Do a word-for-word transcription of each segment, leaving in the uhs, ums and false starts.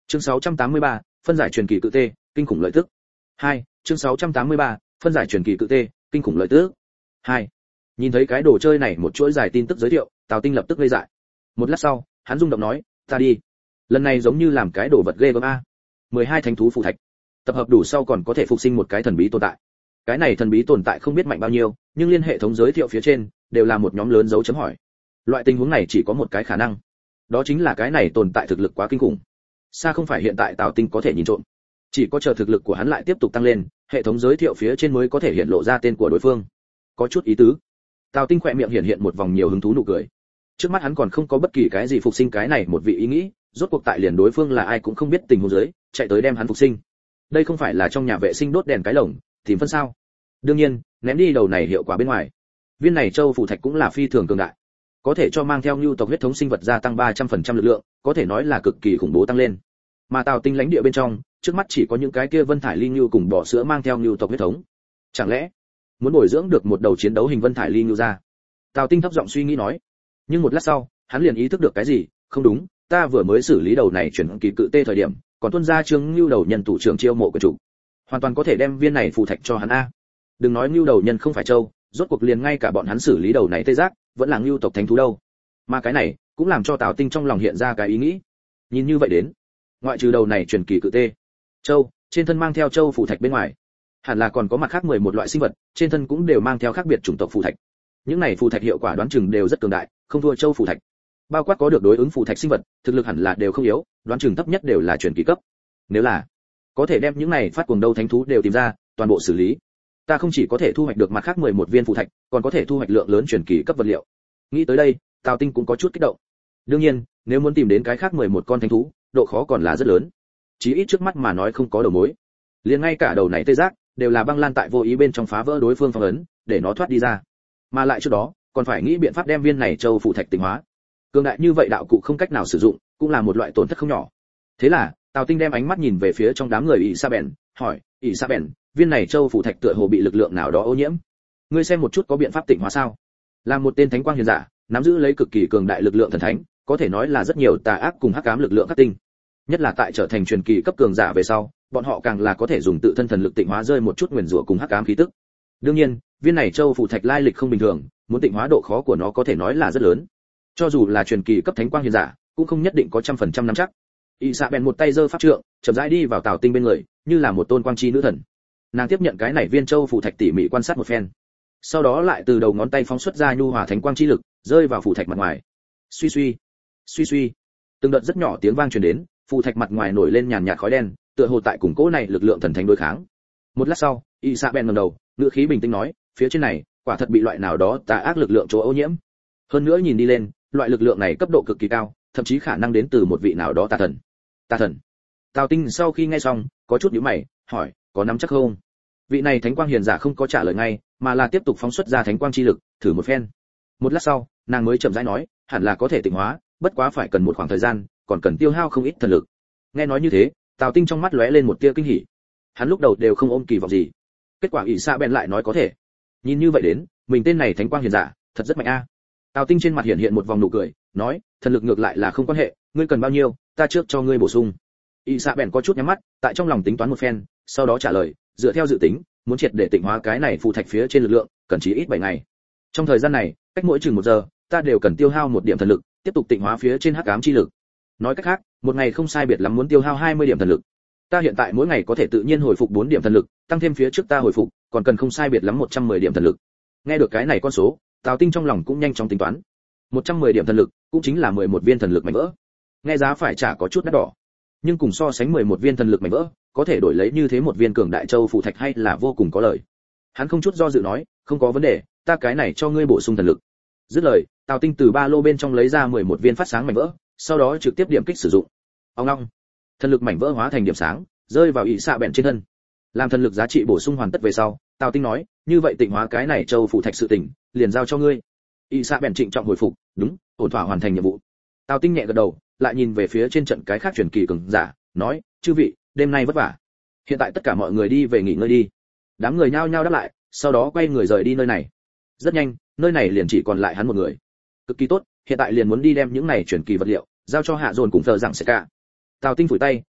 Chương sáu trăm tám mươi ba, phân giải truyền kỳ cự tê, kinh khủng lợi tức. hai. Chương sáu trăm tám mươi ba, phân giải truyền kỳ cự tê, kinh khủng lợi tức. hai. Nhìn thấy cái đồ chơi này một chuỗi dài tin tức giới thiệu, Tào Tinh lập tức ngây dại. Một lát sau, hắn rung động nói, "Ta đi. Lần này giống như làm cái đồ vật ghê gớm a. mười hai thánh thú phù thạch, tập hợp đủ sau còn có thể phục sinh một cái thần bí tồn tại. Cái này thần bí tồn tại không biết mạnh bao nhiêu, nhưng liên hệ thống giới thiệu phía trên đều là một nhóm lớn dấu chấm hỏi. Loại tình huống này chỉ có một cái khả năng, đó chính là cái này tồn tại thực lực quá kinh khủng. Xa không phải hiện tại Tào Tinh có thể nhìn trộm, chỉ có chờ thực lực của hắn lại tiếp tục tăng lên, hệ thống giới thiệu phía trên mới có thể hiện lộ ra tên của đối phương. Có chút ý tứ." Tào Tinh khỏe miệng hiện hiện một vòng nhiều hứng thú nụ cười. Trước mắt hắn còn không có bất kỳ cái gì phục sinh cái này một vị ý nghĩ, rốt cuộc tại liền đối phương là ai cũng không biết tình huống dưới, chạy tới đem hắn phục sinh. Đây không phải là trong nhà vệ sinh đốt đèn cái lồng, tìm phân sao? Đương nhiên, ném đi đầu này hiệu quả bên ngoài. Viên này châu phù thạch cũng là phi thường cường đại, có thể cho mang theo nhu tộc huyết thống sinh vật gia tăng ba trăm phần trăm lực lượng, có thể nói là cực kỳ khủng bố tăng lên. Mà Tào Tinh lãnh địa bên trong, trước mắt chỉ có những cái kia vân thải ly nhu cùng bò sữa mang theo nhu tộc huyết thống. Chẳng lẽ muốn bồi dưỡng được một đầu chiến đấu hình vân thải ly nhu ra? Tào Tinh thấp giọng suy nghĩ nói. Nhưng một lát sau, hắn liền ý thức được cái gì, không đúng, ta vừa mới xử lý đầu này chuyển kỳ cự tê thời điểm, còn tuân ra trương nhu đầu nhân thủ trưởng chiêu mộ của chủ, hoàn toàn có thể đem viên này phù thạch cho hắn a. Đừng nói nhu đầu nhân không phải châu, rốt cuộc liền ngay cả bọn hắn xử lý đầu này tê giác, vẫn là nhu tộc thánh thú đâu. Mà cái này cũng làm cho Tào Tinh trong lòng hiện ra cái ý nghĩ. Nhìn như vậy đến, ngoại trừ đầu này chuyển kỳ cự tê, châu, trên thân mang theo châu phù thạch bên ngoài, hẳn là còn có mặt khác mười một loại sinh vật, trên thân cũng đều mang theo khác biệt chủng tộc phù thạch. Những này phù thạch hiệu quả đoán chừng đều rất cường đại, không thua châu phù thạch. Bao quát có được đối ứng phù thạch sinh vật, thực lực hẳn là đều không yếu, đoán chừng thấp nhất đều là chuyển kỳ cấp. Nếu là có thể đem những này phát cuồng đâu thánh thú đều tìm ra, toàn bộ xử lý, ta không chỉ có thể thu hoạch được mặt khác mười một viên phù thạch, còn có thể thu hoạch lượng lớn chuyển kỳ cấp vật liệu. Nghĩ tới đây, Tào Tinh cũng có chút kích động. Đương nhiên, nếu muốn tìm đến cái khác mười một con thánh thú, độ khó còn là rất lớn. Chí ít trước mắt mà nói không có đầu mối. Liền ngay cả đầu này tê giác, đều là băng lan tại vô ý bên trong phá vỡ đối phương phong ấn, để nó thoát đi ra. Mà lại trước đó, còn phải nghĩ biện pháp đem viên này châu phù thạch tinh hóa. Cường đại như vậy đạo cụ không cách nào sử dụng, cũng là một loại tổn thất không nhỏ. Thế là, Tào Tinh đem ánh mắt nhìn về phía trong đám người ỷ sa bèn, hỏi, ỷ sa bèn, viên này châu phù thạch tựa hồ bị lực lượng nào đó ô nhiễm, ngươi xem một chút có biện pháp tịnh hóa sao? Là một tên thánh quang hiền giả, nắm giữ lấy cực kỳ cường đại lực lượng thần thánh, có thể nói là rất nhiều tà ác cùng hắc ám lực lượng khắc tinh. Nhất là tại trở thành truyền kỳ cấp cường giả về sau, bọn họ càng là có thể dùng tự thân thần lực tịnh hóa rơi một chút nguyền rủa cùng hắc ám khí tức. Đương nhiên, viên này châu phù thạch lai lịch không bình thường, muốn tịnh hóa độ khó của nó có thể nói là rất lớn. Cho dù là truyền kỳ cấp thánh quang hiền giả, cũng không nhất định có trăm phần trăm nắm chắc. Y Sa bèn một tay giơ pháp trượng, chậm rãi đi vào Tào Tinh bên người, như là một tôn quang chi nữ thần. Nàng tiếp nhận cái này viên châu phù thạch tỉ mỉ quan sát một phen, sau đó lại từ đầu ngón tay phóng xuất ra nhu hòa thánh quang chi lực, rơi vào phù thạch mặt ngoài. Suy suy, suy suy, từng đợt rất nhỏ tiếng vang truyền đến, phù thạch mặt ngoài nổi lên nhàn nhạt khói đen, tựa hồ tại củng cố này lực lượng thần thánh đối kháng. Một lát sau, Y Sa bèn ngẩng đầu, ngữ khí bình tĩnh nói, phía trên này, quả thật bị loại nào đó tà ác lực lượng chỗ ô nhiễm. Hơn nữa nhìn đi lên, loại lực lượng này cấp độ cực kỳ cao, thậm chí khả năng đến từ một vị nào đó tà thần. Tà thần? Tào Tinh sau khi nghe xong, có chút nhíu mày, hỏi, có nắm chắc không? Vị này thánh quang hiền giả không có trả lời ngay, mà là tiếp tục phóng xuất ra thánh quang chi lực, thử một phen. Một lát sau, nàng mới chậm rãi nói, hẳn là có thể tịnh hóa, bất quá phải cần một khoảng thời gian, còn cần tiêu hao không ít thần lực. Nghe nói như thế, Tào Tinh trong mắt lóe lên một tia kinh hỉ. Hắn lúc đầu đều không ôm kỳ vọng gì, kết quả ỷ Sa bèn lại nói có thể. Nhìn như vậy đến, mình tên này thánh quang hiền giả, thật rất mạnh a. Tào Tinh trên mặt hiện hiện một vòng nụ cười, nói, thần lực ngược lại là không quan hệ, ngươi cần bao nhiêu, ta trước cho ngươi bổ sung. Y Sa bèn có chút nhắm mắt, tại trong lòng tính toán một phen, sau đó trả lời, dựa theo dự tính, muốn triệt để tịnh hóa cái này phù thạch phía trên lực lượng, cần chỉ ít bảy ngày. Trong thời gian này, cách mỗi chừng một giờ, ta đều cần tiêu hao một điểm thần lực, tiếp tục tịnh hóa phía trên hắc ám chi lực. Nói cách khác, một ngày không sai biệt lắm muốn tiêu hao hai mươi điểm thần lực. Ta hiện tại mỗi ngày có thể tự nhiên hồi phục bốn điểm thần lực, tăng thêm phía trước ta hồi phục, còn cần không sai biệt lắm một trăm mười điểm thần lực. Nghe được cái này con số, Tào Tinh trong lòng cũng nhanh chóng tính toán. một trăm mười điểm thần lực, cũng chính là mười một viên thần lực mảnh vỡ. Nghe giá phải trả có chút đắt đỏ, nhưng cùng so sánh mười một viên thần lực mảnh vỡ, có thể đổi lấy như thế một viên cường đại châu phù thạch hay là vô cùng có lợi. Hắn không chút do dự nói, không có vấn đề, ta cái này cho ngươi bổ sung thần lực. Dứt lời, Tào Tinh từ ba lô bên trong lấy ra mười một viên phát sáng mảnh vỡ, sau đó trực tiếp điểm kích sử dụng. Ong ong, thần lực mảnh vỡ hóa thành điểm sáng, rơi vào ỷ xạ bèn trên thân. Làm thần lực giá trị bổ sung hoàn tất về sau, Tào Tinh nói, như vậy tịnh hóa cái này châu phù thạch sự tình, liền giao cho ngươi. ỷ xạ bèn trịnh trọng hồi phục, đúng, ổn thỏa hoàn thành nhiệm vụ. Tào Tinh nhẹ gật đầu, lại nhìn về phía trên trận cái khác truyền kỳ cường giả, nói, chư vị, đêm nay vất vả. Hiện tại tất cả mọi người đi về nghỉ ngơi đi. Đám người nhao nhao đáp lại, sau đó quay người rời đi nơi này. Rất nhanh, nơi này liền chỉ còn lại hắn một người. Cực kỳ tốt, hiện tại liền muốn đi đem những này truyền kỳ vật liệu giao cho Hạ Dồn cùng Thờ Rằng sẽ cả. Tào Tinh phủi tay,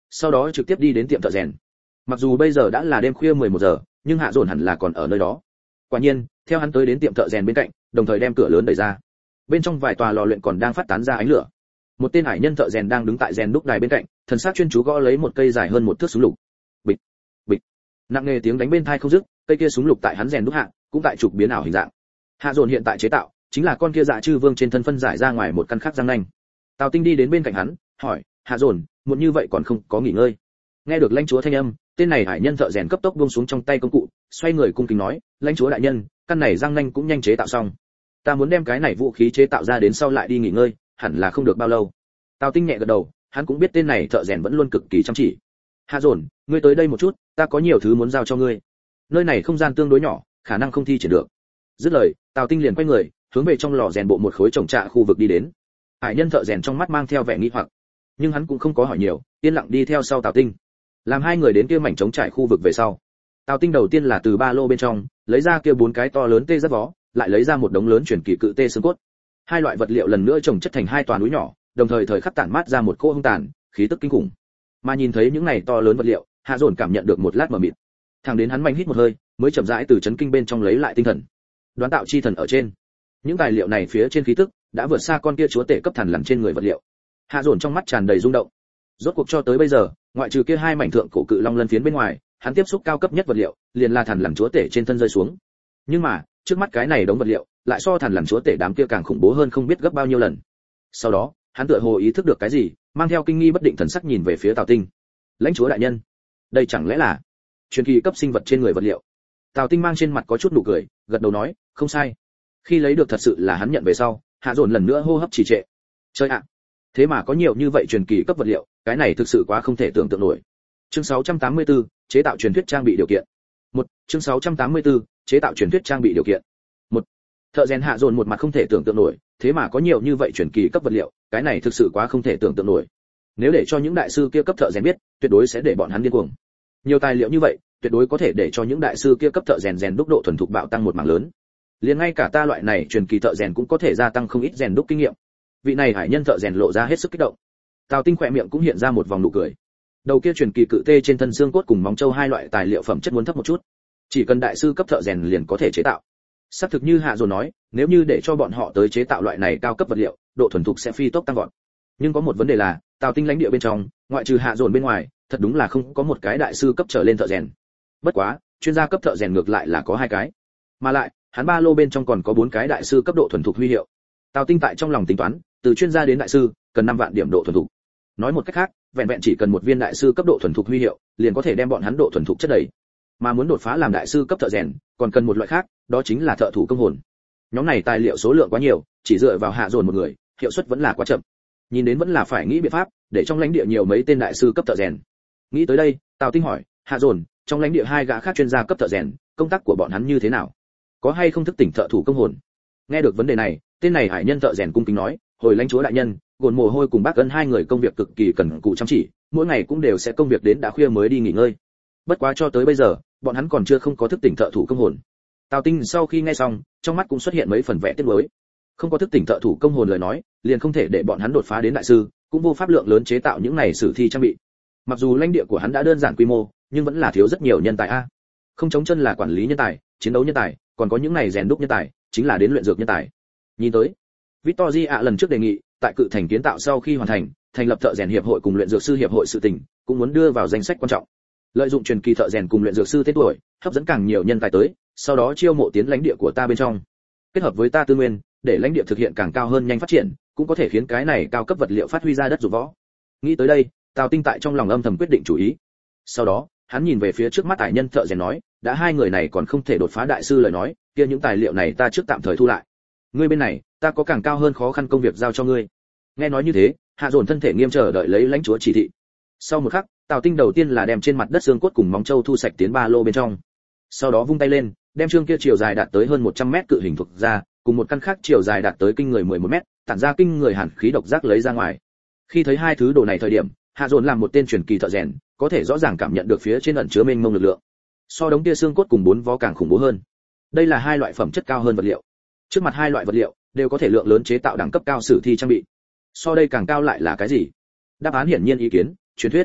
sau đó trực tiếp đi đến tiệm thợ rèn. Mặc dù bây giờ đã là đêm khuya mười một giờ, nhưng Hạ Dồn hẳn là còn ở nơi đó. Quả nhiên, theo hắn tới đến tiệm thợ rèn bên cạnh, đồng thời đem cửa lớn đẩy ra. Bên trong vài tòa lò luyện còn đang phát tán ra ánh lửa. Một tên hải nhân thợ rèn đang đứng tại rèn đúc đài bên cạnh, thần sắc chuyên chú gõ lấy một cây dài hơn một thước súng lục. Bịch, bịch. Nặng nề tiếng đánh bên tai không dứt, cây kia súng lục tại hắn rèn đúc hạ, cũng tại trục biến ảo hình dạng. Hạ Dồn hiện tại chế tạo, chính là con kia Dạ Trư Vương trên thân phân giải ra ngoài một căn khác răng nanh. Tào Tinh đi đến bên cạnh hắn, hỏi: "Hạ Dồn, muộn như vậy còn không có nghỉ ngơi?" Nghe được lãnh chúa thanh âm, tên này hải nhân thợ rèn cấp tốc buông xuống trong tay công cụ, xoay người cung kính nói: "Lãnh chúa đại nhân, căn này răng nanh cũng nhanh chế tạo xong. Ta muốn đem cái này vũ khí chế tạo ra đến sau lại đi nghỉ ngơi, hẳn là không được bao lâu." Tào Tinh nhẹ gật đầu, hắn cũng biết tên này thợ rèn vẫn luôn cực kỳ chăm chỉ. "Hạ Dồn, ngươi tới đây một chút, ta có nhiều thứ muốn giao cho ngươi. Nơi này không gian tương đối nhỏ, khả năng không thi triển được." Dứt lời, Tào Tinh liền quay người, hướng về trong lò rèn bộ một khối trồng trạ khu vực đi đến. Hải nhân thợ rèn trong mắt mang theo vẻ nghi hoặc, nhưng hắn cũng không có hỏi nhiều, yên lặng đi theo sau Tào Tinh. Làm hai người đến kia mảnh trống trải khu vực về sau, Tào Tinh đầu tiên là từ ba lô bên trong lấy ra kia bốn cái to lớn tê rất vó, lại lấy ra một đống lớn truyền kỳ cự tê xương cốt. Hai loại vật liệu lần nữa chồng chất thành hai tòa núi nhỏ, đồng thời thời khắc tản mát ra một cỗ hung tàn, khí tức kinh khủng. Mà nhìn thấy những này to lớn vật liệu, Hạ Dồn cảm nhận được một lát mờ mịt. Thẳng đến hắn mạnh hít một hơi, mới chậm rãi từ chấn kinh bên trong lấy lại tinh thần. Đoán tạo chi thần ở trên. Những tài liệu này phía trên khí tức đã vượt xa con kia chúa tể cấp thần lằn trên người vật liệu. Hạ Dồn trong mắt tràn đầy rung động. Rốt cuộc cho tới bây giờ, ngoại trừ kia hai mảnh thượng cổ cự long lân phiến bên ngoài, hắn tiếp xúc cao cấp nhất vật liệu, liền là thần lằn chúa tể trên thân rơi xuống. Nhưng mà, trước mắt cái này đống vật liệu, lại so thần lằn chúa tể đám kia càng khủng bố hơn không biết gấp bao nhiêu lần. Sau đó, hắn tựa hồ ý thức được cái gì, mang theo kinh nghi bất định thần sắc nhìn về phía Tào Tinh. "Lãnh chúa đại nhân, đây chẳng lẽ là truyền kỳ cấp sinh vật trên người vật liệu?" Tào Tinh mang trên mặt có chút nụ cười, gật đầu nói: "Không sai." Khi lấy được thật sự là hắn nhận về sau, Hạ Dồn lần nữa hô hấp trì trệ. Chơi ạ, thế mà có nhiều như vậy truyền kỳ cấp vật liệu, cái này thực sự quá không thể tưởng tượng nổi. Chương sáu trăm tám mươi tư, chế tạo truyền thuyết trang bị điều kiện. Một, chương sáu trăm tám mươi tư, chế tạo truyền thuyết trang bị điều kiện. Một, thợ rèn Hạ Dồn một mặt không thể tưởng tượng nổi, thế mà có nhiều như vậy truyền kỳ cấp vật liệu, cái này thực sự quá không thể tưởng tượng nổi. Nếu để cho những đại sư kia cấp thợ rèn biết, tuyệt đối sẽ để bọn hắn điên cuồng. Nhiều tài liệu như vậy, tuyệt đối có thể để cho những đại sư kia cấp thợ rèn rèn đúc độ thuần thục bạo tăng một mảng lớn. Liền ngay cả ta loại này truyền kỳ thợ rèn cũng có thể gia tăng không ít rèn đúc kinh nghiệm. Vị này hải nhân thợ rèn lộ ra hết sức kích động. Tào Tinh khỏe miệng cũng hiện ra một vòng nụ cười. Đầu kia truyền kỳ cự tê trên thân xương cốt cùng móng châu hai loại tài liệu phẩm chất muốn thấp một chút, chỉ cần đại sư cấp thợ rèn liền có thể chế tạo. Xác thực như Hạ Dồn nói, nếu như để cho bọn họ tới chế tạo loại này cao cấp vật liệu, độ thuần thục sẽ phi tốc tăng vọt. Nhưng có một vấn đề là, Tào Tinh lãnh địa bên trong, ngoại trừ Hạ Dồn bên ngoài, thật đúng là không có một cái đại sư cấp trở lên thợ rèn. Bất quá, chuyên gia cấp thợ rèn ngược lại là có hai cái. Mà lại, hắn ba lô bên trong còn có bốn cái đại sư cấp độ thuần thục huy hiệu. Tào Tinh tại trong lòng tính toán, từ chuyên gia đến đại sư, cần năm vạn điểm độ thuần thục. Nói một cách khác, vẹn vẹn chỉ cần một viên đại sư cấp độ thuần thục huy hiệu, liền có thể đem bọn hắn độ thuần thục chất đầy. Mà muốn đột phá làm đại sư cấp thợ rèn, còn cần một loại khác, đó chính là thợ thủ công hồn. Nhóm này tài liệu số lượng quá nhiều, chỉ dựa vào Hạ Dồn một người, hiệu suất vẫn là quá chậm. Nhìn đến vẫn là phải nghĩ biện pháp, để trong lãnh địa nhiều mấy tên đại sư cấp thợ rèn. Nghĩ tới đây, Tào Tinh hỏi: "Hạ Dồn, trong lãnh địa hai gã khác chuyên gia cấp thợ rèn, công tác của bọn hắn như thế nào? Có hay không thức tỉnh thợ thủ công hồn?" Nghe được vấn đề này, tên này hải nhân thợ rèn cung kính nói: "Hồi lãnh chúa đại nhân, Gồn Mồ Hôi cùng Bác Ân hai người công việc cực kỳ cần cù chăm chỉ, mỗi ngày cũng đều sẽ công việc đến đã khuya mới đi nghỉ ngơi. Bất quá cho tới bây giờ, bọn hắn còn chưa không có thức tỉnh thợ thủ công hồn." Tào Tinh sau khi nghe xong, trong mắt cũng xuất hiện mấy phần vẻ tiếc nuối. Không có thức tỉnh thợ thủ công hồn lời nói, liền không thể để bọn hắn đột phá đến đại sư, cũng vô pháp lượng lớn chế tạo những này sử thi trang bị. Mặc dù lãnh địa của hắn đã đơn giản quy mô, nhưng vẫn là thiếu rất nhiều nhân tài a. Không chống chân là quản lý nhân tài, chiến đấu nhân tài, còn có những này rèn đúc nhân tài, chính là đến luyện dược nhân tài. Nhìn tới, Victory ạ lần trước đề nghị, tại cự thành kiến tạo sau khi hoàn thành, thành lập thợ rèn hiệp hội cùng luyện dược sư hiệp hội sự tình, cũng muốn đưa vào danh sách quan trọng. Lợi dụng truyền kỳ thợ rèn cùng luyện dược sư tên tuổi, hấp dẫn càng nhiều nhân tài tới, sau đó chiêu mộ tiến lãnh địa của ta bên trong. Kết hợp với ta tư nguyên, để lãnh địa thực hiện càng cao hơn nhanh phát triển, cũng có thể khiến cái này cao cấp vật liệu phát huy ra đất dụng võ. Nghĩ tới đây, Tào Tinh tại trong lòng âm thầm quyết định chủ ý. Sau đó, hắn nhìn về phía trước mắt tài nhân thợ rèn nói, đã hai người này còn không thể đột phá đại sư lời nói, kia những tài liệu này ta trước tạm thời thu lại. Ngươi bên này, ta có càng cao hơn khó khăn công việc giao cho ngươi. Nghe nói như thế, Hạ Dồn thân thể nghiêm chờ đợi lấy lãnh chúa chỉ thị. Sau một khắc, Tào Tinh đầu tiên là đem trên mặt đất xương cốt cùng móng châu thu sạch tiến ba lô bên trong. Sau đó vung tay lên, đem chương kia chiều dài đạt tới hơn một trăm mét cự hình thuộc ra, cùng một căn khác chiều dài đạt tới kinh người mười một mét, tản ra kinh người hàn khí độc giác lấy ra ngoài. Khi thấy hai thứ đồ này thời điểm, Hạ Dồn làm một tên truyền kỳ thợ rèn, có thể rõ ràng cảm nhận được phía trên ẩn chứa mênh mông lực lượng. So đống kia xương cốt cùng bốn vó càng khủng bố hơn. Đây là hai loại phẩm chất cao hơn vật liệu. Trước mặt hai loại vật liệu đều có thể lượng lớn chế tạo đẳng cấp cao sử thi trang bị. So đây càng cao lại là cái gì? Đáp án hiển nhiên ý kiến, truyền thuyết.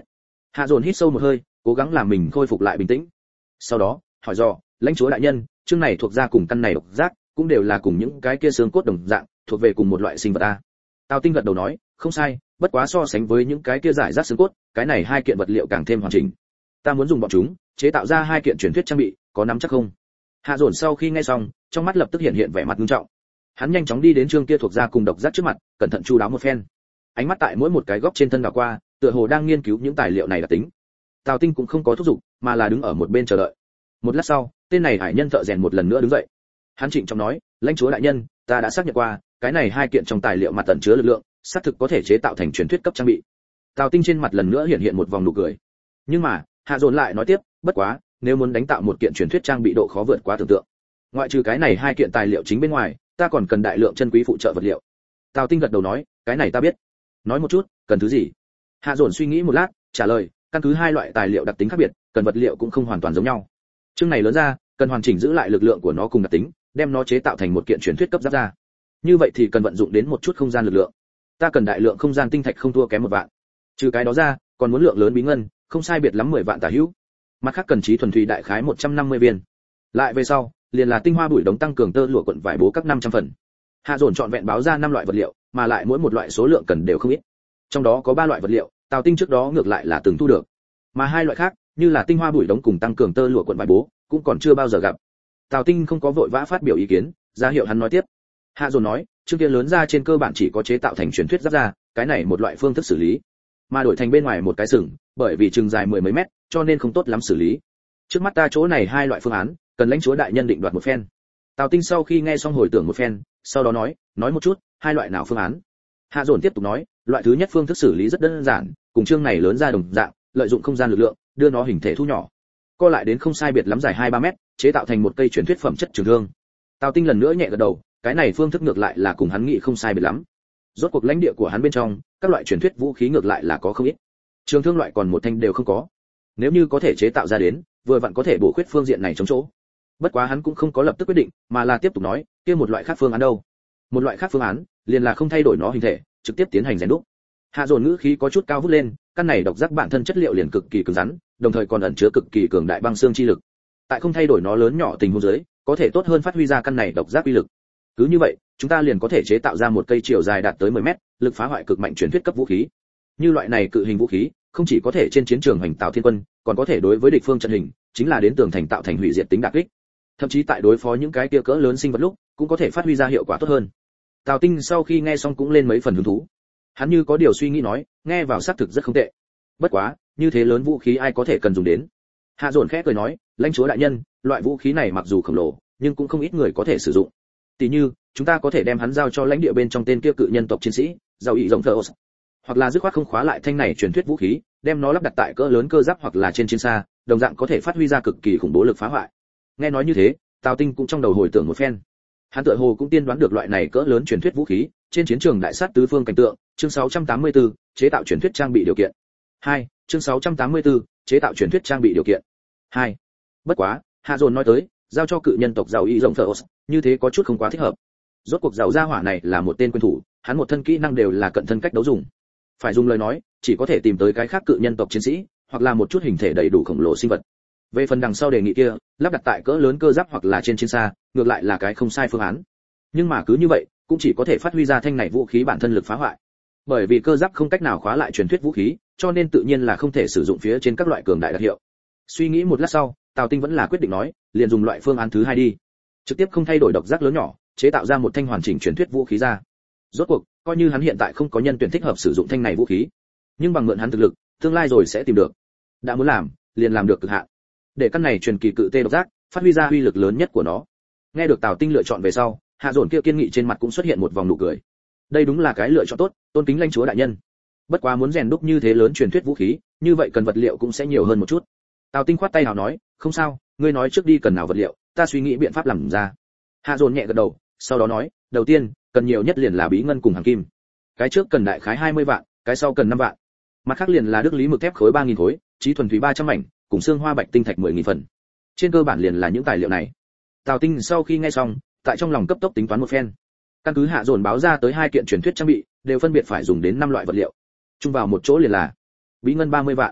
Hạ Dồn hít sâu một hơi, cố gắng làm mình khôi phục lại bình tĩnh. Sau đó, hỏi dò, lãnh chúa đại nhân, chương này thuộc ra cùng căn này độc giác, cũng đều là cùng những cái kia xương cốt đồng dạng, thuộc về cùng một loại sinh vật a. Tào Tinh gật đầu nói, không sai, bất quá so sánh với những cái kia giải rác xương cốt, cái này hai kiện vật liệu càng thêm hoàn chỉnh. Ta muốn dùng bọn chúng chế tạo ra hai kiện truyền thuyết trang bị, có nắm chắc không? Hạ Dồn sau khi nghe xong, trong mắt lập tức hiện hiện vẻ mặt nghiêm trọng. Hắn nhanh chóng đi đến chương kia thuộc ra cùng độc giác trước mặt, cẩn thận chu đáo một phen. Ánh mắt tại mỗi một cái góc trên thân đảo qua, tựa hồ đang nghiên cứu những tài liệu này là tính. Tào Tinh cũng không có thúc giục, mà là đứng ở một bên chờ đợi. Một lát sau, tên này hải nhân thợ rèn một lần nữa đứng dậy. Hắn trịnh trọng nói, lãnh chúa đại nhân, ta đã xác nhận qua, cái này hai kiện trong tài liệu mặt tẩn chứa lực lượng, xác thực có thể chế tạo thành truyền thuyết cấp trang bị. Tào Tinh trên mặt lần nữa hiện hiện một vòng nụ cười. Nhưng mà, Hạ Dồn lại nói tiếp, bất quá, nếu muốn đánh tạo một kiện truyền thuyết trang bị độ khó vượt quá tưởng tượng. Ngoại trừ cái này hai kiện tài liệu chính bên ngoài, ta còn cần đại lượng chân quý phụ trợ vật liệu. Tào Tinh gật đầu nói, cái này ta biết. Nói một chút, cần thứ gì? Hạ Dồn suy nghĩ một lát, trả lời, căn cứ hai loại tài liệu đặc tính khác biệt, cần vật liệu cũng không hoàn toàn giống nhau. Chương này lớn ra, cần hoàn chỉnh giữ lại lực lượng của nó cùng đặc tính, đem nó chế tạo thành một kiện truyền thuyết cấp giáp ra. Như vậy thì cần vận dụng đến một chút không gian lực lượng. Ta cần đại lượng không gian tinh thạch không thua kém một vạn. Trừ cái đó ra, còn muốn lượng lớn bí ngân, không sai biệt lắm mười vạn tả hữu. Mặt khác cần trí thuần thủy đại khái một trăm năm mươi viên. Lại về sau, liền là tinh hoa bụi đống tăng cường tơ lụa quận vải bố các năm trăm phần. Hạ Dồn chọn vẹn báo ra năm loại vật liệu, mà lại mỗi một loại số lượng cần đều không ít. Trong đó có ba loại vật liệu, Tào Tinh trước đó ngược lại là từng thu được, mà hai loại khác, như là tinh hoa bụi đống cùng tăng cường tơ lụa quận vải bố, cũng còn chưa bao giờ gặp. Tào Tinh không có vội vã phát biểu ý kiến, ra hiệu hắn nói tiếp. Hạ Dồn nói, chương kia lớn ra trên cơ bản chỉ có chế tạo thành truyền thuyết giáp ra, cái này một loại phương thức xử lý, mà đổi thành bên ngoài một cái sừng, bởi vì chừng dài mười mấy mét, cho nên không tốt lắm xử lý. Trước mắt ta chỗ này hai loại phương án, cần lãnh chúa đại nhân định đoạt một phen. Tào Tinh sau khi nghe xong hồi tưởng một phen, sau đó nói, nói một chút, hai loại nào phương án? Hạ Dồn tiếp tục nói, loại thứ nhất phương thức xử lý rất đơn giản, cùng chương này lớn ra đồng dạng, lợi dụng không gian lực lượng, đưa nó hình thể thu nhỏ, co lại đến không sai biệt lắm dài hai ba mét, chế tạo thành một cây truyền thuyết phẩm chất trường thương. Tào Tinh lần nữa nhẹ gật đầu, cái này phương thức ngược lại là cùng hắn nghĩ không sai biệt lắm. Rốt cuộc lãnh địa của hắn bên trong, các loại truyền thuyết vũ khí ngược lại là có không ít. Trường thương loại còn một thanh đều không có. Nếu như có thể chế tạo ra đến, vừa vặn có thể bổ khuyết phương diện này chống chỗ. Bất quá hắn cũng không có lập tức quyết định, mà là tiếp tục nói, kia một loại khác phương án đâu? Một loại khác phương án, liền là không thay đổi nó hình thể, trực tiếp tiến hành rèn đúc. Hạ Dồn ngữ khí có chút cao vút lên, căn này độc giác bản thân chất liệu liền cực kỳ cứng rắn, đồng thời còn ẩn chứa cực kỳ cường đại băng xương chi lực. Tại không thay đổi nó lớn nhỏ tình huống dưới, có thể tốt hơn phát huy ra căn này độc giác uy lực. Cứ như vậy, chúng ta liền có thể chế tạo ra một cây chiều dài đạt tới mười mét, lực phá hoại cực mạnh truyền thuyết cấp vũ khí. Như loại này cự hình vũ khí, không chỉ có thể trên chiến trường hoành tạo thiên quân, còn có thể đối với địch phương trận hình, chính là đến tường thành tạo thành hủy diệt tính đả kích. Thậm chí tại đối phó những cái kia cỡ lớn sinh vật lúc, cũng có thể phát huy ra hiệu quả tốt hơn. Tào Tinh sau khi nghe xong cũng lên mấy phần hứng thú. Hắn như có điều suy nghĩ nói, nghe vào xác thực rất không tệ. Bất quá, như thế lớn vũ khí ai có thể cần dùng đến? Hạ Dồn khẽ cười nói, lãnh chúa đại nhân, loại vũ khí này mặc dù khổng lồ, nhưng cũng không ít người có thể sử dụng. Tỷ như, chúng ta có thể đem hắn giao cho lãnh địa bên trong tên kia cự nhân tộc chiến sĩ, giàu ý rộng thờ, hoặc là dứt khoát không khóa lại thanh này truyền thuyết vũ khí, đem nó lắp đặt tại cỡ lớn cơ giáp hoặc là trên chiến xa, đồng dạng có thể phát huy ra cực kỳ khủng bố lực phá hoại. Nghe nói như thế, Tào Tinh cũng trong đầu hồi tưởng một phen. Hắn tựa hồ cũng tiên đoán được loại này cỡ lớn truyền thuyết vũ khí, trên chiến trường đại sát tứ phương cảnh tượng, chương sáu trăm tám mươi tư, chế tạo truyền thuyết trang bị điều kiện. hai, chương sáu trăm tám mươi tư, chế tạo truyền thuyết trang bị điều kiện. hai. Bất quá, Hạ Dồn nói tới, giao cho cự nhân tộc giàu ý rộng thờ, như thế có chút không quá thích hợp. Rốt cuộc giàu gia hỏa này là một tên quân thủ, hắn một thân kỹ năng đều là cận thân cách đấu dùng. Phải dùng lời nói, chỉ có thể tìm tới cái khác cự nhân tộc chiến sĩ, hoặc là một chút hình thể đầy đủ khổng lồ sinh vật. Về phần đằng sau đề nghị kia, lắp đặt tại cỡ lớn cơ giáp hoặc là trên chiến xa, ngược lại là cái không sai phương án. Nhưng mà cứ như vậy, cũng chỉ có thể phát huy ra thanh này vũ khí bản thân lực phá hoại. Bởi vì cơ giáp không cách nào khóa lại truyền thuyết vũ khí, cho nên tự nhiên là không thể sử dụng phía trên các loại cường đại đặc hiệu. Suy nghĩ một lát sau, Tào Tinh vẫn là quyết định nói, liền dùng loại phương án thứ hai đi. Trực tiếp không thay đổi độc giác lớn nhỏ, chế tạo ra một thanh hoàn chỉnh truyền thuyết vũ khí ra. Rốt cuộc, coi như hắn hiện tại không có nhân tuyển thích hợp sử dụng thanh này vũ khí, nhưng bằng mượn hắn thực lực, tương lai rồi sẽ tìm được. Đã muốn làm, liền làm được cực hạn. Để căn này truyền kỳ cự tê độc giác, phát huy ra uy lực lớn nhất của nó. Nghe được Tào Tinh lựa chọn về sau, Hạ Dồn kia kiên nghị trên mặt cũng xuất hiện một vòng nụ cười. Đây đúng là cái lựa chọn tốt, tôn kính lãnh chúa đại nhân. Bất quá muốn rèn đúc như thế lớn truyền thuyết vũ khí, như vậy cần vật liệu cũng sẽ nhiều hơn một chút. Tào Tinh khoát tay hào nói, không sao, ngươi nói trước đi cần nào vật liệu, ta suy nghĩ biện pháp làm ra. Hạ Dồn nhẹ gật đầu, sau đó nói, đầu tiên, cần nhiều nhất liền là bí ngân cùng hàng kim. Cái trước cần đại khái hai mươi vạn, cái sau cần năm vạn. Mặt khác liền là đức lý mực thép khối ba nghìn khối, trí thuần thủy ba trăm mảnh, cùng xương hoa bạch tinh thạch mười nghìn phần. Trên cơ bản liền là những tài liệu này. Tào Tinh sau khi nghe xong, tại trong lòng cấp tốc tính toán một phen. Căn cứ Hạ Dồn báo ra tới hai kiện truyền thuyết trang bị, đều phân biệt phải dùng đến năm loại vật liệu. Chung vào một chỗ liền là bí ngân ba mươi vạn,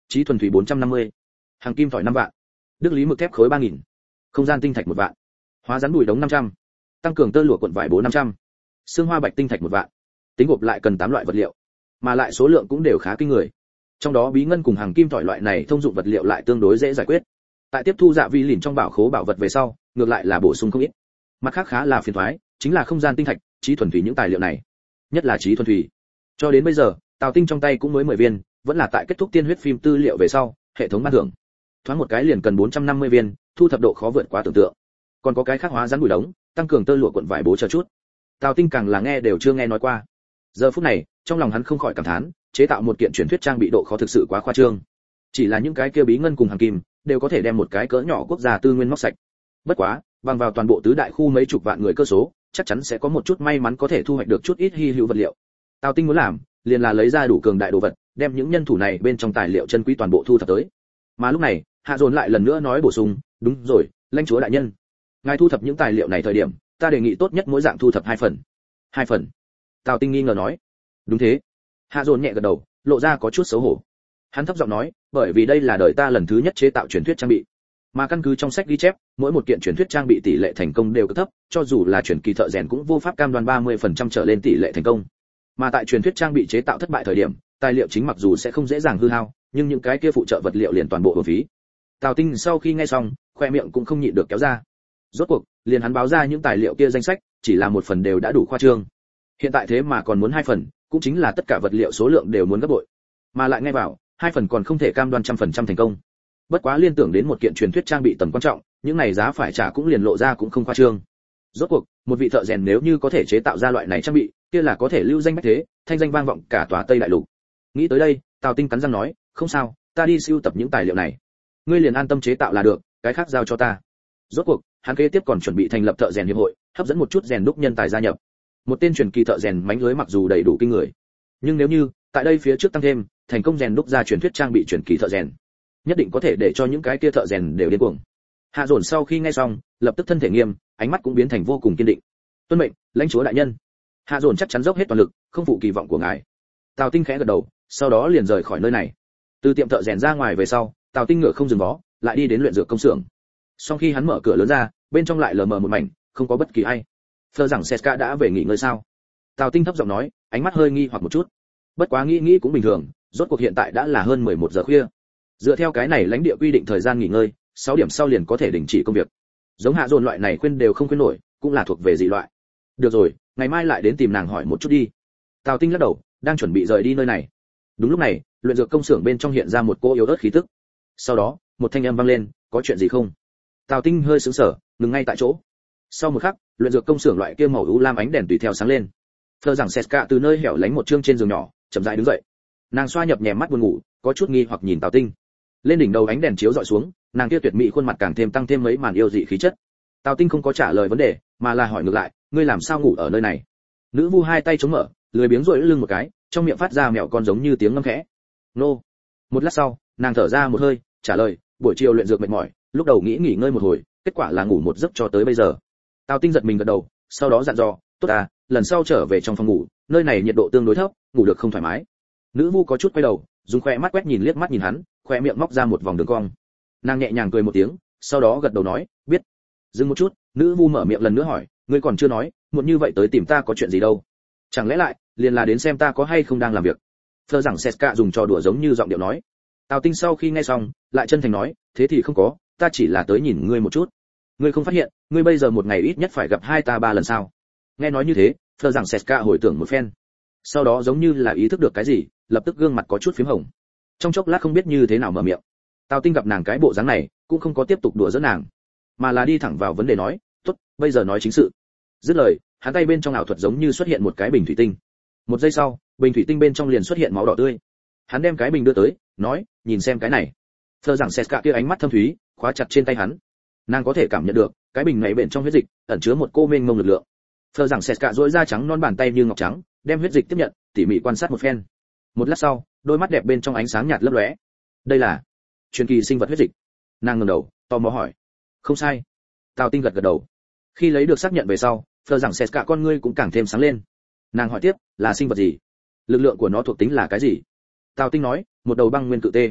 Chí thuần thủy bốn trăm năm mươi, hàng kim tỏi năm vạn, đức lý mực thép khối ba nghìn, không gian tinh thạch một vạn, hóa rắn bùi đống năm trăm, tăng cường tơ lụa cuộn vải bốn năm trăm, xương hoa bạch tinh thạch một vạn. Tính gộp lại cần tám loại vật liệu, mà lại số lượng cũng đều khá kinh người. Trong đó bí ngân cùng hàng kim tỏi loại này thông dụng vật liệu lại tương đối dễ giải quyết. Tại tiếp thu dạ vi lìn trong bảo khố bảo vật về sau, ngược lại là bổ sung không ít. Mặt khác khá là phiền toái, chính là không gian tinh thạch, chí thuần thủy những tài liệu này, nhất là chí thuần thủy. Cho đến bây giờ, Tào Tinh trong tay cũng mới mười viên, vẫn là tại kết thúc tiên huyết phim tư liệu về sau, hệ thống ban thưởng. Thoáng một cái liền cần bốn trăm năm mươi viên, thu thập độ khó vượt quá tưởng tượng. Còn có cái khác hóa rắn bùi đống, tăng cường tơ lụa cuộn vải bố chờ chút. Tào Tinh càng là nghe đều chưa nghe nói qua. Giờ phút này, trong lòng hắn không khỏi cảm thán, chế tạo một kiện truyền thuyết trang bị độ khó thực sự quá khoa trương. Chỉ là những cái kia bí ngân cùng hàng kim, đều có thể đem một cái cỡ nhỏ quốc gia tư nguyên móc sạch. Bất quá, bằng vào toàn bộ tứ đại khu mấy chục vạn người cơ số, chắc chắn sẽ có một chút may mắn có thể thu hoạch được chút ít hy hữu vật liệu. Tào Tinh muốn làm, liền là lấy ra đủ cường đại đồ vật, đem những nhân thủ này bên trong tài liệu chân quý toàn bộ thu thập tới. Mà lúc này, Hạ Dồn lại lần nữa nói bổ sung, đúng rồi, lãnh chúa đại nhân, ngài thu thập những tài liệu này thời điểm, ta đề nghị tốt nhất mỗi dạng thu thập hai phần. Hai phần? Tào Tinh nghi ngờ nói. Đúng thế. Hạ Dồn nhẹ gật đầu, lộ ra có chút xấu hổ. Hắn thấp giọng nói, bởi vì đây là đời ta lần thứ nhất chế tạo truyền thuyết trang bị, mà căn cứ trong sách ghi chép, mỗi một kiện truyền thuyết trang bị tỷ lệ thành công đều cực thấp, cho dù là truyền kỳ thợ rèn cũng vô pháp cam đoan ba mươi phần trăm trở lên tỷ lệ thành công. Mà tại truyền thuyết trang bị chế tạo thất bại thời điểm, tài liệu chính mặc dù sẽ không dễ dàng hư hao, nhưng những cái kia phụ trợ vật liệu liền toàn bộ uổng phí. Tào Tinh sau khi nghe xong, khoe miệng cũng không nhịn được kéo ra. Rốt cuộc, liền hắn báo ra những tài liệu kia danh sách, chỉ là một phần đều đã đủ khoa trương. Hiện tại thế mà còn muốn hai phần, cũng chính là tất cả vật liệu số lượng đều muốn gấp bội. Mà lại nghe vào, hai phần còn không thể cam đoan trăm phần trăm thành công. Bất quá liên tưởng đến một kiện truyền thuyết trang bị tầm quan trọng, những này giá phải trả cũng liền lộ ra cũng không khoa trương. Rốt cuộc, một vị thợ rèn nếu như có thể chế tạo ra loại này trang bị, kia là có thể lưu danh bách thế, thanh danh vang vọng cả tòa Tây Đại Lục. Nghĩ tới đây, Tào Tinh cắn răng nói, không sao, ta đi sưu tập những tài liệu này. Ngươi liền an tâm chế tạo là được, cái khác giao cho ta. Rốt cuộc, hắn kế tiếp còn chuẩn bị thành lập thợ rèn hiệp hội, hấp dẫn một chút rèn đúc nhân tài gia nhập. Một tên truyền kỳ thợ rèn mánh lưới mặc dù đầy đủ kinh người, nhưng nếu như tại đây phía trước tăng thêm, thành công rèn đúc ra truyền thuyết trang bị truyền kỳ thợ rèn, nhất định có thể để cho những cái kia thợ rèn đều điên cuồng. Hạ Dồn sau khi nghe xong, lập tức thân thể nghiêm, ánh mắt cũng biến thành vô cùng kiên định. Tuân mệnh, lãnh chúa đại nhân. Hạ Dồn chắc chắn dốc hết toàn lực, không phụ kỳ vọng của ngài. Tào Tinh khẽ gật đầu, sau đó liền rời khỏi nơi này. Từ tiệm thợ rèn ra ngoài về sau, Tào Tinh ngựa không dừng vó, lại đi đến luyện dược công xưởng. Sau khi hắn mở cửa lớn ra, bên trong lại lờ mờ một mảnh, không có bất kỳ ai. Phờ rằng Seska đã về nghỉ ngơi sao? Tào Tinh thấp giọng nói, ánh mắt hơi nghi hoặc một chút. Bất quá nghĩ nghĩ cũng bình thường, rốt cuộc hiện tại đã là hơn mười một giờ khuya. Dựa theo cái này lãnh địa quy định thời gian nghỉ ngơi, sáu điểm sau liền có thể đình chỉ công việc. Giống Hạ Dồn loại này khuyên đều không khuyên nổi, cũng là thuộc về dị loại. Được rồi, ngày mai lại đến tìm nàng hỏi một chút đi. Tào Tinh lắc đầu, đang chuẩn bị rời đi nơi này. Đúng lúc này, luyện dược công xưởng bên trong hiện ra một cô yếu ớt khí tức. Sau đó, một thanh âm vang lên, có chuyện gì không? Tào Tinh hơi sững sờ, ngừng ngay tại chỗ. Sau một khắc, luyện dược công xưởng loại kia màu u lam ánh đèn tùy theo sáng lên. Phờ rằng Seska từ nơi hẻo lánh một chương trên giường nhỏ, chậm rãi đứng dậy. Nàng xoa nhập nhèm mắt buồn ngủ, có chút nghi hoặc nhìn Tào Tinh. Lên đỉnh đầu ánh đèn chiếu dọi xuống, nàng kia tuyệt mỹ khuôn mặt càng thêm tăng thêm mấy màn yêu dị khí chất. Tào Tinh không có trả lời vấn đề, mà là hỏi ngược lại, ngươi làm sao ngủ ở nơi này? Nữ vu hai tay chống mở, lười biếng duỗi lưng một cái, trong miệng phát ra mèo con giống như tiếng ngâm khẽ. Nô. Một lát sau, nàng thở ra một hơi, trả lời, buổi chiều luyện dược mệt mỏi, lúc đầu nghĩ nghỉ ngơi một hồi, kết quả là ngủ một giấc cho tới bây giờ. Tào Tinh giật mình gật đầu, sau đó dặn dò, tốt à, lần sau trở về trong phòng ngủ, nơi này nhiệt độ tương đối thấp, ngủ được không thoải mái. Nữ vu có chút quay đầu, dùng khóe mắt quét nhìn liếc mắt nhìn hắn, khóe miệng móc ra một vòng đường cong. Nàng nhẹ nhàng cười một tiếng, sau đó gật đầu nói, biết. Dừng một chút, nữ vu mở miệng lần nữa hỏi, ngươi còn chưa nói, muộn như vậy tới tìm ta có chuyện gì đâu? Chẳng lẽ lại, liền là đến xem ta có hay không đang làm việc? Phờ rằng Seska dùng trò đùa giống như giọng điệu nói. Tào Tinh sau khi nghe xong, lại chân thành nói, thế thì không có, ta chỉ là tới nhìn ngươi một chút. Ngươi không phát hiện, ngươi bây giờ một ngày ít nhất phải gặp hai ta ba lần sao? Nghe nói như thế, Phờ rằng Seska hồi tưởng một phen. Sau đó giống như là ý thức được cái gì, lập tức gương mặt có chút phím hồng. Trong chốc lát không biết như thế nào mở miệng. Tào Tinh gặp nàng cái bộ dáng này, cũng không có tiếp tục đùa giỡn nàng, mà là đi thẳng vào vấn đề nói, tốt, bây giờ nói chính sự. Dứt lời, hắn tay bên trong ảo thuật giống như xuất hiện một cái bình thủy tinh. Một giây sau, bình thủy tinh bên trong liền xuất hiện máu đỏ tươi. Hắn đem cái bình đưa tới, nói, nhìn xem cái này. Phờ rằng Seska kia ánh mắt thâm thúy, khóa chặt trên tay hắn. Nàng có thể cảm nhận được, cái bình này bên trong huyết dịch ẩn chứa một cô mênh mông lực lượng. Phờ rằng Seska duỗi ra trắng non bàn tay như ngọc trắng, đem huyết dịch tiếp nhận, tỉ mỉ quan sát một phen. Một lát sau, đôi mắt đẹp bên trong ánh sáng nhạt lấp lóe. Đây là truyền kỳ sinh vật huyết dịch. Nàng ngẩng đầu, tò mò hỏi. Không sai. Tào Tinh gật gật đầu. Khi lấy được xác nhận về sau, Phờ rằng Seska con ngươi cũng càng thêm sáng lên. Nàng hỏi tiếp, là sinh vật gì? Lực lượng của nó thuộc tính là cái gì? Tào Tinh nói, một đầu băng nguyên cự tê.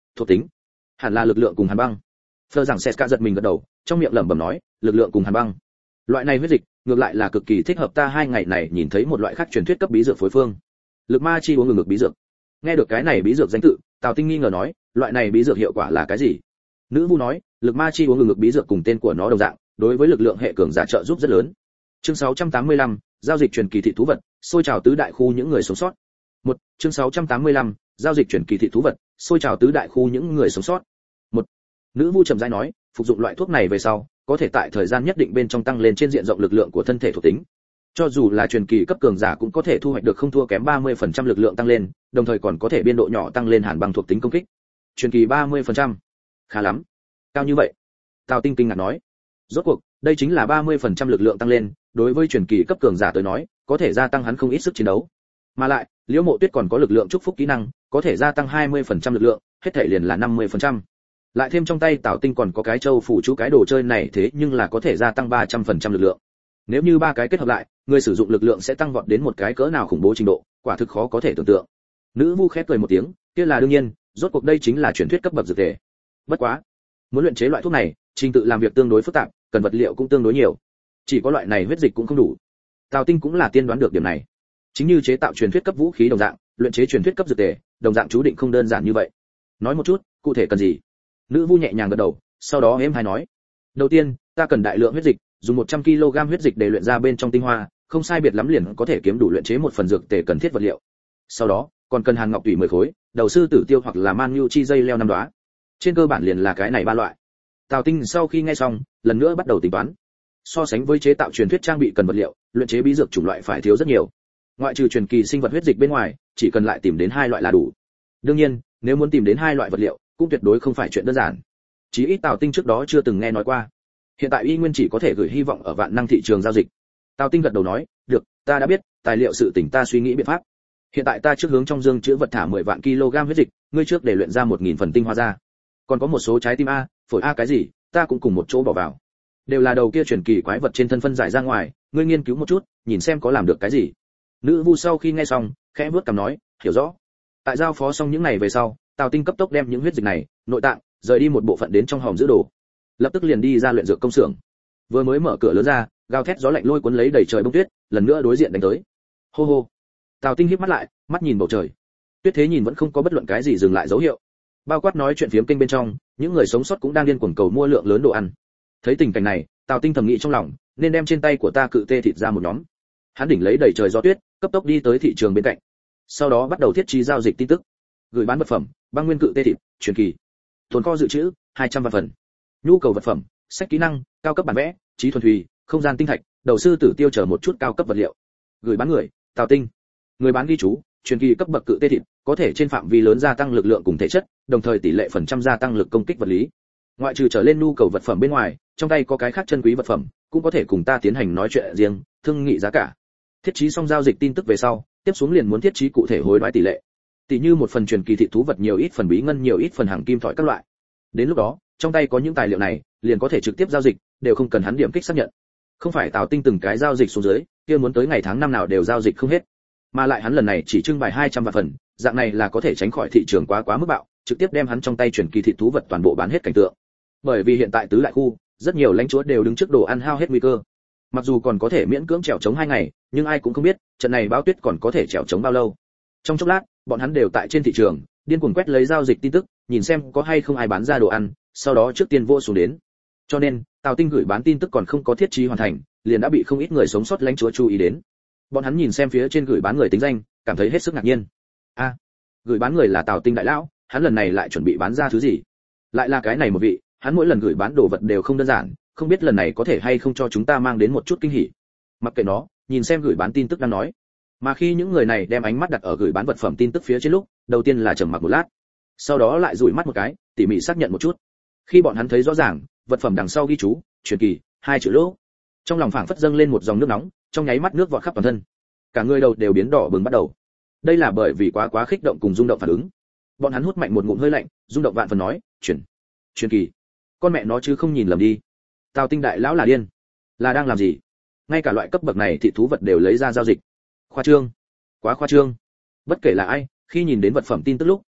thuộc tính hẳn là lực lượng cùng hàn băng. Phờ rằng Seska giật mình gật đầu, trong miệng lẩm bẩm nói, lực lượng cùng hàn băng. Loại này huyết dịch, ngược lại là cực kỳ thích hợp ta hai ngày này nhìn thấy một loại khác truyền thuyết cấp bí dược phối phương. Lực ma chi uống ngừng ngực bí dược. Nghe được cái này bí dược danh tự, Tào Tinh nghi ngờ nói, loại này bí dược hiệu quả là cái gì? Nữ vu nói, lực ma chi uống ngừng ngực bí dược cùng tên của nó đồng dạng, đối với lực lượng hệ cường giả trợ giúp rất lớn. Chương sáu trăm tám mươi lăm, giao dịch truyền kỳ thị thú vật, xôi trào tứ đại khu những người sống sót. Một, chương sáu trăm tám mươi lăm, giao dịch truyền kỳ thị thú vật, xôi trào tứ đại khu những người sống sót. Một, nữ vu trầm rãi nói, phục dụng loại thuốc này về sau, có thể tại thời gian nhất định bên trong tăng lên trên diện rộng lực lượng của thân thể thuộc tính. Cho dù là truyền kỳ cấp cường giả cũng có thể thu hoạch được không thua kém ba mươi phần trăm lực lượng tăng lên, đồng thời còn có thể biên độ nhỏ tăng lên hàn băng thuộc tính công kích. Truyền kỳ ba mươi phần trăm. Khá lắm. Cao như vậy. Tào Tinh kinh ngạc nói. Rốt cuộc, đây chính là ba mươi phần trăm lực lượng tăng lên, đối với truyền kỳ cấp cường giả tới nói, có thể gia tăng hắn không ít sức chiến đấu. Mà lại, Liễu Mộ Tuyết còn có lực lượng chúc phúc kỹ năng, có thể gia tăng hai mươi phần trăm lực lượng, hết thảy liền là năm mươi phần trăm. Lại thêm trong tay Tào Tinh còn có cái châu phủ chú cái đồ chơi này thế nhưng là có thể gia tăng ba trăm phần trăm lực lượng. Nếu như ba cái kết hợp lại, người sử dụng lực lượng sẽ tăng vọt đến một cái cỡ nào khủng bố trình độ, quả thực khó có thể tưởng tượng. Nữ vu khép cười một tiếng, kia là đương nhiên, rốt cuộc đây chính là truyền thuyết cấp bậc dược thể. Bất quá, muốn luyện chế loại thuốc này, trình tự làm việc tương đối phức tạp, cần vật liệu cũng tương đối nhiều. Chỉ có loại này huyết dịch cũng không đủ. Tào Tinh cũng là tiên đoán được điểm này. Chính như chế tạo truyền thuyết cấp vũ khí đồng dạng, luyện chế truyền thuyết cấp dược thể, đồng dạng chú định không đơn giản như vậy. Nói một chút, cụ thể cần gì? Nữ vu nhẹ nhàng gật đầu, sau đó êm hai nói: đầu tiên, ta cần đại lượng huyết dịch, dùng một trăm ki lô gam huyết dịch để luyện ra bên trong tinh hoa, không sai biệt lắm liền có thể kiếm đủ luyện chế một phần dược tề cần thiết vật liệu. Sau đó, còn cần hàn ngọc tủy mười khối, đầu sư tử tiêu hoặc là man nhu chi dây leo năm đóa. Trên cơ bản liền là cái này ba loại. Tào Tinh sau khi nghe xong, lần nữa bắt đầu tính toán. So sánh với chế tạo truyền thuyết trang bị cần vật liệu, luyện chế bí dược chủng loại phải thiếu rất nhiều. Ngoại trừ truyền kỳ sinh vật huyết dịch bên ngoài, chỉ cần lại tìm đến hai loại là đủ. Đương nhiên, nếu muốn tìm đến hai loại vật liệu, cũng tuyệt đối không phải chuyện đơn giản. Chí ít Tào Tinh trước đó chưa từng nghe nói qua. Hiện tại y nguyên chỉ có thể gửi hy vọng ở vạn năng thị trường giao dịch. Tào Tinh gật đầu nói, được, ta đã biết, tài liệu sự tỉnh ta suy nghĩ biện pháp. Hiện tại ta trước hướng trong dương chứa vật thả mười vạn kg huyết dịch, ngươi trước để luyện ra một nghìn phần tinh hoa ra. Còn có một số trái tim a, phổi a cái gì, ta cũng cùng một chỗ bỏ vào. Đều là đầu kia truyền kỳ quái vật trên thân phân giải ra ngoài, ngươi nghiên cứu một chút, nhìn xem có làm được cái gì. Nữ vu sau khi nghe xong, khẽ vuốt cằm nói, hiểu rõ. Tại giao phó xong những ngày về sau, Tào Tinh cấp tốc đem những huyết dịch này, nội tạng, rời đi một bộ phận đến trong hòm giữ đồ. Lập tức liền đi ra luyện dược công xưởng. Vừa mới mở cửa lớn ra, gào thét gió lạnh lôi cuốn lấy đầy trời bông tuyết, lần nữa đối diện đánh tới. Hô hô. Tào Tinh híp mắt lại, mắt nhìn bầu trời. Tuyết thế nhìn vẫn không có bất luận cái gì dừng lại dấu hiệu. Bao quát nói chuyện phiếm kênh bên trong, những người sống sót cũng đang điên cuồng cầu mua lượng lớn đồ ăn. Thấy tình cảnh này, Tào Tinh thầm nghĩ trong lòng, nên đem trên tay của ta cự tê thịt ra một nhóm. Hắn đỉnh lấy đầy trời gió tuyết, cấp tốc đi tới thị trường bên cạnh. Sau đó bắt đầu thiết trí giao dịch tin tức. Gửi bán vật phẩm, băng nguyên cự tê thịt, truyền kỳ. Tồn kho dự trữ, hai trăm vạn phần. Nhu cầu vật phẩm, sách kỹ năng, cao cấp bản vẽ, trí thuần thủy, không gian tinh thạch, đầu sư tử tiêu chờ một chút cao cấp vật liệu. Gửi bán người, Tào Tinh. Người bán ghi chú, truyền kỳ cấp bậc cự tê thịt, có thể trên phạm vi lớn gia tăng lực lượng cùng thể chất, đồng thời tỷ lệ phần trăm gia tăng lực công kích vật lý. Ngoại trừ trở lên nhu cầu vật phẩm bên ngoài, trong tay có cái khác chân quý vật phẩm, cũng có thể cùng ta tiến hành nói chuyện riêng, thương nghị giá cả. Thiết trí xong giao dịch tin tức về sau, tiếp xuống liền muốn thiết trí cụ thể hối đoái tỷ lệ. Tỷ như một phần truyền kỳ thị thú vật nhiều ít phần bí ngân nhiều ít phần hàng kim thỏi các loại. Đến lúc đó, trong tay có những tài liệu này, liền có thể trực tiếp giao dịch, đều không cần hắn điểm kích xác nhận. Không phải Tào Tinh từng cái giao dịch xuống dưới, kia muốn tới ngày tháng năm nào đều giao dịch không hết. Mà lại hắn lần này chỉ trưng bày hai trăm vạn phần, dạng này là có thể tránh khỏi thị trường quá quá mức bạo, trực tiếp đem hắn trong tay truyền kỳ thị thú vật toàn bộ bán hết cảnh tượng. Bởi vì hiện tại tứ đại khu, rất nhiều lãnh chúa đều đứng trước đồ ăn hao hết nguy cơ. Mặc dù còn có thể miễn cưỡng trèo chống hai ngày, nhưng ai cũng không biết, trận này bão tuyết còn có thể trèo chống bao lâu. Trong chốc lát, bọn hắn đều tại trên thị trường, điên cuồng quét lấy giao dịch tin tức, nhìn xem có hay không ai bán ra đồ ăn, sau đó trước tiên vô xuống đến. Cho nên, Tào Tinh gửi bán tin tức còn không có thiết trí hoàn thành, liền đã bị không ít người sống sót lãnh chúa chú ý đến. Bọn hắn nhìn xem phía trên gửi bán người tính danh, cảm thấy hết sức ngạc nhiên. A, à, gửi bán người là Tào Tinh đại lão, hắn lần này lại chuẩn bị bán ra thứ gì? Lại là cái này một vị, hắn mỗi lần gửi bán đồ vật đều không đơn giản, không biết lần này có thể hay không cho chúng ta mang đến một chút kinh hỉ. Mặc kệ nó, nhìn xem gửi bán tin tức đang nói. Mà khi những người này đem ánh mắt đặt ở gửi bán vật phẩm tin tức phía trên lúc, đầu tiên là trầm mặc một lát, sau đó lại dụi mắt một cái, tỉ mỉ xác nhận một chút. Khi bọn hắn thấy rõ ràng, vật phẩm đằng sau ghi chú, truyền kỳ, hai chữ lỗ, trong lòng phảng phất dâng lên một dòng nước nóng, trong nháy mắt nước vọt khắp toàn thân. Cả người đầu đều biến đỏ bừng bắt đầu. Đây là bởi vì quá quá kích động cùng rung động phản ứng. Bọn hắn hút mạnh một ngụm hơi lạnh, rung động vạn phần nói, "Truyền, truyền kỳ." Con mẹ nó chứ không nhìn lầm đi. Tào Tinh đại lão là điên, là đang làm gì? Ngay cả loại cấp bậc này thị thú vật đều lấy ra giao dịch. Khoa trương, quá khoa trương. Bất kể là ai, khi nhìn đến vật phẩm tin tức lúc,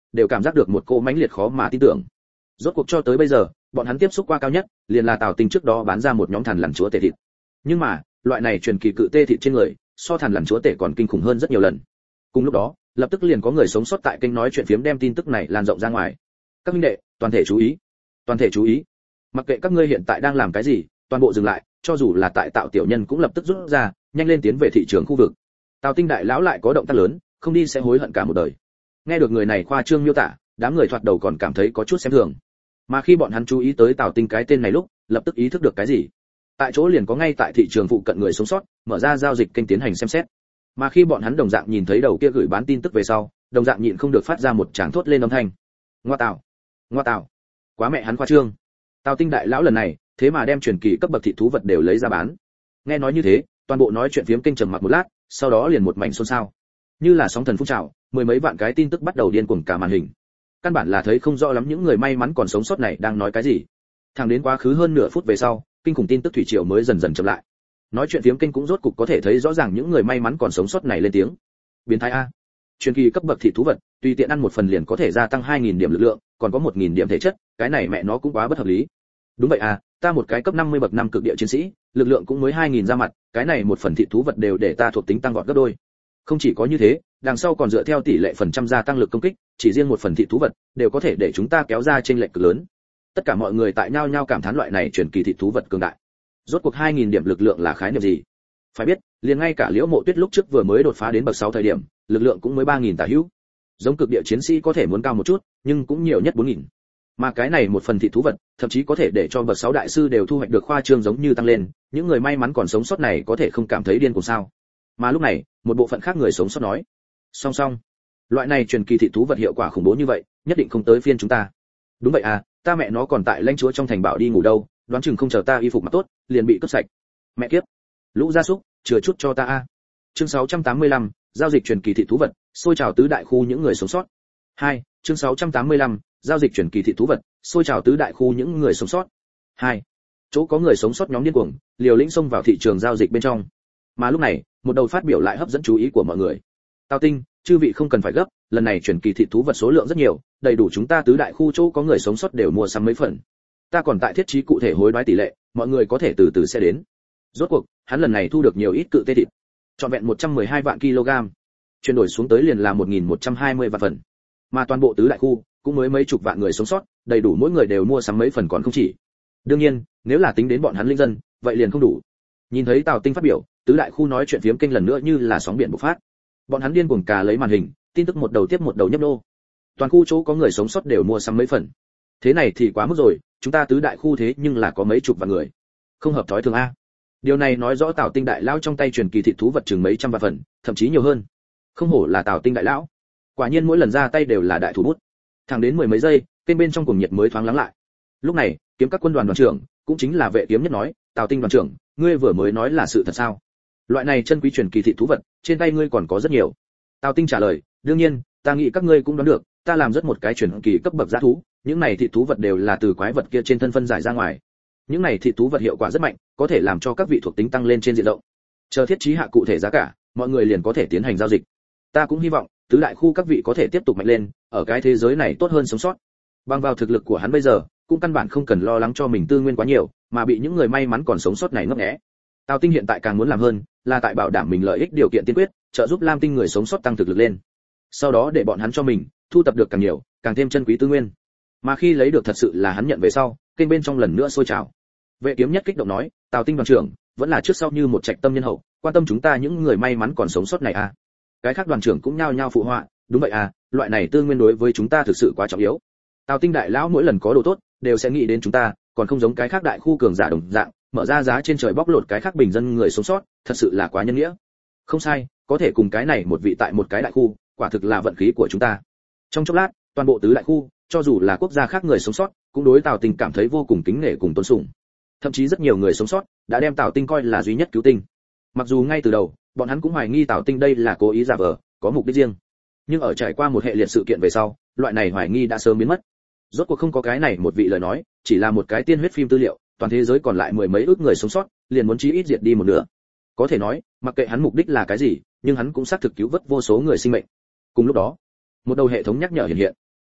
đều cảm giác được một cỗ mãnh liệt khó mà tin tưởng. Rốt cuộc cho tới bây giờ, bọn hắn tiếp xúc qua cao nhất, liền là Tào Tinh trước đó bán ra một nhóm thần lằn chúa tể thịt. Nhưng mà, loại này truyền kỳ cự tê thịt trên người, so thần lằn chúa tể còn kinh khủng hơn rất nhiều lần. Cùng lúc đó, lập tức liền có người sống sót tại kênh nói chuyện phiếm đem tin tức này lan rộng ra ngoài. Các huynh đệ, toàn thể chú ý, toàn thể chú ý. Mặc kệ các ngươi hiện tại đang làm cái gì, toàn bộ dừng lại, cho dù là tại Tạo tiểu nhân cũng lập tức rút ra, nhanh lên tiến về thị trường khu vực. Tào Tinh đại lão lại có động tác lớn, không đi sẽ hối hận cả một đời. Nghe được người này khoa trương miêu tả, đám người thoạt đầu còn cảm thấy có chút xem thường. Mà khi bọn hắn chú ý tới Tào Tinh cái tên này lúc, lập tức ý thức được cái gì. Tại chỗ liền có ngay tại thị trường phụ cận người sống sót, mở ra giao dịch kênh tiến hành xem xét. Mà khi bọn hắn đồng dạng nhìn thấy đầu kia gửi bán tin tức về sau, đồng dạng nhịn không được phát ra một tràng thốt lên âm thanh. Ngoa tạo, ngoa tạo, quá mẹ hắn khoa trương. Tào Tinh đại lão lần này, thế mà đem truyền kỳ cấp bậc thị thú vật đều lấy ra bán. Nghe nói như thế, toàn bộ nói chuyện phiếm kênh trầm mặc một lát, sau đó liền một mảnh xôn xao. Như là sóng thần phun trào, mười mấy vạn cái tin tức bắt đầu điên cuồng cả màn hình. Căn bản là thấy không rõ lắm những người may mắn còn sống sót này đang nói cái gì. Thẳng đến quá khứ hơn nửa phút về sau, kinh khủng tin tức thủy triều mới dần dần chậm lại. Nói chuyện phiếm kênh cũng rốt cục có thể thấy rõ ràng những người may mắn còn sống sót này lên tiếng. Biến thái a. Truyền kỳ cấp bậc thị thú vật, tùy tiện ăn một phần liền có thể gia tăng hai nghìn điểm lực lượng, còn có một nghìn điểm thể chất, cái này mẹ nó cũng quá bất hợp lý. Đúng vậy à, ta một cái cấp năm mươi bậc năm cực địa chiến sĩ, lực lượng cũng mới hai nghìn ra mặt, cái này một phần thị thú vật đều để ta thuộc tính tăng vọt gấp đôi. Không chỉ có như thế, đằng sau còn dựa theo tỷ lệ phần trăm gia tăng lực công kích, chỉ riêng một phần thị thú vật đều có thể để chúng ta kéo ra chênh lệch cực lớn. Tất cả mọi người tại nhau nhau cảm thán loại này truyền kỳ thị thú vật cường đại. Rốt cuộc hai nghìn điểm lực lượng là khái niệm gì? Phải biết, liền ngay cả Liễu Mộ Tuyết lúc trước vừa mới đột phá đến bậc sáu thời điểm, lực lượng cũng mới ba nghìn tả hữu. Giống cực địa chiến sĩ có thể muốn cao một chút, nhưng cũng nhiều nhất bốn nghìn. Mà cái này một phần thị thú vật, thậm chí có thể để cho bậc sáu đại sư đều thu hoạch được khoa trương giống như tăng lên, những người may mắn còn sống sót này có thể không cảm thấy điên cuồng sao? Mà lúc này, một bộ phận khác người sống sót nói, song song, loại này truyền kỳ thị thú vật hiệu quả khủng bố như vậy, nhất định không tới phiên chúng ta. Đúng vậy à, ta mẹ nó còn tại lãnh chúa trong thành bảo đi ngủ đâu, đoán chừng không chờ ta y phục mặc tốt, liền bị cướp sạch. Mẹ kiếp, lũ gia súc, chừa chút cho ta a. Chương sáu trăm tám mươi lăm, giao dịch truyền kỳ thị thú vật, xôi trào tứ đại khu những người sống sót. hai, chương sáu trăm tám mươi lăm, giao dịch truyền kỳ thị thú vật, xôi trào tứ đại khu những người sống sót. hai, chỗ có người sống sót nhóm điên cuồng, liều lĩnh xông vào thị trường giao dịch bên trong. Mà lúc này, một đầu phát biểu lại hấp dẫn chú ý của mọi người. Tào Tinh, chư vị không cần phải gấp, lần này truyền kỳ thị thú vật số lượng rất nhiều, đầy đủ chúng ta tứ đại khu chỗ có người sống sót đều mua sắm mấy phần. Ta còn tại thiết trí cụ thể hối đoái tỷ lệ, mọi người có thể từ từ sẽ đến. Rốt cuộc, hắn lần này thu được nhiều ít cự tê thịt, trọn vẹn một trăm mười hai vạn kg, chuyển đổi xuống tới liền là một nghìn một trăm hai mươi vạn phần. Mà toàn bộ tứ đại khu cũng mới mấy chục vạn người sống sót, đầy đủ mỗi người đều mua sắm mấy phần còn không chỉ. Đương nhiên, nếu là tính đến bọn hắn linh dân, vậy liền không đủ. Nhìn thấy Tào Tinh phát biểu, tứ đại khu nói chuyện phiếm kênh lần nữa như là sóng biển bộc phát. Bọn hắn điên cuồng cà lấy màn hình, tin tức một đầu tiếp một đầu nhấp nô. Toàn khu chỗ có người sống sót đều mua sắm mấy phần. Thế này thì quá mức rồi, chúng ta tứ đại khu thế nhưng là có mấy chục vạn người. Không hợp thói thường a. Điều này nói rõ Tào Tinh đại lão trong tay truyền kỳ thị thú vật chừng mấy trăm vạn phần, thậm chí nhiều hơn. Không hổ là Tào Tinh đại lão. Quả nhiên mỗi lần ra tay đều là đại thủ bút. Thẳng đến mười mấy giây, kênh bên trong cuồng nhiệt mới thoáng lắng lại. Lúc này, kiếm các quân đoàn đoàn trưởng, cũng chính là vệ kiếm nhất nói, Tào Tinh đoàn trưởng, ngươi vừa mới nói là sự thật sao? Loại này chân quý truyền kỳ thị thú vật, trên tay ngươi còn có rất nhiều. Tào Tinh trả lời, đương nhiên, ta nghĩ các ngươi cũng đoán được, ta làm rất một cái truyền kỳ cấp bậc giá thú, những này thị thú vật đều là từ quái vật kia trên thân phân giải ra ngoài. Những này thị thú vật hiệu quả rất mạnh, có thể làm cho các vị thuộc tính tăng lên trên diện rộng. Chờ thiết trí hạ cụ thể giá cả, mọi người liền có thể tiến hành giao dịch. Ta cũng hy vọng tứ đại khu các vị có thể tiếp tục mạnh lên, ở cái thế giới này tốt hơn sống sót. Bằng vào thực lực của hắn bây giờ, cũng căn bản không cần lo lắng cho mình tư nguyên quá nhiều, mà bị những người may mắn còn sống sót này ngấp nghé. Tào Tinh hiện tại càng muốn làm hơn, là tại bảo đảm mình lợi ích điều kiện tiên quyết, trợ giúp Lam Tinh người sống sót tăng thực lực lên. Sau đó để bọn hắn cho mình thu tập được càng nhiều, càng thêm chân quý tư nguyên. Mà khi lấy được thật sự là hắn nhận về sau, kênh bên trong lần nữa sôi trào. Vệ kiếm nhất kích động nói, Tào Tinh đoàn trưởng, vẫn là trước sau như một trạch tâm nhân hậu, quan tâm chúng ta những người may mắn còn sống sót này à. Cái khác đoàn trưởng cũng nhao nhao phụ họa, đúng vậy à, loại này tư nguyên đối với chúng ta thực sự quá trọng yếu. Tào Tinh đại lão mỗi lần có đồ tốt, đều sẽ nghĩ đến chúng ta, còn không giống cái khác đại khu cường giả đồng dạng, mở ra giá trên trời bóc lột cái khác bình dân người sống sót, thật sự là quá nhân nghĩa. Không sai, có thể cùng cái này một vị tại một cái đại khu, quả thực là vận khí của chúng ta. Trong chốc lát, toàn bộ tứ đại khu, cho dù là quốc gia khác người sống sót, cũng đối Tào Tinh cảm thấy vô cùng kính nể cùng tôn sùng. Thậm chí rất nhiều người sống sót đã đem Tào Tinh coi là duy nhất cứu tinh. Mặc dù ngay từ đầu, bọn hắn cũng hoài nghi Tào Tinh đây là cố ý giả vờ, có mục đích riêng. Nhưng ở trải qua một hệ liệt sự kiện về sau, loại này hoài nghi đã sớm biến mất. Rốt cuộc không có cái này một vị lời nói, chỉ là một cái tiên huyết phim tư liệu, toàn thế giới còn lại mười mấy ước người sống sót, liền muốn chí ít diệt đi một nửa. Có thể nói, mặc kệ hắn mục đích là cái gì, nhưng hắn cũng xác thực cứu vớt vô số người sinh mệnh. Cùng lúc đó, một đầu hệ thống nhắc nhở hiện hiện.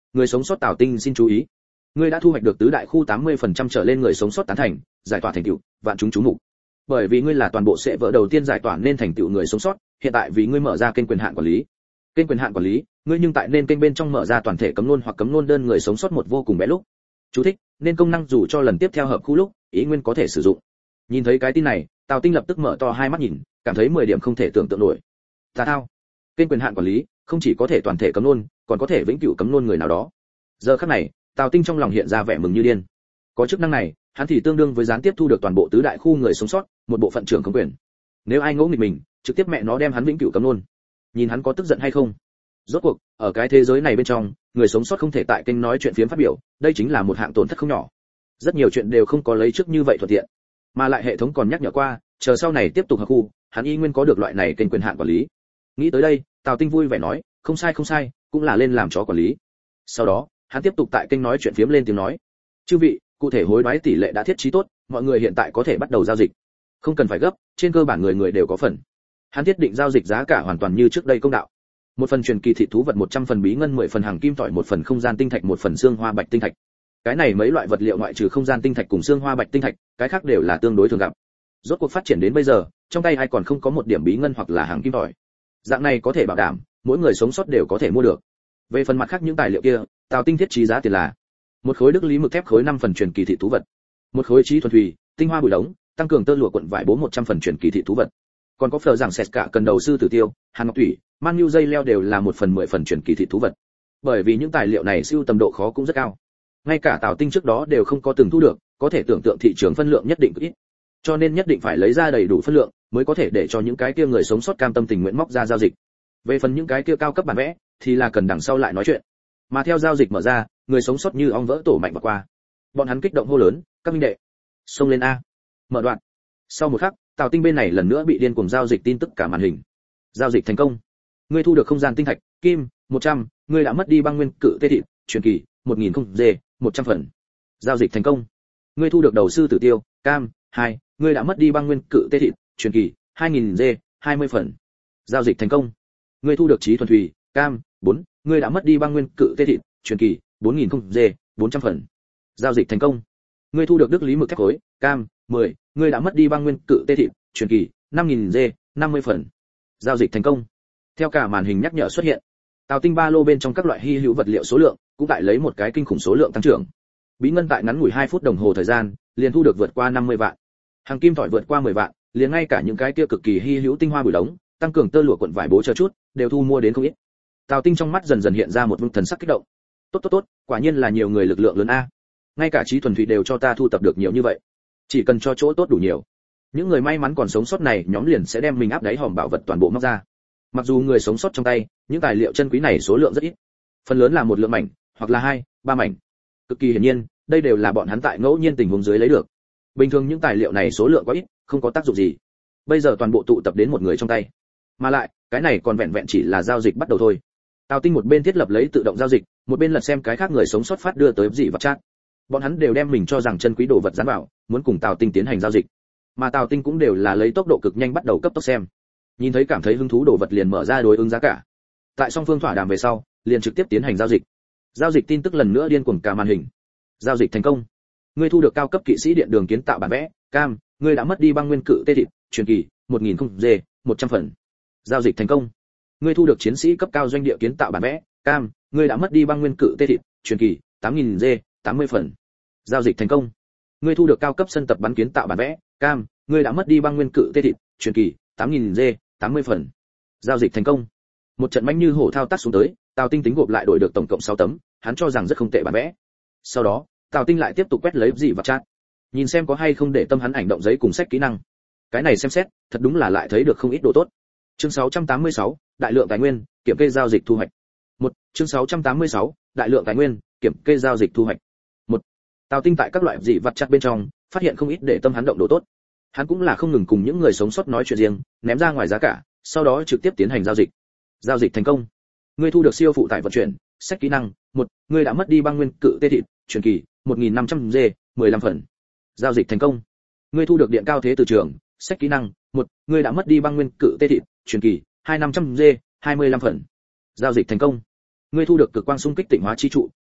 Người sống sót Tào Tinh xin chú ý. Ngươi đã thu hoạch được tứ đại khu tám mươi phần trăm trở lên người sống sót tán thành, giải tỏa thành tựu, vạn chúng chú mục. Bởi vì ngươi là toàn bộ sẽ vỡ đầu tiên giải tỏa nên thành tựu người sống sót, hiện tại vì ngươi mở ra kênh quyền hạn quản lý. Kênh quyền hạn quản lý, ngươi nhưng tại nên kênh bên trong mở ra toàn thể cấm luôn hoặc cấm luôn đơn người sống sót một vô cùng bé lúc. Chú thích, nên công năng dù cho lần tiếp theo hợp khu lúc, ý nguyên có thể sử dụng. Nhìn thấy cái tin này, Tào Tinh lập tức mở to hai mắt nhìn, cảm thấy mười điểm không thể tưởng tượng nổi. Tà thao, kênh quyền hạn quản lý, không chỉ có thể toàn thể cấm luôn, còn có thể vĩnh cửu cấm luôn người nào đó. Giờ khắc này, Tào Tinh trong lòng hiện ra vẻ mừng như điên. Có chức năng này, hắn thì tương đương với gián tiếp thu được toàn bộ tứ đại khu người sống sót, một bộ phận trưởng công quyền. Nếu ai ngỗ nghịch mình, trực tiếp mẹ nó đem hắn vĩnh cửu cấm luôn. Nhìn hắn có tức giận hay không? Rốt cuộc, ở cái thế giới này bên trong, người sống sót không thể tại kênh nói chuyện phiếm phát biểu, đây chính là một hạng tổn thất không nhỏ. Rất nhiều chuyện đều không có lấy trước như vậy thuận tiện, mà lại hệ thống còn nhắc nhở qua, chờ sau này tiếp tục hợp khu, hắn y nguyên có được loại này kênh quyền hạn quản lý. Nghĩ tới đây, Tào Tinh vui vẻ nói, không sai không sai, cũng là lên làm chó quản lý. Sau đó, hắn tiếp tục tại kênh nói chuyện phiếm lên tiếng nói, chư vị, cụ thể hối đoái tỷ lệ đã thiết trí tốt, mọi người hiện tại có thể bắt đầu giao dịch. Không cần phải gấp, trên cơ bản người người đều có phần. Hắn thiết định giao dịch giá cả hoàn toàn như trước đây công đạo. Một phần truyền kỳ thịt thú vật một trăm phần bí ngân mười phần hàng kim tỏi một phần không gian tinh thạch một phần xương hoa bạch tinh thạch. Cái này mấy loại vật liệu ngoại trừ không gian tinh thạch cùng xương hoa bạch tinh thạch, cái khác đều là tương đối thường gặp. Rốt cuộc phát triển đến bây giờ, trong tay ai còn không có một điểm bí ngân hoặc là hàng kim tỏi. Dạng này có thể bảo đảm, mỗi người sống sót đều có thể mua được. Về phần mặt khác những tài liệu kia, Tào Tinh thiết trí giá tiền là một khối đức lý mực thép khối năm phần truyền kỳ thịt thú vật, một khối trí thuần thủy, tinh hoa bụi đống, tăng cường tơ lụa cuộn vải bốn một trăm phần truyền kỳ thịt thú vật. Còn có phở giảng sệt cả cần đầu sư tử tiêu, hàn ngọc thủy, man nhu dây leo đều là một phần mười phần truyền kỳ thịt thú vật. Bởi vì những tài liệu này siêu tầm độ khó cũng rất cao, ngay cả Tào Tinh trước đó đều không có từng thu được, có thể tưởng tượng thị trường phân lượng nhất định cực ít, cho nên nhất định phải lấy ra đầy đủ phân lượng mới có thể để cho những cái kia người sống sót cam tâm tình nguyện móc ra giao dịch. Về phần những cái kia cao cấp bản vẽ thì là cần đằng sau lại nói chuyện. Mà theo giao dịch mở ra, người sống sót như ong vỡ tổ mạnh vào qua. Bọn hắn kích động hô lớn, các minh đệ, xông lên a! Mở đoạn. Sau một khắc, Tào Tinh bên này lần nữa bị điên cuồng giao dịch tin tức cả màn hình. Giao dịch thành công. Ngươi thu được không gian tinh thạch, kim, một trăm, ngươi đã mất đi băng nguyên cự tê thịt, truyền kỳ, một nghìn không dê, một trăm phần. Giao dịch thành công. Ngươi thu được đầu sư tử tiêu, cam, hai, ngươi đã mất đi băng nguyên cự tê thịt, truyền kỳ, hai nghìn dê, hai mươi phần. Giao dịch thành công. Ngươi thu được trí thuần thủy, cam, bốn, ngươi đã mất đi băng nguyên cự tê thịt, truyền kỳ, bốn nghìn không dê, bốn trăm phần. Giao dịch thành công. Ngươi thu được đức lý mực thép khối, cam, mười, ngươi đã mất đi băng nguyên cự tê thịt, truyền kỳ, năm nghìn dê, năm mươi phần. Giao dịch thành công. Theo cả màn hình nhắc nhở xuất hiện, Tào Tinh ba lô bên trong các loại hy hữu vật liệu số lượng cũng tại lấy một cái kinh khủng số lượng tăng trưởng. Bí ngân tại ngắn ngủi hai phút đồng hồ thời gian, liền thu được vượt qua năm mươi vạn. Hàng kim tỏi vượt qua mười vạn, liền ngay cả những cái kia cực kỳ hy hữu tinh hoa bùi đống, tăng cường tơ lụa cuộn vải bố chờ chút, đều thu mua đến không ít. Tào Tinh trong mắt dần dần hiện ra một vương thần sắc kích động. Tốt tốt tốt, quả nhiên là nhiều người lực lượng lớn a. Ngay cả trí thuần thủy đều cho ta thu tập được nhiều như vậy. Chỉ cần cho chỗ tốt đủ nhiều, những người may mắn còn sống sót này nhóm liền sẽ đem mình áp đáy hòm bảo vật toàn bộ móc ra. Mặc dù người sống sót trong tay, những tài liệu chân quý này số lượng rất ít, phần lớn là một lượng mảnh, hoặc là hai, ba mảnh. Cực kỳ hiển nhiên, đây đều là bọn hắn tại ngẫu nhiên tình huống dưới lấy được. Bình thường những tài liệu này số lượng quá ít, không có tác dụng gì. Bây giờ toàn bộ tụ tập đến một người trong tay. Mà lại, cái này còn vẹn vẹn chỉ là giao dịch bắt đầu thôi. Tào Tinh một bên thiết lập lấy tự động giao dịch, một bên lật xem cái khác người sống sót phát đưa tới gì vật chat. Bọn hắn đều đem mình cho rằng chân quý đồ vật dán vào, muốn cùng Tào Tinh tiến hành giao dịch. Mà Tào Tinh cũng đều là lấy tốc độ cực nhanh bắt đầu cấp tốc xem. Nhìn thấy cảm thấy hứng thú đồ vật liền mở ra đối ứng giá cả. Tại song phương thỏa đàm về sau, liền trực tiếp tiến hành giao dịch. Giao dịch tin tức lần nữa điên cuồng cả màn hình. Giao dịch thành công. Ngươi thu được cao cấp kỵ sĩ điện đường kiến tạo bản vẽ, cam, ngươi đã mất đi băng nguyên cự tê thịt, truyền kỳ, một nghìn không dê, một trăm phần. Giao dịch thành công. Ngươi thu được chiến sĩ cấp cao doanh địa kiến tạo bản vẽ, cam, ngươi đã mất đi băng nguyên cự tê thịt, truyền kỳ, tám nghìn dê, tám mươi phần. Giao dịch thành công. Ngươi thu được cao cấp sân tập bắn kiến tạo bản vẽ, cam, ngươi đã mất đi băng nguyên cự tê thịt, truyền kỳ, tám nghìn dê, tám mươi phần. Giao dịch thành công. Một trận mãnh như hổ thao tác xuống tới, Tào Tinh tính gộp lại đổi được tổng cộng sáu tấm, hắn cho rằng rất không tệ bản vẽ. Sau đó, Tào Tinh lại tiếp tục quét lấy gì vào chat, nhìn xem có hay không để tâm hắn ảnh động giấy cùng sách kỹ năng. Cái này xem xét, thật đúng là lại thấy được không ít đồ tốt. Chương sáu trăm tám mươi sáu, đại lượng tài nguyên, kiểm kê giao dịch thu hoạch. Một, chương sáu trăm tám mươi sáu, đại lượng tài nguyên, kiểm kê giao dịch thu hoạch. Một, Tào Tinh tại các loại dị vật chat bên trong, phát hiện không ít để tâm hắn động đồ tốt. Hắn cũng là không ngừng cùng những người sống sót nói chuyện riêng, ném ra ngoài giá cả, sau đó trực tiếp tiến hành giao dịch. Giao dịch thành công. Ngươi thu được siêu phụ tải vận chuyển, sách kỹ năng, một, ngươi đã mất đi băng nguyên cự tê thịt, truyền kỳ, một nghìn năm trăm dê, mười lăm phần. Giao dịch thành công. Ngươi thu được điện cao thế từ trường, sách kỹ năng, một, ngươi đã mất đi băng nguyên cự tê thịt, truyền kỳ, hai nghìn năm trăm dê, hai mươi lăm phần. Giao dịch thành công. Ngươi thu được cực quang xung kích tịnh hóa chi trụ,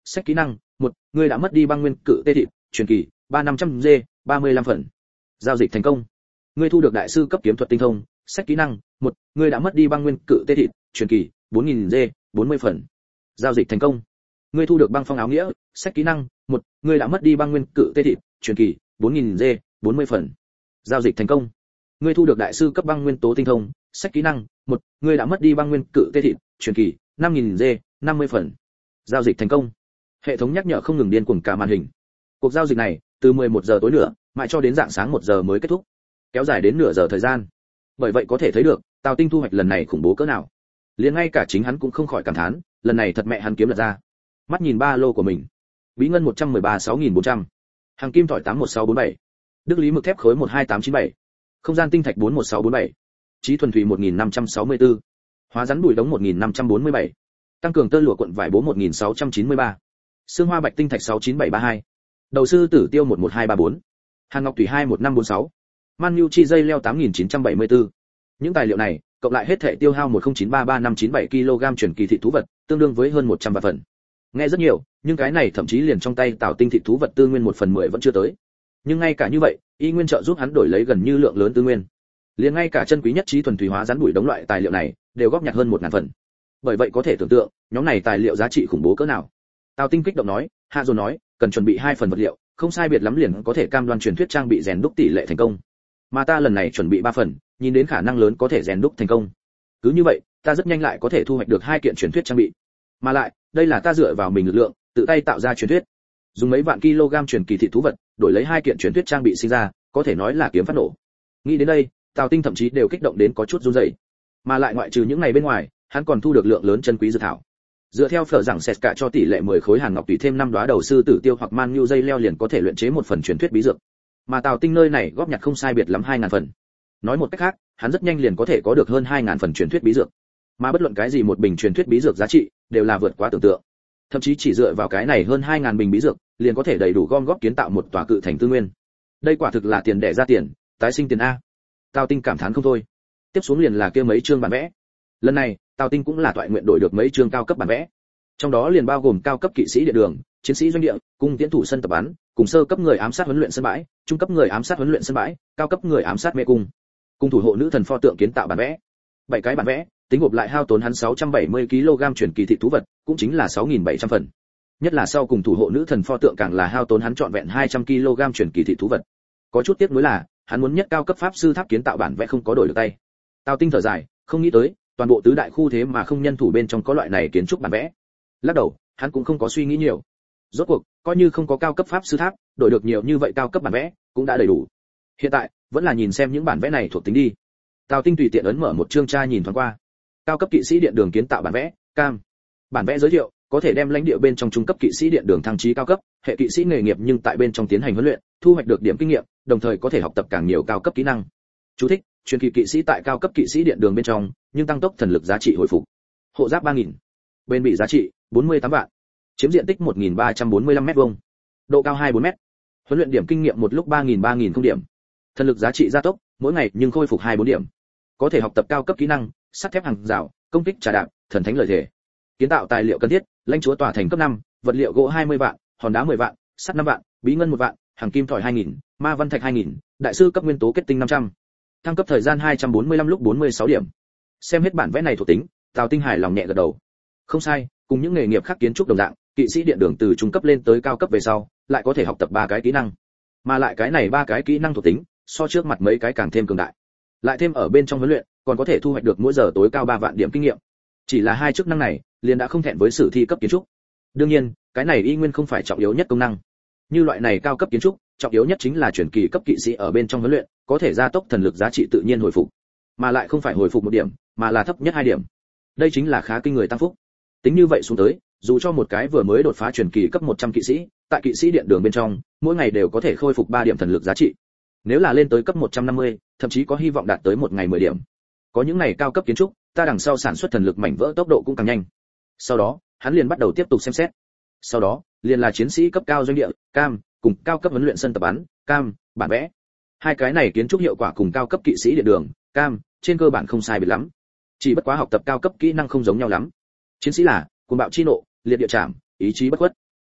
Sách kỹ năng: một, ngươi đã mất đi băng nguyên cự tê thịt, truyền kỳ, ba năm trăm G, ba mươi lăm phần. Giao dịch thành công. Ngươi thu được đại sư cấp kiếm thuật tinh thông. Sách kỹ năng: một, ngươi đã mất đi băng nguyên cự tê thịt, truyền kỳ, bốn nghìn G, bốn mươi phần. Giao dịch thành công. Ngươi thu được băng phong áo nghĩa. Sách kỹ năng: một, ngươi đã mất đi băng nguyên cự tê thịt, truyền kỳ, bốn nghìn G, bốn mươi phần. Giao dịch thành công. Ngươi thu được đại sư cấp băng nguyên tố tinh thông. Sách kỹ năng: một, ngươi đã mất đi băng nguyên cự tê thịt, truyền kỳ, năm nghìn G, năm mươi phần. Giao dịch thành công. Hệ thống nhắc nhở không ngừng điên cuồng cả màn hình. Cuộc giao dịch này từ mười một giờ tối nửa mãi cho đến rạng sáng một giờ mới kết thúc, kéo dài đến nửa giờ thời gian. Bởi vậy có thể thấy được Tào Tinh thu hoạch lần này khủng bố cỡ nào. Liền ngay cả chính hắn cũng không khỏi cảm thán, lần này thật mẹ hắn kiếm lật ra. Mắt nhìn ba lô của mình, bí ngân một trăm mười ba sáu nghìn bốn trăm, hàng kim thỏi tám một sáu bốn bảy, đức lý mực thép khối một hai tám chín bảy, không gian tinh thạch bốn một sáu bốn bảy, trí thuần thủy một nghìn năm trăm sáu mươi tư, hóa rắn bụi đống một nghìn năm trăm bốn mươi bảy, tăng cường tơ lụa cuộn vải bố một nghìn sáu trăm chín mươi ba, xương hoa bạch tinh thạch sáu chín bảy ba hai, đầu sư tử tiêu một một hai ba bốn, hàn ngọc thủy hai một năm bốn sáu, man nhu chi dây leo tám nghìn chín trăm bảy mươi tư. Những tài liệu này cộng lại hết thể tiêu hao một không chín ba ba năm chín bảy ki lô gam truyền kỳ thị thú vật, tương đương với hơn một trăm vạn phần. Nghe rất nhiều, nhưng cái này thậm chí liền trong tay Tào Tinh thị thú vật tư nguyên một phần mười vẫn chưa tới. Nhưng ngay cả như vậy, y nguyên trợ giúp hắn đổi lấy gần như lượng lớn tư nguyên. Liền ngay cả chân quý nhất trí thuần thủy hóa rắn bụi đống loại tài liệu này, đều góp nhặt hơn một ngàn phần. Bởi vậy có thể tưởng tượng, nhóm này tài liệu giá trị khủng bố cỡ nào. Tào Tinh kích động nói, Hạ Dồn nói, cần chuẩn bị hai phần vật liệu, không sai biệt lắm liền có thể cam đoan truyền thuyết trang bị rèn đúc tỷ lệ thành công. Mà ta lần này chuẩn bị ba phần, nhìn đến khả năng lớn có thể rèn đúc thành công. Cứ như vậy, ta rất nhanh lại có thể thu hoạch được hai kiện truyền thuyết trang bị. Mà lại, đây là ta dựa vào mình lực lượng, tự tay tạo ra truyền thuyết. Dùng mấy vạn kg truyền kỳ thị thú vật, đổi lấy hai kiện truyền thuyết trang bị sinh ra, có thể nói là kiếm phát nổ. Nghĩ đến đây, Tào Tinh thậm chí đều kích động đến có chút run rẩy. Mà lại ngoại trừ những này bên ngoài, hắn còn thu được lượng lớn chân quý dược thảo. Dựa theo phở rằng sệt cả cho tỷ lệ mười khối hàn ngọc tùy thêm năm đóa đầu sư tử tiêu hoặc man nhu dây leo liền có thể luyện chế một phần truyền thuyết bí dược. Mà Tào Tinh nơi này góp nhặt không sai biệt lắm hai ngàn phần. Nói một cách khác, hắn rất nhanh liền có thể có được hơn hai ngàn phần truyền thuyết bí dược. Mà bất luận cái gì một bình truyền thuyết bí dược giá trị đều là vượt quá tưởng tượng. Thậm chí chỉ dựa vào cái này hơn hai ngàn bình bí dược, liền có thể đầy đủ gom góp kiến tạo một tòa cự thành tư nguyên. Đây quả thực là tiền đẻ ra tiền, tái sinh tiền a. Tào Tinh cảm thán không thôi. Tiếp xuống liền là kia mấy chương bản vẽ. Lần này, Tào Tinh cũng là toại nguyện đổi được mấy chương cao cấp bản vẽ. Trong đó liền bao gồm cao cấp kỵ sĩ địa đường, chiến sĩ doanh địa, cung tiễn thủ sân tập bắn, cùng sơ cấp người ám sát huấn luyện sân bãi, trung cấp người ám sát huấn luyện sân bãi, cao cấp người ám sát mê cung. Cung thủ hộ nữ thần pho tượng kiến tạo bản vẽ. Bảy cái bản vẽ, tính gộp lại hao tốn hắn sáu trăm bảy mươi ki lô gam truyền kỳ thị thú vật, cũng chính là sáu nghìn bảy trăm phần. Nhất là sau cùng thủ hộ nữ thần pho tượng càng là hao tốn hắn trọn vẹn hai trăm ki lô gam truyền kỳ thị thú vật. Có chút tiếc nuối là, hắn muốn nhất cao cấp pháp sư tháp kiến tạo bản vẽ không có đổi được tay. Tào Tinh thở dài, không nghĩ tới, toàn bộ tứ đại khu thế mà không nhân thủ bên trong có loại này kiến trúc bản vẽ. Lắc đầu, hắn cũng không có suy nghĩ nhiều. Rốt cuộc, coi như không có cao cấp pháp sư tháp, đổi được nhiều như vậy cao cấp bản vẽ, cũng đã đầy đủ. Hiện tại, vẫn là nhìn xem những bản vẽ này thuộc tính đi. Tào Tinh tùy tiện ấn mở một chương tra nhìn thoáng qua. Cao cấp kỵ sĩ điện đường kiến tạo bản vẽ, cam. Bản vẽ giới thiệu, có thể đem lãnh địa bên trong trung cấp kỵ sĩ điện đường thăng trí cao cấp, hệ kỵ sĩ nghề nghiệp nhưng tại bên trong tiến hành huấn luyện, thu hoạch được điểm kinh nghiệm, đồng thời có thể học tập càng nhiều cao cấp kỹ năng. Chú thích: truyền kỳ kỵ sĩ tại cao cấp kỵ sĩ điện đường bên trong, nhưng tăng tốc thần lực giá trị hồi phục. Hộ giáp ba nghìn. Bên bị giá trị bốn mươi tám vạn. Chiếm diện tích một nghìn ba trăm bốn mươi lăm mét vuông. Độ cao hai mươi bốn mét. Huấn luyện điểm kinh nghiệm một lúc ba nghìn ba nghìn không điểm. Thần lực giá trị gia tốc, mỗi ngày nhưng khôi phục hai bốn điểm. Có thể học tập cao cấp kỹ năng, sắt thép hàng rào, công kích trà đạp, thần thánh lợi thể. Kiến tạo tài liệu cần thiết, lãnh chúa tòa thành cấp năm, vật liệu gỗ hai mươi vạn, hòn đá mười vạn, sắt năm vạn, bí ngân một vạn, hàng kim thỏi hai nghìn, ma văn thạch hai nghìn, đại sư cấp nguyên tố kết tinh năm trăm. Thăng cấp thời gian hai trăm bốn mươi lăm lúc bốn mươi sáu điểm. Xem hết bản vẽ này thuộc tính, Tào Tinh hài lòng nhẹ gật đầu. Không sai, cùng những nghề nghiệp khác kiến trúc đồng dạng, kỵ sĩ điện đường từ trung cấp lên tới cao cấp về sau, lại có thể học tập ba cái kỹ năng. Mà lại cái này ba cái kỹ năng thuộc tính, so trước mặt mấy cái càng thêm cường đại. Lại thêm ở bên trong huấn luyện, còn có thể thu hoạch được mỗi giờ tối cao ba vạn điểm kinh nghiệm. Chỉ là hai chức năng này, liền đã không thẹn với sử thi cấp kiến trúc. Đương nhiên, cái này y nguyên không phải trọng yếu nhất công năng. Như loại này cao cấp kiến trúc, trọng yếu nhất chính là chuyển kỳ cấp kỵ sĩ ở bên trong huấn luyện, có thể gia tốc thần lực giá trị tự nhiên hồi phục. Mà lại không phải hồi phục một điểm, mà là thấp nhất hai điểm. Đây chính là khá kinh người tăng phúc. Tính như vậy xuống tới, dù cho một cái vừa mới đột phá truyền kỳ cấp một trăm kỵ sĩ, tại kỵ sĩ điện đường bên trong, mỗi ngày đều có thể khôi phục ba điểm thần lực giá trị. Nếu là lên tới cấp một trăm năm mươi, thậm chí có hy vọng đạt tới một ngày mười điểm. Có những này cao cấp kiến trúc, ta đằng sau sản xuất thần lực mảnh vỡ tốc độ cũng càng nhanh. Sau đó, hắn liền bắt đầu tiếp tục xem xét. Sau đó, liền là chiến sĩ cấp cao doanh địa, cam, cùng cao cấp huấn luyện sân tập bắn, cam, bản vẽ. Hai cái này kiến trúc hiệu quả cùng cao cấp kỵ sĩ điện đường, cam, trên cơ bản không sai biệt lắm. Chỉ bất quá học tập cao cấp kỹ năng không giống nhau lắm. Chiến sĩ là cuồng bạo chi nộ, liệt địa trảm, ý chí bất khuất.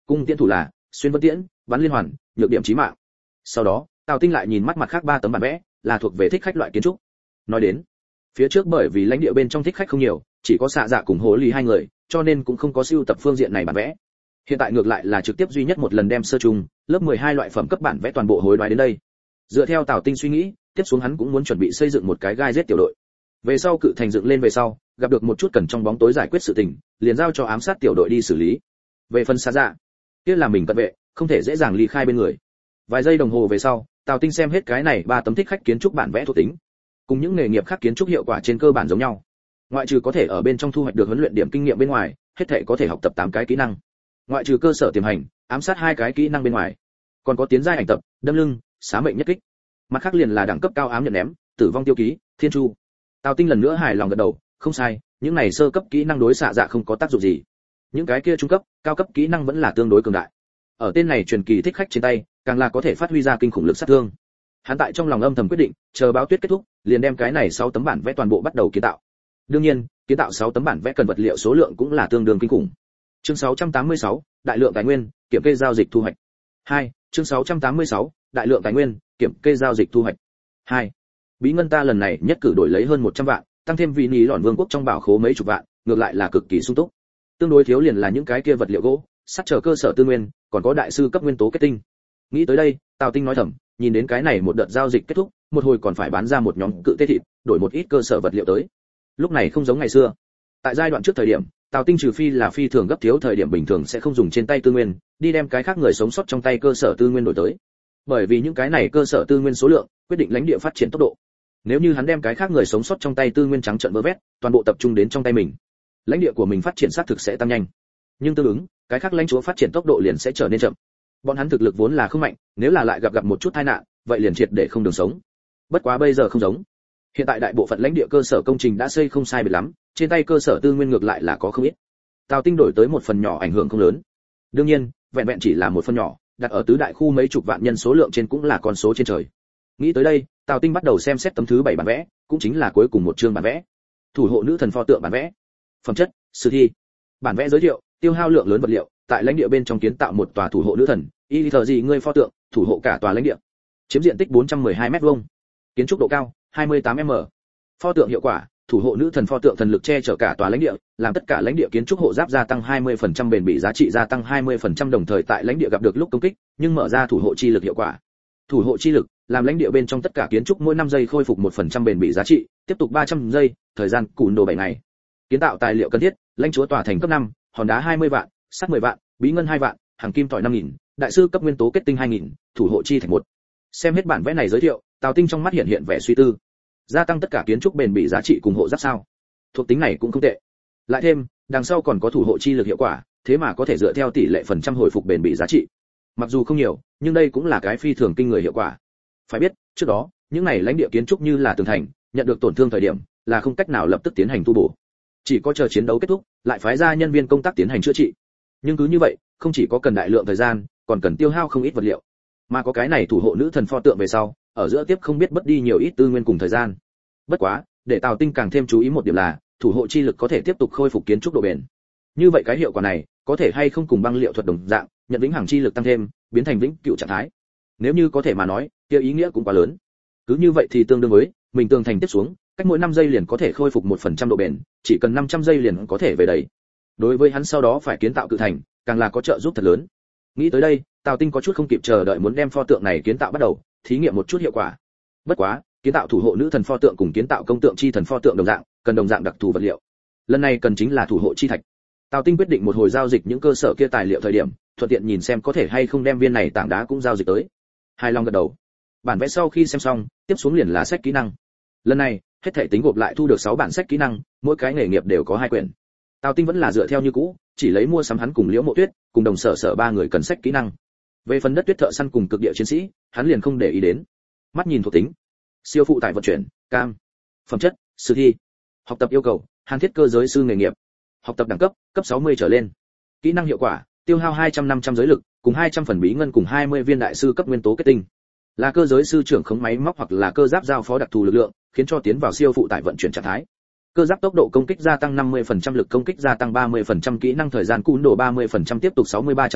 Cung tiễn thủ là xuyên vân tiễn, bắn liên hoàn, nhược điểm chí mạng. Sau đó, Tào Tinh lại nhìn mắt mặt khác ba tấm bản vẽ, là thuộc về thích khách loại kiến trúc. Nói đến, phía trước bởi vì lãnh địa bên trong thích khách không nhiều, chỉ có xạ dạ cùng hồ ly hai người, cho nên cũng không có siêu tập phương diện này bản vẽ. Hiện tại ngược lại là trực tiếp duy nhất một lần đem sơ trùng, lớp mười hai loại phẩm cấp bản vẽ toàn bộ hối đoái đến đây. Dựa theo Tào Tinh suy nghĩ, tiếp xuống hắn cũng muốn chuẩn bị xây dựng một cái gai giết tiểu đội. Về sau cự thành dựng lên về sau, gặp được một chút cần trong bóng tối giải quyết sự tình, liền giao cho ám sát tiểu đội đi xử lý. Về phần xạ dạ, kia là mình cận vệ, không thể dễ dàng ly khai bên người. Vài giây đồng hồ về sau, Tào Tinh xem hết cái này ba tấm thích khách kiến trúc bản vẽ thuộc tính, cùng những nghề nghiệp khác kiến trúc hiệu quả trên cơ bản giống nhau. Ngoại trừ có thể ở bên trong thu hoạch được huấn luyện điểm kinh nghiệm bên ngoài, hết thảy có thể học tập tám cái kỹ năng. Ngoại trừ cơ sở tiềm hành, ám sát hai cái kỹ năng bên ngoài, còn có tiến giai ảnh tập, đâm lưng, xá mệnh nhất kích. Mặt khác liền là đẳng cấp cao ám nhận ném, tử vong tiêu ký, thiên chu. Tào Tinh lần nữa hài lòng gật đầu, không sai, những này sơ cấp kỹ năng đối xạ dạ không có tác dụng gì. Những cái kia trung cấp, cao cấp kỹ năng vẫn là tương đối cường đại. Ở tên này truyền kỳ thích khách trên tay, càng là có thể phát huy ra kinh khủng lực sát thương. Hắn tại trong lòng âm thầm quyết định, chờ báo tuyết kết thúc, liền đem cái này sáu tấm bản vẽ toàn bộ bắt đầu kiến tạo. Đương nhiên, kiến tạo sáu tấm bản vẽ cần vật liệu số lượng cũng là tương đương kinh khủng. Chương sáu trăm tám mươi sáu, đại lượng tài nguyên, kiểm kê giao dịch thu hoạch. hai. Chương sáu trăm tám mươi sáu, đại lượng tài nguyên, kiểm kê giao dịch thu hoạch. hai. Bí ngân ta lần này nhất cử đổi lấy hơn một trăm vạn, tăng thêm vị ní lọn vương quốc trong bảo khố mấy chục vạn, ngược lại là cực kỳ sung túc. Tương đối thiếu liền là những cái kia vật liệu gỗ, sắt trở cơ sở tư nguyên, còn có đại sư cấp nguyên tố kết tinh. Nghĩ tới đây, Tào Tinh nói thầm, nhìn đến cái này một đợt giao dịch kết thúc, một hồi còn phải bán ra một nhóm cự tê thịt, đổi một ít cơ sở vật liệu tới. Lúc này không giống ngày xưa. Tại giai đoạn trước thời điểm, Tào Tinh trừ phi là phi thường gấp thiếu thời điểm bình thường sẽ không dùng trên tay tư nguyên, đi đem cái khác người sống sót trong tay cơ sở tư nguyên đổi tới. Bởi vì những cái này cơ sở tư nguyên số lượng quyết định lãnh địa phát triển tốc độ. Nếu như hắn đem cái khác người sống sót trong tay tư nguyên trắng trợn vơ vét, toàn bộ tập trung đến trong tay mình, lãnh địa của mình phát triển xác thực sẽ tăng nhanh. Nhưng tương ứng, cái khác lãnh chúa phát triển tốc độ liền sẽ trở nên chậm. Bọn hắn thực lực vốn là không mạnh, nếu là lại gặp gặp một chút tai nạn, vậy liền triệt để không đường sống. Bất quá bây giờ không giống. Hiện tại đại bộ phận lãnh địa cơ sở công trình đã xây không sai biệt lắm, trên tay cơ sở tư nguyên ngược lại là có không ít. Tào Tinh đổi tới một phần nhỏ ảnh hưởng không lớn. Đương nhiên, vẹn vẹn chỉ là một phần nhỏ, đặt ở tứ đại khu mấy chục vạn nhân số lượng trên cũng là con số trên trời. Nghĩ tới đây, Tào Tinh bắt đầu xem xét tấm thứ bảy bản vẽ, cũng chính là cuối cùng một chương bản vẽ. Thủ hộ nữ thần pho tượng bản vẽ. Phẩm chất: sử thi. Bản vẽ giới thiệu: tiêu hao lượng lớn vật liệu, tại lãnh địa bên trong kiến tạo một tòa thủ hộ nữ thần, y thờ gì ngươi pho tượng, thủ hộ cả tòa lãnh địa. Chiếm diện tích bốn trăm mười hai mét vuông. Kiến trúc độ cao hai mươi tám mét. Pho tượng hiệu quả: thủ hộ nữ thần pho tượng thần lực che chở cả tòa lãnh địa, làm tất cả lãnh địa kiến trúc hộ giáp gia tăng hai mươi phần trăm bền bỉ giá trị gia tăng hai mươi phần trăm đồng thời tại lãnh địa gặp được lúc công kích, nhưng mở ra thủ hộ chi lực hiệu quả. Thủ hộ chi lực, làm lãnh địa bên trong tất cả kiến trúc mỗi năm giây khôi phục một phần trăm bền bỉ giá trị, tiếp tục ba trăm giây, thời gian cùn đồ bảy ngày. Kiến tạo tài liệu cần thiết: lãnh chúa tòa thành cấp năm, hòn đá hai mươi vạn, sắt mười vạn, bí ngân hai vạn, hàng kim tỏi năm nghìn, đại sư cấp nguyên tố kết tinh hai nghìn, thủ hộ chi thạch một. Xem hết bản vẽ này giới thiệu, Tào Tinh trong mắt hiện hiện vẻ suy tư. Gia tăng tất cả kiến trúc bền bỉ giá trị cùng hộ giáp sao? Thuộc tính này cũng không tệ. Lại thêm, đằng sau còn có thủ hộ chi lực hiệu quả, thế mà có thể dựa theo tỷ lệ phần trăm hồi phục bền bỉ giá trị. Mặc dù không nhiều, nhưng đây cũng là cái phi thường kinh người hiệu quả. Phải biết, trước đó, những này lãnh địa kiến trúc như là tường thành, nhận được tổn thương thời điểm, là không cách nào lập tức tiến hành tu bổ. Chỉ có chờ chiến đấu kết thúc, lại phái ra nhân viên công tác tiến hành chữa trị. Nhưng cứ như vậy, không chỉ có cần đại lượng thời gian, còn cần tiêu hao không ít vật liệu. Mà có cái này thủ hộ nữ thần pho tượng về sau, ở giữa tiếp không biết mất đi nhiều ít tư nguyên cùng thời gian. Bất quá, để Tào Tinh càng thêm chú ý một điểm là, thủ hộ chi lực có thể tiếp tục khôi phục kiến trúc độ bền. Như vậy cái hiệu quả này, có thể hay không cùng băng liệu thuật đồng dạng, nhận vĩnh hằng chi lực tăng thêm, biến thành vĩnh cửu trạng thái. Nếu như có thể mà nói, kia ý nghĩa cũng quá lớn. Cứ như vậy thì tương đương với, mình tường thành tiếp xuống, cách mỗi năm giây liền có thể khôi phục một phần trăm độ bền, chỉ cần năm trăm giây liền có thể về đầy. Đối với hắn sau đó phải kiến tạo cự thành, càng là có trợ giúp thật lớn. Nghĩ tới đây, Tào Tinh có chút không kịp chờ đợi muốn đem pho tượng này kiến tạo bắt đầu, thí nghiệm một chút hiệu quả. Bất quá, kiến tạo thủ hộ nữ thần pho tượng cùng kiến tạo công tượng chi thần pho tượng đồng dạng, cần đồng dạng đặc thù vật liệu. Lần này cần chính là thủ hộ chi thạch. Tào Tinh quyết định một hồi giao dịch những cơ sở kia tài liệu thời điểm, thuận tiện nhìn xem có thể hay không đem viên này tảng đá cũng giao dịch tới. Hài lòng gật đầu. Bản vẽ sau khi xem xong, tiếp xuống liền là sách kỹ năng. Lần này, hết thảy tính gộp lại thu được sáu bản sách kỹ năng, mỗi cái nghề nghiệp đều có hai quyển. Tào Tinh vẫn là dựa theo như cũ, chỉ lấy mua sắm hắn cùng Liễu Mộ Tuyết, cùng đồng sở sở ba người cần sách kỹ năng. Về phần đất tuyết thợ săn cùng cực địa chiến sĩ, hắn liền không để ý đến. Mắt nhìn thuộc tính, siêu phụ tải vận chuyển, cam. Phẩm chất, sử thi. Học tập yêu cầu, hàn thiết cơ giới sư nghề nghiệp. Học tập đẳng cấp, cấp sáu mươi trở lên. Kỹ năng hiệu quả, tiêu hao hai trăm năm trăm giới lực, cùng hai trăm phần bí ngân cùng hai mươi viên đại sư cấp nguyên tố kết tinh. Là cơ giới sư trưởng khống máy móc hoặc là cơ giáp giao phó đặc thù lực lượng, khiến cho tiến vào siêu phụ tải vận chuyển trạng thái. Cơ giáp tốc độ công kích gia tăng năm mươi phần trăm, lực công kích gia tăng ba mươi phần trăm, kỹ năng thời gian cún đồ ba mươi phần trăm tiếp tục sáu mươi ba trăm giây,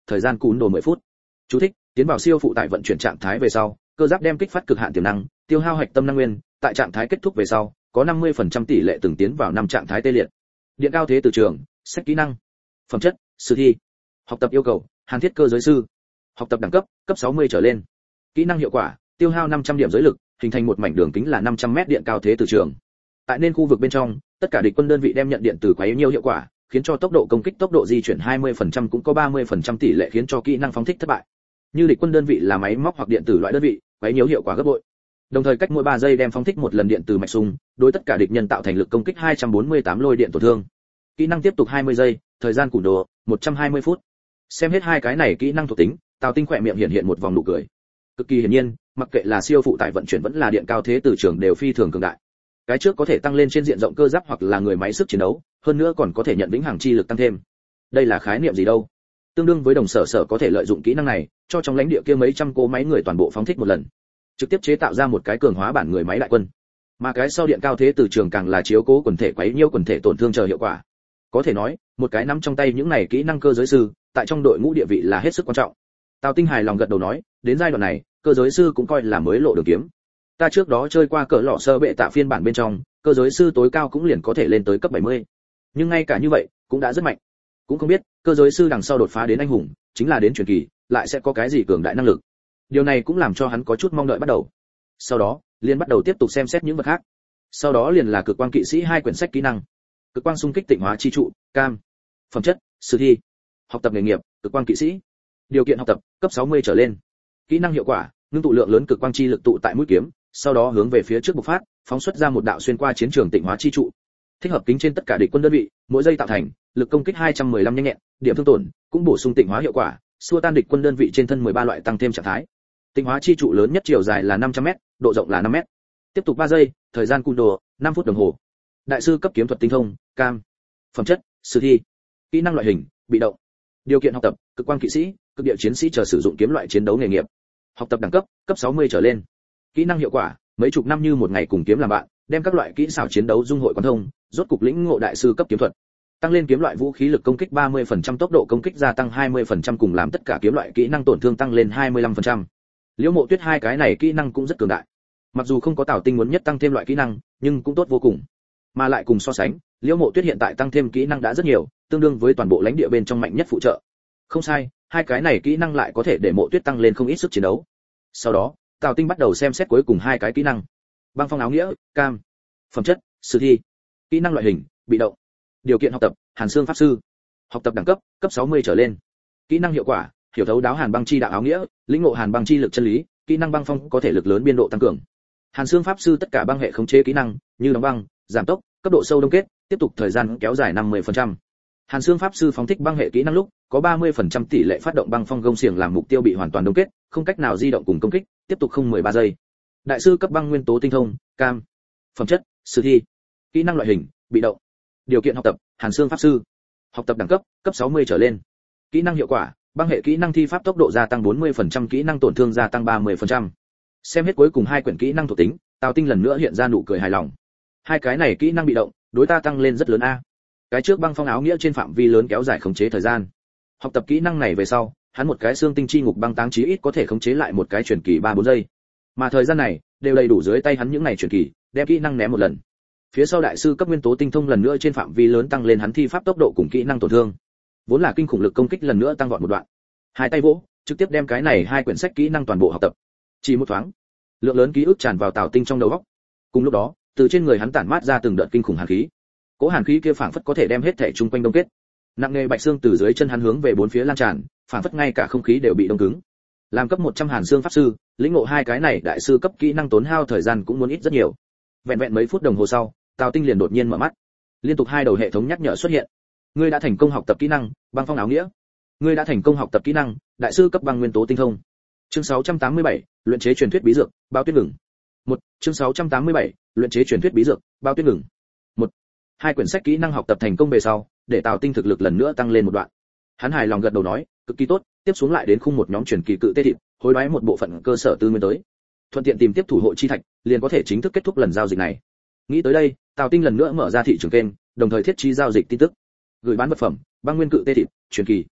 thời gian cún đồ mười phút. Chú thích: tiến vào siêu phụ tải vận chuyển trạng thái về sau, cơ giáp đem kích phát cực hạn tiềm năng, tiêu hao hạch tâm năng nguyên, tại trạng thái kết thúc về sau, có năm mươi phần trăm tỷ lệ từng tiến vào năm trạng thái tê liệt. Điện cao thế từ trường, sách kỹ năng. Phẩm chất: sử thi. Học tập yêu cầu: Hàn Thiết cơ giới sư. Học tập đẳng cấp: cấp sáu mươi trở lên. Kỹ năng hiệu quả: tiêu hao năm trăm điểm giới lực, hình thành một mảnh đường kính là năm trăm mét điện cao thế từ trường. Tại nên khu vực bên trong, tất cả địch quân đơn vị đem nhận điện từ quấy nhiễu hiệu quả, khiến cho tốc độ công kích, tốc độ di chuyển hai mươi phần trăm cũng có ba mươi phần trăm tỷ lệ khiến cho kỹ năng phóng thích thất bại. Như địch quân đơn vị là máy móc hoặc điện tử loại đơn vị, quấy nhiễu hiệu quả gấp bội. Đồng thời cách mỗi ba giây đem phóng thích một lần điện từ mạch sung, đối tất cả địch nhân tạo thành lực công kích hai trăm bốn mươi tám lôi điện tổn thương. Kỹ năng tiếp tục hai mươi giây, thời gian cùn đồ một trăm hai mươi phút. Xem hết hai cái này kỹ năng thuộc tính, Tào Tinh khỏe miệng hiện hiện một vòng nụ cười. Cực kỳ hiển nhiên, mặc kệ là siêu phụ tải vận chuyển vẫn là điện cao thế từ trường đều phi thường cường đại. Cái trước có thể tăng lên trên diện rộng cơ giáp hoặc là người máy sức chiến đấu, hơn nữa còn có thể nhận vĩnh hằng chi lực tăng thêm. Đây là khái niệm gì đâu? Tương đương với Đồng Sở Sở có thể lợi dụng kỹ năng này, cho trong lãnh địa kia mấy trăm cỗ máy người toàn bộ phóng thích một lần, trực tiếp chế tạo ra một cái cường hóa bản người máy đại quân. Mà cái sau điện cao thế từ trường càng là chiếu cố quần thể quấy nhiễu quần thể tổn thương chờ hiệu quả. Có thể nói, một cái nắm trong tay những này kỹ năng cơ giới sư, tại trong đội ngũ địa vị là hết sức quan trọng. Tào Tinh hài lòng gật đầu nói, đến giai đoạn này, cơ giới sư cũng coi là mới lộ đường kiếm. Ta trước đó chơi qua cỡ lọ sơ bệ tạ phiên bản bên trong, cơ giới sư tối cao cũng liền có thể lên tới cấp bảy mươi. Nhưng ngay cả như vậy, cũng đã rất mạnh. Cũng không biết, cơ giới sư đằng sau đột phá đến anh hùng, chính là đến truyền kỳ, lại sẽ có cái gì cường đại năng lực. Điều này cũng làm cho hắn có chút mong đợi bắt đầu. Sau đó, liền bắt đầu tiếp tục xem xét những vật khác. Sau đó liền là cực quang kỵ sĩ hai quyển sách kỹ năng. Cực quang xung kích tịnh hóa chi trụ, cam. Phẩm chất: sử thi. Học tập nghề nghiệp: cực quang kỵ sĩ. Điều kiện học tập: cấp sáu mươi trở lên. Kỹ năng hiệu quả: ngưng tụ lượng lớn cực quang chi lực tụ tại mũi kiếm, sau đó hướng về phía trước bộc phát, phóng xuất ra một đạo xuyên qua chiến trường tịnh hóa chi trụ. Thích hợp kính trên tất cả địch quân đơn vị, mỗi giây tạo thành lực công kích hai trăm mười lăm nhanh nhẹn, điểm thương tổn, cũng bổ sung tịnh hóa hiệu quả, xua tan địch quân đơn vị trên thân mười ba loại tăng thêm trạng thái. Tịnh hóa chi trụ lớn nhất chiều dài là năm trăm mét, độ rộng là năm mét. Tiếp tục ba giây, thời gian cùn đồ năm phút đồng hồ. Đại sư cấp kiếm thuật tinh thông, cam. Phẩm chất: sử thi. Kỹ năng loại hình: bị động. Điều kiện học tập: cực quang kỵ sĩ, cực địa chiến sĩ chờ sử dụng kiếm loại chiến đấu nghề nghiệp. Học tập đẳng cấp: cấp sáu mươi trở lên. Kỹ năng hiệu quả: mấy chục năm như một ngày cùng kiếm làm bạn, đem các loại kỹ xảo chiến đấu dung hội quán thông, rốt cục lĩnh ngộ đại sư cấp kiếm thuật. Tăng lên kiếm loại vũ khí lực công kích ba mươi phần trăm, tốc độ công kích gia tăng hai mươi phần trăm cùng làm tất cả kiếm loại kỹ năng tổn thương tăng lên hai mươi lăm phần trăm. Liễu Mộ Tuyết hai cái này kỹ năng cũng rất cường đại. Mặc dù không có Tào Tinh muốn nhất tăng thêm loại kỹ năng, nhưng cũng tốt vô cùng. Mà lại cùng so sánh, Liễu Mộ Tuyết hiện tại tăng thêm kỹ năng đã rất nhiều, tương đương với toàn bộ lãnh địa bên trong mạnh nhất phụ trợ. Không sai, hai cái này kỹ năng lại có thể để Mộ Tuyết tăng lên không ít sức chiến đấu. Sau đó, Tào Tinh bắt đầu xem xét cuối cùng hai cái kỹ năng. Băng phong áo nghĩa, cam. Phẩm chất: sử thi. Kỹ năng loại hình: bị động. Điều kiện học tập: Hàn Xương pháp sư. Học tập đẳng cấp: cấp sáu mươi trở lên. Kỹ năng hiệu quả: hiểu thấu đáo Hàn băng chi đạo áo nghĩa, lĩnh ngộ Hàn băng chi lực chân lý, kỹ năng băng phong có thể lực lớn biên độ tăng cường. Hàn Xương pháp sư tất cả băng hệ khống chế kỹ năng, như đóng băng, giảm tốc, cấp độ sâu đông kết, tiếp tục thời gian kéo dài năm mươi phần trăm. Hàn Xương pháp sư phóng thích băng hệ kỹ năng lúc, có ba mươi phần trăm tỷ lệ phát động băng phong gông xiềng làm mục tiêu bị hoàn toàn đông kết, không cách nào di động cùng công kích, tiếp tục không mười ba giây. Đại sư cấp băng nguyên tố tinh thông, cam. Phẩm chất: sử thi. Kỹ năng loại hình: bị động. Điều kiện học tập: Hàn Xương pháp sư. Học tập đẳng cấp: cấp sáu mươi trở lên. Kỹ năng hiệu quả: băng hệ kỹ năng thi pháp tốc độ gia tăng bốn mươi phần trăm, kỹ năng tổn thương gia tăng ba mươi phần trăm. Xem hết cuối cùng hai quyển kỹ năng thuộc tính, Tào Tinh lần nữa hiện ra nụ cười hài lòng. Hai cái này kỹ năng bị động, đối ta tăng lên rất lớn a. Cái trước băng phong áo nghĩa trên phạm vi lớn kéo dài khống chế thời gian. Học tập kỹ năng này về sau, hắn một cái xương tinh chi ngục băng táng chí ít có thể khống chế lại một cái truyền kỳ ba bốn giây. Mà thời gian này, đều đầy đủ dưới tay hắn những này truyền kỳ, đem kỹ năng ném một lần. Phía sau đại sư cấp nguyên tố tinh thông lần nữa trên phạm vi lớn tăng lên hắn thi pháp tốc độ cùng kỹ năng tổn thương. Vốn là kinh khủng lực công kích lần nữa tăng vọt một đoạn. Hai tay vỗ, trực tiếp đem cái này hai quyển sách kỹ năng toàn bộ học tập. Chỉ một thoáng, lượng lớn ký ức tràn vào Tào Tinh trong đầu óc. Cùng lúc đó, từ trên người hắn tản mát ra từng đợt kinh khủng hàn khí. Cỗ hàn khí kia phảng phất có thể đem hết thể chung quanh đông kết. Nặng nề bạch xương từ dưới chân hắn hướng về bốn phía lan tràn, phảng phất ngay cả không khí đều bị đông cứng. Làm cấp một trăm hàn xương pháp sư, lĩnh ngộ hai cái này đại sư cấp kỹ năng tốn hao thời gian cũng muốn ít rất nhiều. Vẹn vẹn mấy phút đồng hồ sau, Tào Tinh liền đột nhiên mở mắt. Liên tục hai đầu hệ thống nhắc nhở xuất hiện. Ngươi đã thành công học tập kỹ năng băng phong áo nghĩa. Ngươi đã thành công học tập kỹ năng đại sư cấp băng nguyên tố tinh thông. Chương sáu trăm tám mươi bảy, luyện chế truyền thuyết bí dược, bao tuyết ngừng. Một, chương sáu trăm tám mươi bảy, luyện chế truyền thuyết bí dược, bao tuyết ngừng. Một. Hai quyển sách kỹ năng học tập thành công về sau, để Tào Tinh thực lực lần nữa tăng lên một đoạn. Hắn hài lòng gật đầu nói, cực kỳ tốt, tiếp xuống lại đến khung một nhóm truyền kỳ cự tê thịt, hối đoái một bộ phận cơ sở tư nguyên tới. Thuận tiện tìm tiếp thủ hộ chi thạch, liền có thể chính thức kết thúc lần giao dịch này. Nghĩ tới đây, Tào Tinh lần nữa mở ra thị trường kênh, đồng thời thiết trí giao dịch tin tức. Gửi bán vật phẩm, băng nguyên cự tê thịt, truyền kỳ.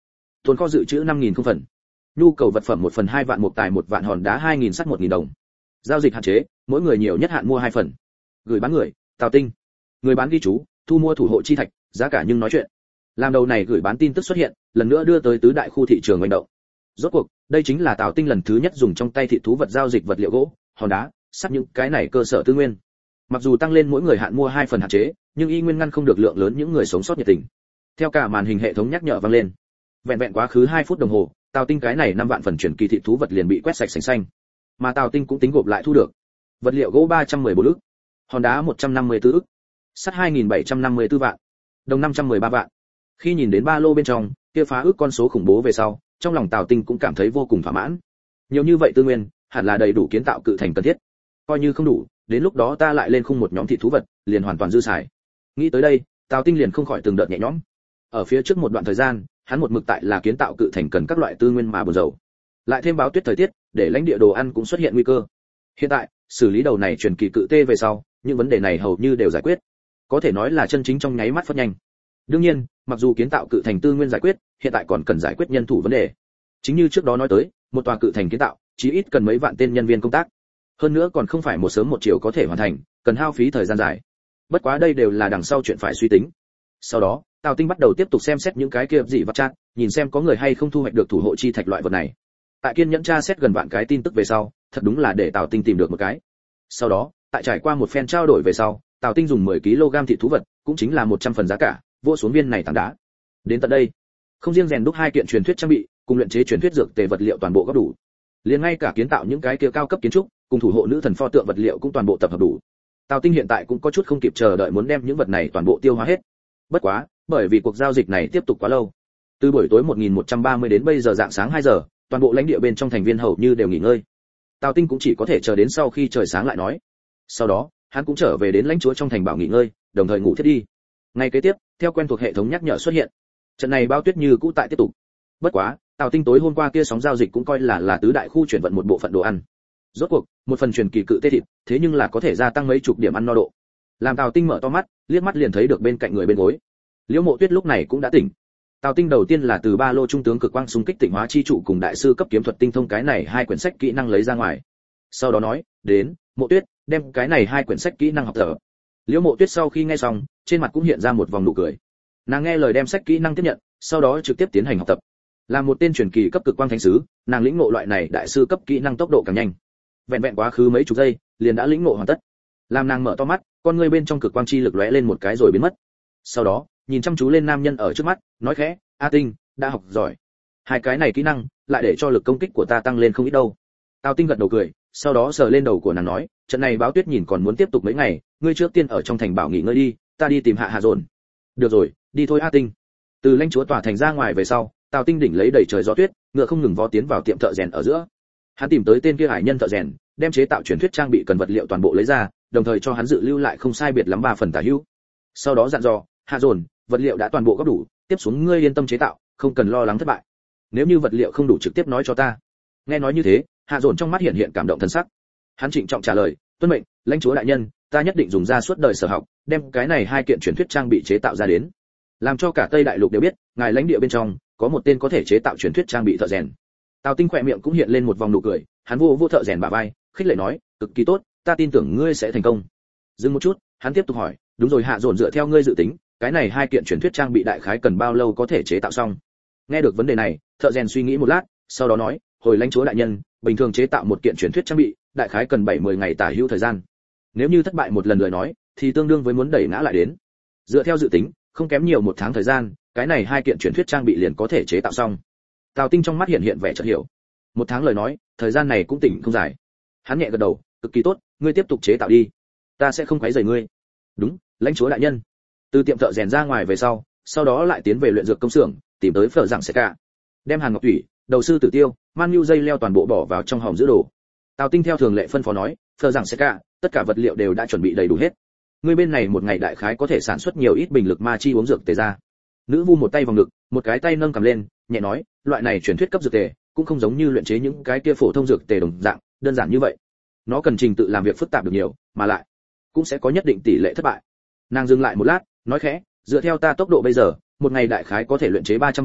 Tồn kho dự trữ năm nghìn không phần. Nhu cầu vật phẩm một phần hai vạn, một tài một vạn, hòn đá hai nghìn, sắt một nghìn đồng. Giao dịch hạn chế, mỗi người nhiều nhất hạn mua hai phần. Gửi bán người, Tào Tinh. Người bán ghi chú, thu mua thủ hộ chi thạch, giá cả nhưng nói chuyện. Làm đầu này gửi bán tin tức xuất hiện, lần nữa đưa tới tứ đại khu thị trường manh động. Rốt cuộc, đây chính là Tào Tinh lần thứ nhất dùng trong tay thị thú vật giao dịch vật liệu gỗ, hòn đá, sắt những cái này cơ sở tư nguyên. Mặc dù tăng lên mỗi người hạn mua hai phần hạn chế, nhưng y nguyên ngăn không được lượng lớn những người sống sót nhiệt tình. Theo cả màn hình hệ thống nhắc nhở vang lên. Vẹn vẹn quá khứ hai phút đồng hồ, Tào Tinh cái này năm vạn phần chuyển kỳ thị thú vật liền bị quét sạch sành xanh. Mà Tào Tinh cũng tính gộp lại thu được. Vật liệu gỗ ba trăm mười bốn ức, hòn đá một trăm năm mươi tư ức, sắt hai nghìn bảy trăm năm mươi tư vạn, đồng năm trăm mười ba vạn. Khi nhìn đến ba lô bên trong, kia phá ước con số khủng bố về sau, trong lòng Tào Tinh cũng cảm thấy vô cùng thỏa mãn. Nhiều như vậy tư nguyên, hẳn là đầy đủ kiến tạo cự thành cần thiết. Coi như không đủ, đến lúc đó ta lại lên khung một nhóm thị thú vật, liền hoàn toàn dư xài. Nghĩ tới đây, Tào Tinh liền không khỏi từng đợt nhẹ nhõm. Ở phía trước một đoạn thời gian, hắn một mực tại là kiến tạo cự thành cần các loại tư nguyên mà buồn rầu. Lại thêm báo tuyết thời tiết, để lãnh địa đồ ăn cũng xuất hiện nguy cơ. Hiện tại, xử lý đầu này truyền kỳ cự tê về sau, những vấn đề này hầu như đều giải quyết. Có thể nói là chân chính trong nháy mắt phát nhanh. Đương nhiên, mặc dù kiến tạo cự thành tư nguyên giải quyết, hiện tại còn cần giải quyết nhân thủ vấn đề. Chính như trước đó nói tới, một tòa cự thành kiến tạo, chí ít cần mấy vạn tên nhân viên công tác. Hơn nữa còn không phải một sớm một chiều có thể hoàn thành, cần hao phí thời gian dài. Bất quá đây đều là đằng sau chuyện phải suy tính. Sau đó, Tào Tinh bắt đầu tiếp tục xem xét những cái kia dị vật chat, nhìn xem có người hay không thu hoạch được thủ hộ chi thạch loại vật này. Tại kiên nhẫn tra xét gần vạn cái tin tức về sau, thật đúng là để Tào Tinh tìm được một cái. Sau đó, tại trải qua một phen trao đổi về sau, Tào Tinh dùng mười ki lô gam thịt thú vật, cũng chính là một trăm phần giá cả, vỗ xuống viên này tảng đá. Đến tận đây, không riêng rèn đúc hai kiện truyền thuyết trang bị, cùng luyện chế truyền thuyết dược tề vật liệu toàn bộ góp đủ. Liền ngay cả kiến tạo những cái kia cao cấp kiến trúc, cùng thủ hộ nữ thần pho tượng vật liệu cũng toàn bộ tập hợp đủ. Tào Tinh hiện tại cũng có chút không kịp chờ đợi muốn đem những vật này toàn bộ tiêu hóa hết. Bất quá, bởi vì cuộc giao dịch này tiếp tục quá lâu. Từ buổi tối một nghìn một trăm ba mươi đến bây giờ rạng sáng hai giờ, toàn bộ lãnh địa bên trong thành viên hầu như đều nghỉ ngơi. Tào Tinh cũng chỉ có thể chờ đến sau khi trời sáng lại nói. Sau đó, hắn cũng trở về đến lãnh chúa trong thành bảo nghỉ ngơi, đồng thời ngủ thiết đi. Ngày kế tiếp, theo quen thuộc hệ thống nhắc nhở xuất hiện. Trận này bao tuyết như cũ tại tiếp tục. Bất quá, Tào Tinh tối hôm qua kia sóng giao dịch cũng coi là là tứ đại khu chuyển vận một bộ phận đồ ăn. Rốt cuộc, một phần truyền kỳ cự tê thịt, thế nhưng là có thể gia tăng mấy chục điểm ăn no độ. Làm Tào Tinh mở to mắt, liếc mắt liền thấy được bên cạnh người bên gối. Liễu Mộ Tuyết lúc này cũng đã tỉnh. Tào Tinh đầu tiên là từ ba lô trung tướng cực quang xung kích tịnh hóa chi trụ cùng đại sư cấp kiếm thuật tinh thông cái này hai quyển sách kỹ năng lấy ra ngoài. Sau đó nói, "Đến, Mộ Tuyết, đem cái này hai quyển sách kỹ năng học tập." Liễu Mộ Tuyết sau khi nghe xong, trên mặt cũng hiện ra một vòng nụ cười. Nàng nghe lời đem sách kỹ năng tiếp nhận, sau đó trực tiếp tiến hành học tập. Là một tên truyền kỳ cấp cực quang thánh sứ, nàng lĩnh ngộ loại này đại sư cấp kỹ năng tốc độ càng nhanh. Vẹn vẹn quá khứ mấy chục giây, liền đã lĩnh ngộ hoàn tất. Làm nàng mở to mắt, con ngươi bên trong cực quang chi lực lóe lên một cái rồi biến mất. Sau đó, nhìn chăm chú lên nam nhân ở trước mắt, nói khẽ, "A Tinh, đã học giỏi. Hai cái này kỹ năng, lại để cho lực công kích của ta tăng lên không ít đâu." Tào Tinh gật đầu cười, sau đó sờ lên đầu của nàng nói, "Trận này báo tuyết nhìn còn muốn tiếp tục mấy ngày, ngươi trước tiên ở trong thành bảo nghỉ ngơi đi, ta đi tìm hạ hạ dồn." "Được rồi, đi thôi A Tinh." Từ lãnh chúa tòa thành ra ngoài về sau, Tào Tinh đỉnh lấy đầy trời gió tuyết, ngựa không ngừng vó tiến vào tiệm thợ rèn ở giữa. Hắn tìm tới tên kia hải nhân thợ rèn, đem chế tạo truyền thuyết trang bị cần vật liệu toàn bộ lấy ra, đồng thời cho hắn dự lưu lại không sai biệt lắm ba phần tả hữu. Sau đó dặn dò, "Hạ dồn, vật liệu đã toàn bộ góp đủ, tiếp xuống ngươi yên tâm chế tạo, không cần lo lắng thất bại. Nếu như vật liệu không đủ trực tiếp nói cho ta." Nghe nói như thế, Hạ dồn trong mắt hiện hiện cảm động thân sắc. Hắn trịnh trọng trả lời, "Tuân mệnh, lãnh chúa đại nhân, ta nhất định dùng ra suốt đời sở học, đem cái này hai kiện truyền thuyết trang bị chế tạo ra đến, làm cho cả Tây Đại Lục đều biết, ngài lãnh địa bên trong có một tên có thể chế tạo truyền thuyết trang bị thợ rèn." Tào Tinh khỏe miệng cũng hiện lên một vòng nụ cười, hắn vô vô thợ rèn bả vai, khích lệ nói, "Cực kỳ tốt, ta tin tưởng ngươi sẽ thành công." Dừng một chút, hắn tiếp tục hỏi, "Đúng rồi Hạ dồn, dựa theo ngươi dự tính, cái này hai kiện truyền thuyết trang bị đại khái cần bao lâu có thể chế tạo xong?" Nghe được vấn đề này, thợ rèn suy nghĩ một lát, sau đó nói, "Hồi lãnh chúa đại nhân, bình thường chế tạo một kiện truyền thuyết trang bị, đại khái cần bảy mươi ngày tả hữu thời gian. Nếu như thất bại một lần lời nói, thì tương đương với muốn đẩy ngã lại đến. Dựa theo dự tính, không kém nhiều một tháng thời gian, cái này hai kiện truyền thuyết trang bị liền có thể chế tạo xong." Tào Tinh trong mắt hiện hiện vẻ chợt hiểu. Một tháng lời nói, thời gian này cũng tỉnh không dài. Hắn nhẹ gật đầu, "Cực kỳ tốt, ngươi tiếp tục chế tạo đi, ta sẽ không quấy rầy ngươi." "Đúng, lãnh chúa đại nhân." Từ tiệm thợ rèn ra ngoài về sau, sau đó lại tiến về luyện dược công xưởng, tìm tới Phở Giảng Sẽ Cả, đem hàn ngọc thủy, đầu sư tử tiêu, man nhu dây leo toàn bộ bỏ vào trong hòm giữ đồ. Tào Tinh theo thường lệ phân phó nói, "Phở Giảng Sẽ Cả, tất cả vật liệu đều đã chuẩn bị đầy đủ hết. Ngươi bên này một ngày đại khái có thể sản xuất nhiều ít bình lực ma chi uống dược tề ra." Nữ vu một tay vòng ngực, một cái tay nâng cầm lên, nhẹ nói, "Loại này truyền thuyết cấp dược tề, cũng không giống như luyện chế những cái kia phổ thông dược tề đồng dạng, đơn giản như vậy. Nó cần trình tự làm việc phức tạp được nhiều, mà lại cũng sẽ có nhất định tỷ lệ thất bại." Nàng dừng lại một lát, nói khẽ, "Dựa theo ta tốc độ bây giờ, một ngày đại khái có thể luyện chế ba trăm bình,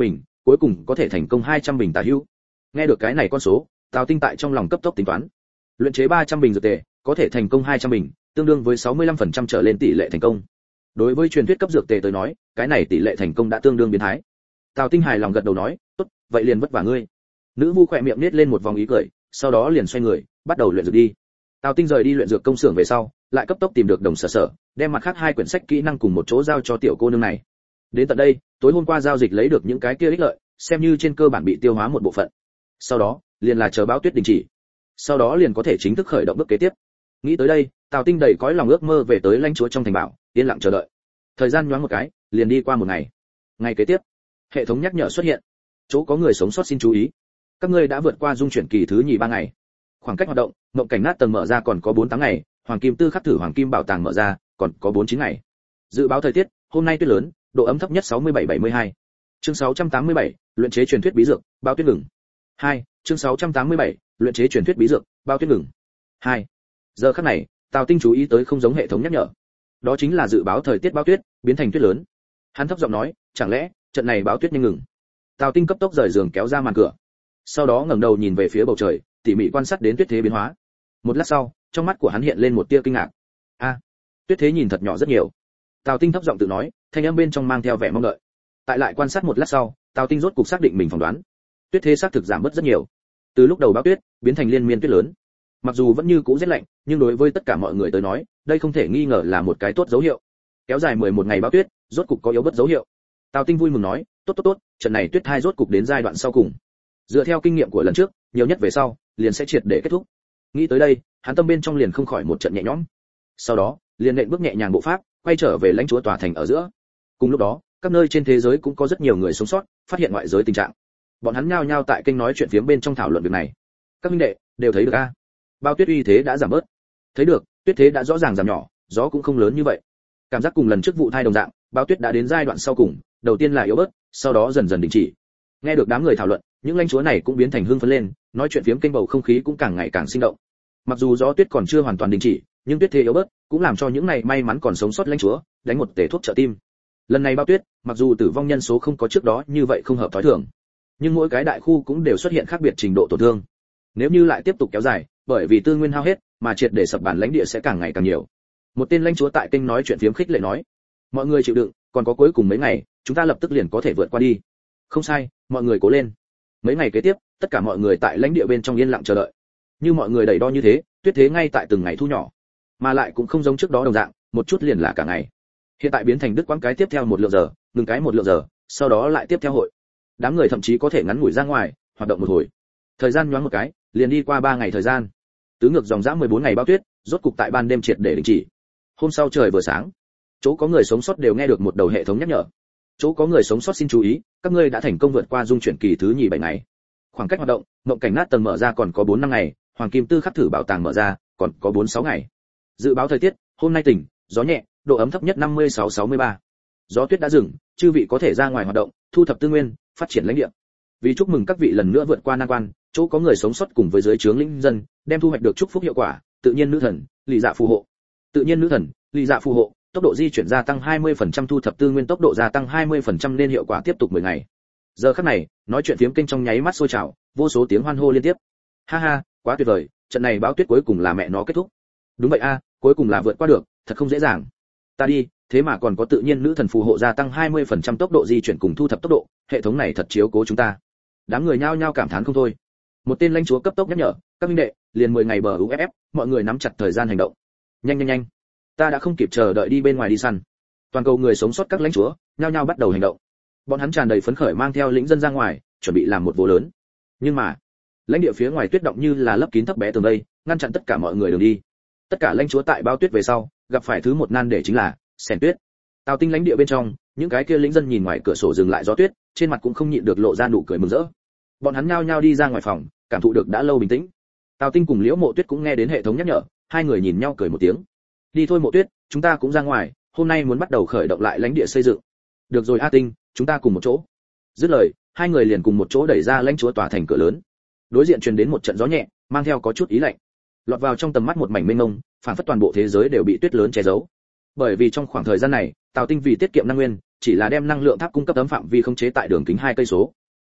cuối cùng có thể thành công hai trăm bình tà hữu. Nghe được cái này con số, Tào Tinh tại trong lòng cấp tốc tính toán. Luyện chế ba trăm bình dược tề, có thể thành công hai trăm bình, tương đương với sáu mươi lăm phần trăm trở lên tỷ lệ thành công. Đối với truyền thuyết cấp dược tề tới nói, cái này tỷ lệ thành công đã tương đương biến thái. Tào Tinh hài lòng gật đầu nói, "Tốt, vậy liền vất vả ngươi." Nữ vu khỏe miệng nết lên một vòng ý cười, sau đó liền xoay người, bắt đầu luyện dược đi. Tào Tinh rời đi luyện dược công xưởng về sau, lại cấp tốc tìm được Đồng Sở Sở, đem mặt khác hai quyển sách kỹ năng cùng một chỗ giao cho tiểu cô nương này. Đến tận đây, tối hôm qua giao dịch lấy được những cái kia ích lợi, xem như trên cơ bản bị tiêu hóa một bộ phận. Sau đó, liền là chờ báo tuyết đình chỉ. Sau đó liền có thể chính thức khởi động bước kế tiếp. Nghĩ tới đây, Tào Tinh đầy cõi lòng ước mơ về tới lãnh chúa trong thành bảo, yên lặng chờ đợi. Thời gian nhoáng một cái, liền đi qua một ngày. Ngày kế tiếp, hệ thống nhắc nhở xuất hiện. Chỗ có người sống sót xin chú ý. Các ngươi đã vượt qua dung chuyển kỳ thứ nhì ba ngày. Khoảng cách hoạt động, mộng cảnh nát tầng mở ra còn có bốn tháng ngày, hoàng kim tư khắc thử hoàng kim bảo tàng mở ra, còn có bốn chín ngày. Dự báo thời tiết, hôm nay tuyết lớn, độ ấm thấp nhất sáu mươi bảy bảy mươi hai. Chương sáu trăm tám mươi bảy, luyện chế truyền thuyết bí dược, bao tuyết ngừng. hai. Chương sáu trăm tám mươi bảy, luyện chế truyền thuyết bí dược, bao tuyết ngừng. hai. Giờ khắc này, Tào Tinh chú ý tới không giống hệ thống nhắc nhở. Đó chính là dự báo thời tiết bao tuyết, biến thành tuyết lớn. Hắn thấp giọng nói, chẳng lẽ, trận này báo tuyết nhanh ngừng. Tào Tinh cấp tốc rời giường kéo ra màn cửa. Sau đó ngẩng đầu nhìn về phía bầu trời, tỉ mỉ quan sát đến tuyết thế biến hóa. Một lát sau, trong mắt của hắn hiện lên một tia kinh ngạc. A, tuyết thế nhìn thật nhỏ rất nhiều. Tào Tinh thấp giọng tự nói, thanh âm bên trong mang theo vẻ mong đợi. Tại lại quan sát một lát sau, Tào Tinh rốt cục xác định mình phỏng đoán. Tuyết thế xác thực giảm bớt rất nhiều. Từ lúc đầu báo tuyết, biến thành liên miên tuyết lớn. Mặc dù vẫn như cũ rét lạnh, nhưng đối với tất cả mọi người tới nói, đây không thể nghi ngờ là một cái tốt dấu hiệu. Kéo dài mười một ngày báo tuyết, rốt cục có yếu bớt dấu hiệu. Tào Tinh vui mừng nói, tốt tốt tốt, trận này tuyết thai rốt cục đến giai đoạn sau cùng. Dựa theo kinh nghiệm của lần trước, nhiều nhất về sau, liền sẽ triệt để kết thúc. Nghĩ tới đây, hắn tâm bên trong liền không khỏi một trận nhẹ nhõm. Sau đó, liền nện bước nhẹ nhàng bộ pháp, quay trở về lãnh chúa tòa thành ở giữa. Cùng lúc đó, các nơi trên thế giới cũng có rất nhiều người sống sót, phát hiện ngoại giới tình trạng. Bọn hắn nhao nhao tại kênh nói chuyện phiếm bên trong thảo luận việc này. Các minh đệ đều thấy được a, bao tuyết uy thế đã giảm bớt. Thấy được, tuyết thế đã rõ ràng giảm nhỏ, gió cũng không lớn như vậy. Cảm giác cùng lần trước vụ thai đồng dạng, bao tuyết đã đến giai đoạn sau cùng, đầu tiên là yếu bớt, sau đó dần dần đình chỉ. Nghe được đám người thảo luận, những lãnh chúa này cũng biến thành hưng phấn lên, nói chuyện phiếm kênh bầu không khí cũng càng ngày càng sinh động. Mặc dù gió tuyết còn chưa hoàn toàn đình chỉ, nhưng tuyết thế yếu bớt, cũng làm cho những này may mắn còn sống sót lãnh chúa đánh một tể thuốc trợ tim. Lần này bao tuyết, mặc dù tử vong nhân số không có trước đó như vậy không hợp thói thường, nhưng mỗi cái đại khu cũng đều xuất hiện khác biệt trình độ tổn thương. Nếu như lại tiếp tục kéo dài, bởi vì tư nguyên hao hết, mà triệt để sập bản lãnh địa sẽ càng ngày càng nhiều. Một tên lãnh chúa tại kênh nói chuyện phiếm khích lệ nói, mọi người chịu đựng, còn có cuối cùng mấy ngày, chúng ta lập tức liền có thể vượt qua đi. Không sai, mọi người cố lên. Mấy ngày kế tiếp, tất cả mọi người tại lãnh địa bên trong yên lặng chờ đợi. Như mọi người đẩy đo như thế, tuyết thế ngay tại từng ngày thu nhỏ, mà lại cũng không giống trước đó đồng dạng, một chút liền là cả ngày. Hiện tại biến thành đứt quãng cái tiếp theo một lượng giờ, ngừng cái một lượng giờ, sau đó lại tiếp theo hội. Đám người thậm chí có thể ngắn ngủi ra ngoài, hoạt động một hồi. Thời gian nhoáng một cái, liền đi qua ba ngày thời gian. Tứ ngược dòng dã mười bốn ngày bao tuyết, rốt cục tại ban đêm triệt để đình chỉ. Hôm sau trời vừa sáng, chỗ có người sống sót đều nghe được một đầu hệ thống nhắc nhở. Chỗ có người sống sót xin chú ý, các ngươi đã thành công vượt qua dung chuyển kỳ thứ nhì bảy ngày. Khoảng cách hoạt động, mộng cảnh nát tầng mở ra còn có bốn năm ngày, hoàng kim tư khắc thử bảo tàng mở ra, còn có bốn sáu ngày. Dự báo thời tiết, hôm nay tỉnh, gió nhẹ, độ ấm thấp nhất năm mươi sáu sáu mươi ba. Gió tuyết đã dừng, chư vị có thể ra ngoài hoạt động, thu thập tư nguyên, phát triển lãnh địa. Vì chúc mừng các vị lần nữa vượt qua nan quan, chỗ có người sống sót cùng với dưới trướng linh dân, đem thu hoạch được chúc phúc hiệu quả, tự nhiên nữ thần, lì dạ phù hộ. Tự nhiên nữ thần, lì dạ phù hộ, tốc độ di chuyển gia tăng hai mươi phần trăm, thu thập tư nguyên tốc độ gia tăng hai mươi phần trăm nên hiệu quả tiếp tục mười ngày. Giờ khắc này, nói chuyện phiếm kênh trong nháy mắt sôi trào, vô số tiếng hoan hô liên tiếp. Ha ha, quá tuyệt vời, trận này báo tuyết cuối cùng là mẹ nó kết thúc. Đúng vậy a, cuối cùng là vượt qua được, thật không dễ dàng. Ta đi, thế mà còn có tự nhiên nữ thần phù hộ gia tăng hai mươi phần trăm tốc độ di chuyển cùng thu thập tốc độ, hệ thống này thật chiếu cố chúng ta. Đám người nhao nhao cảm thán không thôi. Một tên lãnh chúa cấp tốc nhắc nhở, các minh đệ, liền mười ngày bờ u ép ép, mọi người nắm chặt thời gian hành động. Nhanh nhanh nhanh, ta đã không kịp chờ đợi đi bên ngoài đi săn. Toàn cầu người sống sót các lãnh chúa nhao nhao bắt đầu hành động. Bọn hắn tràn đầy phấn khởi mang theo lĩnh dân ra ngoài, chuẩn bị làm một vụ lớn. Nhưng mà, lãnh địa phía ngoài tuyết động như là lấp kín thấp bé tường đây, ngăn chặn tất cả mọi người đường đi. Tất cả lãnh chúa tại bao tuyết về sau, gặp phải thứ một nan để chính là xẻn tuyết. Tào Tinh lãnh địa bên trong, những cái kia lĩnh dân nhìn ngoài cửa sổ dừng lại gió tuyết, trên mặt cũng không nhịn được lộ ra nụ cười mừng rỡ. Bọn hắn nhao nhao đi ra ngoài phòng, cảm thụ được đã lâu bình tĩnh. Tào Tinh cùng Liễu Mộ Tuyết cũng nghe đến hệ thống nhắc nhở, hai người nhìn nhau cười một tiếng. Đi thôi Mộ Tuyết, chúng ta cũng ra ngoài, hôm nay muốn bắt đầu khởi động lại lãnh địa xây dựng. Được rồi A Tinh, chúng ta cùng một chỗ. Dứt lời, hai người liền cùng một chỗ đẩy ra lãnh chúa tòa thành cửa lớn. Đối diện truyền đến một trận gió nhẹ, mang theo có chút ý lạnh. Lọt vào trong tầm mắt một mảnh mênh mông, phản phất toàn bộ thế giới đều bị tuyết lớn che giấu. Bởi vì trong khoảng thời gian này, Tào Tinh vì tiết kiệm năng nguyên, chỉ là đem năng lượng tháp cung cấp tấm phạm vi khống chế tại đường kính hai cây số.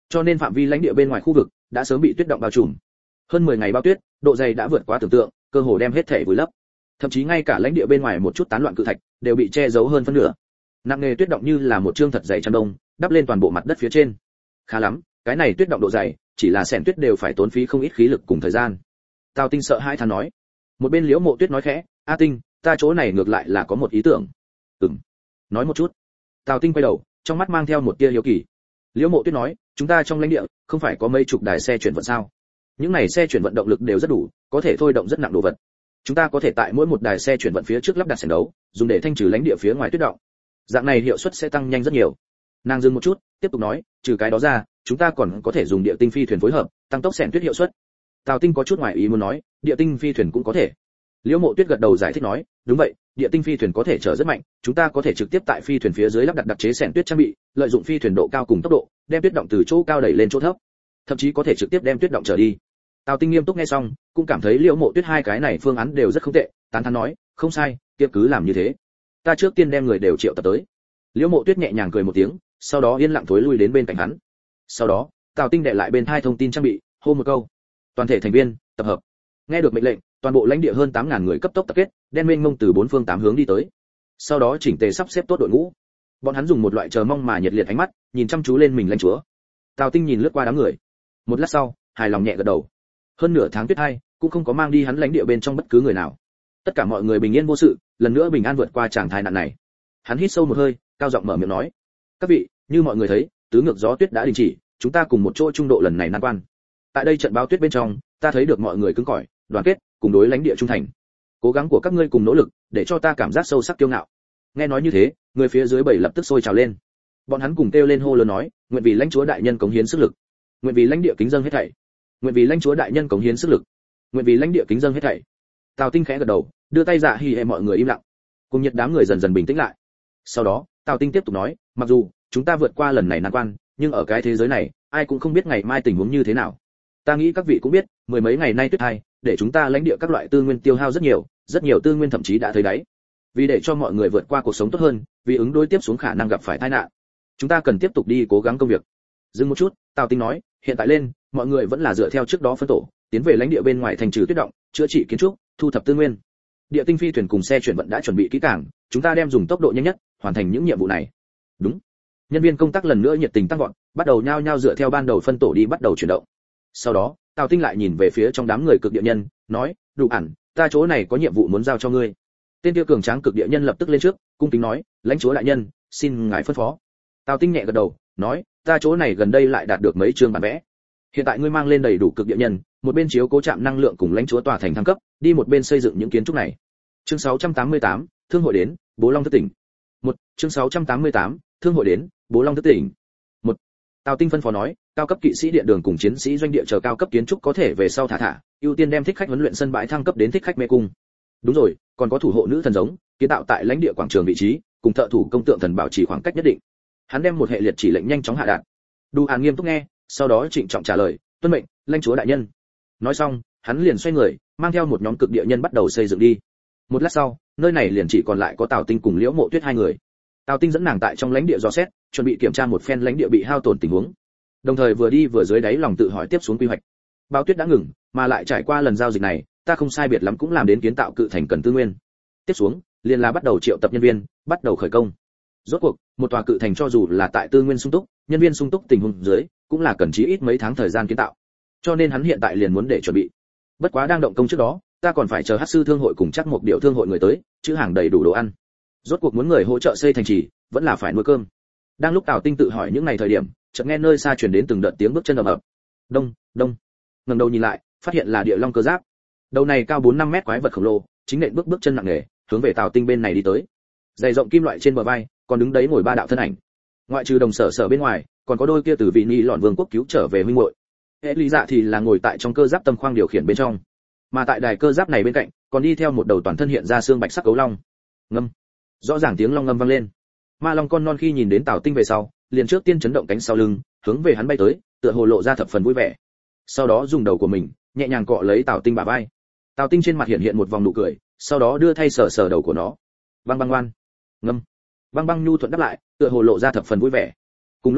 cho nên phạm vi lãnh địa bên ngoài khu vực đã sớm bị tuyết động bao trùm. Hơn mười ngày bao tuyết, độ dày đã vượt quá tưởng tượng, cơ hồ đem hết thể vùi lấp. Thậm chí ngay cả lãnh địa bên ngoài một chút tán loạn cự thạch đều bị che giấu hơn phân nửa. Nặng nề tuyết động như là một trương thật dày chăn đông, đắp lên toàn bộ mặt đất phía trên. Khá lắm, cái này tuyết động độ dày, chỉ là xẻn tuyết đều phải tốn phí không ít khí lực cùng thời gian. Tào Tinh sợ hãi thán nói. Một bên Liễu Mộ Tuyết nói khẽ, "A Tinh, ta chỗ này ngược lại là có một ý tưởng." "Ừm." "Nói một chút." Tào Tinh quay đầu, trong mắt mang theo một tia hiếu kỳ. Liễu Mộ Tuyết nói, "Chúng ta trong lãnh địa không phải có mấy chục đài xe chuyển vận sao? Những này xe chuyển vận động lực đều rất đủ, có thể thôi động rất nặng đồ vật. Chúng ta có thể tại mỗi một đài xe chuyển vận phía trước lắp đặt sảnh đấu, dùng để thanh trừ lãnh địa phía ngoài tuyết động. Dạng này hiệu suất sẽ tăng nhanh rất nhiều." Nàng dừng một chút, tiếp tục nói, "Trừ cái đó ra, chúng ta còn có thể dùng địa tinh phi thuyền phối hợp, tăng tốc xẻn tuyết hiệu suất." Tào Tinh có chút ngoài ý muốn nói, "Địa tinh phi thuyền cũng có thể?" Liễu Mộ Tuyết gật đầu giải thích nói, "Đúng vậy, địa tinh phi thuyền có thể chở rất mạnh, chúng ta có thể trực tiếp tại phi thuyền phía dưới lắp đặt đặc chế xẻn tuyết trang bị, lợi dụng phi thuyền độ cao cùng tốc độ, đem tuyết động từ chỗ cao đẩy lên chỗ thấp, thậm chí có thể trực tiếp đem tuyết động trở đi." Tào Tinh nghiêm túc nghe xong, cũng cảm thấy Liễu Mộ Tuyết hai cái này phương án đều rất không tệ, tán thán nói, "Không sai, kia cứ làm như thế. Ta trước tiên đem người đều triệu tập tới." Liễu Mộ Tuyết nhẹ nhàng cười một tiếng, sau đó yên lặng thối lui đến bên cạnh hắn. Sau đó, Tào Tinh đệ lại bên hai thông tin trang bị, hô một câu, "Toàn thể thành viên, tập hợp." Nghe được mệnh lệnh, toàn bộ lãnh địa hơn tám ngàn người cấp tốc tập kết, đen mênh mông từ bốn phương tám hướng đi tới. Sau đó chỉnh tề sắp xếp tốt đội ngũ. Bọn hắn dùng một loại chờ mong mà nhiệt liệt ánh mắt, nhìn chăm chú lên mình lãnh chúa. Tào Tinh nhìn lướt qua đám người. Một lát sau, hài lòng nhẹ gật đầu. Hơn nửa tháng tuyết hai, cũng không có mang đi hắn lãnh địa bên trong bất cứ người nào. Tất cả mọi người bình yên vô sự, lần nữa bình an vượt qua tràng tai nạn này. Hắn hít sâu một hơi, cao giọng mở miệng nói, "Các vị, như mọi người thấy, tứ ngược gió tuyết đã đình chỉ, chúng ta cùng một chỗ trung độ lần này nan quan. Tại đây trận báo tuyết bên trong, ta thấy được mọi người cứng cỏi, đoàn kết, cùng đối lãnh địa trung thành. Cố gắng của các ngươi cùng nỗ lực, để cho ta cảm giác sâu sắc kiêu ngạo." Nghe nói như thế, người phía dưới bảy lập tức sôi trào lên. Bọn hắn cùng kêu lên hô lớn nói, "Nguyện vì lãnh chúa đại nhân cống hiến sức lực, nguyện vì lãnh địa kính dâng hết thảy, nguyện vì lãnh chúa đại nhân cống hiến sức lực, nguyện vì lãnh địa kính dâng hết thảy." Tào Tinh khẽ gật đầu, đưa tay dạ hì mọi người im lặng. Cùng nhiệt đám người dần dần bình tĩnh lại. Sau đó, Tào Tinh tiếp tục nói, "Mặc dù chúng ta vượt qua lần này nan quan, nhưng ở cái thế giới này, ai cũng không biết ngày mai tình huống như thế nào. Ta nghĩ các vị cũng biết, mười mấy ngày nay tuyết hai, để chúng ta lãnh địa các loại tư nguyên tiêu hao rất nhiều, rất nhiều tư nguyên thậm chí đã thấy đáy. Vì để cho mọi người vượt qua cuộc sống tốt hơn, vì ứng đối tiếp xuống khả năng gặp phải tai nạn, chúng ta cần tiếp tục đi cố gắng công việc." Dừng một chút, Tào Tinh nói, "Hiện tại lên, mọi người vẫn là dựa theo trước đó phân tổ, tiến về lãnh địa bên ngoài thành trừ tuyết động, chữa trị kiến trúc, thu thập tư nguyên. Địa tinh phi thuyền cùng xe chuyển vận đã chuẩn bị kỹ càng, chúng ta đem dùng tốc độ nhanh nhất hoàn thành những nhiệm vụ này." "Đúng." Nhân viên công tác lần nữa nhiệt tình tăng vọt, bắt đầu nhao nhao dựa theo ban đầu phân tổ đi bắt đầu chuyển động. Sau đó, Tào Tinh lại nhìn về phía trong đám người cực địa nhân, nói, "Đủ ẩn, ta chỗ này có nhiệm vụ muốn giao cho ngươi." Tên kia cường tráng cực địa nhân lập tức lên trước, cung kính nói, "Lãnh chúa đại nhân, xin ngài phân phó." Tào Tinh nhẹ gật đầu, nói, "Ta chỗ này gần đây lại đạt được mấy chương bản vẽ. Hiện tại ngươi mang lên đầy đủ cực địa nhân, một bên chiếu cố trạm năng lượng cùng lãnh chúa tòa thành thăng cấp, đi một bên xây dựng những kiến trúc này." Chương sáu trăm tám mươi tám, Thương hội đến, Bố Long thức tỉnh. Một, chương sáu trăm tám mươi tám, Thương hội đến, Bố Long thức tỉnh. Một. Tào Tinh phân phó nói, cao cấp kỵ sĩ điện đường cùng chiến sĩ doanh địa chờ cao cấp kiến trúc có thể về sau thả thả, ưu tiên đem thích khách huấn luyện sân bãi thăng cấp đến thích khách mê cung. Đúng rồi, còn có thủ hộ nữ thần giống, kiến tạo tại lãnh địa quảng trường vị trí, cùng thợ thủ công tượng thần bảo trì khoảng cách nhất định. Hắn đem một hệ liệt chỉ lệnh nhanh chóng hạ đạt. Đu An nghiêm túc nghe, sau đó trịnh trọng trả lời, "Tuân mệnh, lãnh chúa đại nhân." Nói xong, hắn liền xoay người, mang theo một nhóm cực địa nhân bắt đầu xây dựng đi. Một lát sau, nơi này liền chỉ còn lại có Tào Tinh cùng Liễu Mộ Tuyết hai người. Tào Tinh dẫn nàng tại trong lãnh địa dò xét, chuẩn bị kiểm tra một phen lãnh địa bị hao tổn tình huống. Đồng thời vừa đi vừa dưới đáy lòng tự hỏi tiếp xuống quy hoạch. Báo tuyết đã ngừng, mà lại trải qua lần giao dịch này, ta không sai biệt lắm cũng làm đến kiến tạo cự thành cần tư nguyên. Tiếp xuống, liền là bắt đầu triệu tập nhân viên, bắt đầu khởi công. Rốt cuộc, một tòa cự thành cho dù là tại tư nguyên sung túc, nhân viên sung túc tình huống dưới, cũng là cần chí ít mấy tháng thời gian kiến tạo. Cho nên hắn hiện tại liền muốn để chuẩn bị. Bất quá đang động công trước đó, ta còn phải chờ Hắc sư thương hội cùng chắc một điệu thương hội người tới, chữ hàng đầy đủ đồ ăn. Rốt cuộc muốn người hỗ trợ xây thành trì, vẫn là phải nuôi cơm. Đang lúc Tào Tinh tự hỏi những ngày thời điểm, chợt nghe nơi xa truyền đến từng đợt tiếng bước chân ầm ầm. Đông, đông. Ngẩng đầu nhìn lại, phát hiện là địa long cơ giáp. Đầu này cao bốn năm mét quái vật khổng lồ, chính nện bước bước chân nặng nề, hướng về Tào Tinh bên này đi tới. Dày rộng kim loại trên bờ vai, còn đứng đấy ngồi ba đạo thân ảnh. Ngoại trừ đồng sở sở bên ngoài, còn có đôi kia từ vị nhị lọn vương quốc cứu trở về huynh muội. Hệ lý dạ thì là ngồi tại trong cơ giáp tâm khoang điều khiển bên trong. Mà tại đài cơ giáp này bên cạnh, còn đi theo một đầu toàn thân hiện ra xương bạch sắc gấu long. Ngâm. Rõ ràng tiếng long ngâm vang lên. Ma long con non khi nhìn đến Tào Tinh về sau, liền trước tiên chấn động cánh sau lưng, hướng về hắn bay tới, tựa hồ lộ ra thập phần vui vẻ. Sau đó dùng đầu của mình nhẹ nhàng cọ lấy Tào Tinh bả vai. Tào Tinh trên mặt hiện hiện một vòng nụ cười, sau đó đưa thay sờ sờ đầu của nó. Băng băng ngoan. Ngâm. Băng băng nhu thuận đáp lại, tựa hồ lộ ra thập phần vui vẻ. Cùng lúc đó,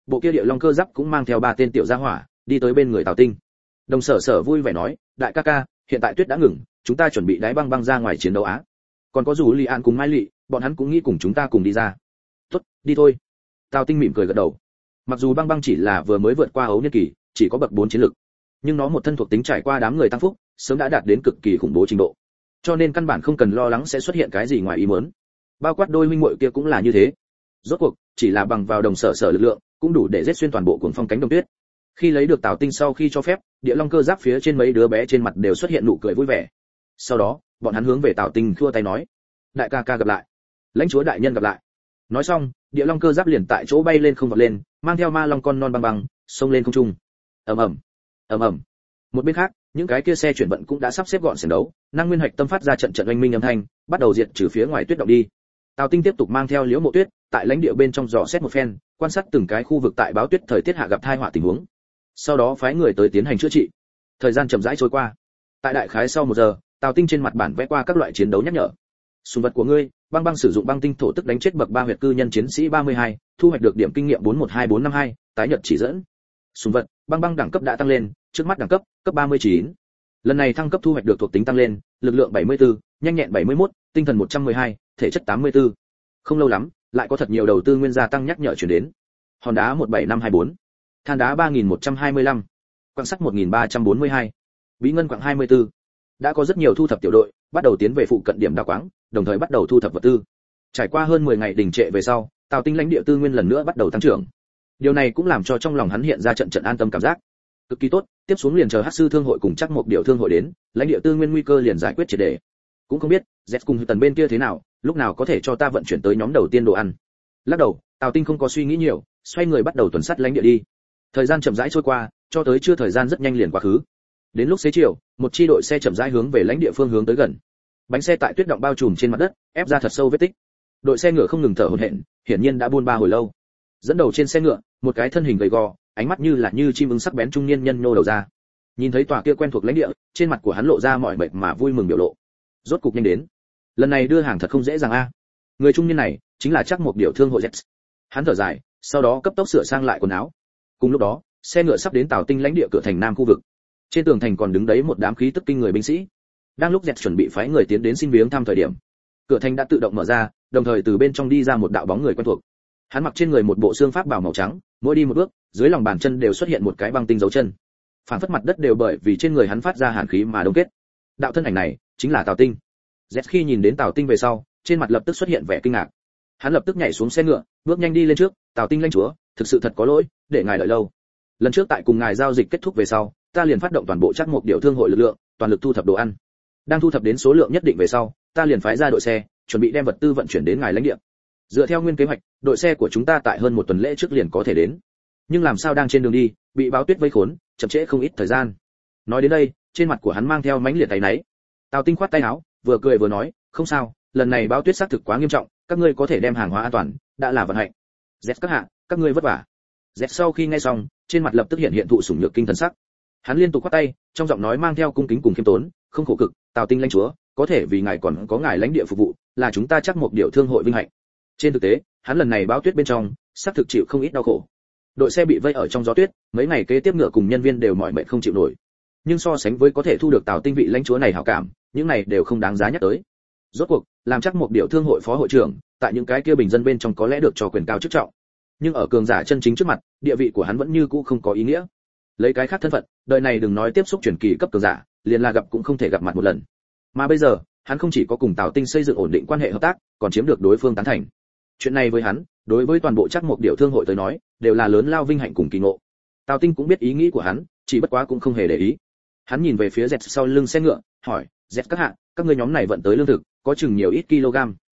bộ kia địa long cơ giáp cũng mang theo ba tên tiểu gia hỏa đi tới bên người Tào Tinh. Đồng Sở Sở vui vẻ nói, đại ca ca, hiện tại tuyết đã ngừng, chúng ta chuẩn bị đái băng băng ra ngoài chiến đấu á. Còn có dù Lý An cùng Mai Lệ, bọn hắn cũng nghĩ cùng chúng ta cùng đi ra. Tốt, đi thôi. Tào Tinh mỉm cười gật đầu. Mặc dù băng băng chỉ là vừa mới vượt qua ấu niên kỳ, chỉ có bậc bốn chiến lực, nhưng nó một thân thuộc tính trải qua đám người tăng phúc, sớm đã đạt đến cực kỳ khủng bố trình độ. Cho nên căn bản không cần lo lắng sẽ xuất hiện cái gì ngoài ý muốn. Bao quát đôi huynh muội kia cũng là như thế. Rốt cuộc, chỉ là bằng vào Đồng Sở Sở lực lượng, cũng đủ để giết xuyên toàn bộ cuồng phong cánh đồng tuyết. Khi lấy được Tào Tinh sau khi cho phép, địa long cơ giáp phía trên mấy đứa bé trên mặt đều xuất hiện nụ cười vui vẻ. Sau đó, bọn hắn hướng về Tào Tinh khua tay nói, đại ca ca gặp lại, lãnh chúa đại nhân gặp lại. Nói xong, địa long cơ giáp liền tại chỗ bay lên không vọt lên, mang theo ma long con non băng băng, xông lên không trung. ầm ầm, ầm ầm. Một bên khác, những cái kia xe chuyển vận cũng đã sắp xếp gọn sảnh đấu, năng nguyên hạch tâm phát ra trận trận oanh minh âm thanh, bắt đầu diệt trừ phía ngoài tuyết động đi. Tào Tinh tiếp tục mang theo Liễu Mộ Tuyết, tại lãnh địa bên trong dò xét một phen, quan sát từng cái khu vực tại báo tuyết thời tiết hạ gặp tai họa tình huống. Sau đó phái người tới tiến hành chữa trị. Thời gian chậm rãi trôi qua. Tại đại khái sau một giờ, Tào Tinh trên mặt bản vẽ qua các loại chiến đấu nhắc nhở. Sùng vật của ngươi, băng băng sử dụng băng tinh thổ tức đánh chết bậc ba huyệt cư nhân chiến sĩ ba mươi hai, thu hoạch được điểm kinh nghiệm bốn một hai bốn năm hai, tái nhật chỉ dẫn. Sùng vật, băng băng đẳng cấp đã tăng lên, trước mắt đẳng cấp, cấp ba mươi chín. Lần này thăng cấp thu hoạch được thuộc tính tăng lên, lực lượng bảy mươi tư, nhanh nhẹn bảy mươi mốt, tinh thần một trăm mười hai, thể chất tám mươi tư. Không lâu lắm, lại có thật nhiều đầu tư nguyên gia tăng nhắc nhở chuyển đến. Hòn đá một bảy năm hai bốn, than đá ba nghìn một trăm hai mươi lăm, quặng sắt một nghìn ba trăm bốn mươi hai, bí ngân quặng hai mươi tư. Đã có rất nhiều thu thập tiểu đội bắt đầu tiến về phụ cận điểm đào quáng, đồng thời bắt đầu thu thập vật tư. Trải qua hơn mười ngày đình trệ về sau, Tào Tinh lãnh địa tư nguyên lần nữa bắt đầu tăng trưởng. Điều này cũng làm cho trong lòng hắn hiện ra trận trận an tâm cảm giác. Cực kỳ tốt, tiếp xuống liền chờ Hắc sư thương hội cùng chắc một điều thương hội đến, lãnh địa tư nguyên nguy cơ liền giải quyết triệt để. Cũng không biết, Z cùng Tần bên kia thế nào, lúc nào có thể cho ta vận chuyển tới nhóm đầu tiên đồ ăn. Lắc đầu, Tào Tinh không có suy nghĩ nhiều, xoay người bắt đầu tuần sát lãnh địa đi. Thời gian chậm rãi trôi qua, cho tới chưa thời gian rất nhanh liền quá khứ. Đến lúc xế chiều, một chi đội xe chậm rãi hướng về lãnh địa phương hướng tới gần. Bánh xe tại tuyết động bao trùm trên mặt đất, ép ra thật sâu vết tích. Đội xe ngựa không ngừng thở hổn hển, hiển nhiên đã buôn ba hồi lâu. Dẫn đầu trên xe ngựa, một cái thân hình gầy gò, ánh mắt như là như chim ưng sắc bén trung niên nhân nhô đầu ra. Nhìn thấy tòa kia quen thuộc lãnh địa, trên mặt của hắn lộ ra mọi mệt mà vui mừng biểu lộ. Rốt cục nhanh đến. Lần này đưa hàng thật không dễ dàng a. Người trung niên này chính là chắc một điều thương hội Z. Hắn thở dài, sau đó cấp tốc sửa sang lại quần áo. Cùng lúc đó, xe ngựa sắp đến Tào Tinh lãnh địa cửa thành nam khu vực. Trên tường thành còn đứng đấy một đám khí tức kinh người binh sĩ. Đang lúc Z chuẩn bị phái người tiến đến xin viếng thăm thời điểm, cửa thành đã tự động mở ra, đồng thời từ bên trong đi ra một đạo bóng người quen thuộc. Hắn mặc trên người một bộ xương pháp bào màu trắng, mỗi đi một bước, dưới lòng bàn chân đều xuất hiện một cái băng tinh dấu chân. Phản phất mặt đất đều bởi vì trên người hắn phát ra hàn khí mà đông kết. Đạo thân ảnh này chính là Tào Tinh. Z khi nhìn đến Tào Tinh về sau, trên mặt lập tức xuất hiện vẻ kinh ngạc. Hắn lập tức nhảy xuống xe ngựa, bước nhanh đi lên trước, "Tào Tinh lãnh chúa, thực sự thật có lỗi, để ngài đợi lâu. Lần trước tại cùng ngài giao dịch kết thúc về sau, ta liền phát động toàn bộ chắc một điều thương hội lực lượng, toàn lực thu thập đồ ăn. Đang thu thập đến số lượng nhất định về sau, ta liền phái ra đội xe, chuẩn bị đem vật tư vận chuyển đến ngài lãnh địa. Dựa theo nguyên kế hoạch, đội xe của chúng ta tại hơn một tuần lễ trước liền có thể đến. Nhưng làm sao đang trên đường đi, bị báo tuyết vây khốn, chậm trễ không ít thời gian." Nói đến đây, trên mặt của hắn mang theo mãnh liệt áy náy. Tào Tinh khoát tay áo, vừa cười vừa nói, "Không sao, lần này báo tuyết xác thực quá nghiêm trọng, các ngươi có thể đem hàng hóa an toàn, đã là vận hạnh. Z các hạ, các ngươi vất vả." Z sau khi nghe xong, trên mặt lập tức hiện hiện thụ sủng nhược kinh thần sắc. Hắn liên tục khoát tay, trong giọng nói mang theo cung kính cùng khiêm tốn, "Không khổ cực, Tào Tinh lãnh chúa, có thể vì ngài còn có ngài lãnh địa phục vụ, là chúng ta chắc một điều thương hội vinh hạnh." Trên thực tế, hắn lần này báo tuyết bên trong, xác thực chịu không ít đau khổ. Đội xe bị vây ở trong gió tuyết, mấy ngày kế tiếp ngựa cùng nhân viên đều mỏi mệt không chịu nổi. Nhưng so sánh với có thể thu được Tào Tinh vị lãnh chúa này hảo cảm, những này đều không đáng giá nhắc tới. Rốt cuộc, làm chắc một điều thương hội phó hội trưởng, tại những cái kia bình dân bên trong có lẽ được cho quyền cao chức trọng. Nhưng ở cường giả chân chính trước mặt, địa vị của hắn vẫn như cũ không có ý nghĩa. Lấy cái khác thân phận, đời này đừng nói tiếp xúc truyền kỳ cấp cường giả, liền là gặp cũng không thể gặp mặt một lần. Mà bây giờ, hắn không chỉ có cùng Tào Tinh xây dựng ổn định quan hệ hợp tác, còn chiếm được đối phương tán thành. Chuyện này với hắn, đối với toàn bộ chắc một điều thương hội tới nói, đều là lớn lao vinh hạnh cùng kỳ ngộ. Tào Tinh cũng biết ý nghĩ của hắn, chỉ bất quá cũng không hề để ý. Hắn nhìn về phía Z sau lưng xe ngựa, hỏi, "Z các hạ, các ngươi nhóm này vận tới lương thực, có chừng nhiều ít kg?"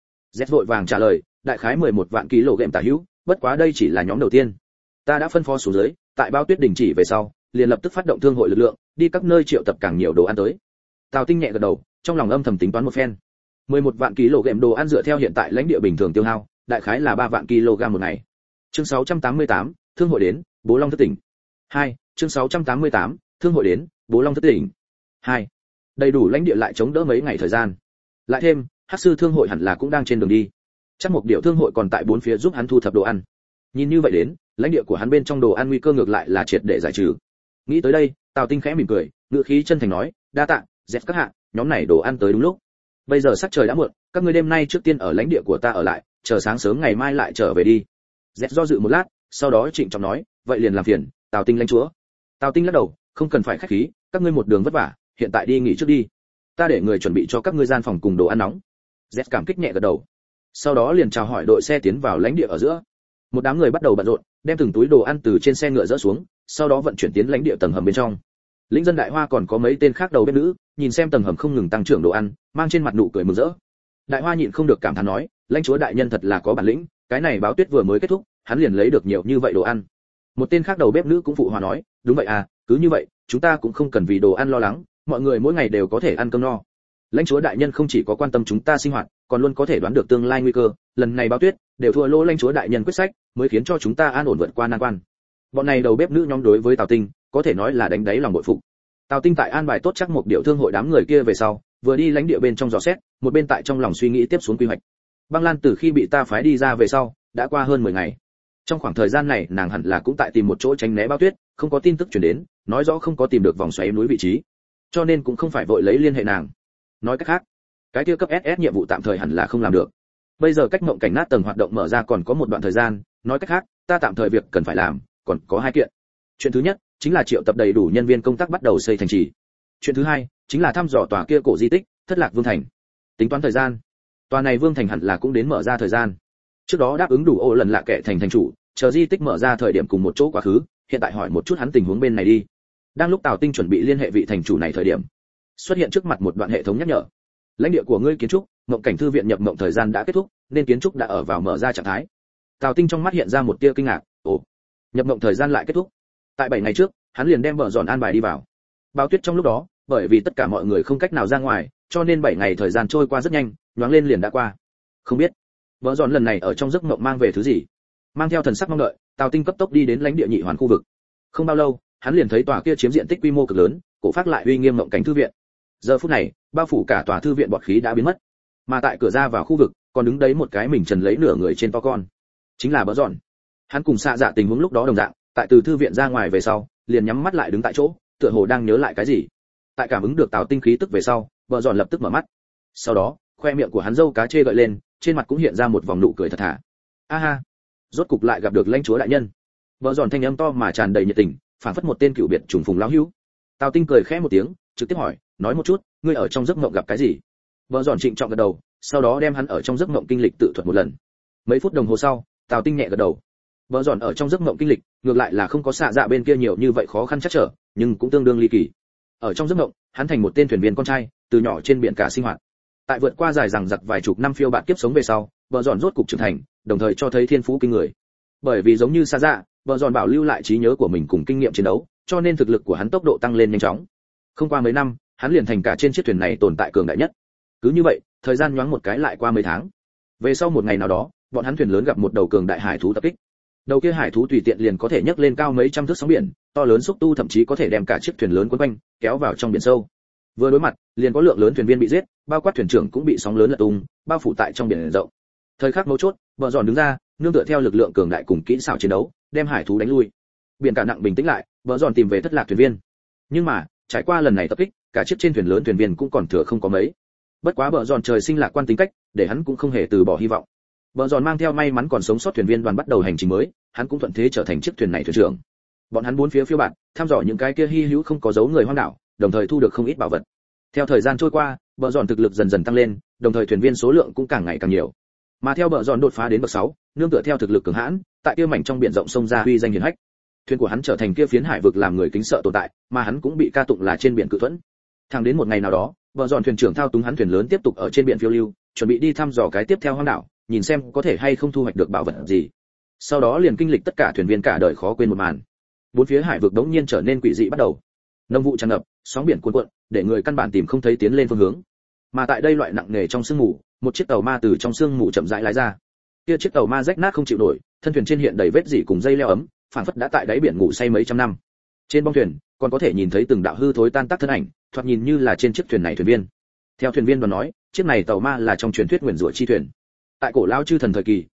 Z vội vàng trả lời, "Đại khái mười một vạn kg tả hữu, bất quá đây chỉ là nhóm đầu tiên. Ta đã phân phó xuống dưới, tại bao tuyết đình chỉ về sau, liền lập tức phát động thương hội lực lượng, đi các nơi triệu tập càng nhiều đồ ăn tới." Tào Tinh nhẹ gật đầu, trong lòng âm thầm tính toán một phen. mười một vạn kg đồ ăn dựa theo hiện tại lãnh địa bình thường tiêu hao, đại khái là ba vạn kg một ngày. Chương sáu trăm tám mươi tám, thương hội đến, Bố Long thất tỉnh. hai, chương sáu trăm tám mươi tám, thương hội đến, Bố Long thất tỉnh. hai. Đầy đủ lãnh địa lại chống đỡ mấy ngày thời gian. Lại thêm, Hắc sư thương hội hẳn là cũng đang trên đường đi. Chắc một điều thương hội còn tại bốn phía giúp hắn thu thập đồ ăn. Nhìn như vậy đến, lãnh địa của hắn bên trong đồ ăn nguy cơ ngược lại là triệt để giải trừ. Nghĩ tới đây, Tào Tinh khẽ mỉm cười, ngữ khí chân thành nói, đa tạ, dẹp các hạ, nhóm này đồ ăn tới đúng lúc. Bây giờ sắc trời đã muộn, các ngươi đêm nay trước tiên ở lãnh địa của ta ở lại, chờ sáng sớm ngày mai lại trở về đi. Dẹp do dự một lát, sau đó trịnh trọng nói, vậy liền làm phiền, Tào Tinh lãnh chúa. Tào Tinh lắc đầu, không cần phải khách khí, các ngươi một đường vất vả, hiện tại đi nghỉ trước đi. Ta để người chuẩn bị cho các ngươi gian phòng cùng đồ ăn nóng. Dẹp cảm kích nhẹ gật đầu. Sau đó liền chào hỏi đội xe tiến vào lãnh địa ở giữa. Một đám người bắt đầu bận rộn, đem từng túi đồ ăn từ trên xe ngựa dỡ xuống, sau đó vận chuyển tiến lãnh địa tầng hầm bên trong. Lĩnh dân đại hoa còn có mấy tên khác đầu bếp nữ, nhìn xem tầng hầm không ngừng tăng trưởng đồ ăn, mang trên mặt nụ cười mừng rỡ. Đại hoa nhịn không được cảm thán nói, lãnh chúa đại nhân thật là có bản lĩnh, cái này báo tuyết vừa mới kết thúc, hắn liền lấy được nhiều như vậy đồ ăn. Một tên khác đầu bếp nữ cũng phụ hòa nói, đúng vậy à, cứ như vậy, chúng ta cũng không cần vì đồ ăn lo lắng, mọi người mỗi ngày đều có thể ăn cơm no. Lãnh chúa đại nhân không chỉ có quan tâm chúng ta sinh hoạt, còn luôn có thể đoán được tương lai nguy cơ, lần này báo tuyết đều thua lỗ lãnh chúa đại nhân quyết sách, mới khiến cho chúng ta an ổn vượt qua nan quan. Bọn này đầu bếp nữ nhóm đối với Tào Tinh, có thể nói là đánh đáy lòng bội phục. Tào Tinh tại an bài tốt chắc một điệu thương hội đám người kia về sau, vừa đi lãnh địa bên trong dò xét, một bên tại trong lòng suy nghĩ tiếp xuống quy hoạch. Băng Lan từ khi bị ta phái đi ra về sau, đã qua hơn mười ngày. Trong khoảng thời gian này, nàng hẳn là cũng tại tìm một chỗ tránh né báo tuyết, không có tin tức truyền đến, nói rõ không có tìm được vòng xoáy núi vị trí, cho nên cũng không phải vội lấy liên hệ nàng. Nói cách khác, cái kia cấp ét ét nhiệm vụ tạm thời hẳn là không làm được. Bây giờ cách mộng cảnh nát tầng hoạt động mở ra còn có một đoạn thời gian, nói cách khác, ta tạm thời việc cần phải làm còn có hai kiện. Chuyện thứ nhất chính là triệu tập đầy đủ nhân viên công tác bắt đầu xây thành trì. Chuyện thứ hai chính là thăm dò tòa kia cổ di tích, Thất Lạc Vương thành. Tính toán thời gian, tòa này Vương thành hẳn là cũng đến mở ra thời gian. Trước đó đáp ứng đủ ô lần lạ kệ thành thành chủ, chờ di tích mở ra thời điểm cùng một chỗ quá khứ, hiện tại hỏi một chút hắn tình huống bên này đi. Đang lúc Tào Tinh chuẩn bị liên hệ vị thành chủ này thời điểm, xuất hiện trước mặt một đoạn hệ thống nhắc nhở. Lãnh địa của ngươi kiến trúc, mộng cảnh thư viện nhập mộng thời gian đã kết thúc, nên kiến trúc đã ở vào mở ra trạng thái. Tào Tinh trong mắt hiện ra một tia kinh ngạc, ồ, nhập mộng thời gian lại kết thúc. Tại bảy ngày trước, hắn liền đem vợ dọn an bài đi vào. Báo tuyết trong lúc đó, bởi vì tất cả mọi người không cách nào ra ngoài, cho nên bảy ngày thời gian trôi qua rất nhanh, nhoáng lên liền đã qua. Không biết, vợ dọn lần này ở trong giấc mộng mang về thứ gì? Mang theo thần sắc mong đợi, Tào Tinh cấp tốc đi đến lãnh địa nhị hoàn khu vực. Không bao lâu, hắn liền thấy tòa kia chiếm diện tích quy mô cực lớn, cổ phát lại uy nghiêm mộng cảnh thư viện. Giờ phút này, bao phủ cả tòa thư viện bọt khí đã biến mất, mà tại cửa ra vào khu vực, còn đứng đấy một cái mình trần lấy nửa người trên to con, chính là Bỡ Dọn. Hắn cùng xạ dạ tình huống lúc đó đồng dạng, tại từ thư viện ra ngoài về sau, liền nhắm mắt lại đứng tại chỗ, tựa hồ đang nhớ lại cái gì. Tại cảm ứng được Tào Tinh khí tức về sau, Bỡ Dọn lập tức mở mắt. Sau đó, khoe miệng của hắn râu cá chê gợi lên, trên mặt cũng hiện ra một vòng nụ cười thật thà. A ha, rốt cục lại gặp được lãnh chúa đại nhân. Bỡ Dọn thanh âm to mà tràn đầy nhiệt tình, phảng phất một tên cựu biệt trùng phùng lão hữu. Tào Tinh cười khẽ một tiếng, trực tiếp hỏi, nói một chút, ngươi ở trong giấc mộng gặp cái gì? Bỡ Dọn trịnh trọng gật đầu, sau đó đem hắn ở trong giấc mộng kinh lịch tự thuật một lần. Mấy phút đồng hồ sau, Tào Tinh nhẹ gật đầu. Bỡ Dọn ở trong giấc mộng kinh lịch, ngược lại là không có xạ dạ bên kia nhiều như vậy khó khăn chắc trở, nhưng cũng tương đương ly kỳ. Ở trong giấc mộng, hắn thành một tên thuyền viên con trai, từ nhỏ trên biển cả sinh hoạt. Tại vượt qua dài dằng dặc vài chục năm phiêu bạt kiếp sống về sau, Bỡ Dọn rốt cục trưởng thành, đồng thời cho thấy thiên phú kinh người. Bởi vì giống như xạ dạ, Bỡ Dọn bảo lưu lại trí nhớ của mình cùng kinh nghiệm chiến đấu, cho nên thực lực của hắn tốc độ tăng lên nhanh chóng. Không qua mấy năm, hắn liền thành cả trên chiếc thuyền này tồn tại cường đại nhất. Cứ như vậy, thời gian nhoáng một cái lại qua mấy tháng. Về sau một ngày nào đó, bọn hắn thuyền lớn gặp một đầu cường đại hải thú tập kích. Đầu kia hải thú tùy tiện liền có thể nhấc lên cao mấy trăm thước sóng biển, to lớn xúc tu thậm chí có thể đem cả chiếc thuyền lớn cuốn quanh, kéo vào trong biển sâu. Vừa đối mặt, liền có lượng lớn thuyền viên bị giết, bao quát thuyền trưởng cũng bị sóng lớn lật tung, bao phủ tại trong biển rộng. Thời khắc mấu chốt, Bỡ Dọn đứng ra, nương tựa theo lực lượng cường đại cùng kỹ xảo chiến đấu, đem hải thú đánh lui. Biển cả nặng bình tĩnh lại, Bỡ Dọn tìm về thất lạc thuyền viên. Nhưng mà, trải qua lần này tập kích, cả chiếc trên thuyền lớn thuyền viên cũng còn thừa không có mấy. Bất quá Bỡ Dọn trời sinh lạc quan tính cách, để hắn cũng không hề từ bỏ hy vọng. Bỡ Dọn mang theo may mắn còn sống sót thuyền viên đoàn bắt đầu hành trình mới, hắn cũng thuận thế trở thành chiếc thuyền này thuyền trưởng. Bọn hắn bốn phía phiêu bạt, thăm dò những cái kia hi hữu không có dấu người hoang đảo, đồng thời thu được không ít bảo vật. Theo thời gian trôi qua, Bỡ Dọn thực lực dần dần tăng lên, đồng thời thuyền viên số lượng cũng càng ngày càng nhiều. Mà theo Bỡ Dọn đột phá đến bậc sáu, nương tựa theo thực lực cường hãn, tại kia mảnh trong biển rộng sông ra uy danh hiển hách. Thuyền của hắn trở thành kia phiến hải vực làm người kính sợ tồn tại, mà hắn cũng bị ca tụng là trên biển cự thuẫn. Thẳng đến một ngày nào đó, Bỡ Dọn thuyền trưởng thao túng hắn thuyền lớn tiếp tục ở trên biển phiêu lưu, chuẩn bị đi thăm dò cái tiếp theo hoang đảo, nhìn xem có thể hay không thu hoạch được bảo vật gì. Sau đó liền kinh lịch tất cả thuyền viên cả đời khó quên một màn. Bốn phía hải vực đống nhiên trở nên quỷ dị bắt đầu. Nông vụ tràn ngập, sóng biển cuồn cuộn, để người căn bản tìm không thấy tiến lên phương hướng. Mà tại đây loại nặng nề trong sương mù, một chiếc tàu ma từ trong sương mù chậm rãi lái ra. Kia chiếc tàu ma rách nát không chịu nổi, thân thuyền trên hiện đầy vết rỉ cùng dây leo ấm, phảng phất đã tại đáy biển ngủ say mấy trăm năm. Trên bong thuyền, còn có thể nhìn thấy từng đạo hư thối tan tác thân ảnh, thoạt nhìn như là trên chiếc thuyền này thuyền viên. Theo thuyền viên đoàn nói, chiếc này tàu ma là trong truyền thuyết nguyền rủa chi thuyền. Tại cổ lao chư thần thời kỳ,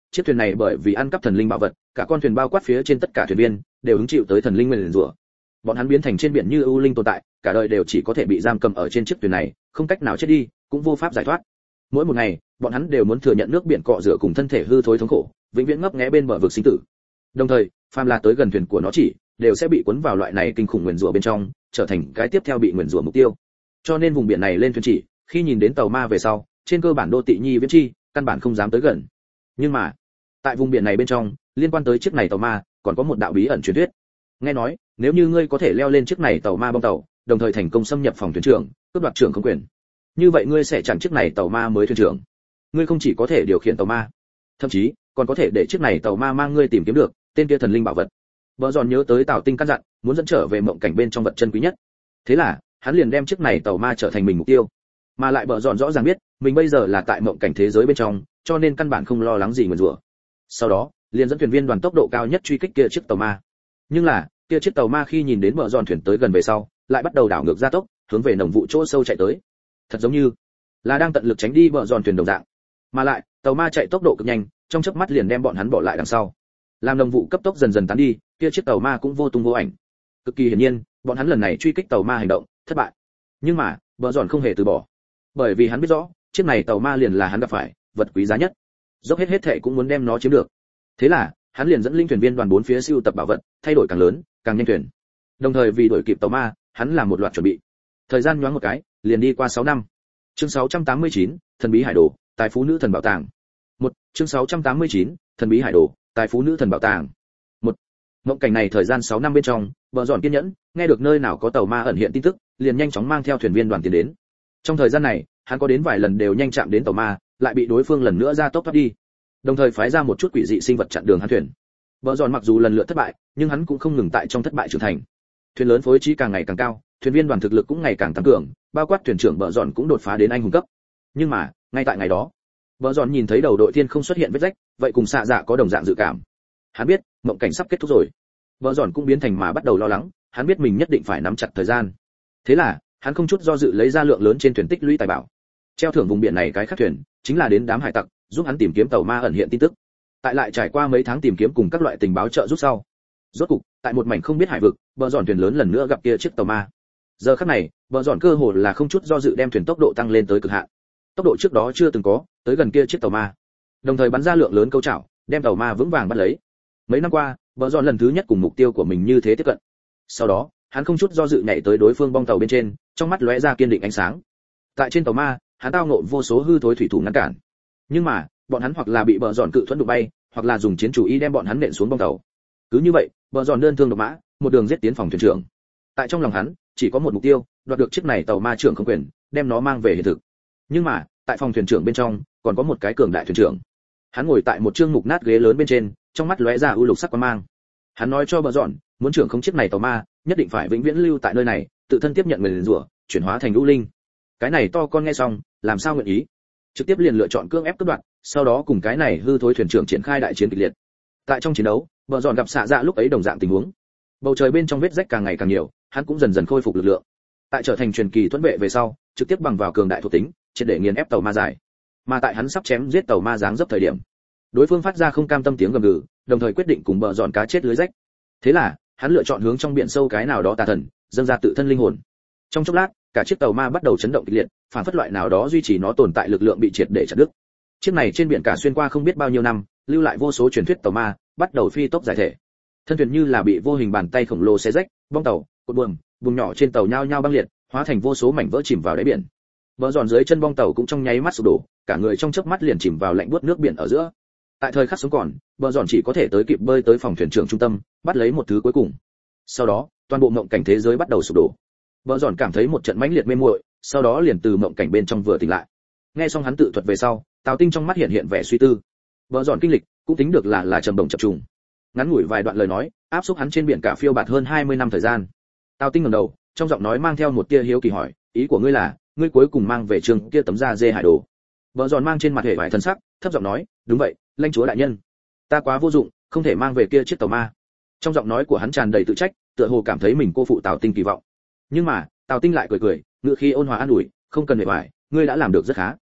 chiếc thuyền này bởi vì ăn cắp thần linh bảo vật, cả con thuyền bao quát phía trên tất cả thuyền viên đều hứng chịu tới thần linh nguyền rủa. Bọn hắn biến thành trên biển như ưu linh tồn tại, cả đời đều chỉ có thể bị giam cầm ở trên chiếc thuyền này, không cách nào chết đi, cũng vô pháp giải thoát. Mỗi một ngày, bọn hắn đều muốn thừa nhận nước biển cọ rửa cùng thân thể hư thối thống khổ, vĩnh viễn ngấp nghé bên bờ vực sinh tử. Đồng thời, phàm là tới gần thuyền của nó chỉ đều sẽ bị cuốn vào loại này kinh khủng nguyền rủa bên trong, trở thành cái tiếp theo bị nguyền rủa mục tiêu. Cho nên vùng biển này lên thuyền chỉ, khi nhìn đến tàu ma về sau, trên cơ bản đô tị nhi viễn chi, căn bản không dám tới gần. Nhưng mà, tại vùng biển này bên trong, liên quan tới chiếc này tàu ma, còn có một đạo bí ẩn truyền thuyết. Nghe nói, nếu như ngươi có thể leo lên chiếc này tàu ma bong tàu, đồng thời thành công xâm nhập phòng thuyền trưởng, cướp đoạt trưởng không quyền, như vậy ngươi sẽ chẳng chiếc này tàu ma mới thuyền trưởng. Ngươi không chỉ có thể điều khiển tàu ma, thậm chí còn có thể để chiếc này tàu ma mang ngươi tìm kiếm được tên kia thần linh bảo vật. Bờ giòn nhớ tới Tào Tinh căn dặn, muốn dẫn trở về mộng cảnh bên trong vật chân quý nhất. Thế là, hắn liền đem chiếc này tàu ma trở thành mình mục tiêu. Mà lại bờ giòn rõ ràng biết, mình bây giờ là tại mộng cảnh thế giới bên trong, cho nên căn bản không lo lắng gì nguyền rủa. Sau đó, liền dẫn thuyền viên đoàn tốc độ cao nhất truy kích kia chiếc tàu ma. Nhưng là, kia chiếc tàu ma khi nhìn đến bờ giòn thuyền tới gần về sau, lại bắt đầu đảo ngược gia tốc, hướng về nồng vụ chỗ sâu chạy tới. Thật giống như là đang tận lực tránh đi bờ giòn thuyền đồng dạng. Mà lại, tàu ma chạy tốc độ cực nhanh, trong chớp mắt liền đem bọn hắn bỏ lại đằng sau. Làm nồng vụ cấp tốc dần dần tán đi, kia chiếc tàu ma cũng vô tung vô ảnh. Cực kỳ hiển nhiên, bọn hắn lần này truy kích tàu ma hành động thất bại. Nhưng mà, bờ giòn không hề từ bỏ, bởi vì hắn biết rõ, chiếc này tàu ma liền là hắn gặp phải vật quý giá nhất, dốc hết hết thệ cũng muốn đem nó chiếm được. Thế là, hắn liền dẫn linh thuyền viên đoàn bốn phía siêu tập bảo vật, thay đổi càng lớn, càng nhanh thuyền. Đồng thời vì đuổi kịp tàu ma, hắn làm một loạt chuẩn bị. Thời gian nhoáng một cái, liền đi qua sáu năm. Chương sáu trăm tám mươi chín, thần bí hải đồ, tài phú nữ thần bảo tàng. Một, chương sáu trăm tám mươi chín, thần bí hải đồ, tài phú nữ thần bảo tàng. Một, mộng cảnh này thời gian sáu năm bên trong, bờ giòn kiên nhẫn, nghe được nơi nào có tàu ma ẩn hiện tin tức, liền nhanh chóng mang theo thuyền viên đoàn tiến đến. Trong thời gian này, hắn có đến vài lần đều nhanh chạm đến tàu ma, lại bị đối phương lần nữa ra tốc thoát đi. Đồng thời phái ra một chút quỷ dị sinh vật chặn đường hắn thuyền. Bờ giòn mặc dù lần lượt thất bại, nhưng hắn cũng không ngừng tại trong thất bại trưởng thành. Thuyền lớn phối trí càng ngày càng cao, thuyền viên đoàn thực lực cũng ngày càng tăng cường, bao quát thuyền trưởng bờ giòn cũng đột phá đến anh hùng cấp. Nhưng mà, ngay tại ngày đó, bờ giòn nhìn thấy đầu đội thiên không xuất hiện vết rách, vậy cùng xạ dạ có đồng dạng dự cảm. Hắn biết, mộng cảnh sắp kết thúc rồi. Bờ giòn cũng biến thành mà bắt đầu lo lắng, hắn biết mình nhất định phải nắm chặt thời gian. Thế là, hắn không chút do dự lấy ra lượng lớn trên thuyền tích lũy tài bảo. Treo thưởng vùng biển này cái khác thuyền, chính là đến đám hải tặc, giúp hắn tìm kiếm tàu ma ẩn hiện tin tức. Tại lại trải qua mấy tháng tìm kiếm cùng các loại tình báo trợ giúp sau, rốt cục, tại một mảnh không biết hải vực, bờ giòn thuyền lớn lần nữa gặp kia chiếc tàu ma. Giờ khắc này, bờ giòn cơ hồ là không chút do dự đem thuyền tốc độ tăng lên tới cực hạn. Tốc độ trước đó chưa từng có, tới gần kia chiếc tàu ma. Đồng thời bắn ra lượng lớn câu chảo, đem tàu ma vững vàng bắt lấy. Mấy năm qua, bờ giòn lần thứ nhất cùng mục tiêu của mình như thế tiếp cận. Sau đó, hắn không chút do dự nhảy tới đối phương bong tàu bên trên, trong mắt lóe ra kiên định ánh sáng. Tại trên tàu ma, hắn tao ngộ vô số hư thối thủy thủ ngăn cản. Nhưng mà, bọn hắn hoặc là bị bờ giòn cự thuẫn đụng bay, hoặc là dùng chiến chủ ý đem bọn hắn nện xuống bong tàu. Cứ như vậy, bờ giòn đơn thương độc mã, một đường giết tiến phòng thuyền trưởng. Tại trong lòng hắn, chỉ có một mục tiêu, đoạt được chiếc này tàu ma trưởng không quyền, đem nó mang về hiện thực. Nhưng mà, tại phòng thuyền trưởng bên trong, còn có một cái cường đại thuyền trưởng. Hắn ngồi tại một chương mục nát ghế lớn bên trên, trong mắt lóe ra u lục sắc quang mang. Hắn nói cho bờ giòn, muốn trưởng không chiếc này tàu ma, nhất định phải vĩnh viễn lưu tại nơi này, tự thân tiếp nhận người rủa, chuyển hóa thành u linh. Cái này to con nghe xong, làm sao nguyện ý? Trực tiếp liền lựa chọn cưỡng ép cướp đoạt, sau đó cùng cái này hư thối thuyền trưởng triển khai đại chiến kịch liệt. Tại trong chiến đấu, bờ giòn gặp xạ dạ lúc ấy đồng dạng tình huống. Bầu trời bên trong vết rách càng ngày càng nhiều, hắn cũng dần dần khôi phục lực lượng. Tại trở thành truyền kỳ thuẫn vệ về sau, trực tiếp bằng vào cường đại thuộc tính, triệt để nghiền ép tàu ma dài. Mà tại hắn sắp chém giết tàu ma dáng dấp thời điểm, đối phương phát ra không cam tâm tiếng gầm gừ, đồng thời quyết định cùng bờ giòn cá chết lưới rách. Thế là, hắn lựa chọn hướng trong biển sâu cái nào đó tà thần, dâng ra tự thân linh hồn. Trong chốc lát, cả chiếc tàu ma bắt đầu chấn động kịch liệt, phản phất loại nào đó duy trì nó tồn tại lực lượng bị triệt để chặt đứt. Chiếc này trên biển cả xuyên qua không biết bao nhiêu năm, lưu lại vô số truyền thuyết tàu ma, bắt đầu phi tốc giải thể. Thân thuyền như là bị vô hình bàn tay khổng lồ xé rách, bong tàu, cột buồm, buồng nhỏ trên tàu nhao nhao băng liệt, hóa thành vô số mảnh vỡ chìm vào đáy biển. Bờ giòn dưới chân bong tàu cũng trong nháy mắt sụp đổ, cả người trong chớp mắt liền chìm vào lạnh buốt nước biển ở giữa. Tại thời khắc sống còn, bờ giòn chỉ có thể tới kịp bơi tới phòng thuyền trưởng trung tâm, bắt lấy một thứ cuối cùng. Sau đó, toàn bộ mộng cảnh thế giới bắt đầu sụp đổ. Bờ giòn cảm thấy một trận mãnh liệt mê muội, sau đó liền từ mộng cảnh bên trong vừa tỉnh lại. Nghe xong hắn tự thuật về sau, Tào Tinh trong mắt hiện hiện vẻ suy tư. Bờ giòn kinh lịch, cũng tính được là là trầm bổng chập trùng. Ngắn ngủi vài đoạn lời nói, áp xúc hắn trên biển cả phiêu bạt hơn hai mươi năm thời gian. Tào Tinh ngẩng đầu, trong giọng nói mang theo một tia hiếu kỳ hỏi, ý của ngươi là, ngươi cuối cùng mang về trường kia tấm da dê hải đồ? Bờ giòn mang trên mặt hệ vải thân sắc, thấp giọng nói, đúng vậy, lãnh chúa đại nhân. Ta quá vô dụng, không thể mang về kia chiếc tàu ma. Trong giọng nói của hắn tràn đầy tự trách, tựa hồ cảm thấy mình cô phụ Tào Tinh kỳ vọng. Nhưng mà, Tào Tinh lại cười cười, ngựa khi ôn hòa an ủi, không cần hệ vải, ngươi đã làm được rất khá.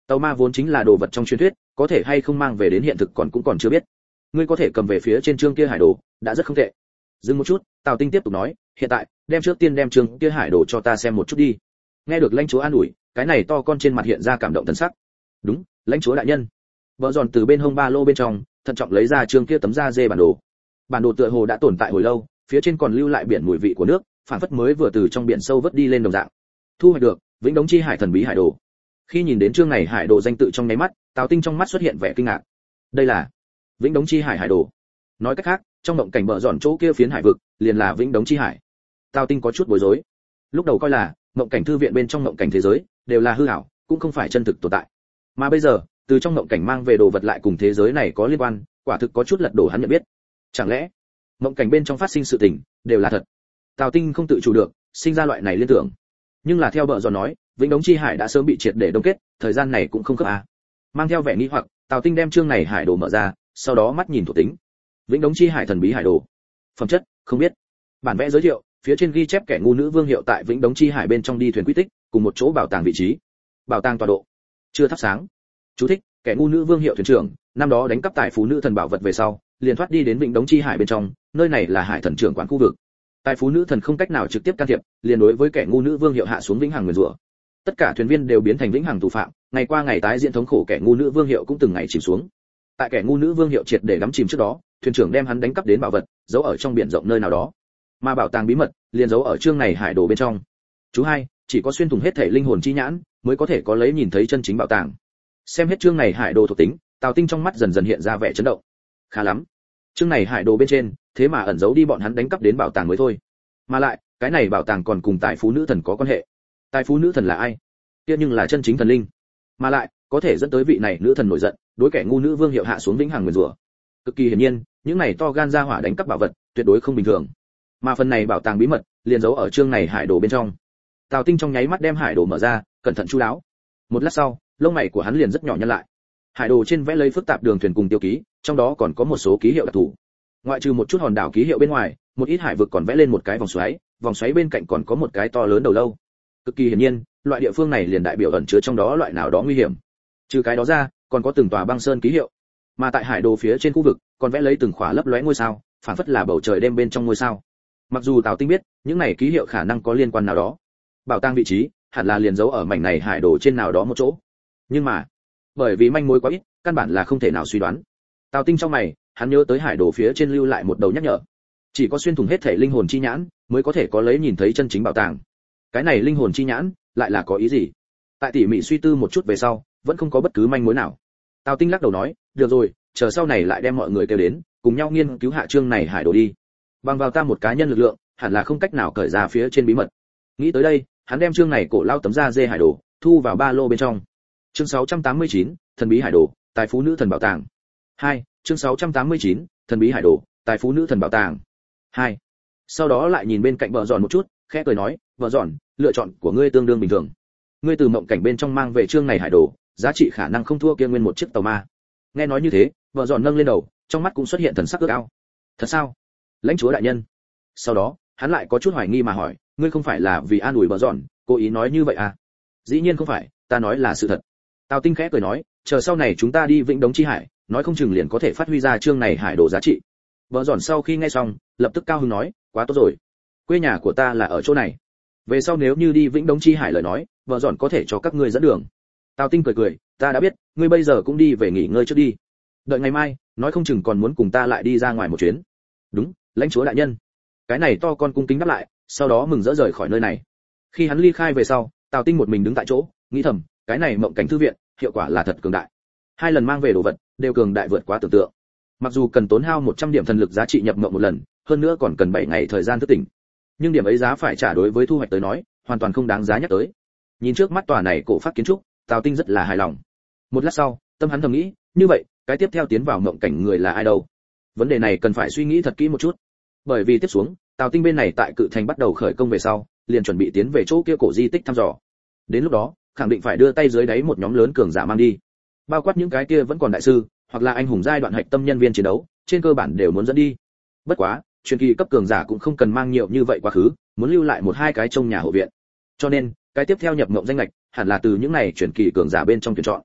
Tàu ma vốn chính là đồ vật trong truyền thuyết, có thể hay không mang về đến hiện thực còn cũng còn chưa biết. Ngươi có thể cầm về phía trên chương kia hải đồ, đã rất không tệ. Dừng một chút, Tào Tinh tiếp tục nói, hiện tại, đem trước tiên đem chương kia hải đồ cho ta xem một chút đi. Nghe được lãnh chúa an ủi, cái này to con trên mặt hiện ra cảm động thần sắc. Đúng, lãnh chúa đại nhân. Vợ giòn từ bên hông ba lô bên trong, thận trọng lấy ra chương kia tấm da dê bản đồ. Bản đồ tựa hồ đã tồn tại hồi lâu, phía trên còn lưu lại biển mùi vị của nước, phản phất mới vừa từ trong biển sâu vớt đi lên đồng dạng. Thu hoạch được, Vĩnh Đống Chi Hải thần bí hải đồ. Khi nhìn đến chương này hải đồ danh tự trong nháy mắt, Tào Tinh trong mắt xuất hiện vẻ kinh ngạc. Đây là Vĩnh Đống Chi Hải hải đồ. Nói cách khác, trong mộng cảnh bờ giòn chỗ kia phiến hải vực, liền là Vĩnh Đống Chi Hải. Tào Tinh có chút bối rối. Lúc đầu coi là mộng cảnh thư viện bên trong mộng cảnh thế giới đều là hư ảo, cũng không phải chân thực tồn tại. Mà bây giờ, từ trong mộng cảnh mang về đồ vật lại cùng thế giới này có liên quan, quả thực có chút lật đổ hắn nhận biết. Chẳng lẽ mộng cảnh bên trong phát sinh sự tình đều là thật? Tào Tinh không tự chủ được, sinh ra loại này liên tưởng. Nhưng là theo bờ giòn nói, Vĩnh Đống Chi Hải đã sớm bị triệt để đông kết, thời gian này cũng không khớp à. Mang theo vẻ nghi hoặc, Tào Tinh đem chương này hải đồ mở ra, sau đó mắt nhìn thuộc tính. Vĩnh Đống Chi Hải thần bí hải đồ. Phẩm chất, không biết. Bản vẽ giới thiệu, phía trên ghi chép kẻ ngu nữ vương hiệu tại Vĩnh Đống Chi Hải bên trong đi thuyền quy tích, cùng một chỗ bảo tàng vị trí. Bảo tàng tọa độ chưa thắp sáng. Chú thích, kẻ ngu nữ vương hiệu thuyền trưởng, năm đó đánh cắp tài phú nữ thần bảo vật về sau, liền thoát đi đến Vĩnh Đống Chi Hải bên trong, nơi này là hải thần trưởng quản khu vực. Tài phú nữ thần không cách nào trực tiếp can thiệp, liền đối với kẻ ngu nữ vương hiệu hạ xuống vĩnh hằng nguyền rủa. Tất cả thuyền viên đều biến thành vĩnh hằng tù phạm, ngày qua ngày tái diễn thống khổ kẻ ngu nữ vương hiệu cũng từng ngày chìm xuống. Tại kẻ ngu nữ vương hiệu triệt để đắm chìm trước đó, thuyền trưởng đem hắn đánh cắp đến bảo vật, giấu ở trong biển rộng nơi nào đó. Mà bảo tàng bí mật liền giấu ở chương này hải đồ bên trong. Chú hai, chỉ có xuyên thủng hết thể linh hồn chi nhãn, mới có thể có lấy nhìn thấy chân chính bảo tàng. Xem hết chương này hải đồ thuộc tính, Tào Tinh trong mắt dần dần hiện ra vẻ chấn động. Khá lắm. Chương này hải đồ bên trên, thế mà ẩn giấu đi bọn hắn đánh cắp đến bảo tàng mới thôi. Mà lại, cái này bảo tàng còn cùng tài phú nữ thần có quan hệ. Tài phú nữ thần là ai? Kia nhưng là chân chính thần linh. Mà lại, có thể dẫn tới vị này nữ thần nổi giận, đối kẻ ngu nữ vương hiệu hạ xuống vĩnh hằng nguyền rủa. Cực kỳ hiển nhiên, những này to gan ra hỏa đánh cắp bảo vật, tuyệt đối không bình thường. Mà phần này bảo tàng bí mật, liền giấu ở chương này hải đồ bên trong. Tào Tinh trong nháy mắt đem hải đồ mở ra, cẩn thận chu đáo. Một lát sau, lông mày của hắn liền rất nhỏ nhăn lại. Hải đồ trên vẽ lấy phức tạp đường thuyền cùng tiêu ký, trong đó còn có một số ký hiệu đặc thù. Ngoại trừ một chút hòn đảo ký hiệu bên ngoài, một ít hải vực còn vẽ lên một cái vòng xoáy, vòng xoáy bên cạnh còn có một cái to lớn đầu lâu. Cực kỳ hiển nhiên, loại địa phương này liền đại biểu ẩn chứa trong đó loại nào đó nguy hiểm. Trừ cái đó ra, còn có từng tòa băng sơn ký hiệu. Mà tại hải đồ phía trên khu vực, còn vẽ lấy từng khỏa lấp lóe ngôi sao, phản phất là bầu trời đêm bên trong ngôi sao. Mặc dù Tào Tinh biết, những này ký hiệu khả năng có liên quan nào đó. Bảo tàng vị trí, hẳn là liền giấu ở mảnh này hải đồ trên nào đó một chỗ. Nhưng mà, bởi vì manh mối quá ít, căn bản là không thể nào suy đoán. Tào Tinh trong mày, hắn nhớ tới hải đồ phía trên lưu lại một đầu nhắc nhở. Chỉ có xuyên thủng hết thể linh hồn chi nhãn, mới có thể có lấy nhìn thấy chân chính bảo tàng. Cái này linh hồn chi nhãn, lại là có ý gì? Tại tỉ mỉ suy tư một chút về sau, vẫn không có bất cứ manh mối nào. Tào Tinh lắc đầu nói, được rồi, chờ sau này lại đem mọi người kêu đến, cùng nhau nghiên cứu hạ chương này hải đồ đi. Bằng vào ta một cá nhân lực lượng, hẳn là không cách nào cởi ra phía trên bí mật. Nghĩ tới đây, hắn đem chương này cổ lao tấm da dê hải đồ thu vào ba lô bên trong. Chương sáu trăm tám mươi chín, thần bí hải đồ, tài phú nữ thần bảo tàng. hai, chương sáu trăm tám mươi chín, thần bí hải đồ, tài phú nữ thần bảo tàng. hai. Sau đó lại nhìn bên cạnh vợ giòn một chút, khẽ cười nói, vợ giòn, lựa chọn của ngươi tương đương bình thường. Ngươi từ mộng cảnh bên trong mang về chương này hải đồ, giá trị khả năng không thua kia nguyên một chiếc tàu ma. Nghe nói như thế, vợ giòn nâng lên đầu, trong mắt cũng xuất hiện thần sắc ước ao. Thật sao? Lãnh chúa đại nhân. Sau đó, hắn lại có chút hoài nghi mà hỏi, ngươi không phải là vì an ủi vợ giòn, cố ý nói như vậy à? Dĩ nhiên không phải, ta nói là sự thật. Tào Tinh khẽ cười nói, chờ sau này chúng ta đi Vĩnh Đống Chi Hải, nói không chừng liền có thể phát huy ra chương này hải đồ giá trị. Vợ giòn sau khi nghe xong, lập tức cao hứng nói, quá tốt rồi, quê nhà của ta là ở chỗ này, về sau nếu như đi Vĩnh Đống Chi Hải lời nói, vợ giòn có thể cho các ngươi dẫn đường. Tào Tinh cười cười, ta đã biết, ngươi bây giờ cũng đi về nghỉ ngơi trước đi, đợi ngày mai, nói không chừng còn muốn cùng ta lại đi ra ngoài một chuyến. Đúng, lãnh chúa đại nhân. Cái này to con cung kính đáp lại, sau đó mừng rỡ rời khỏi nơi này. Khi hắn ly khai về sau, Tào Tinh một mình đứng tại chỗ, nghĩ thầm, cái này mộng cảnh thư viện, hiệu quả là thật cường đại. Hai lần mang về đồ vật, đều cường đại vượt quá tưởng tượng. Mặc dù cần tốn hao một trăm điểm thần lực giá trị nhập mộng một lần, hơn nữa còn cần bảy ngày thời gian thức tỉnh. Nhưng điểm ấy giá phải trả đối với thu hoạch tới nói, hoàn toàn không đáng giá nhắc tới. Nhìn trước mắt tòa này cổ pháp kiến trúc, Tào Tinh rất là hài lòng. Một lát sau, tâm hắn thầm nghĩ, như vậy, cái tiếp theo tiến vào mộng cảnh người là ai đâu? Vấn đề này cần phải suy nghĩ thật kỹ một chút. Bởi vì tiếp xuống, Tào Tinh bên này tại Cự Thành bắt đầu khởi công về sau, liền chuẩn bị tiến về chỗ kia cổ di tích thăm dò. Đến lúc đó, khẳng định phải đưa tay dưới đáy một nhóm lớn cường giả mang đi. Bao quát những cái kia vẫn còn đại sư, hoặc là anh hùng giai đoạn hạch tâm nhân viên chiến đấu, trên cơ bản đều muốn dẫn đi. Bất quá, truyền kỳ cấp cường giả cũng không cần mang nhiều như vậy quá khứ, muốn lưu lại một hai cái trong nhà hộ viện. Cho nên, cái tiếp theo nhập mộng danh lệch, hẳn là từ những này truyền kỳ cường giả bên trong tuyển chọn.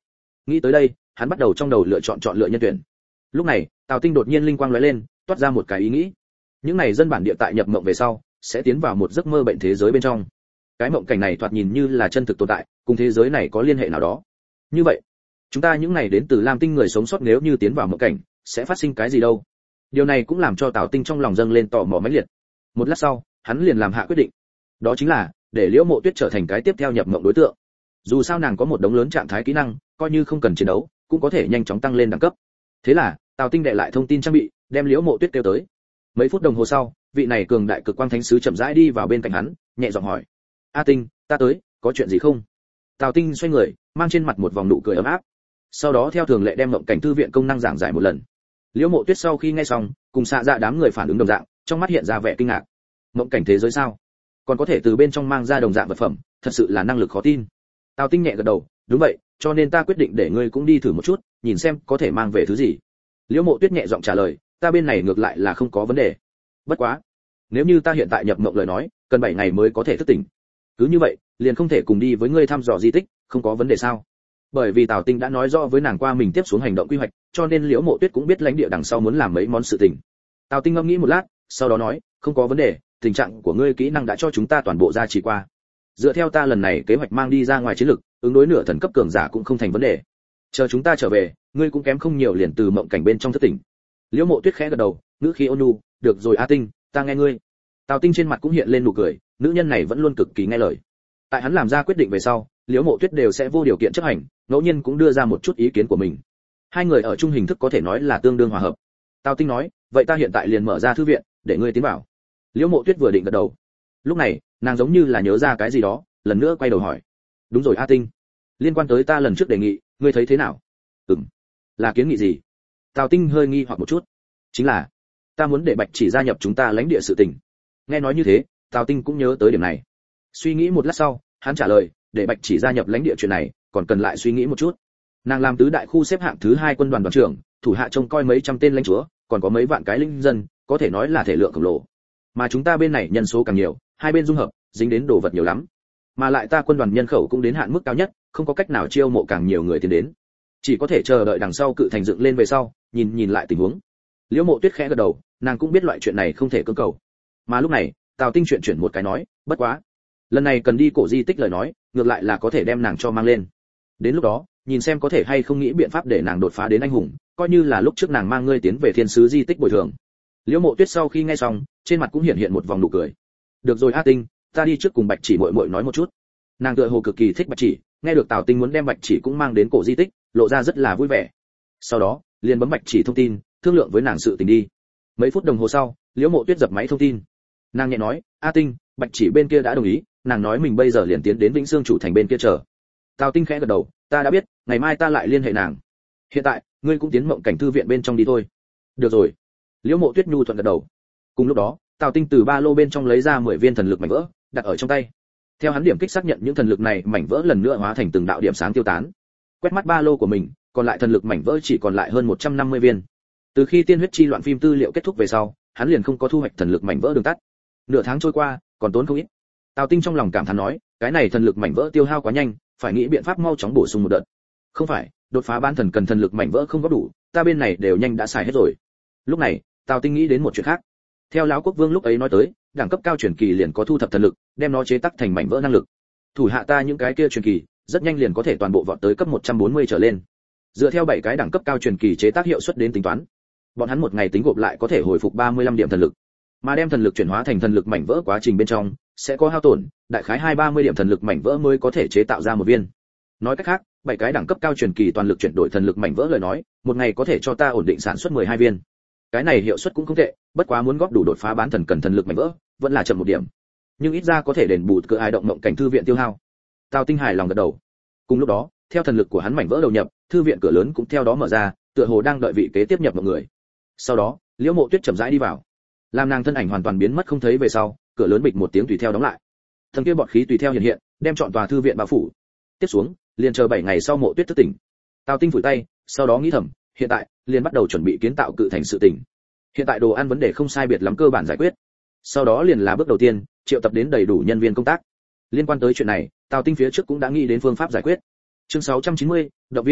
Nghĩ tới đây, hắn bắt đầu trong đầu lựa chọn chọn lựa nhân tuyển. Lúc này, Tào Tinh đột nhiên linh quang lóe lên, toát ra một cái ý nghĩ. Những này dân bản địa tại nhập mộng về sau, sẽ tiến vào một giấc mơ bệnh thế giới bên trong. Cái mộng cảnh này thoạt nhìn như là chân thực tồn tại, cùng thế giới này có liên hệ nào đó. Như vậy, chúng ta những này đến từ Lam Tinh người sống sót nếu như tiến vào mộng cảnh, sẽ phát sinh cái gì đâu? Điều này cũng làm cho Tào Tinh trong lòng dâng lên tò mò mãnh liệt. Một lát sau, hắn liền làm hạ quyết định. Đó chính là để Liễu Mộ Tuyết trở thành cái tiếp theo nhập mộng đối tượng. Dù sao nàng có một đống lớn trạng thái kỹ năng, coi như không cần chiến đấu, cũng có thể nhanh chóng tăng lên đẳng cấp. Thế là, Tào Tinh đệ lại thông tin trang bị, đem Liễu Mộ Tuyết kêu tới. Mấy phút đồng hồ sau, vị này cường đại cực quang thánh sứ chậm rãi đi vào bên cạnh hắn, nhẹ giọng hỏi: "A Tinh, ta tới, có chuyện gì không?" Tào Tinh xoay người, mang trên mặt một vòng nụ cười ấm áp. Sau đó theo thường lệ đem mộng cảnh thư viện công năng giảng giải một lần. Liễu Mộ Tuyết sau khi nghe xong, cùng xạ dạ đám người phản ứng đồng dạng, trong mắt hiện ra vẻ kinh ngạc. Mộng cảnh thế giới sao? Còn có thể từ bên trong mang ra đồng dạng vật phẩm, thật sự là năng lực khó tin. Tào Tinh nhẹ gật đầu, đúng vậy, cho nên ta quyết định để ngươi cũng đi thử một chút, nhìn xem có thể mang về thứ gì. Liễu Mộ Tuyết nhẹ giọng trả lời, ta bên này ngược lại là không có vấn đề. Bất quá, nếu như ta hiện tại nhập mộng lời nói, cần bảy ngày mới có thể thức tỉnh. Cứ như vậy, liền không thể cùng đi với ngươi thăm dò di tích, không có vấn đề sao? Bởi vì Tào Tinh đã nói rõ với nàng qua mình tiếp xuống hành động quy hoạch, cho nên Liễu Mộ Tuyết cũng biết lãnh địa đằng sau muốn làm mấy món sự tình. Tào Tinh ngẫm nghĩ một lát, sau đó nói, không có vấn đề, tình trạng của ngươi kỹ năng đã cho chúng ta toàn bộ ra chỉ qua. Dựa theo ta lần này kế hoạch mang đi ra ngoài chiến lực, ứng đối nửa thần cấp cường giả cũng không thành vấn đề. Chờ chúng ta trở về, ngươi cũng kém không nhiều liền từ mộng cảnh bên trong thức tỉnh. Liễu Mộ Tuyết khẽ gật đầu, ngữ khí ôn nhu, được rồi A Tinh, ta nghe ngươi. Tào Tinh trên mặt cũng hiện lên nụ cười, nữ nhân này vẫn luôn cực kỳ nghe lời. Tại hắn làm ra quyết định về sau, Liễu Mộ Tuyết đều sẽ vô điều kiện chấp hành, ngẫu nhiên cũng đưa ra một chút ý kiến của mình. Hai người ở chung hình thức có thể nói là tương đương hòa hợp. Tào Tinh nói, vậy ta hiện tại liền mở ra thư viện, để ngươi tiến vào. Liễu Mộ Tuyết vừa định gật đầu. Lúc này, nàng giống như là nhớ ra cái gì đó, lần nữa quay đầu hỏi. Đúng rồi A Tinh, liên quan tới ta lần trước đề nghị, ngươi thấy thế nào? Ừm, là kiến nghị gì? Tào Tinh hơi nghi hoặc một chút. Chính là, ta muốn để Bạch Chỉ gia nhập chúng ta lãnh địa sự tình. Nghe nói như thế, Tào Tinh cũng nhớ tới điểm này. Suy nghĩ một lát sau, hắn trả lời, để Bạch Chỉ gia nhập lãnh địa chuyện này, còn cần lại suy nghĩ một chút. Nàng làm tứ đại khu xếp hạng thứ hai quân đoàn đoàn trưởng, thủ hạ trông coi mấy trăm tên lãnh chúa, còn có mấy vạn cái linh dân, có thể nói là thể lượng khổng lồ. Mà chúng ta bên này nhân số càng nhiều, hai bên dung hợp, dính đến đồ vật nhiều lắm. Mà lại ta quân đoàn nhân khẩu cũng đến hạn mức cao nhất, không có cách nào chiêu mộ càng nhiều người tiến đến. Chỉ có thể chờ đợi đằng sau cự thành dựng lên về sau, nhìn nhìn lại tình huống. Liễu Mộ Tuyết khẽ gật đầu, nàng cũng biết loại chuyện này không thể cưỡng cầu. Mà lúc này, Tào Tinh chuyện chuyển một cái nói, bất quá, lần này cần đi cổ di tích lời nói, ngược lại là có thể đem nàng cho mang lên. Đến lúc đó, nhìn xem có thể hay không nghĩ biện pháp để nàng đột phá đến anh hùng, coi như là lúc trước nàng mang ngươi tiến về thiên sứ di tích bồi thường. Liễu Mộ Tuyết sau khi nghe xong, trên mặt cũng hiện hiện một vòng nụ cười. Được rồi A Tinh, ta đi trước cùng Bạch Chỉ muội muội nói một chút. Nàng tựa hồ cực kỳ thích Bạch Chỉ, nghe được Tào Tinh muốn đem Bạch Chỉ cũng mang đến cổ di tích, lộ ra rất là vui vẻ. Sau đó, liền bấm Bạch Chỉ thông tin, thương lượng với nàng sự tình đi. Mấy phút đồng hồ sau, Liễu Mộ Tuyết dập máy thông tin. Nàng nhẹ nói, A Tinh, Bạch Chỉ bên kia đã đồng ý, nàng nói mình bây giờ liền tiến đến Vĩnh Xương chủ thành bên kia chờ. Tào Tinh khẽ gật đầu, ta đã biết, ngày mai ta lại liên hệ nàng. Hiện tại, ngươi cũng tiến mộng cảnh thư viện bên trong đi thôi. Được rồi. Liễu Mộ Tuyết nhu thuận gật đầu. Cùng lúc đó, Tào Tinh từ ba lô bên trong lấy ra mười viên thần lực mảnh vỡ, đặt ở trong tay. Theo hắn điểm kích xác nhận những thần lực này mảnh vỡ lần nữa hóa thành từng đạo điểm sáng tiêu tán. Quét mắt ba lô của mình, còn lại thần lực mảnh vỡ chỉ còn lại hơn một trăm năm mươi viên. Từ khi tiên huyết chi loạn phim tư liệu kết thúc về sau, hắn liền không có thu hoạch thần lực mảnh vỡ đường tắt. Nửa tháng trôi qua, còn tốn không ít. Tào Tinh trong lòng cảm thán nói, cái này thần lực mảnh vỡ tiêu hao quá nhanh, phải nghĩ biện pháp mau chóng bổ sung một đợt. Không phải, đột phá ban thần cần thần lực mảnh vỡ không có đủ, ta bên này đều nhanh đã xài hết rồi. Lúc này, Tào Tinh nghĩ đến một chuyện khác. Theo lão quốc vương lúc ấy nói tới, đẳng cấp cao truyền kỳ liền có thu thập thần lực, đem nó chế tác thành mảnh vỡ năng lực. Thủ hạ ta những cái kia truyền kỳ, rất nhanh liền có thể toàn bộ vọt tới cấp một trăm bốn mươi trở lên. Dựa theo bảy cái đẳng cấp cao truyền kỳ chế tác hiệu suất đến tính toán, bọn hắn một ngày tính gộp lại có thể hồi phục ba mươi lăm điểm thần lực. Mà đem thần lực chuyển hóa thành thần lực mảnh vỡ quá trình bên trong sẽ có hao tổn, đại khái hai ba mươi điểm thần lực mảnh vỡ mới có thể chế tạo ra một viên. Nói cách khác, bảy cái đẳng cấp cao truyền kỳ toàn lực chuyển đổi thần lực mảnh vỡ lời nói, một ngày có thể cho ta ổn định sản xuất mười hai viên. Cái này hiệu suất cũng không tệ, bất quá muốn góp đủ đột phá bán thần cần thần lực mảnh vỡ, vẫn là chậm một điểm. Nhưng ít ra có thể đền bù cửa ai động mộng cảnh thư viện tiêu hao. Tào Tinh hài lòng gật đầu. Cùng lúc đó, theo thần lực của hắn mảnh vỡ đầu nhập, thư viện cửa lớn cũng theo đó mở ra, tựa hồ đang đợi vị kế tiếp nhập mọi người. Sau đó, Liễu Mộ Tuyết chậm rãi đi vào. Làm nàng thân ảnh hoàn toàn biến mất không thấy về sau, cửa lớn bịch một tiếng tùy theo đóng lại. Thần kia bọt khí tùy theo hiện hiện, đem trọn tòa thư viện bao phủ. Tiếp xuống, liền chờ bảy ngày sau Mộ Tuyết thức tỉnh. Tào Tinh phủi tay, sau đó nghĩ thầm, hiện tại, liền bắt đầu chuẩn bị kiến tạo cự thành sự tỉnh. Hiện tại đồ ăn vấn đề không sai biệt lắm cơ bản giải quyết. Sau đó liền là bước đầu tiên, triệu tập đến đầy đủ nhân viên công tác. Liên quan tới chuyện này, Tào Tinh phía trước cũng đã nghĩ đến phương pháp giải quyết. Chương sáu trăm chín mươi, động viên,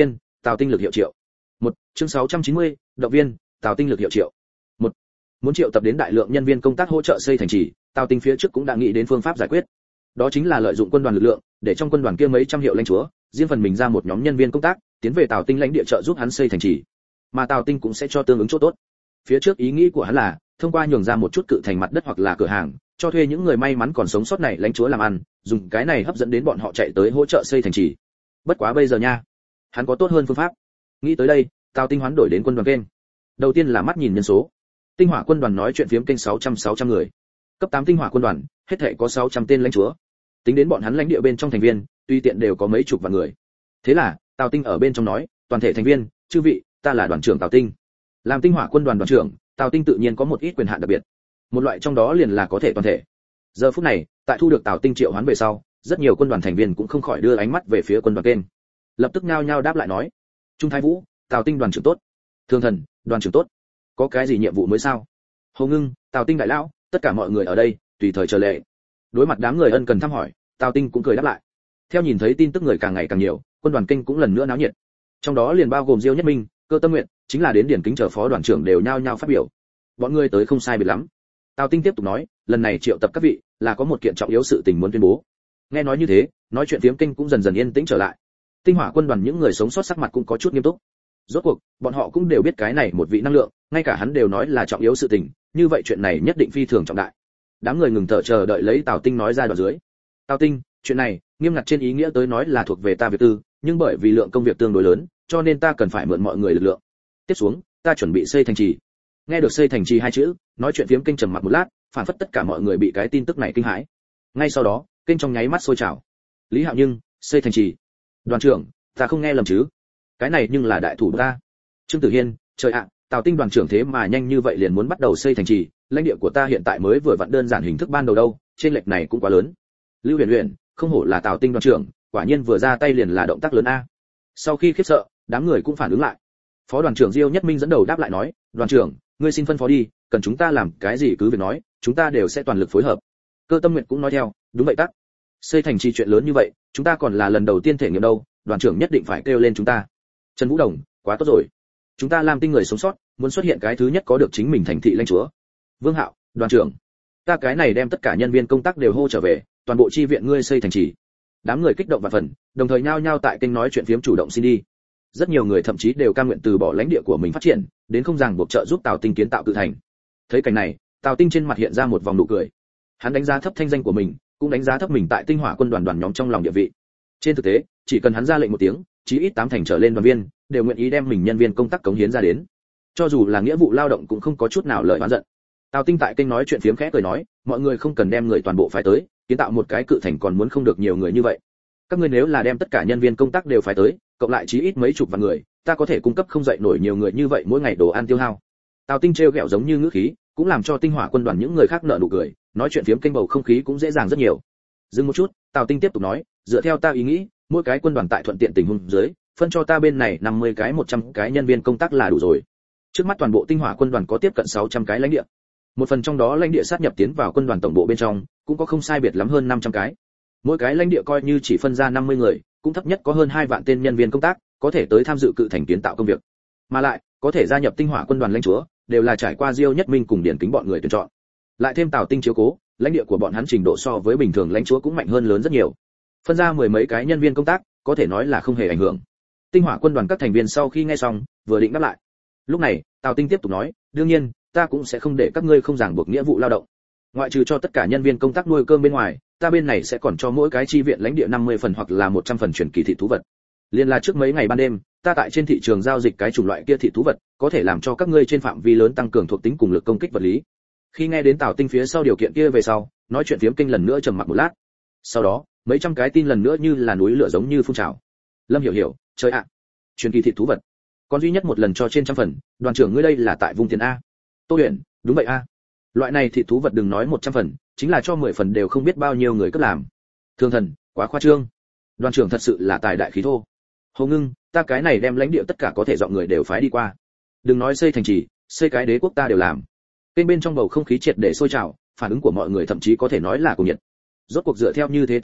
Tào Tinh lực hiệu triệu. Một chương sáu trăm chín mươi, động viên, Tào Tinh lực hiệu triệu. Một muốn triệu tập đến đại lượng nhân viên công tác hỗ trợ xây thành trì, Tào Tinh phía trước cũng đã nghĩ đến phương pháp giải quyết. Đó chính là lợi dụng quân đoàn lực lượng, để trong quân đoàn kia mấy trăm hiệu lãnh chúa, riêng phần mình ra một nhóm nhân viên công tác, tiến về Tào Tinh lãnh địa trợ giúp hắn xây thành trì. Mà Tào Tinh cũng sẽ cho tương ứng chỗ tốt. Phía trước ý nghĩ của hắn là thông qua nhường ra một chút cự thành mặt đất hoặc là cửa hàng, cho thuê những người may mắn còn sống sót này lãnh chúa làm ăn, dùng cái này hấp dẫn đến bọn họ chạy tới hỗ trợ xây thành trì. Bất quá bây giờ nha, hắn có tốt hơn phương pháp. Nghĩ tới đây, Tào Tinh hoán đổi đến quân đoàn kênh. Đầu tiên là mắt nhìn nhân số. Tinh Hỏa quân đoàn nói chuyện phiếm kênh sáu trăm sáu trăm người. Cấp tám Tinh Hỏa quân đoàn, hết thảy có sáu trăm tên lãnh chúa. Tính đến bọn hắn lãnh địa bên trong thành viên, tuy tiện đều có mấy chục vạn người. Thế là, Tào Tinh ở bên trong nói, toàn thể thành viên, chư vị, ta là đoàn trưởng Tào Tinh. Làm Tinh Hỏa quân đoàn đoàn trưởng, Tào Tinh tự nhiên có một ít quyền hạn đặc biệt. Một loại trong đó liền là có thể toàn thể. Giờ phút này, tại thu được Tào Tinh triệu hoán về sau, rất nhiều quân đoàn thành viên cũng không khỏi đưa ánh mắt về phía quân đoàn kênh. Lập tức nhao nhao đáp lại nói: "Trung Thái Vũ, Tào Tinh đoàn trưởng tốt." "Thương Thần, đoàn trưởng tốt." "Có cái gì nhiệm vụ mới sao?" "Hồ Ngưng, Tào Tinh đại lão, tất cả mọi người ở đây, tùy thời chờ lệ." Đối mặt đám người ân cần thăm hỏi, Tào Tinh cũng cười đáp lại. Theo nhìn thấy tin tức người càng ngày càng nhiều, quân đoàn kênh cũng lần nữa náo nhiệt. Trong đó liền bao gồm Diêu Nhất Minh, Cơ Tâm Nguyện, chính là đến điển kính chờ phó đoàn trưởng đều nhao nhao phát biểu. Bọn người tới không sai biệt lắm. Tào Tinh tiếp tục nói, lần này triệu tập các vị, là có một kiện trọng yếu sự tình muốn tuyên bố. Nghe nói như thế, nói chuyện phiếm kênh cũng dần dần yên tĩnh trở lại. Tinh Hỏa quân đoàn những người sống sót sắc mặt cũng có chút nghiêm túc. Rốt cuộc, bọn họ cũng đều biết cái này một vị năng lượng, ngay cả hắn đều nói là trọng yếu sự tình, như vậy chuyện này nhất định phi thường trọng đại. Đám người ngừng thở chờ đợi lấy Tào Tinh nói ra đoạn dưới. Tào Tinh, chuyện này, nghiêm ngặt trên ý nghĩa tới nói là thuộc về ta việc tư, nhưng bởi vì lượng công việc tương đối lớn, cho nên ta cần phải mượn mọi người lực lượng. Tiếp xuống, ta chuẩn bị xây thành trì. Nghe được xây thành trì hai chữ, nói chuyện phiếm kênh trầm mặc một lát, phản phất tất cả mọi người bị cái tin tức này kinh hãi. Ngay sau đó, kênh trong nháy mắt sôi trào. Lý Hạo Nhưng, xây thành trì. Đoàn trưởng, ta không nghe lầm chứ? Cái này nhưng là đại thủ ta. Trương Tử Hiên, trời ạ, Tào Tinh đoàn trưởng thế mà nhanh như vậy liền muốn bắt đầu xây thành trì, lãnh địa của ta hiện tại mới vừa vặn đơn giản hình thức ban đầu đâu, trên lệch này cũng quá lớn. Lưu Huyền Huyền, không hổ là Tào Tinh đoàn trưởng, quả nhiên vừa ra tay liền là động tác lớn a. Sau khi khiếp sợ, đám người cũng phản ứng lại. Phó đoàn trưởng Diêu Nhất Minh dẫn đầu đáp lại nói, đoàn trưởng, ngươi xin phân phó đi, cần chúng ta làm cái gì cứ việc nói, chúng ta đều sẽ toàn lực phối hợp. Cơ Tâm Nguyện cũng nói theo, đúng vậy tắc. Xây thành trì chuyện lớn như vậy, chúng ta còn là lần đầu tiên thể nghiệm đâu, đoàn trưởng nhất định phải kêu lên chúng ta. Trần Vũ Đồng, quá tốt rồi. Chúng ta làm Tinh người sống sót, muốn xuất hiện cái thứ nhất có được chính mình thành thị lãnh chúa. Vương Hạo, đoàn trưởng, ta cái này đem tất cả nhân viên công tác đều hô trở về, toàn bộ chi viện ngươi xây thành trì. Đám người kích động và phần, đồng thời nhao nhao tại kênh nói chuyện phiếm chủ động xin đi. Rất nhiều người thậm chí đều cam nguyện từ bỏ lãnh địa của mình phát triển, đến không ràng buộc trợ giúp Tào Tinh kiến tạo cự thành. Thấy cảnh này, Tào Tinh trên mặt hiện ra một vòng nụ cười. Hắn đánh giá thấp thanh danh của mình, cũng đánh giá thấp mình tại Tinh Hỏa quân đoàn đoàn nhóm trong lòng địa vị. Trên thực tế, chỉ cần hắn ra lệnh một tiếng, chí ít tám thành trở lên đoàn viên đều nguyện ý đem mình nhân viên công tác cống hiến ra đến. Cho dù là nghĩa vụ lao động cũng không có chút nào lời oán giận. Tào Tinh tại kênh nói chuyện phiếm khẽ cười nói, mọi người không cần đem người toàn bộ phái tới, kiến tạo một cái cự thành còn muốn không được nhiều người như vậy. Các ngươi nếu là đem tất cả nhân viên công tác đều phái tới, cộng lại chí ít mấy chục vạn người, ta có thể cung cấp không dậy nổi nhiều người như vậy mỗi ngày đồ ăn tiêu hao. Tào Tinh trêu ghẹo giống như ngữ khí, cũng làm cho Tinh Hỏa quân đoàn những người khác nở nụ cười, nói chuyện phiếm kênh bầu không khí cũng dễ dàng rất nhiều. Dừng một chút, Tào Tinh tiếp tục nói, dựa theo ta ý nghĩ, mỗi cái quân đoàn tại thuận tiện tình huống dưới, phân cho ta bên này năm mươi cái một trăm cái nhân viên công tác là đủ rồi. Trước mắt toàn bộ Tinh Hỏa quân đoàn có tiếp cận sáu trăm cái lãnh địa. Một phần trong đó lãnh địa sát nhập tiến vào quân đoàn tổng bộ bên trong, cũng có không sai biệt lắm hơn năm trăm cái. Mỗi cái lãnh địa coi như chỉ phân ra năm mươi người, cũng thấp nhất có hơn hai vạn tên nhân viên công tác, có thể tới tham dự cự thành kiến tạo công việc. Mà lại, có thể gia nhập Tinh Hỏa quân đoàn lãnh chúa, đều là trải qua Diêu Nhất Minh cùng điển kính bọn người tuyển chọn. Lại thêm Tào Tinh chiếu cố, lãnh địa của bọn hắn trình độ so với bình thường lãnh chúa cũng mạnh hơn lớn rất nhiều. Phân ra mười mấy cái nhân viên công tác, có thể nói là không hề ảnh hưởng. Tinh Hỏa quân đoàn các thành viên sau khi nghe xong, vừa định đáp lại. Lúc này, Tào Tinh tiếp tục nói, đương nhiên, ta cũng sẽ không để các ngươi không ràng buộc nghĩa vụ lao động. Ngoại trừ cho tất cả nhân viên công tác nuôi cơm bên ngoài, ta bên này sẽ còn cho mỗi cái chi viện lãnh địa năm mươi phần hoặc là một trăm phần chuyển kỳ thị thú vật. Liên là trước mấy ngày ban đêm, ta tại trên thị trường giao dịch cái chủng loại kia thị thú vật, có thể làm cho các ngươi trên phạm vi lớn tăng cường thuộc tính cùng lực công kích vật lý. Khi nghe đến Tào Tinh phía sau điều kiện kia về sau, nói chuyện phiếm kinh lần nữa trầm mặc một lát. Sau đó, mấy trăm cái tin lần nữa như là núi lửa giống như phun trào. Lâm Hiểu Hiểu, trời ạ, truyền kỳ thị thú vật, còn duy nhất một lần cho trên trăm phần, đoàn trưởng ngươi đây là tại vùng tiền a? Tô Huyền, đúng vậy a. Loại này thị thú vật đừng nói một trăm phần, chính là cho mười phần đều không biết bao nhiêu người cấp làm. Thương Thần, quá khoa trương. Đoàn trưởng thật sự là tài đại khí thô. Hồ Ngưng, ta cái này đem lãnh địa tất cả có thể dọn người đều phái đi qua. Đừng nói xây thành trì, xây cái đế quốc ta đều làm. Bên bên trong bầu không khí triệt để sôi trào, phản ứng của mọi người thậm chí có thể nói là cuồng nhiệt. Rốt cuộc dựa theo như thế tính toán,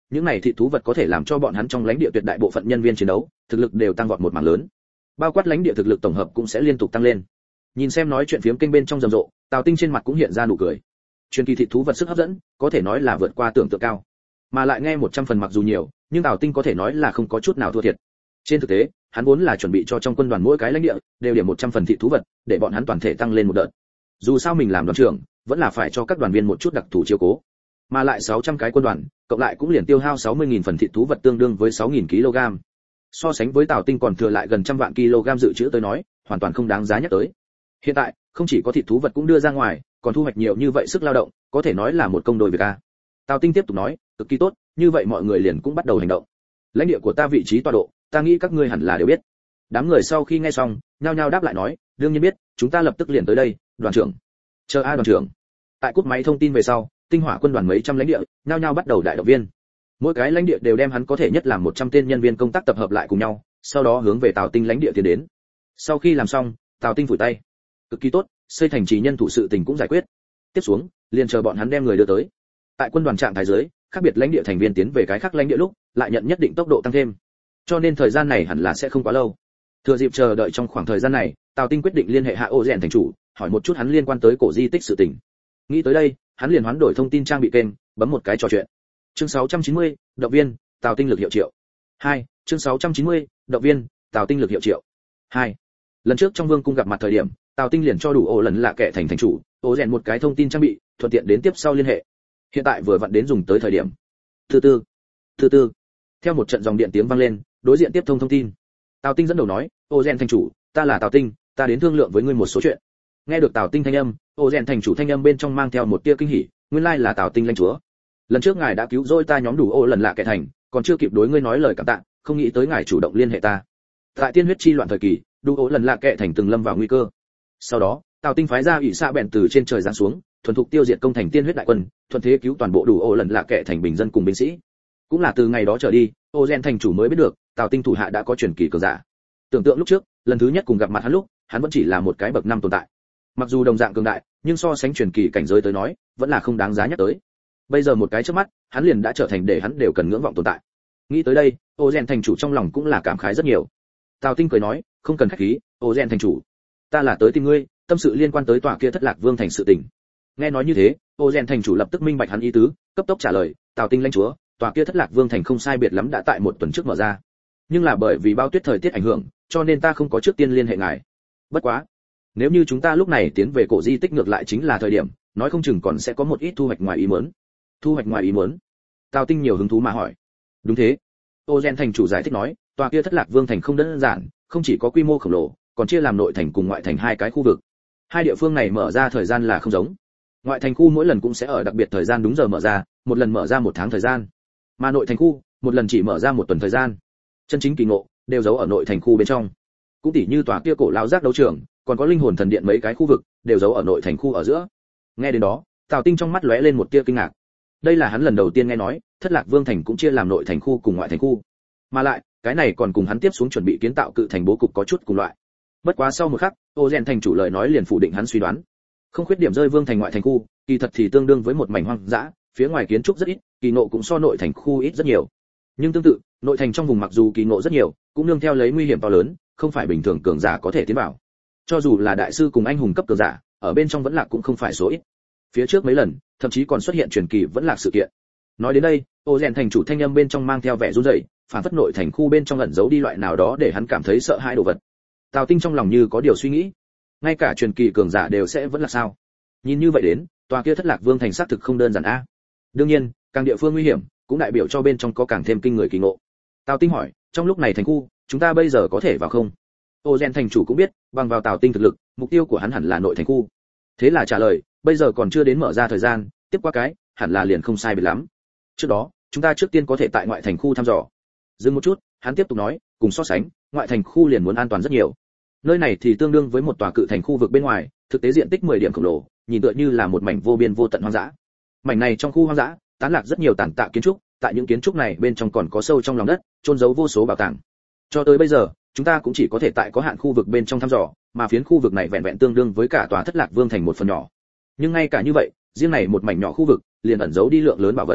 những này thị thú vật có thể làm cho bọn hắn trong lãnh địa tuyệt đại bộ phận nhân viên chiến đấu thực lực đều tăng vọt một mảng lớn, bao quát lãnh địa thực lực tổng hợp cũng sẽ liên tục tăng lên. Nhìn xem nói chuyện phiếm kênh bên trong rầm rộ, Tào Tinh trên mặt cũng hiện ra nụ cười. Truyền kỳ thị thú vật sức hấp dẫn có thể nói là vượt qua tưởng tượng cao, mà lại nghe một trăm phần mặc dù nhiều, nhưng Tào Tinh có thể nói là không có chút nào thua thiệt. Trên thực tế, hắn vốn là chuẩn bị cho trong quân đoàn mỗi cái lãnh địa đều điểm một trăm phần thị thú vật, để bọn hắn toàn thể tăng lên một đợt. Dù sao mình làm đoàn trưởng, vẫn là phải cho các đoàn viên một chút đặc thù chiếu cố. Mà lại sáu trăm cái quân đoàn, cộng lại cũng liền tiêu hao sáu mươi nghìn phần thị thú vật tương đương với sáu nghìn ki lô gam. So sánh với Tào Tinh còn thừa lại gần trăm vạn kg dự trữ tới nói, hoàn toàn không đáng giá nhắc tới. Hiện tại, không chỉ có thịt thú vật cũng đưa ra ngoài, còn thu hoạch nhiều như vậy sức lao động, có thể nói là một công đôi việc a. Tào Tinh tiếp tục nói, cực kỳ tốt, như vậy mọi người liền cũng bắt đầu hành động. Lãnh địa của ta vị trí tọa độ, ta nghĩ các ngươi hẳn là đều biết. Đám người sau khi nghe xong, nhao nhao đáp lại nói, đương nhiên biết, chúng ta lập tức liền tới đây, đoàn trưởng. Chờ a đoàn trưởng. Tại cúp máy thông tin về sau, tinh hỏa quân đoàn mấy trăm lãnh địa, nhao nhao bắt đầu đại động viên. Mỗi cái lãnh địa đều đem hắn có thể nhất làm một trăm tên nhân viên công tác tập hợp lại cùng nhau, sau đó hướng về Tào Tinh lãnh địa tiến đến. Sau khi làm xong, Tào Tinh phủi tay. Cực kỳ tốt, xây thành trì nhân thủ sự tình cũng giải quyết. Tiếp xuống, liền chờ bọn hắn đem người đưa tới. Tại quân đoàn trạng thái dưới, khác biệt lãnh địa thành viên tiến về cái khác lãnh địa lúc, lại nhận nhất định tốc độ tăng thêm. Cho nên thời gian này hẳn là sẽ không quá lâu. Thừa dịp chờ đợi trong khoảng thời gian này, Tào Tinh quyết định liên hệ hạ Ô Rèn thành chủ, hỏi một chút hắn liên quan tới cổ di tích sự tình. Nghĩ tới đây, hắn liền hoán đổi thông tin trang bị kênh, bấm một cái trò chuyện. Chương sáu trăm chín mươi, động viên, Tào Tinh lực hiệu triệu. hai, chương sáu trăm chín mươi, động viên, Tào Tinh lực hiệu triệu. hai. Lần trước trong vương cung gặp mặt thời điểm, Tào Tinh liền cho đủ ổ lần lạ kẻ thành thành chủ, Ô Rèn một cái thông tin trang bị, thuận tiện đến tiếp sau liên hệ. Hiện tại vừa vặn đến dùng tới thời điểm. Thứ tư, thứ tư. Theo một trận dòng điện tiếng vang lên, đối diện tiếp thông thông tin. Tào Tinh dẫn đầu nói, Ô Rèn thành chủ, ta là Tào Tinh, ta đến thương lượng với ngươi một số chuyện. Nghe được Tào Tinh thanh âm, Ô Rèn thành chủ thanh âm bên trong mang theo một tia kinh hỉ, nguyên lai là Tào Tinh lãnh chúa. Lần trước ngài đã cứu rỗi ta nhóm đủ ô lần lạ kẻ thành, còn chưa kịp đối ngươi nói lời cảm tạ, không nghĩ tới ngài chủ động liên hệ ta. Tại tiên huyết chi loạn thời kỳ, đủ ô lần lạ kẻ thành từng lâm vào nguy cơ. Sau đó, Tào Tinh phái ra ỷ xạ bèn từ trên trời giáng xuống, thuần thục tiêu diệt công thành tiên huyết đại quân, thuận thế cứu toàn bộ đủ ô lần lạ kẻ thành bình dân cùng binh sĩ. Cũng là từ ngày đó trở đi, Ô Rèn thành chủ mới biết được, Tào Tinh thủ hạ đã có truyền kỳ cường giả. Tưởng tượng lúc trước, lần thứ nhất cùng gặp mặt hắn lúc, hắn vẫn chỉ là một cái bậc năm tồn tại. Mặc dù đồng dạng cường đại, nhưng so sánh truyền kỳ cảnh giới tới nói, vẫn là không đáng giá nhắc tới. Bây giờ một cái trước mắt, hắn liền đã trở thành để hắn đều cần ngưỡng vọng tồn tại. Nghĩ tới đây, Ô Rèn thành chủ trong lòng cũng là cảm khái rất nhiều. Tào Tinh cười nói, không cần khách khí, Ô Rèn thành chủ, ta là tới tìm ngươi, tâm sự liên quan tới tòa kia thất lạc vương thành sự tình. Nghe nói như thế, Ô Rèn thành chủ lập tức minh bạch hắn ý tứ, cấp tốc trả lời, Tào Tinh lãnh chúa, tòa kia thất lạc vương thành không sai biệt lắm đã tại một tuần trước mở ra, nhưng là bởi vì bao tuyết thời tiết ảnh hưởng, cho nên ta không có trước tiên liên hệ ngài. Bất quá, nếu như chúng ta lúc này tiến về cổ di tích ngược lại chính là thời điểm, nói không chừng còn sẽ có một ít thu hoạch ngoài ý muốn. Thu hoạch ngoài ý muốn? Tào Tinh nhiều hứng thú mà hỏi. Đúng thế. Ô Rèn thành chủ giải thích nói, tòa kia thất lạc vương thành không đơn giản, không chỉ có quy mô khổng lồ, còn chia làm nội thành cùng ngoại thành hai cái khu vực. Hai địa phương này mở ra thời gian là không giống. Ngoại thành khu mỗi lần cũng sẽ ở đặc biệt thời gian đúng giờ mở ra, một lần mở ra một tháng thời gian. Mà nội thành khu, một lần chỉ mở ra một tuần thời gian. Chân chính kỳ ngộ đều giấu ở nội thành khu bên trong. Cũng tỉ như tòa kia cổ lão giác đấu trường, còn có linh hồn thần điện mấy cái khu vực, đều giấu ở nội thành khu ở giữa. Nghe đến đó, Tào Tinh trong mắt lóe lên một tia kinh ngạc. Đây là hắn lần đầu tiên nghe nói, thất lạc vương thành cũng chia làm nội thành khu cùng ngoại thành khu. Mà lại, cái này còn cùng hắn tiếp xuống chuẩn bị kiến tạo cự thành bố cục có chút cùng loại. Bất quá sau một khắc, Ô Rèn thành chủ lời nói liền phủ định hắn suy đoán. Không khuyết điểm rơi vương thành ngoại thành khu, kỳ thật thì tương đương với một mảnh hoang dã, phía ngoài kiến trúc rất ít, kỳ ngộ cũng so nội thành khu ít rất nhiều. Nhưng tương tự, nội thành trong vùng mặc dù kỳ ngộ rất nhiều, cũng nương theo lấy nguy hiểm to lớn, không phải bình thường cường giả có thể tiến vào. Cho dù là đại sư cùng anh hùng cấp cường giả, ở bên trong vẫn lạc cũng không phải số ít. Phía trước mấy lần, thậm chí còn xuất hiện truyền kỳ vẫn lạc sự kiện. Nói đến đây, Ô Rèn thành chủ thanh âm bên trong mang theo vẻ run rẩy, phản phất nội thành khu bên trong ẩn giấu đi loại nào đó để hắn cảm thấy sợ hãi đồ vật. Tào Tinh trong lòng như có điều suy nghĩ, ngay cả truyền kỳ cường giả đều sẽ vẫn là sao? Nhìn như vậy đến, tòa kia thất lạc vương thành xác thực không đơn giản a. Đương nhiên, càng địa phương nguy hiểm, cũng đại biểu cho bên trong có càng thêm kinh người kỳ ngộ. Tào Tinh hỏi, trong lúc này thành khu, chúng ta bây giờ có thể vào không? Ô Rèn thành chủ cũng biết, bằng vào Tào Tinh thực lực, mục tiêu của hắn hẳn là nội thành khu. Thế là trả lời, bây giờ còn chưa đến mở ra thời gian, tiếp qua cái, hẳn là liền không sai biệt lắm. Trước đó, chúng ta trước tiên có thể tại ngoại thành khu thăm dò. Dừng một chút, hắn tiếp tục nói, cùng so sánh, ngoại thành khu liền muốn an toàn rất nhiều. Nơi này thì tương đương với một tòa cự thành khu vực bên ngoài, thực tế diện tích mười điểm khổng lồ, nhìn tựa như là một mảnh vô biên vô tận hoang dã. Mảnh này trong khu hoang dã, tán lạc rất nhiều tàn tạ kiến trúc, tại những kiến trúc này bên trong còn có sâu trong lòng đất, chôn giấu vô số bảo tàng. Cho tới bây giờ, chúng ta cũng chỉ có thể tại có hạn khu vực bên trong thăm dò, mà phiến khu vực này vẹn vẹn tương đương với cả tòa thất lạc vương thành một phần nhỏ. Nhưng ngay cả như vậy, riêng này một mảnh nhỏ khu vực, liền ẩn giấu đi lượng lớn bảo vật.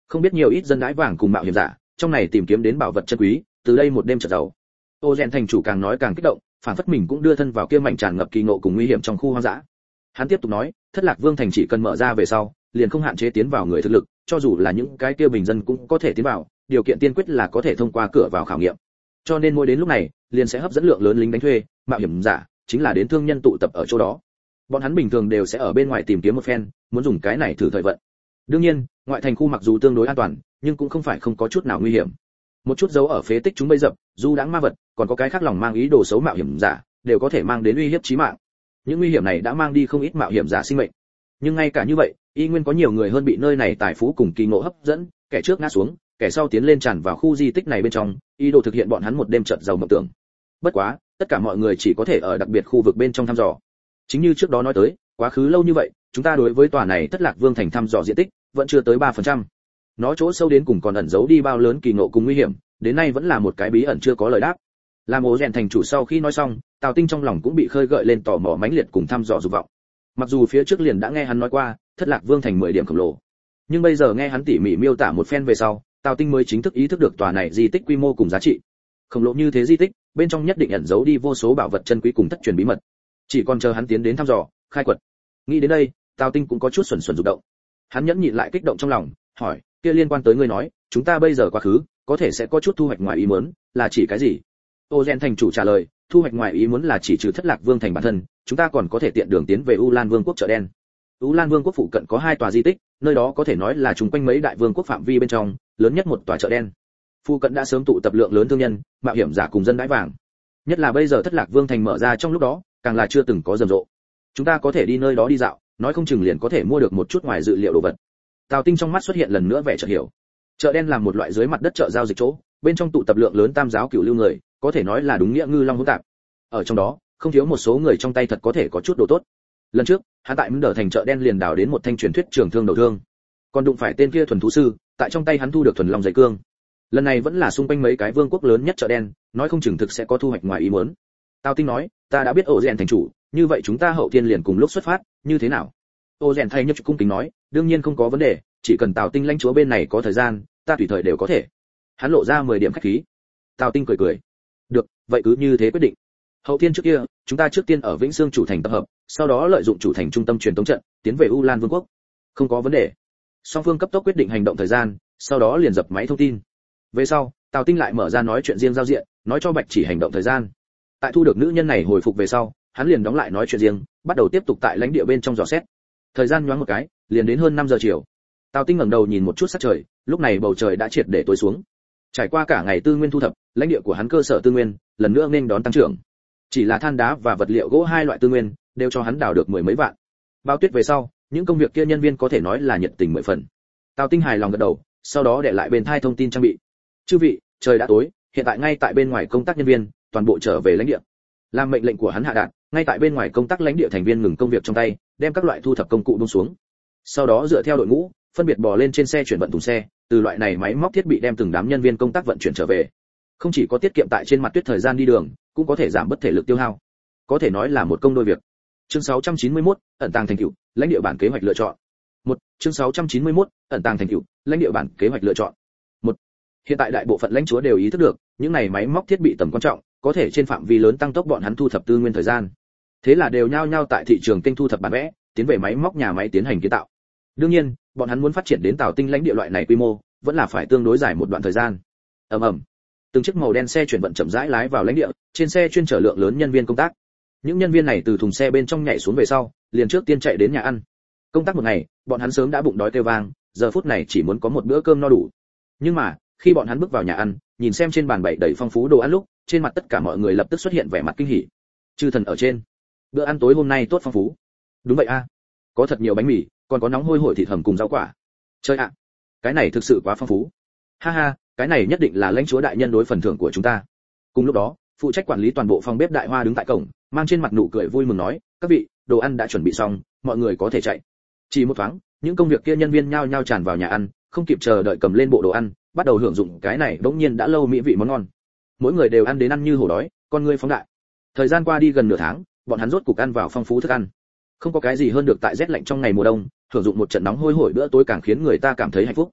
Không biết nhiều ít dân đãi vàng cùng mạo hiểm giả, trong này tìm kiếm đến bảo vật chân quý, từ đây một đêm chợt giàu. Ô Rèn thành chủ càng nói càng kích động, phản phất mình cũng đưa thân vào kia mảnh tràn ngập kỳ ngộ cùng nguy hiểm trong khu hoang dã. Hắn tiếp tục nói, Thất Lạc Vương thành chỉ cần mở ra về sau, liền không hạn chế tiến vào người thực lực, cho dù là những cái kia bình dân cũng có thể tiến vào, điều kiện tiên quyết là có thể thông qua cửa vào khảo nghiệm. Cho nên mỗi đến lúc này, liền sẽ hấp dẫn lượng lớn lính đánh thuê, mạo hiểm giả, chính là đến thương nhân tụ tập ở chỗ đó. Bọn hắn bình thường đều sẽ ở bên ngoài tìm kiếm một phen, muốn dùng cái này thử thời vận. Đương nhiên, ngoại thành khu mặc dù tương đối an toàn, nhưng cũng không phải không có chút nào nguy hiểm. Một chút dấu ở phế tích chúng bây dập, du đãng ma vật, còn có cái khác lòng mang ý đồ xấu mạo hiểm giả, đều có thể mang đến uy hiếp chí mạng. Những nguy hiểm này đã mang đi không ít mạo hiểm giả sinh mệnh. Nhưng ngay cả như vậy, y nguyên có nhiều người hơn bị nơi này tài phú cùng kỳ ngộ hấp dẫn, kẻ trước ngã xuống, kẻ sau tiến lên tràn vào khu di tích này bên trong, ý đồ thực hiện bọn hắn một đêm chợt giàu mộng tưởng. Bất quá, tất cả mọi người chỉ có thể ở đặc biệt khu vực bên trong thăm dò. Chính như trước đó nói tới, quá khứ lâu như vậy, chúng ta đối với tòa này Thất Lạc Vương thành thăm dò diện tích vẫn chưa tới ba phần trăm. Nó chỗ sâu đến cùng còn ẩn giấu đi bao lớn kỳ ngộ cùng nguy hiểm, đến nay vẫn là một cái bí ẩn chưa có lời đáp. Làm Ố Rèn thành chủ sau khi nói xong, Tào Tinh trong lòng cũng bị khơi gợi lên tò mò mãnh liệt cùng thăm dò dục vọng. Mặc dù phía trước liền đã nghe hắn nói qua, Thất Lạc Vương thành mười điểm khổng lồ, nhưng bây giờ nghe hắn tỉ mỉ miêu tả một phen về sau, Tào Tinh mới chính thức ý thức được tòa này di tích quy mô cùng giá trị. Khổng lồ như thế di tích, bên trong nhất định ẩn giấu đi vô số bảo vật chân quý cùng thất truyền bí mật. Chỉ còn chờ hắn tiến đến thăm dò, khai quật. Nghĩ đến đây, Tào Tinh cũng có chút xuẩn xuẩn rụng động. Hắn nhẫn nhịn lại kích động trong lòng, hỏi, kia liên quan tới ngươi nói, chúng ta bây giờ quá khứ, có thể sẽ có chút thu hoạch ngoài ý muốn, là chỉ cái gì? Ô Rèn thành chủ trả lời, thu hoạch ngoài ý muốn là chỉ trừ Thất Lạc Vương thành bản thân, chúng ta còn có thể tiện đường tiến về U Lan Vương quốc chợ đen. U Lan Vương quốc phụ cận có hai tòa di tích, nơi đó có thể nói là chung quanh mấy đại vương quốc phạm vi bên trong, lớn nhất một tòa chợ đen. Phụ cận đã sớm tụ tập lượng lớn thương nhân, mạo hiểm giả cùng dân đãi vàng. Nhất là bây giờ Thất Lạc Vương thành mở ra trong lúc đó, càng là chưa từng có rầm rộ. Chúng ta có thể đi nơi đó đi dạo, nói không chừng liền có thể mua được một chút ngoài dự liệu đồ vật. Tào Tinh trong mắt xuất hiện lần nữa vẻ chợt hiểu. Chợ đen là một loại dưới mặt đất chợ giao dịch chỗ, bên trong tụ tập lượng lớn tam giáo cửu lưu người, có thể nói là đúng nghĩa ngư long hỗn tạp. Ở trong đó, không thiếu một số người trong tay thật có thể có chút đồ tốt. Lần trước, hắn tại Mẫn Đở thành chợ đen liền đào đến một thanh truyền thuyết trường thương đầu thương, còn đụng phải tên kia thuần thú sư, tại trong tay hắn thu được thuần long dây cương. Lần này vẫn là xung quanh mấy cái vương quốc lớn nhất chợ đen, nói không chừng thực sẽ có thu hoạch ngoài ý muốn. Tào Tinh nói, ta đã biết Ổ Rèn thành chủ, như vậy chúng ta hậu thiên liền cùng lúc xuất phát, như thế nào? Ổ Rèn thay nhất cung kính nói, đương nhiên không có vấn đề, chỉ cần Tào Tinh lãnh chúa bên này có thời gian, ta tùy thời đều có thể. Hắn lộ ra mười điểm khách khí. Tào Tinh cười cười, được, vậy cứ như thế quyết định. Hậu thiên trước kia, chúng ta trước tiên ở Vĩnh Sương chủ thành tập hợp, sau đó lợi dụng chủ thành trung tâm truyền tống trận, tiến về U Lan Vương quốc. Không có vấn đề. Song phương cấp tốc quyết định hành động thời gian, sau đó liền dập máy thông tin. Về sau, Tào Tinh lại mở ra nói chuyện riêng giao diện, nói cho Bạch Chỉ hành động thời gian. Tại thu được nữ nhân này hồi phục về sau, hắn liền đóng lại nói chuyện riêng, bắt đầu tiếp tục tại lãnh địa bên trong dò xét. Thời gian nhoáng một cái, liền đến hơn năm giờ chiều. Tào Tinh ngẩng đầu nhìn một chút sắc trời, lúc này bầu trời đã triệt để tối xuống. Trải qua cả ngày tư nguyên thu thập, lãnh địa của hắn cơ sở tư nguyên lần nữa nên đón tăng trưởng. Chỉ là than đá và vật liệu gỗ hai loại tư nguyên, đều cho hắn đào được mười mấy vạn. Bao tuyết về sau, những công việc kia nhân viên có thể nói là nhiệt tình mười phần. Tào Tinh hài lòng gật đầu, sau đó để lại bên thai thông tin trang bị. Chư vị, trời đã tối, hiện tại ngay tại bên ngoài công tác nhân viên, toàn bộ trở về lãnh địa. Làm mệnh lệnh của hắn hạ đạt, ngay tại bên ngoài công tác lãnh địa thành viên ngừng công việc trong tay, đem các loại thu thập công cụ buông xuống. Sau đó dựa theo đội ngũ, phân biệt bò lên trên xe chuyển vận thùng xe, từ loại này máy móc thiết bị đem từng đám nhân viên công tác vận chuyển trở về. Không chỉ có tiết kiệm tại trên mặt tuyết thời gian đi đường, cũng có thể giảm bớt thể lực tiêu hao. Có thể nói là một công đôi việc. Chương sáu trăm chín mươi mốt, ẩn tàng thành tựu, lãnh địa bản kế hoạch lựa chọn. Một, chương sáu trăm chín mươi mốt, ẩn tàng thành tựu, lãnh địa bản kế hoạch lựa chọn. Một, hiện tại đại bộ phận lãnh chúa đều ý thức được, những này máy móc thiết bị tầm quan trọng, có thể trên phạm vi lớn tăng tốc bọn hắn thu thập tư nguyên thời gian. Thế là đều nhao nhao tại thị trường kênh thu thập bản vẽ, tiến về máy móc nhà máy tiến hành kiến tạo. Đương nhiên, bọn hắn muốn phát triển đến Tào Tinh lãnh địa loại này quy mô, vẫn là phải tương đối dài một đoạn thời gian. Ầm ầm. Từng chiếc màu đen xe chuyển vận chậm rãi lái vào lãnh địa, trên xe chuyên chở lượng lớn nhân viên công tác. Những nhân viên này từ thùng xe bên trong nhảy xuống về sau, liền trước tiên chạy đến nhà ăn. Công tác một ngày, bọn hắn sớm đã bụng đói kêu vang, giờ phút này chỉ muốn có một bữa cơm no đủ. Nhưng mà, khi bọn hắn bước vào nhà ăn, nhìn xem trên bàn bày đầy phong phú đồ ăn lúc, trên mặt tất cả mọi người lập tức xuất hiện vẻ mặt kinh hỉ. Chư thần ở trên, bữa ăn tối hôm nay tốt phong phú. Đúng vậy a, có thật nhiều bánh mì, còn có nóng hôi hổi thịt hầm cùng rau quả. Chơi ạ, cái này thực sự quá phong phú. Ha ha, cái này nhất định là lãnh chúa đại nhân đối phần thưởng của chúng ta. Cùng lúc đó, phụ trách quản lý toàn bộ phòng bếp đại hoa đứng tại cổng, mang trên mặt nụ cười vui mừng nói, các vị, đồ ăn đã chuẩn bị xong, mọi người có thể chạy. Chỉ một thoáng, những công việc kia nhân viên nhao nhao tràn vào nhà ăn, không kịp chờ đợi cầm lên bộ đồ ăn, bắt đầu hưởng dụng cái này đống nhiên đã lâu mỹ vị món ngon. Mỗi người đều ăn đến ăn như hổ đói, con người phóng đại. Thời gian qua đi gần nửa tháng, bọn hắn rốt cục ăn vào phong phú thức ăn. Không có cái gì hơn được tại rét lạnh trong ngày mùa đông, hưởng dụng một trận nóng hôi hổi bữa tối càng khiến người ta cảm thấy hạnh phúc.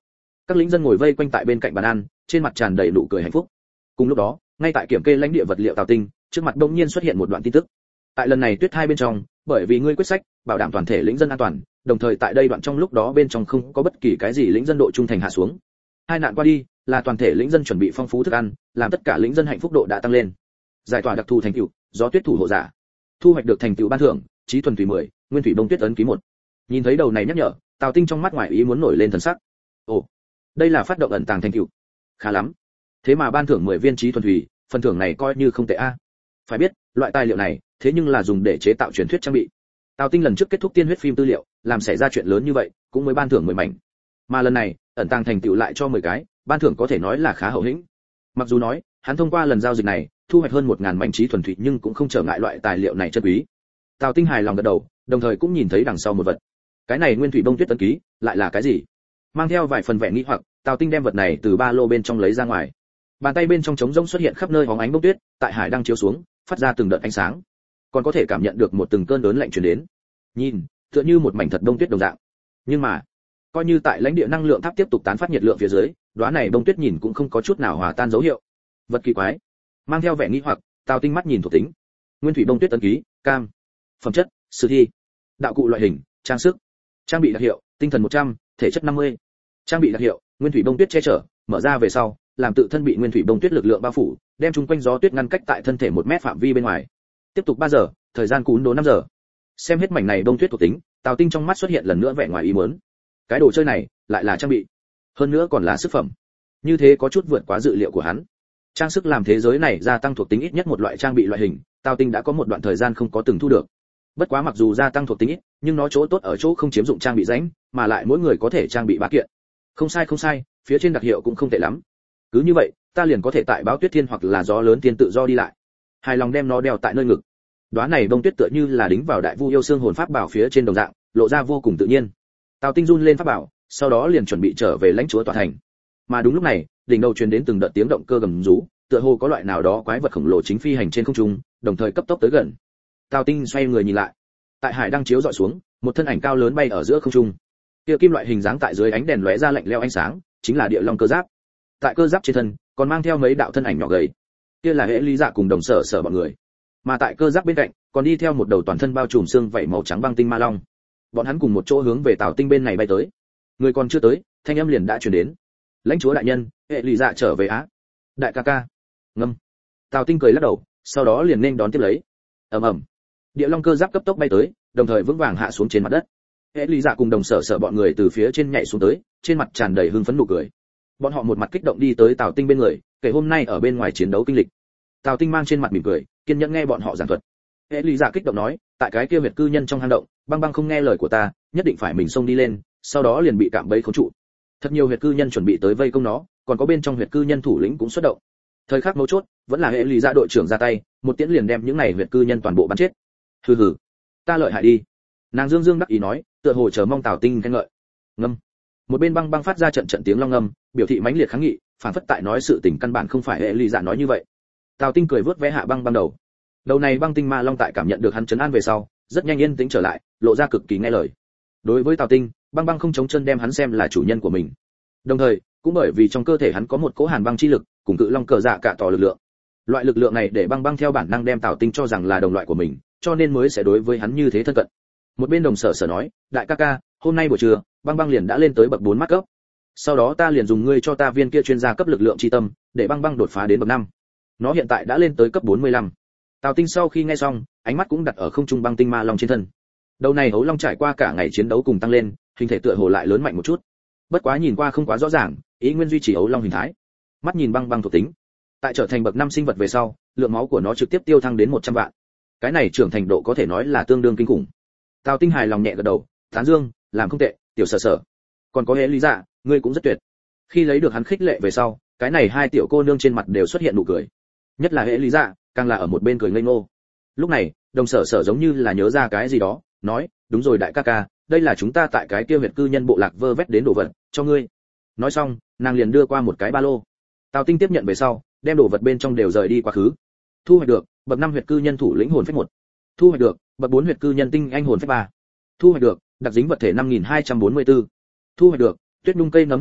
Các lính dân ngồi vây quanh tại bên cạnh bàn ăn, trên mặt tràn đầy nụ cười hạnh phúc. Cùng lúc đó, ngay tại kiểm kê lãnh địa vật liệu Tào Tinh, trước mặt đông nhiên xuất hiện một đoạn tin tức. Tại lần này tuyết thai bên trong, bởi vì ngươi quyết sách bảo đảm toàn thể lĩnh dân an toàn, đồng thời tại đây đoạn trong lúc đó bên trong không có bất kỳ cái gì lĩnh dân độ trung thành hạ xuống. Hai nạn qua đi, là toàn thể lĩnh dân chuẩn bị phong phú thức ăn, làm tất cả lĩnh dân hạnh phúc độ đã tăng lên. Giải tỏa đặc thù thành tựu, gió tuyết thủ hộ giả. Thu hoạch được thành tựu ban thưởng, trí thuần thủy mười, nguyên thủy bông tuyết ấn ký một. Nhìn thấy đầu này nhắc nhở, Tào Tinh trong mắt ngoài ý muốn nổi lên thần sắc. Ồ, đây là phát động ẩn tàng thành tựu. Khá lắm. Thế mà ban thưởng mười viên trí thuần thủy, phần thưởng này coi như không tệ a. Phải biết, loại tài liệu này, thế nhưng là dùng để chế tạo truyền thuyết trang bị. Tào Tinh lần trước kết thúc tiên huyết phim tư liệu, làm xảy ra chuyện lớn như vậy, cũng mới ban thưởng mười mảnh. Mà lần này, ẩn tàng thành tựu lại cho mười cái, ban thưởng có thể nói là khá hậu hĩnh. Mặc dù nói, hắn thông qua lần giao dịch này, thu hoạch hơn một ngàn mảnh trí thuần thủy nhưng cũng không trở ngại loại tài liệu này chân quý. Tào Tinh hài lòng gật đầu, đồng thời cũng nhìn thấy đằng sau một vật. Cái này nguyên thủy bông tuyết ấn ký, lại là cái gì? Mang theo vài phần vẻ nghi hoặc, Tào Tinh đem vật này từ ba lô bên trong lấy ra ngoài. Bàn tay bên trong trống rỗng xuất hiện khắp nơi hóng ánh bông tuyết, tại hải đang chiếu xuống, phát ra từng đợt ánh sáng. Còn có thể cảm nhận được một từng cơn lớn lạnh truyền đến. Nhìn, tựa như một mảnh thật bông tuyết đồng dạng. Nhưng mà, coi như tại lãnh địa năng lượng tháp tiếp tục tán phát nhiệt lượng phía dưới, đóa này bông tuyết nhìn cũng không có chút nào hòa tan dấu hiệu. Vật kỳ quái. Mang theo vẻ nghi hoặc, Tào Tinh mắt nhìn thuộc tính. Nguyên thủy bông tuyết ấn ký, cam. Phẩm chất, sử thi. Đạo cụ loại hình, trang sức. Trang bị đặc hiệu, tinh thần một trăm, thể chất năm mươi. Trang bị đặc hiệu, nguyên thủy bông tuyết che chở, mở ra về sau, làm tự thân bị nguyên thủy bông tuyết lực lượng bao phủ, đem chung quanh gió tuyết ngăn cách tại thân thể một mét phạm vi bên ngoài. Tiếp tục ba giờ, thời gian cún đố năm giờ. Xem hết mảnh này bông tuyết thuộc tính, Tào Tinh trong mắt xuất hiện lần nữa vẻ ngoài ý muốn. Cái đồ chơi này, lại là trang bị, hơn nữa còn là sức phẩm. Như thế có chút vượt quá dự liệu của hắn. Trang sức làm thế giới này gia tăng thuộc tính ít nhất một loại trang bị loại hình, Tào Tinh đã có một đoạn thời gian không có từng thu được. Bất quá mặc dù gia tăng thuộc tính ít, nhưng nó chỗ tốt ở chỗ không chiếm dụng trang bị rãnh, mà lại mỗi người có thể trang bị ba kiện. Không sai không sai, phía trên đặc hiệu cũng không tệ lắm. Cứ như vậy, ta liền có thể tại báo tuyết thiên hoặc là gió lớn thiên tự do đi lại. Hài lòng đem nó đeo tại nơi ngực. Đóa này bông tuyết tựa như là đính vào đại vu yêu xương hồn pháp bảo phía trên đồng dạng, lộ ra vô cùng tự nhiên. Tào Tinh run lên pháp bảo, sau đó liền chuẩn bị trở về lãnh chúa tòa thành. Mà đúng lúc này, đỉnh đầu truyền đến từng đợt tiếng động cơ gầm rú, tựa hồ có loại nào đó quái vật khổng lồ chính phi hành trên không trung, đồng thời cấp tốc tới gần. Tào Tinh xoay người nhìn lại. Tại hải đang chiếu dọi xuống, một thân ảnh cao lớn bay ở giữa không trung. Kia kim loại hình dáng tại dưới ánh đèn lóe ra lạnh lẽo ánh sáng, chính là địa long cơ giáp. Tại cơ giáp trên thân, còn mang theo mấy đạo thân ảnh nhỏ gầy. Kia là hệ lý dạ cùng đồng sở sở bọn người. Mà tại cơ giáp bên cạnh, còn đi theo một đầu toàn thân bao trùm xương vảy màu trắng băng tinh ma long. Bọn hắn cùng một chỗ hướng về Tào Tinh bên này bay tới. Người còn chưa tới, thanh âm liền đã truyền đến. Lãnh chúa đại nhân, hệ lý dạ trở về á. Đại ca ca. Ngâm. Tào Tinh cười lắc đầu, sau đó liền nên đón tiếp lấy. Ầm ầm. Địa long cơ giáp cấp tốc bay tới, đồng thời vững vàng hạ xuống trên mặt đất. Hệ lý dạ cùng đồng sở sở bọn người từ phía trên nhảy xuống tới, trên mặt tràn đầy hưng phấn nụ cười. Bọn họ một mặt kích động đi tới Tào Tinh bên người, kể hôm nay ở bên ngoài chiến đấu kinh lịch. Tào Tinh mang trên mặt mỉm cười, kiên nhẫn nghe bọn họ giảng thuật. Hệ lý dạ kích động nói, tại cái kia huyệt cư nhân trong hang động, băng băng không nghe lời của ta, nhất định phải mình xông đi lên, sau đó liền bị cạm bẫy khống trụ. Thật nhiều huyệt cư nhân chuẩn bị tới vây công nó, còn có bên trong huyệt cư nhân thủ lĩnh cũng xuất động. Thời khắc mấu chốt, vẫn là hệ lý dạ đội trưởng ra tay, một tiễn liền đem những này huyệt cư nhân toàn bộ bắn chết. Hừ hừ, ta lợi hại đi. Nàng dương dương đắc ý nói, tựa hồ chờ mong Tào Tinh khen ngợi. Ngâm. Một bên băng băng phát ra trận trận tiếng long ngâm, biểu thị mãnh liệt kháng nghị, phản phất tại nói sự tình căn bản không phải hệ lý dạ nói như vậy. Tào Tinh cười vớt vẽ hạ băng băng đầu. Đầu này băng tinh ma long tại cảm nhận được hắn trấn an về sau, rất nhanh yên tĩnh trở lại, lộ ra cực kỳ nghe lời. Đối với Tào Tinh, băng băng không chống chân đem hắn xem là chủ nhân của mình. Đồng thời, cũng bởi vì trong cơ thể hắn có một cỗ hàn băng chi lực, cùng cự long cờ dạ cả tỏ lực lượng. Loại lực lượng này để băng băng theo bản năng đem Tào Tinh cho rằng là đồng loại của mình, cho nên mới sẽ đối với hắn như thế thân cận. Một bên đồng sở sở nói, đại ca ca, hôm nay buổi trưa, băng băng liền đã lên tới bậc bốn mắt cấp. Sau đó ta liền dùng ngươi cho ta viên kia chuyên gia cấp lực lượng chi tâm, để băng băng đột phá đến bậc năm. Nó hiện tại đã lên tới cấp bốn mươi lăm. Tào Tinh sau khi nghe xong, ánh mắt cũng đặt ở không trung băng tinh ma long trên thân. Đầu này hấu long trải qua cả ngày chiến đấu cùng tăng lên, hình thể tựa hồ lại lớn mạnh một chút. Bất quá nhìn qua không quá rõ ràng, ý nguyên duy trì hấu long hình thái. Mắt nhìn băng băng thuộc tính, tại trở thành bậc năm sinh vật về sau, lượng máu của nó trực tiếp tiêu thăng đến một trăm vạn. Cái này trưởng thành độ có thể nói là tương đương kinh khủng. Tào Tinh hài lòng nhẹ gật đầu, tán dương, làm không tệ, tiểu sở sở. Còn có hệ lý dạ, ngươi cũng rất tuyệt. Khi lấy được hắn khích lệ về sau, cái này hai tiểu cô nương trên mặt đều xuất hiện nụ cười. Nhất là hệ lý dạ, càng là ở một bên cười ngây ngô. Lúc này, đồng sở sở giống như là nhớ ra cái gì đó, nói, đúng rồi đại ca ca, đây là chúng ta tại cái kia huyệt cư nhân bộ lạc vơ vét đến đồ vật, cho ngươi. Nói xong, nàng liền đưa qua một cái ba lô. Tào Tinh tiếp nhận về sau, đem đồ vật bên trong đều rời đi quá khứ. Thu hoạch được, bậc năm huyệt cư nhân thủ lĩnh hồn phách một. Thu hoạch được, bậc bốn huyệt cư nhân tinh anh hồn phách ba. Thu hoạch được, đặc dính vật thể năm nghìn hai trăm bốn mươi tư. Thu hoạch được, tuyết nhung cây nấm hạt giống,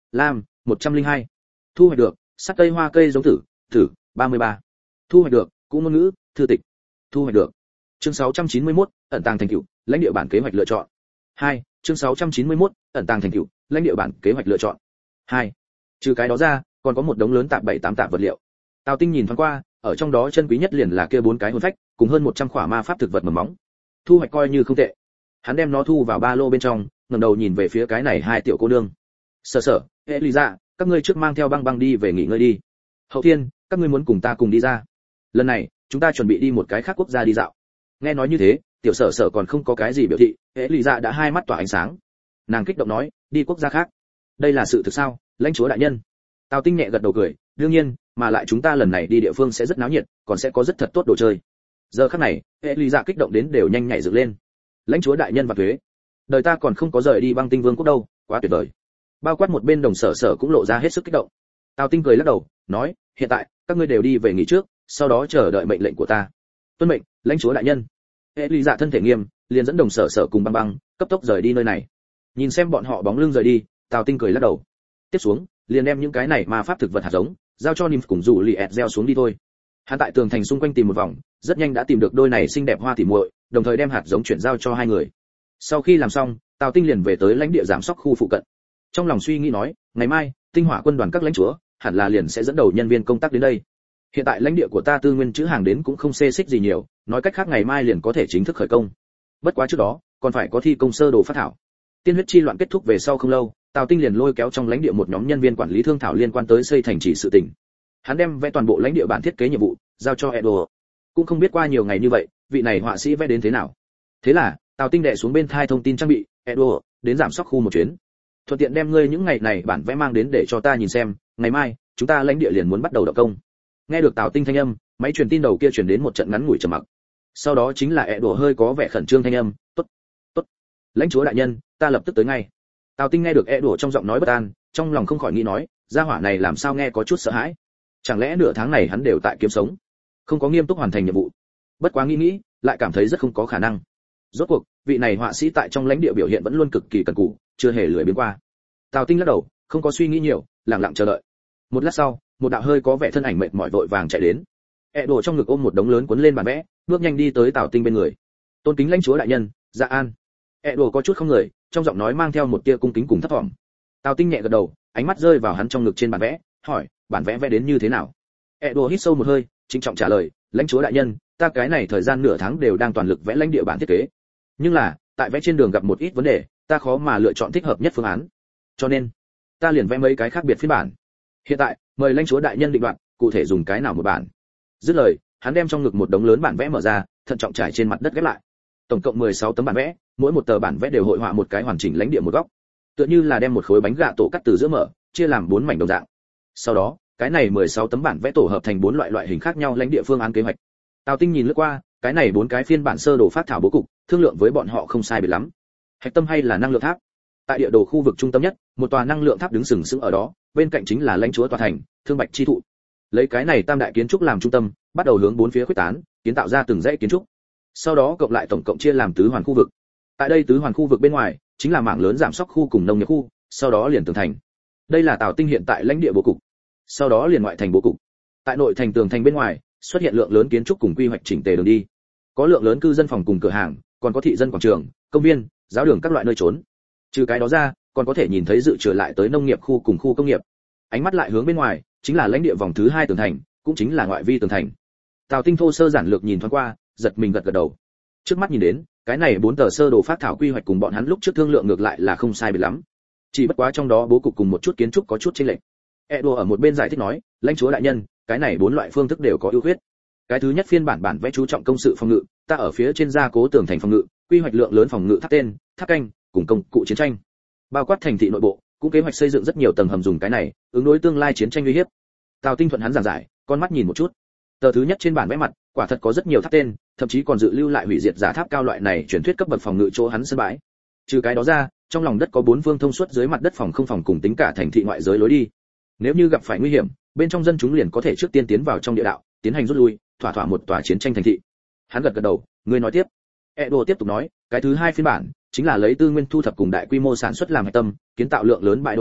lam một trăm lẻ hai. Thu hoạch được sắc cây hoa cây giống tử tử ba mươi ba. Thu hoạch được cũ ngôn ngữ thư tịch. Thu hoạch được chương sáu trăm chín mươi mốt ẩn tàng thành tựu lãnh địa bản kế hoạch lựa chọn. hai chương sáu trăm chín mươi mốt ẩn tàng thành tựu lãnh địa bản kế hoạch lựa chọn. hai Trừ cái đó ra còn có một đống lớn tạp bảy tám tạp vật liệu. Tào Tinh nhìn thoáng qua, ở trong đó chân quý nhất liền là kia bốn cái hồn phách cùng hơn một trăm khỏa ma pháp thực vật mầm móng. Thu hoạch coi như không tệ. Hắn đem nó thu vào ba lô bên trong, ngẩng đầu nhìn về phía cái này hai tiểu cô nương. Sở Sở, Eliza, các ngươi trước mang theo băng băng đi về nghỉ ngơi đi. Hậu Thiên, các ngươi muốn cùng ta cùng đi ra. Lần này, chúng ta chuẩn bị đi một cái khác quốc gia đi dạo. Nghe nói như thế, tiểu Sở Sở còn không có cái gì biểu thị, Eliza đã hai mắt tỏa ánh sáng. Nàng kích động nói, đi quốc gia khác. Đây là sự thực sao, lãnh chúa đại nhân? Tào Tinh nhẹ gật đầu cười, đương nhiên, mà lại chúng ta lần này đi địa phương sẽ rất náo nhiệt, còn sẽ có rất thật tốt đồ chơi. Giờ khắc này, Eliza kích động đến đều nhanh nhảy dựng lên. Lãnh chúa đại nhân và thuế, đời ta còn không có rời đi băng tinh vương quốc đâu, quá tuyệt vời. Bao quát một bên đồng Sở Sở cũng lộ ra hết sức kích động. Tào Tinh cười lắc đầu, nói, hiện tại các ngươi đều đi về nghỉ trước, sau đó chờ đợi mệnh lệnh của ta. Tuân mệnh, lãnh chúa đại nhân. Eliza thân thể nghiêm, liền dẫn đồng Sở Sở cùng băng băng cấp tốc rời đi nơi này. Nhìn xem bọn họ bóng lưng rời đi, Tào Tinh cười lắc đầu. Tiếp xuống, liền đem những cái này ma pháp thực vật hạt giống giao cho Nymph cùng rủ Liệt gieo xuống đi thôi. Hắn tại tường thành xung quanh tìm một vòng, rất nhanh đã tìm được đôi này xinh đẹp hoa tỉ muội, đồng thời đem hạt giống chuyển giao cho hai người. Sau khi làm xong, Tào Tinh liền về tới lãnh địa giám sóc khu phụ cận. Trong lòng suy nghĩ nói, ngày mai, tinh hỏa quân đoàn các lãnh chúa hẳn là liền sẽ dẫn đầu nhân viên công tác đến đây. Hiện tại lãnh địa của ta tư nguyên trữ hàng đến cũng không xê xích gì nhiều, nói cách khác ngày mai liền có thể chính thức khởi công. Bất quá trước đó, còn phải có thi công sơ đồ phát thảo. Tiên huyết chi loạn kết thúc về sau không lâu, Tào Tinh liền lôi kéo trong lãnh địa một nhóm nhân viên quản lý thương thảo liên quan tới xây thành trì sự tình. Hắn đem vẽ toàn bộ lãnh địa bản thiết kế nhiệm vụ giao cho Edo. Cũng không biết qua nhiều ngày như vậy, vị này họa sĩ vẽ đến thế nào. Thế là, Tào Tinh đệ xuống bên thai thông tin trang bị, Edo, đến giảm sóc khu một chuyến. Thuận tiện đem ngươi những ngày này bản vẽ mang đến để cho ta nhìn xem, ngày mai, chúng ta lãnh địa liền muốn bắt đầu động công. Nghe được Tào Tinh thanh âm, máy truyền tin đầu kia truyền đến một trận ngắn ngủi trầm mặc. Sau đó chính là Edo hơi có vẻ khẩn trương thanh âm, "Tốt, tốt. Lãnh chúa đại nhân, ta lập tức tới ngay." Tào Tinh nghe được Edo trong giọng nói bất an, trong lòng không khỏi nghĩ nói, gia hỏa này làm sao nghe có chút sợ hãi. Chẳng lẽ nửa tháng này hắn đều tại kiếm sống, không có nghiêm túc hoàn thành nhiệm vụ? Bất quá nghĩ nghĩ, lại cảm thấy rất không có khả năng. Rốt cuộc, vị này họa sĩ tại trong lãnh địa biểu hiện vẫn luôn cực kỳ cần cù, chưa hề lười biếng qua. Tào Tinh lắc đầu, không có suy nghĩ nhiều, lặng lặng chờ đợi. Một lát sau, một đạo hơi có vẻ thân ảnh mệt mỏi vội vàng chạy đến. Edo trong ngực ôm một đống lớn cuốn lên bản vẽ, bước nhanh đi tới Tào Tinh bên người. "Tôn kính lãnh chúa đại nhân, Dạ An." Edo có chút không người, trong giọng nói mang theo một tia cung kính cùng thấp thỏm. Tào Tinh nhẹ gật đầu, ánh mắt rơi vào hắn trong ngực trên bản vẽ, hỏi, "Bản vẽ vẽ đến như thế nào?" Edo hít sâu một hơi, trịnh trọng trả lời, "Lãnh chúa đại nhân, ta cái này thời gian nửa tháng đều đang toàn lực vẽ lãnh địa bản thiết kế. Nhưng là, tại vẽ trên đường gặp một ít vấn đề, ta khó mà lựa chọn thích hợp nhất phương án. Cho nên, ta liền vẽ mấy cái khác biệt phiên bản. Hiện tại, mời lãnh chúa đại nhân định đoạt, cụ thể dùng cái nào một bản." Dứt lời, hắn đem trong ngực một đống lớn bản vẽ mở ra, thận trọng trải trên mặt đất ghép lại. Tổng cộng mười sáu tấm bản vẽ, mỗi một tờ bản vẽ đều hội họa một cái hoàn chỉnh lãnh địa một góc. Tựa như là đem một khối bánh gạ tổ cắt từ giữa mở, chia làm bốn mảnh đồng dạng. Sau đó, cái này mười sáu tấm bản vẽ tổ hợp thành bốn loại loại hình khác nhau lãnh địa phương án kế hoạch. Tào Tinh nhìn lướt qua, cái này bốn cái phiên bản sơ đồ phát thảo bố cục, thương lượng với bọn họ không sai biệt lắm. Hạch tâm hay là năng lượng tháp. Tại địa đồ khu vực trung tâm nhất, một tòa năng lượng tháp đứng sừng sững ở đó, bên cạnh chính là lãnh chúa tòa thành, Thương Bạch chi thụ. Lấy cái này tam đại kiến trúc làm trung tâm, bắt đầu hướng bốn phía khuếch tán, kiến tạo ra từng dãy kiến trúc. Sau đó cộng lại tổng cộng chia làm tứ hoàn khu vực. Tại đây tứ hoàn khu vực bên ngoài, chính là mảng lớn giảm sóc khu cùng nông nghiệp khu, sau đó liền tường thành. Đây là Tào Tinh hiện tại lãnh địa bố cục. Sau đó liền ngoại thành bố cục. Tại nội thành tường thành bên ngoài, xuất hiện lượng lớn kiến trúc cùng quy hoạch chỉnh tề đường đi. Có lượng lớn cư dân phòng cùng cửa hàng, còn có thị dân quảng trường, công viên, giáo đường các loại nơi trốn. Trừ cái đó ra, còn có thể nhìn thấy dự trừ lại tới nông nghiệp khu cùng khu công nghiệp. Ánh mắt lại hướng bên ngoài, chính là lãnh địa vòng thứ hai tường thành, cũng chính là ngoại vi tường thành. Tào Tinh thô sơ giản lược nhìn thoáng qua, giật mình gật gật đầu. Trước mắt nhìn đến, cái này bốn tờ sơ đồ phát thảo quy hoạch cùng bọn hắn lúc trước thương lượng ngược lại là không sai biệt lắm. Chỉ bất quá trong đó bố cục cùng một chút kiến trúc có chút chênh lệch. Edo ở một bên giải thích nói, lãnh chúa đại nhân, cái này bốn loại phương thức đều có ưu khuyết. Cái thứ nhất phiên bản bản vẽ chú trọng công sự phòng ngự, ta ở phía trên gia cố tường thành phòng ngự, quy hoạch lượng lớn phòng ngự tháp tên, tháp canh, cùng công cụ chiến tranh. Bao quát thành thị nội bộ, cũng kế hoạch xây dựng rất nhiều tầng hầm dùng cái này, ứng đối tương lai chiến tranh uy hiếp. Tào Tinh thuận hắn giảng giải, con mắt nhìn một chút. Tờ thứ nhất trên bản vẽ mặt, quả thật có rất nhiều tháp tên, thậm chí còn dự lưu lại hủy diệt giả tháp cao loại này truyền thuyết cấp bậc phòng ngự chỗ hắn sân bãi. Trừ cái đó ra, trong lòng đất có bốn phương thông suốt dưới mặt đất phòng không phòng cùng tính cả thành thị ngoại giới lối đi. Nếu như gặp phải nguy hiểm, bên trong dân chúng liền có thể trước tiên tiến vào trong địa đạo, tiến hành rút lui, thỏa thỏa một tòa chiến tranh thành thị. Hắn gật gật đầu, người nói tiếp. Edo tiếp tục nói, cái thứ hai phiên bản chính là lấy tư nguyên thu thập cùng đại quy mô sản xuất làm hệ tâm, kiến tạo lượng lớn bãi đốn tuổi,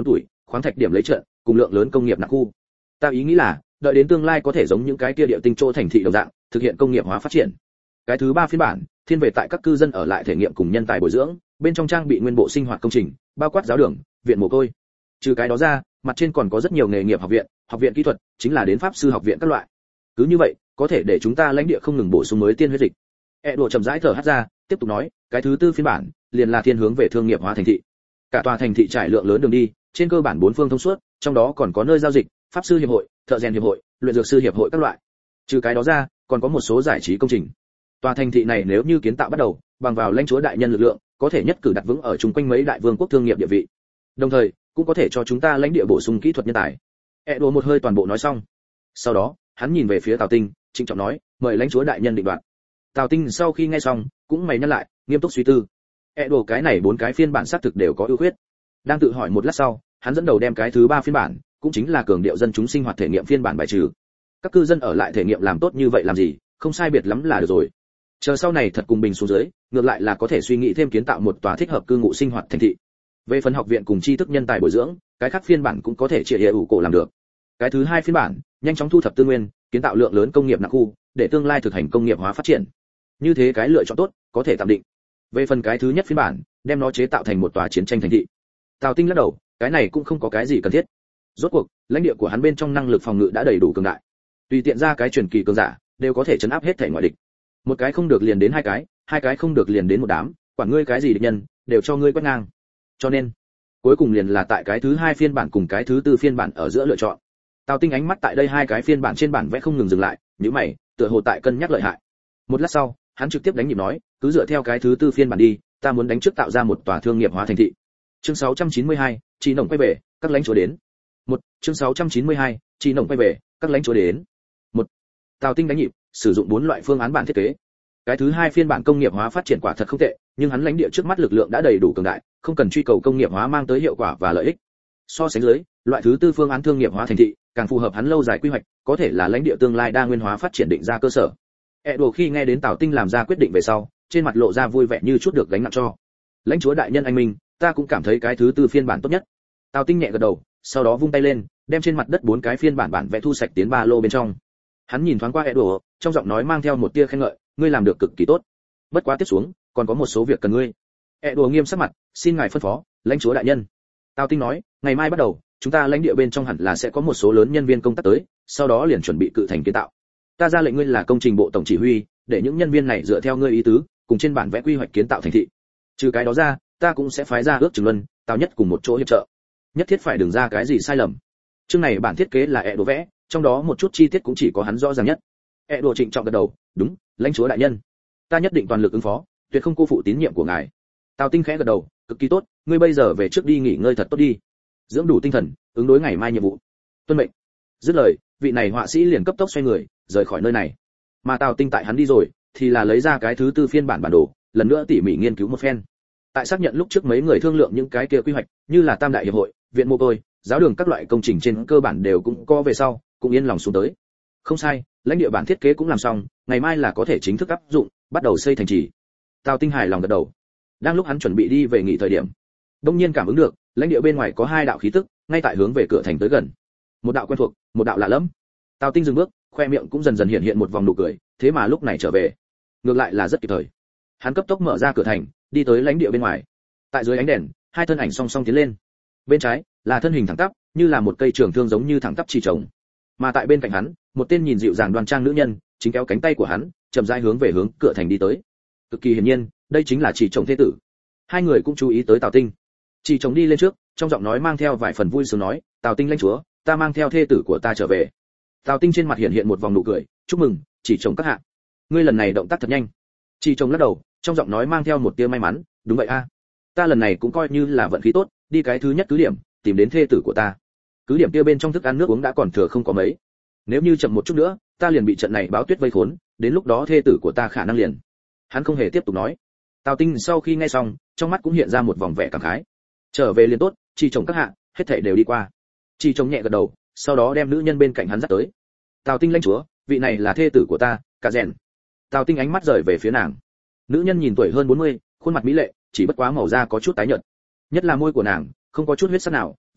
khoáng thạch điểm lấy trận, cùng lượng lớn công nghiệp nặng khu. Ta ý nghĩ là, đợi đến tương lai có thể giống những cái kia địa tinh chỗ thành thị đồng dạng, thực hiện công nghiệp hóa phát triển. Cái thứ ba phiên bản, thiên về tại các cư dân ở lại thể nghiệm cùng nhân tài bồi dưỡng, bên trong trang bị nguyên bộ sinh hoạt công trình, bao quát giáo đường, viện mồ côi. Trừ cái đó ra, mặt trên còn có rất nhiều nghề nghiệp học viện, học viện kỹ thuật, chính là đến pháp sư học viện các loại. Cứ như vậy, có thể để chúng ta lãnh địa không ngừng bổ sung mới tiên huyết dịch. E đùa chậm rãi thở hắt ra, tiếp tục nói, cái thứ tư phiên bản, liền là thiên hướng về thương nghiệp hóa thành thị. Cả tòa thành thị trải lượng lớn đường đi, trên cơ bản bốn phương thông suốt, trong đó còn có nơi giao dịch, pháp sư hiệp hội, thợ rèn hiệp hội, luyện dược sư hiệp hội các loại. Trừ cái đó ra, còn có một số giải trí công trình. Tòa thành thị này nếu như kiến tạo bắt đầu, bằng vào lãnh chúa đại nhân lực lượng, có thể nhất cử đặt vững ở chung quanh mấy đại vương quốc thương nghiệp địa vị. Đồng thời, cũng có thể cho chúng ta lãnh địa bổ sung kỹ thuật nhân tài. E đùa một hơi toàn bộ nói xong. Sau đó, hắn nhìn về phía Tào Tinh, trịnh trọng nói, mời lãnh chúa đại nhân định đoạt. Tào Tinh sau khi nghe xong, cũng mày nhắc lại, nghiêm túc suy tư. E đùa cái này bốn cái phiên bản xác thực đều có ưu khuyết. Đang tự hỏi một lát sau, hắn dẫn đầu đem cái thứ ba phiên bản, cũng chính là cường điệu dân chúng sinh hoạt thể nghiệm phiên bản bài trừ. Các cư dân ở lại thể nghiệm làm tốt như vậy làm gì, không sai biệt lắm là được rồi. Chờ sau này thật cùng bình xuống dưới, ngược lại là có thể suy nghĩ thêm kiến tạo một tòa thích hợp cư ngụ sinh hoạt thành thị. Về phần học viện cùng tri thức nhân tài bồi dưỡng, cái khác phiên bản cũng có thể chia hệ ủ cổ làm được. Cái thứ hai phiên bản, nhanh chóng thu thập tư nguyên, kiến tạo lượng lớn công nghiệp nặng khu, để tương lai thực hành công nghiệp hóa phát triển. Như thế cái lựa chọn tốt, có thể tạm định. Về phần cái thứ nhất phiên bản, đem nó chế tạo thành một tòa chiến tranh thành thị. Tào Tinh lắc đầu, cái này cũng không có cái gì cần thiết. Rốt cuộc, lãnh địa của hắn bên trong năng lực phòng ngự đã đầy đủ cường đại. Tùy tiện ra cái truyền kỳ cường giả, đều có thể chấn áp hết thể ngoại địch. Một cái không được liền đến hai cái, hai cái không được liền đến một đám, quản ngươi cái gì địch nhân, đều cho ngươi quét ngang. Cho nên, cuối cùng liền là tại cái thứ hai phiên bản cùng cái thứ tư phiên bản ở giữa lựa chọn. Tào Tinh ánh mắt tại đây hai cái phiên bản trên bản vẽ không ngừng dừng lại, nhíu mày, tựa hồ tại cân nhắc lợi hại. Một lát sau, hắn trực tiếp đánh nhịp nói, cứ dựa theo cái thứ tư phiên bản đi, ta muốn đánh trước tạo ra một tòa thương nghiệp hóa thành thị. Chương sáu trăm chín mươi hai, Chi nồng quay về, các lãnh chúa đến. Một, chương sáu trăm chín mươi hai, Chi nồng quay về, các lãnh chúa đến. Một. Tào Tinh đánh nhịp, sử dụng bốn loại phương án bản thiết kế. Cái thứ hai phiên bản công nghiệp hóa phát triển quả thật không tệ, nhưng hắn lãnh địa trước mắt lực lượng đã đầy đủ cường đại, không cần truy cầu công nghiệp hóa mang tới hiệu quả và lợi ích. So sánh dưới, loại thứ tư phương án thương nghiệp hóa thành thị, càng phù hợp hắn lâu dài quy hoạch, có thể là lãnh địa tương lai đa nguyên hóa phát triển định ra cơ sở. E đồ khi nghe đến Tào Tinh làm ra quyết định về sau, trên mặt lộ ra vui vẻ như chút được gánh nặng cho. Lãnh chúa đại nhân anh minh, ta cũng cảm thấy cái thứ tư phiên bản tốt nhất. Tào Tinh nhẹ gật đầu, sau đó vung tay lên, đem trên mặt đất bốn cái phiên bản bản vẽ thu sạch tiến ba lô bên trong. Hắn nhìn thoáng qua E đồ, trong giọng nói mang theo một tia khen ngợi, ngươi làm được cực kỳ tốt. Bất quá tiếp xuống, còn có một số việc cần ngươi. E đồ nghiêm sắc mặt, xin ngài phân phó, lãnh chúa đại nhân. Tào Tinh nói, ngày mai bắt đầu, chúng ta lãnh địa bên trong hẳn là sẽ có một số lớn nhân viên công tác tới, sau đó liền chuẩn bị cự thành kiến tạo. Ta ra lệnh ngươi là công trình bộ tổng chỉ huy, để những nhân viên này dựa theo ngươi ý tứ, cùng trên bản vẽ quy hoạch kiến tạo thành thị. Trừ cái đó ra, ta cũng sẽ phái ra ước chừng luân, tào nhất cùng một chỗ hiệp trợ. Nhất thiết phải đừng ra cái gì sai lầm. Chương này bản thiết kế là E đồ vẽ, trong đó một chút chi tiết cũng chỉ có hắn rõ ràng nhất. E đồ trịnh trọng gật đầu, đúng, lãnh chúa đại nhân. Ta nhất định toàn lực ứng phó, tuyệt không cô phụ tín nhiệm của ngài. Tào Tinh khẽ gật đầu, cực kỳ tốt, ngươi bây giờ về trước đi nghỉ ngơi thật tốt đi, dưỡng đủ tinh thần, ứng đối ngày mai nhiệm vụ. Tuân mệnh. Dứt lời, vị này họa sĩ liền cấp tốc xoay người, rời khỏi nơi này. Mà Tào Tinh tại hắn đi rồi, thì là lấy ra cái thứ tư phiên bản bản đồ, lần nữa tỉ mỉ nghiên cứu một phen. Tại xác nhận lúc trước mấy người thương lượng những cái kia quy hoạch, như là Tam đại hiệp hội, viện mồ côi, giáo đường các loại công trình trên cơ bản đều cũng có về sau, cũng yên lòng xuống tới. Không sai, lãnh địa bản thiết kế cũng làm xong, ngày mai là có thể chính thức áp dụng, bắt đầu xây thành trì. Tào Tinh hài lòng gật đầu. Đang lúc hắn chuẩn bị đi về nghỉ thời điểm, đông nhiên cảm ứng được, lãnh địa bên ngoài có hai đạo khí tức, ngay tại hướng về cửa thành tới gần. Một đạo quen thuộc, một đạo lạ lẫm. Tào Tinh dừng bước, khoe miệng cũng dần dần hiện hiện một vòng nụ cười, thế mà lúc này trở về, ngược lại là rất kịp thời. Hắn cấp tốc mở ra cửa thành, đi tới lãnh địa bên ngoài. Tại dưới ánh đèn, hai thân ảnh song song tiến lên. Bên trái là thân hình thẳng tắp, như là một cây trường thương giống như thẳng tắp chỉ trồng. Mà tại bên cạnh hắn, một tên nhìn dịu dàng đoan trang nữ nhân, chính kéo cánh tay của hắn, chậm rãi hướng về hướng cửa thành đi tới. Cực kỳ hiển nhiên, đây chính là chỉ chồng thế tử. Hai người cũng chú ý tới Tào Tinh. Chỉ chồng đi lên trước, trong giọng nói mang theo vài phần vui sướng nói, "Tào Tinh lãnh chúa, ta mang theo thê tử của ta trở về." Tào Tinh trên mặt hiện hiện một vòng nụ cười, "Chúc mừng, chỉ chồng các hạ. Ngươi lần này động tác thật nhanh." Chỉ chồng lắc đầu, trong giọng nói mang theo một tia may mắn, "Đúng vậy a, ta lần này cũng coi như là vận khí tốt, đi cái thứ nhất cứ điểm, tìm đến thê tử của ta. Cứ điểm kia bên trong thức ăn nước uống đã còn thừa không có mấy. Nếu như chậm một chút nữa, ta liền bị trận này báo tuyết vây khốn, đến lúc đó thê tử của ta khả năng liền." Hắn không hề tiếp tục nói. Tào Tinh sau khi nghe xong, trong mắt cũng hiện ra một vòng vẻ cảm khái. Trở về liền tốt, chỉ chồng các hạ, hết thảy đều đi qua. Chỉ chồng nhẹ gật đầu, sau đó đem nữ nhân bên cạnh hắn dắt tới. Tào Tinh lãnh chúa, vị này là thê tử của ta, Cả Rèn. Tào Tinh ánh mắt rời về phía nàng. Nữ nhân nhìn tuổi hơn bốn mươi, khuôn mặt mỹ lệ, chỉ bất quá màu da có chút tái nhợt. Nhất là môi của nàng, không có chút huyết sắc nào,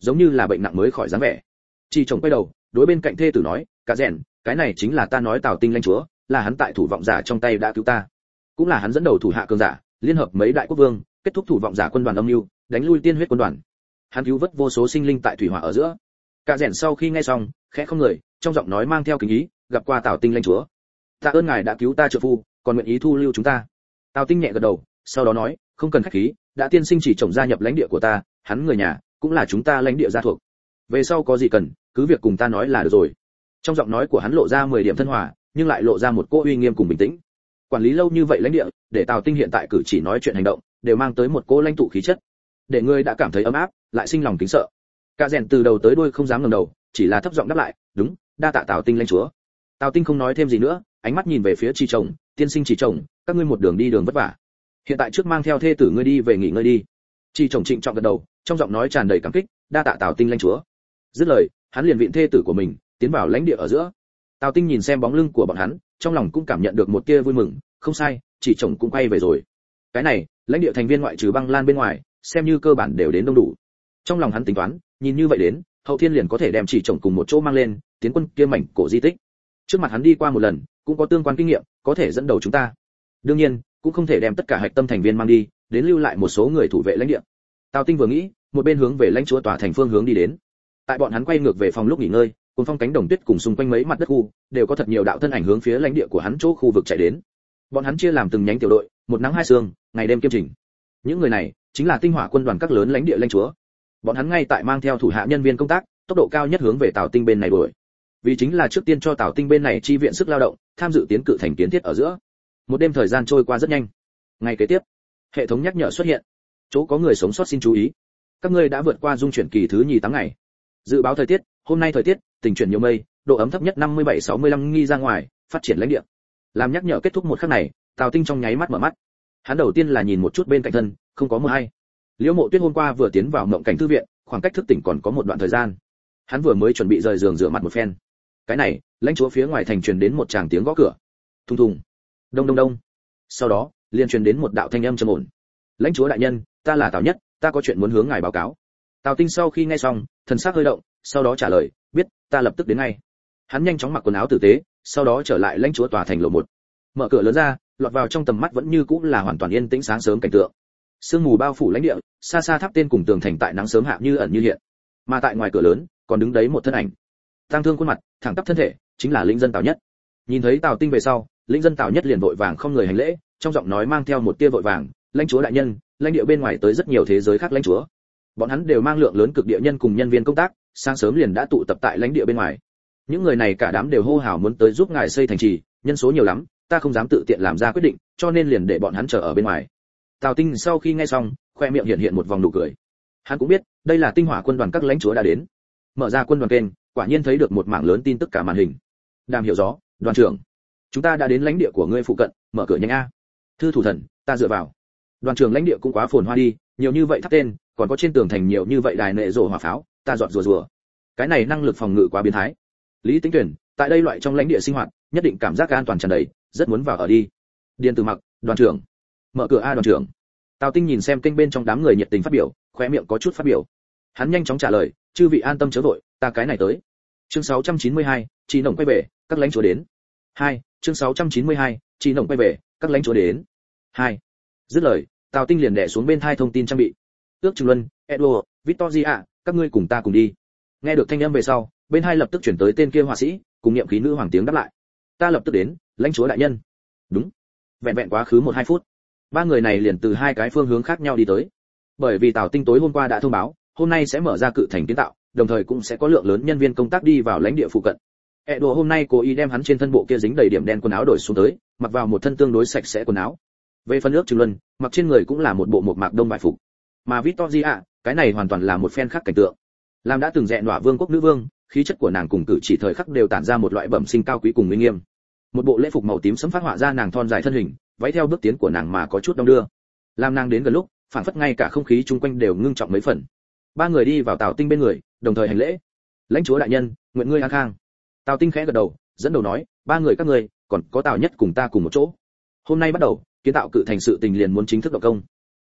giống như là bệnh nặng mới khỏi dáng vẻ. Chỉ chồng quay đầu đối bên cạnh thê tử nói, cả rèn, cái này chính là ta nói Tào Tinh lãnh chúa, là hắn tại thủ vọng giả trong tay đã cứu ta, cũng là hắn dẫn đầu thủ hạ cường giả liên hợp mấy đại quốc vương kết thúc thủ vọng giả quân đoàn âm mưu, đánh lui tiên huyết quân đoàn. Hắn cứu vớt vô số sinh linh tại thủy hỏa ở giữa. Cả rèn sau khi nghe xong khẽ không người, trong giọng nói mang theo kính ý, gặp qua Tào Tinh lãnh chúa, tạ ơn ngài đã cứu ta trợ phu, còn nguyện ý thu lưu chúng ta. Tào Tinh nhẹ gật đầu, sau đó nói, không cần khách khí, đã tiên sinh chỉ chồng gia nhập lãnh địa của ta, hắn người nhà cũng là chúng ta lãnh địa gia thuộc, về sau có gì cần cứ việc cùng ta nói là được rồi. Trong giọng nói của hắn lộ ra mười điểm thân hòa, nhưng lại lộ ra một cỗ uy nghiêm cùng bình tĩnh. Quản lý lâu như vậy lãnh địa, để Tào Tinh hiện tại cử chỉ nói chuyện hành động đều mang tới một cỗ lãnh tụ khí chất, để người đã cảm thấy ấm áp, lại sinh lòng kính sợ. Cả rèn từ đầu tới đuôi không dám ngẩng đầu, chỉ là thấp giọng đáp lại, đúng, đa tạ Tào Tinh lãnh chúa. Tào Tinh không nói thêm gì nữa, ánh mắt nhìn về phía Chỉ chồng, tiên sinh Chỉ chồng, các ngươi một đường đi đường vất vả, hiện tại trước mang theo thê tử ngươi đi về nghỉ ngơi đi. Chỉ chồng trịnh trọng gật đầu, trong giọng nói tràn đầy cảm kích, đa tạ Tào Tinh lãnh chúa. Dứt lời, hắn liền viện thê tử của mình tiến vào lãnh địa ở giữa. Tào Tinh nhìn xem bóng lưng của bọn hắn, trong lòng cũng cảm nhận được một tia vui mừng, không sai, Chỉ chồng cũng quay về rồi. Cái này, lãnh địa thành viên ngoại trừ Băng Lan bên ngoài, xem như cơ bản đều đến đông đủ. Trong lòng hắn tính toán, nhìn như vậy đến, hậu thiên liền có thể đem Chỉ chồng cùng một chỗ mang lên, tiến quân kia mảnh cổ di tích. Trước mặt hắn đi qua một lần, cũng có tương quan kinh nghiệm, có thể dẫn đầu chúng ta. Đương nhiên, cũng không thể đem tất cả hạch tâm thành viên mang đi, đến lưu lại một số người thủ vệ lãnh địa. Tào Tinh vừa nghĩ, một bên hướng về lãnh chúa tòa thành phương hướng đi đến. Tại bọn hắn quay ngược về phòng lúc nghỉ ngơi, cùng phong cánh đồng tuyết cùng xung quanh mấy mặt đất khu, đều có thật nhiều đạo thân ảnh hướng phía lãnh địa của hắn chỗ khu vực chạy đến. Bọn hắn chia làm từng nhánh tiểu đội, một nắng hai sương, ngày đêm kiêm trình. Những người này chính là tinh hỏa quân đoàn các lớn lãnh địa lãnh chúa. Bọn hắn ngay tại mang theo thủ hạ nhân viên công tác, tốc độ cao nhất hướng về Tào Tinh bên này đuổi. Vì chính là trước tiên cho Tào Tinh bên này chi viện sức lao động, tham dự tiến cử thành kiến thiết ở giữa. Một đêm thời gian trôi qua rất nhanh. Ngày kế tiếp, hệ thống nhắc nhở xuất hiện. Chỗ có người sống sót xin chú ý. Các ngươi đã vượt qua dung chuyển kỳ thứ nhì tám ngày. Dự báo thời tiết, hôm nay thời tiết, tình chuyển nhiều mây, độ ấm thấp nhất năm mươi bảy sáu mươi lăm nghi ra ngoài, phát triển lãnh địa. Làm nhắc nhở kết thúc một khắc này, Tào Tinh trong nháy mắt mở mắt. Hắn đầu tiên là nhìn một chút bên cạnh thân, không có mưa hay. Liễu Mộ Tuyết hôm qua vừa tiến vào mộng cảnh thư viện, khoảng cách thức tỉnh còn có một đoạn thời gian. Hắn vừa mới chuẩn bị rời giường rửa mặt một phen. Cái này, lãnh chúa phía ngoài thành truyền đến một tràng tiếng gõ cửa. Thùng thùng. Đông đông đông. Sau đó, liền truyền đến một đạo thanh âm trầm ổn. Lãnh chúa đại nhân, ta là Tào Nhất, ta có chuyện muốn hướng ngài báo cáo. Tào Tinh sau khi nghe xong, thần sắc hơi động, sau đó trả lời, biết, ta lập tức đến ngay. Hắn nhanh chóng mặc quần áo tử tế, sau đó trở lại lãnh chúa tòa thành lầu một. Mở cửa lớn ra, lọt vào trong tầm mắt vẫn như cũ là hoàn toàn yên tĩnh sáng sớm cảnh tượng. Sương mù bao phủ lãnh địa, xa xa tháp tên cùng tường thành tại nắng sớm hạ như ẩn như hiện. Mà tại ngoài cửa lớn, còn đứng đấy một thân ảnh. Tang thương khuôn mặt, thẳng tắp thân thể, chính là lĩnh dân Tào Nhất. Nhìn thấy Tào Tinh về sau, lĩnh dân Tào Nhất liền vội vàng không người hành lễ, trong giọng nói mang theo một tia vội vàng, lãnh chúa đại nhân, lãnh địa bên ngoài tới rất nhiều thế giới khác lãnh chúa. Bọn hắn đều mang lượng lớn cực địa nhân cùng nhân viên công tác, sáng sớm liền đã tụ tập tại lãnh địa bên ngoài. Những người này cả đám đều hô hào muốn tới giúp ngài xây thành trì, nhân số nhiều lắm, ta không dám tự tiện làm ra quyết định, cho nên liền để bọn hắn chờ ở bên ngoài. Tào Tinh sau khi nghe xong, khoe miệng hiện hiện một vòng nụ cười. Hắn cũng biết, đây là tinh hỏa quân đoàn các lãnh chúa đã đến. Mở ra quân đoàn kênh, quả nhiên thấy được một mảng lớn tin tức cả màn hình. Đàm Hiểu Gió, đoàn trưởng, chúng ta đã đến lãnh địa của ngươi phụ cận, mở cửa nhanh a. Thư thủ thần, ta dựa vào. Đoàn trưởng lãnh địa cũng quá phồn hoa đi, nhiều như vậy tháp tên, còn có trên tường thành nhiều như vậy đài nệ rổ hỏa pháo, ta dọn rùa rùa. Cái này năng lực phòng ngự quá biến thái. Lý Tĩnh Tuyển, tại đây loại trong lãnh địa sinh hoạt, nhất định cảm giác an toàn tràn đầy, rất muốn vào ở đi. Điền Tử Mặc, đoàn trưởng, mở cửa a đoàn trưởng. Tào Tinh nhìn xem kênh bên trong đám người nhiệt tình phát biểu, khóe miệng có chút phát biểu. Hắn nhanh chóng trả lời, chư vị an tâm chớ vội, ta cái này tới. Chương sáu trăm chín mươi hai, Chỉ Nồng quay về, các lãnh chúa đến. hai, chương sáu trăm chín mươi hai, Chỉ Nồng quay về, các lãnh chúa đến. hai. Dứt lời, Tào Tinh liền đè xuống bên thai thông tin trang bị. Ước Trừng Luân, Edward, Victoria, các ngươi cùng ta cùng đi. Nghe được thanh âm về sau, bên hai lập tức chuyển tới tên kia họa sĩ, cùng niệm khí nữ hoàng tiếng đáp lại. Ta lập tức đến, lãnh chúa đại nhân. Đúng. Vẹn vẹn quá khứ một hai phút, ba người này liền từ hai cái phương hướng khác nhau đi tới. Bởi vì Tào Tinh tối hôm qua đã thông báo, hôm nay sẽ mở ra cự thành kiến tạo, đồng thời cũng sẽ có lượng lớn nhân viên công tác đi vào lãnh địa phụ cận. E đùa hôm nay cố ý đem hắn trên thân bộ kia dính đầy điểm đen quần áo đổi xuống tới, mặc vào một thân tương đối sạch sẽ quần áo. Về phần Ước Trừng Luân, mặc trên người cũng là một bộ một mạc đông vải phục. Mà Victoria, cái này hoàn toàn là một phen khác cảnh tượng. Làm đã từng dẹn đọa vương quốc nữ vương, khí chất của nàng cùng cử chỉ thời khắc đều tản ra một loại bẩm sinh cao quý cùng uy nghiêm. Một bộ lễ phục màu tím sẫm phát họa ra nàng thon dài thân hình, váy theo bước tiến của nàng mà có chút đong đưa. Làm nàng đến gần lúc, phản phất ngay cả không khí chung quanh đều ngưng trọng mấy phần. Ba người đi vào Tào Tinh bên người, đồng thời hành lễ. Lãnh chúa đại nhân, nguyện ngươi an khang. Tào Tinh khẽ gật đầu, dẫn đầu nói, ba người các ngươi, còn có Tào Nhất cùng ta cùng một chỗ. Hôm nay bắt đầu, kiến tạo cự thành sự tình liền muốn chính thức động công.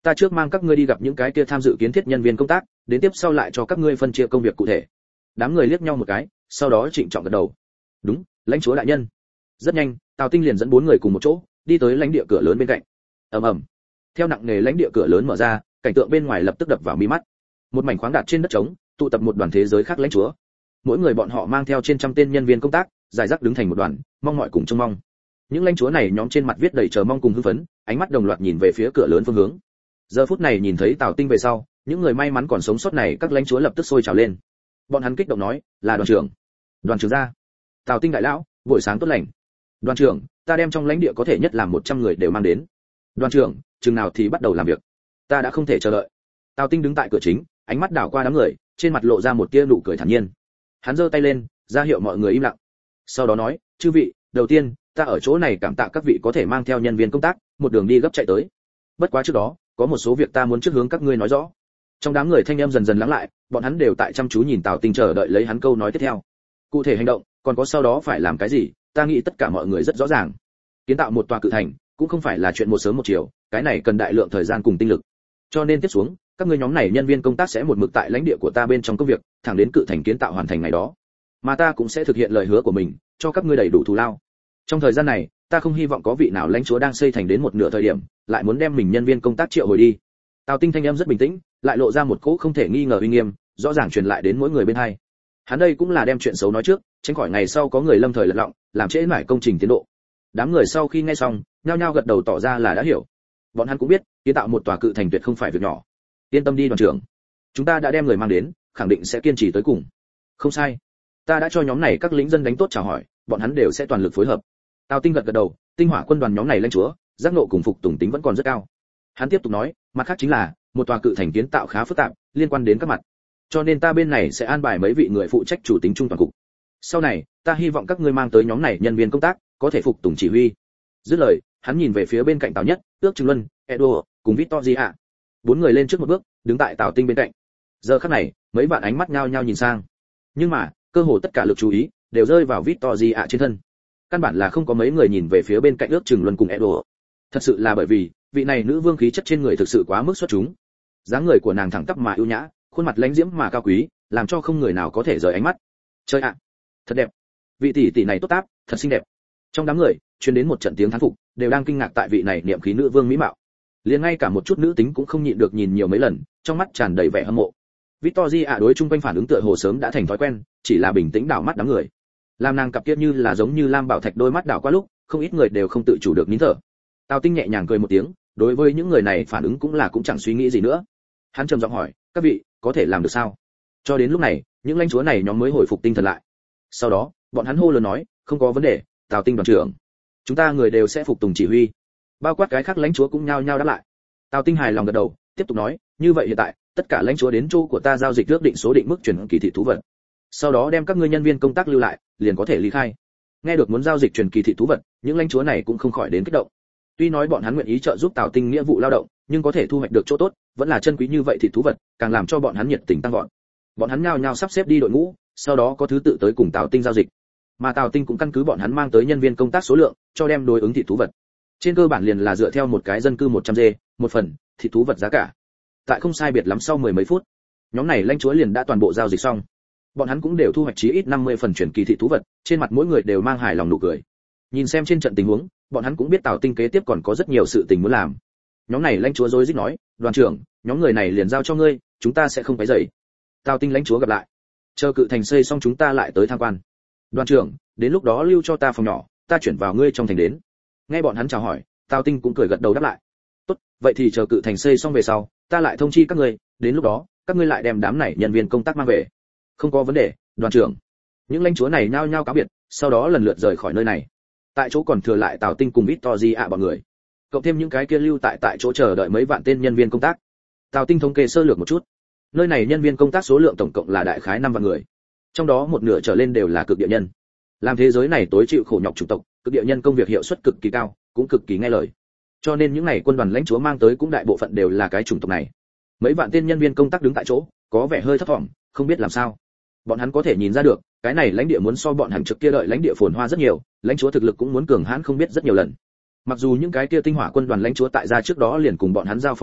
ta trước mang các ngươi đi gặp những cái kia tham dự kiến thiết nhân viên công tác, đến tiếp sau lại cho các ngươi phân chia công việc cụ thể. Đám người liếc nhau một cái, sau đó trịnh trọng gật đầu. Đúng, lãnh chúa đại nhân. Rất nhanh, Tào Tinh liền dẫn bốn người cùng một chỗ đi tới lãnh địa cửa lớn bên cạnh. Ầm ầm. Theo nặng nề lãnh địa cửa lớn mở ra, cảnh tượng bên ngoài lập tức đập vào mi mắt. Một mảnh khoáng đạt trên đất trống, tụ tập một đoàn thế giới khác lãnh chúa. Mỗi người bọn họ mang theo trên trăm tên nhân viên công tác, dài rác đứng thành một đoàn, mong mọi cùng trông mong. Những lãnh chúa này nhóm trên mặt viết đầy chờ mong cùng hưng phấn, ánh mắt đồng loạt nhìn về phía cửa lớn phương hướng. Giờ phút này nhìn thấy Tào Tinh về sau, những người may mắn còn sống sót này các lãnh chúa lập tức sôi trào lên. Bọn hắn kích động nói, là đoàn trưởng. Đoàn trưởng gia. Tào Tinh đại lão, buổi sáng tốt lành. Đoàn trưởng, ta đem trong lãnh địa có thể nhất làm một trăm người đều mang đến. Đoàn trưởng, chừng nào thì bắt đầu làm việc? Ta đã không thể chờ đợi. Tào Tinh đứng tại cửa chính, ánh mắt đảo qua đám người, trên mặt lộ ra một tia nụ cười thản nhiên. Hắn giơ tay lên, ra hiệu mọi người im lặng. Sau đó nói, chư vị, đầu tiên, ta ở chỗ này cảm tạ các vị có thể mang theo nhân viên công tác, một đường đi gấp chạy tới. Bất quá trước đó, có một số việc ta muốn trước hướng các ngươi nói rõ. Trong đám người thanh em dần dần lắng lại, bọn hắn đều tại chăm chú nhìn Tào Tinh chờ đợi lấy hắn câu nói tiếp theo. Cụ thể hành động, còn có sau đó phải làm cái gì, ta nghĩ tất cả mọi người rất rõ ràng. Kiến tạo một tòa cự thành, cũng không phải là chuyện một sớm một chiều, cái này cần đại lượng thời gian cùng tinh lực. Cho nên tiếp xuống, các ngươi nhóm này nhân viên công tác sẽ một mực tại lãnh địa của ta bên trong công việc, thẳng đến cự thành kiến tạo hoàn thành ngày đó. Mà ta cũng sẽ thực hiện lời hứa của mình, cho các ngươi đầy đủ thù lao. Trong thời gian này, ta không hy vọng có vị nào lãnh chúa đang xây thành đến một nửa thời điểm, lại muốn đem mình nhân viên công tác triệu hồi đi. Tào Tinh thanh âm rất bình tĩnh, lại lộ ra một cỗ không thể nghi ngờ uy nghiêm, rõ ràng truyền lại đến mỗi người bên hai. Hắn đây cũng là đem chuyện xấu nói trước, tránh khỏi ngày sau có người lâm thời lật lọng, làm trễ nải công trình tiến độ. Đám người sau khi nghe xong, nhao nhao gật đầu tỏ ra là đã hiểu. Bọn hắn cũng biết, kiến tạo một tòa cự thành tuyệt không phải việc nhỏ. Yên tâm đi đoàn trưởng, chúng ta đã đem người mang đến, khẳng định sẽ kiên trì tới cùng. Không sai, ta đã cho nhóm này các lính dân đánh tốt chào hỏi, bọn hắn đều sẽ toàn lực phối hợp. Tào Tinh gật gật đầu, tinh hỏa quân đoàn nhóm này lãnh chúa, giác ngộ cùng phục tùng tính vẫn còn rất cao. Hắn tiếp tục nói, mặt khác chính là, một tòa cự thành kiến tạo khá phức tạp, liên quan đến các mặt. Cho nên ta bên này sẽ an bài mấy vị người phụ trách chủ tính trung toàn cục. Sau này, ta hy vọng các ngươi mang tới nhóm này nhân viên công tác, có thể phục tùng chỉ huy. Dứt lời, hắn nhìn về phía bên cạnh Tào Nhất, Ước Trừng Luân, Edo, cùng Victoria. Bốn người lên trước một bước, đứng tại Tào Tinh bên cạnh. Giờ khắc này, mấy bạn ánh mắt nhao nhao nhìn sang. Nhưng mà, cơ hồ tất cả lực chú ý đều rơi vào Victoria trên thân. Căn bản là không có mấy người nhìn về phía bên cạnh Ước Trừng Luân cùng Edo. Thật sự là bởi vì, vị này nữ vương khí chất trên người thực sự quá mức xuất chúng. Dáng người của nàng thẳng tắp mà ưu nhã, khuôn mặt lãnh diễm mà cao quý, làm cho không người nào có thể rời ánh mắt. Chơi ạ, thật đẹp. Vị tỷ tỷ này tốt táp, thật xinh đẹp. Trong đám người, truyền đến một trận tiếng thán phục, đều đang kinh ngạc tại vị này niệm khí nữ vương mỹ mạo. Liền ngay cả một chút nữ tính cũng không nhịn được nhìn nhiều mấy lần, trong mắt tràn đầy vẻ hâm mộ. Victoria đối chung quanh phản ứng tựa hồ sớm đã thành thói quen, chỉ là bình tĩnh đảo mắt đám người. Làm nàng cặp kia như là giống như lam bảo thạch đôi mắt đảo qua lúc, không ít người đều không tự chủ được nín thở. Tào Tinh nhẹ nhàng cười một tiếng, đối với những người này phản ứng cũng là cũng chẳng suy nghĩ gì nữa. Hắn trầm giọng hỏi, các vị, có thể làm được sao? Cho đến lúc này, những lãnh chúa này nhóm mới hồi phục tinh thần lại. Sau đó, bọn hắn hô lớn nói, không có vấn đề, Tào Tinh đoàn trưởng, chúng ta người đều sẽ phục tùng chỉ huy. Bao quát cái khác lãnh chúa cũng nhao nhao đáp lại. Tào Tinh hài lòng gật đầu, tiếp tục nói, như vậy hiện tại, tất cả lãnh chúa đến chỗ của ta giao dịch ước định số định mức chuyển kỳ thị thú vật. Sau đó đem các ngươi nhân viên công tác lưu lại, liền có thể ly khai. Nghe được muốn giao dịch chuyển kỳ thị thú vật, những lãnh chúa này cũng không khỏi đến kích động. Tuy nói bọn hắn nguyện ý trợ giúp Tào Tinh nghĩa vụ lao động, nhưng có thể thu hoạch được chỗ tốt, vẫn là chân quý như vậy thị thú vật, càng làm cho bọn hắn nhiệt tình tăng vọt. Bọn hắn nhao nhao sắp xếp đi đội ngũ, sau đó có thứ tự tới cùng Tào Tinh giao dịch. Mà Tào Tinh cũng căn cứ bọn hắn mang tới nhân viên công tác số lượng, cho đem đối ứng thị thú vật. Trên cơ bản liền là dựa theo một cái dân cư một trăm dê, một phần thị thú vật giá cả. Tại không sai biệt lắm sau mười mấy phút, nhóm này lãnh chúa liền đã toàn bộ giao dịch xong. Bọn hắn cũng đều thu hoạch chí ít năm mươi phần chuyển kỳ thị thú vật, trên mặt mỗi người đều mang hài lòng nụ cười. Nhìn xem trên trận tình huống, bọn hắn cũng biết Tào Tinh kế tiếp còn có rất nhiều sự tình muốn làm. Nhóm này lãnh chúa rối rít nói, đoàn trưởng, nhóm người này liền giao cho ngươi, chúng ta sẽ không quấy rầy. Tào Tinh lãnh chúa gặp lại, chờ cự thành xây xong chúng ta lại tới tham quan. Đoàn trưởng, đến lúc đó lưu cho ta phòng nhỏ, ta chuyển vào ngươi trong thành đến. Nghe bọn hắn chào hỏi, Tào Tinh cũng cười gật đầu đáp lại. Tốt, vậy thì chờ cự thành xây xong về sau, ta lại thông chi các ngươi, đến lúc đó, các ngươi lại đem đám này nhân viên công tác mang về. Không có vấn đề, đoàn trưởng. Những lãnh chúa này nhao nhao cáo biệt, sau đó lần lượt rời khỏi nơi này. Tại chỗ còn thừa lại Tào Tinh cùng Victoria bọn người, cộng thêm những cái kia lưu tại tại chỗ chờ đợi mấy vạn tên nhân viên công tác. Tào Tinh thống kê sơ lược một chút, nơi này nhân viên công tác số lượng tổng cộng là đại khái năm vạn người, trong đó một nửa trở lên đều là cực địa nhân. Làm thế giới này tối chịu khổ nhọc chủng tộc, cực địa nhân công việc hiệu suất cực kỳ cao, cũng cực kỳ nghe lời. Cho nên những này quân đoàn lãnh chúa mang tới cũng đại bộ phận đều là cái chủng tộc này. Mấy vạn tên nhân viên công tác đứng tại chỗ, có vẻ hơi thấp thỏm, không biết làm sao. Bọn hắn có thể nhìn ra được, cái này lãnh địa muốn so bọn hàng trực kia đợi lãnh địa phồn hoa rất nhiều, lãnh chúa thực lực cũng muốn cường hãn không biết rất nhiều lần. Mặc dù những cái kia tinh hỏa quân đoàn lãnh chúa tại ra trước đó liền cùng bọn hắn giao phó cho,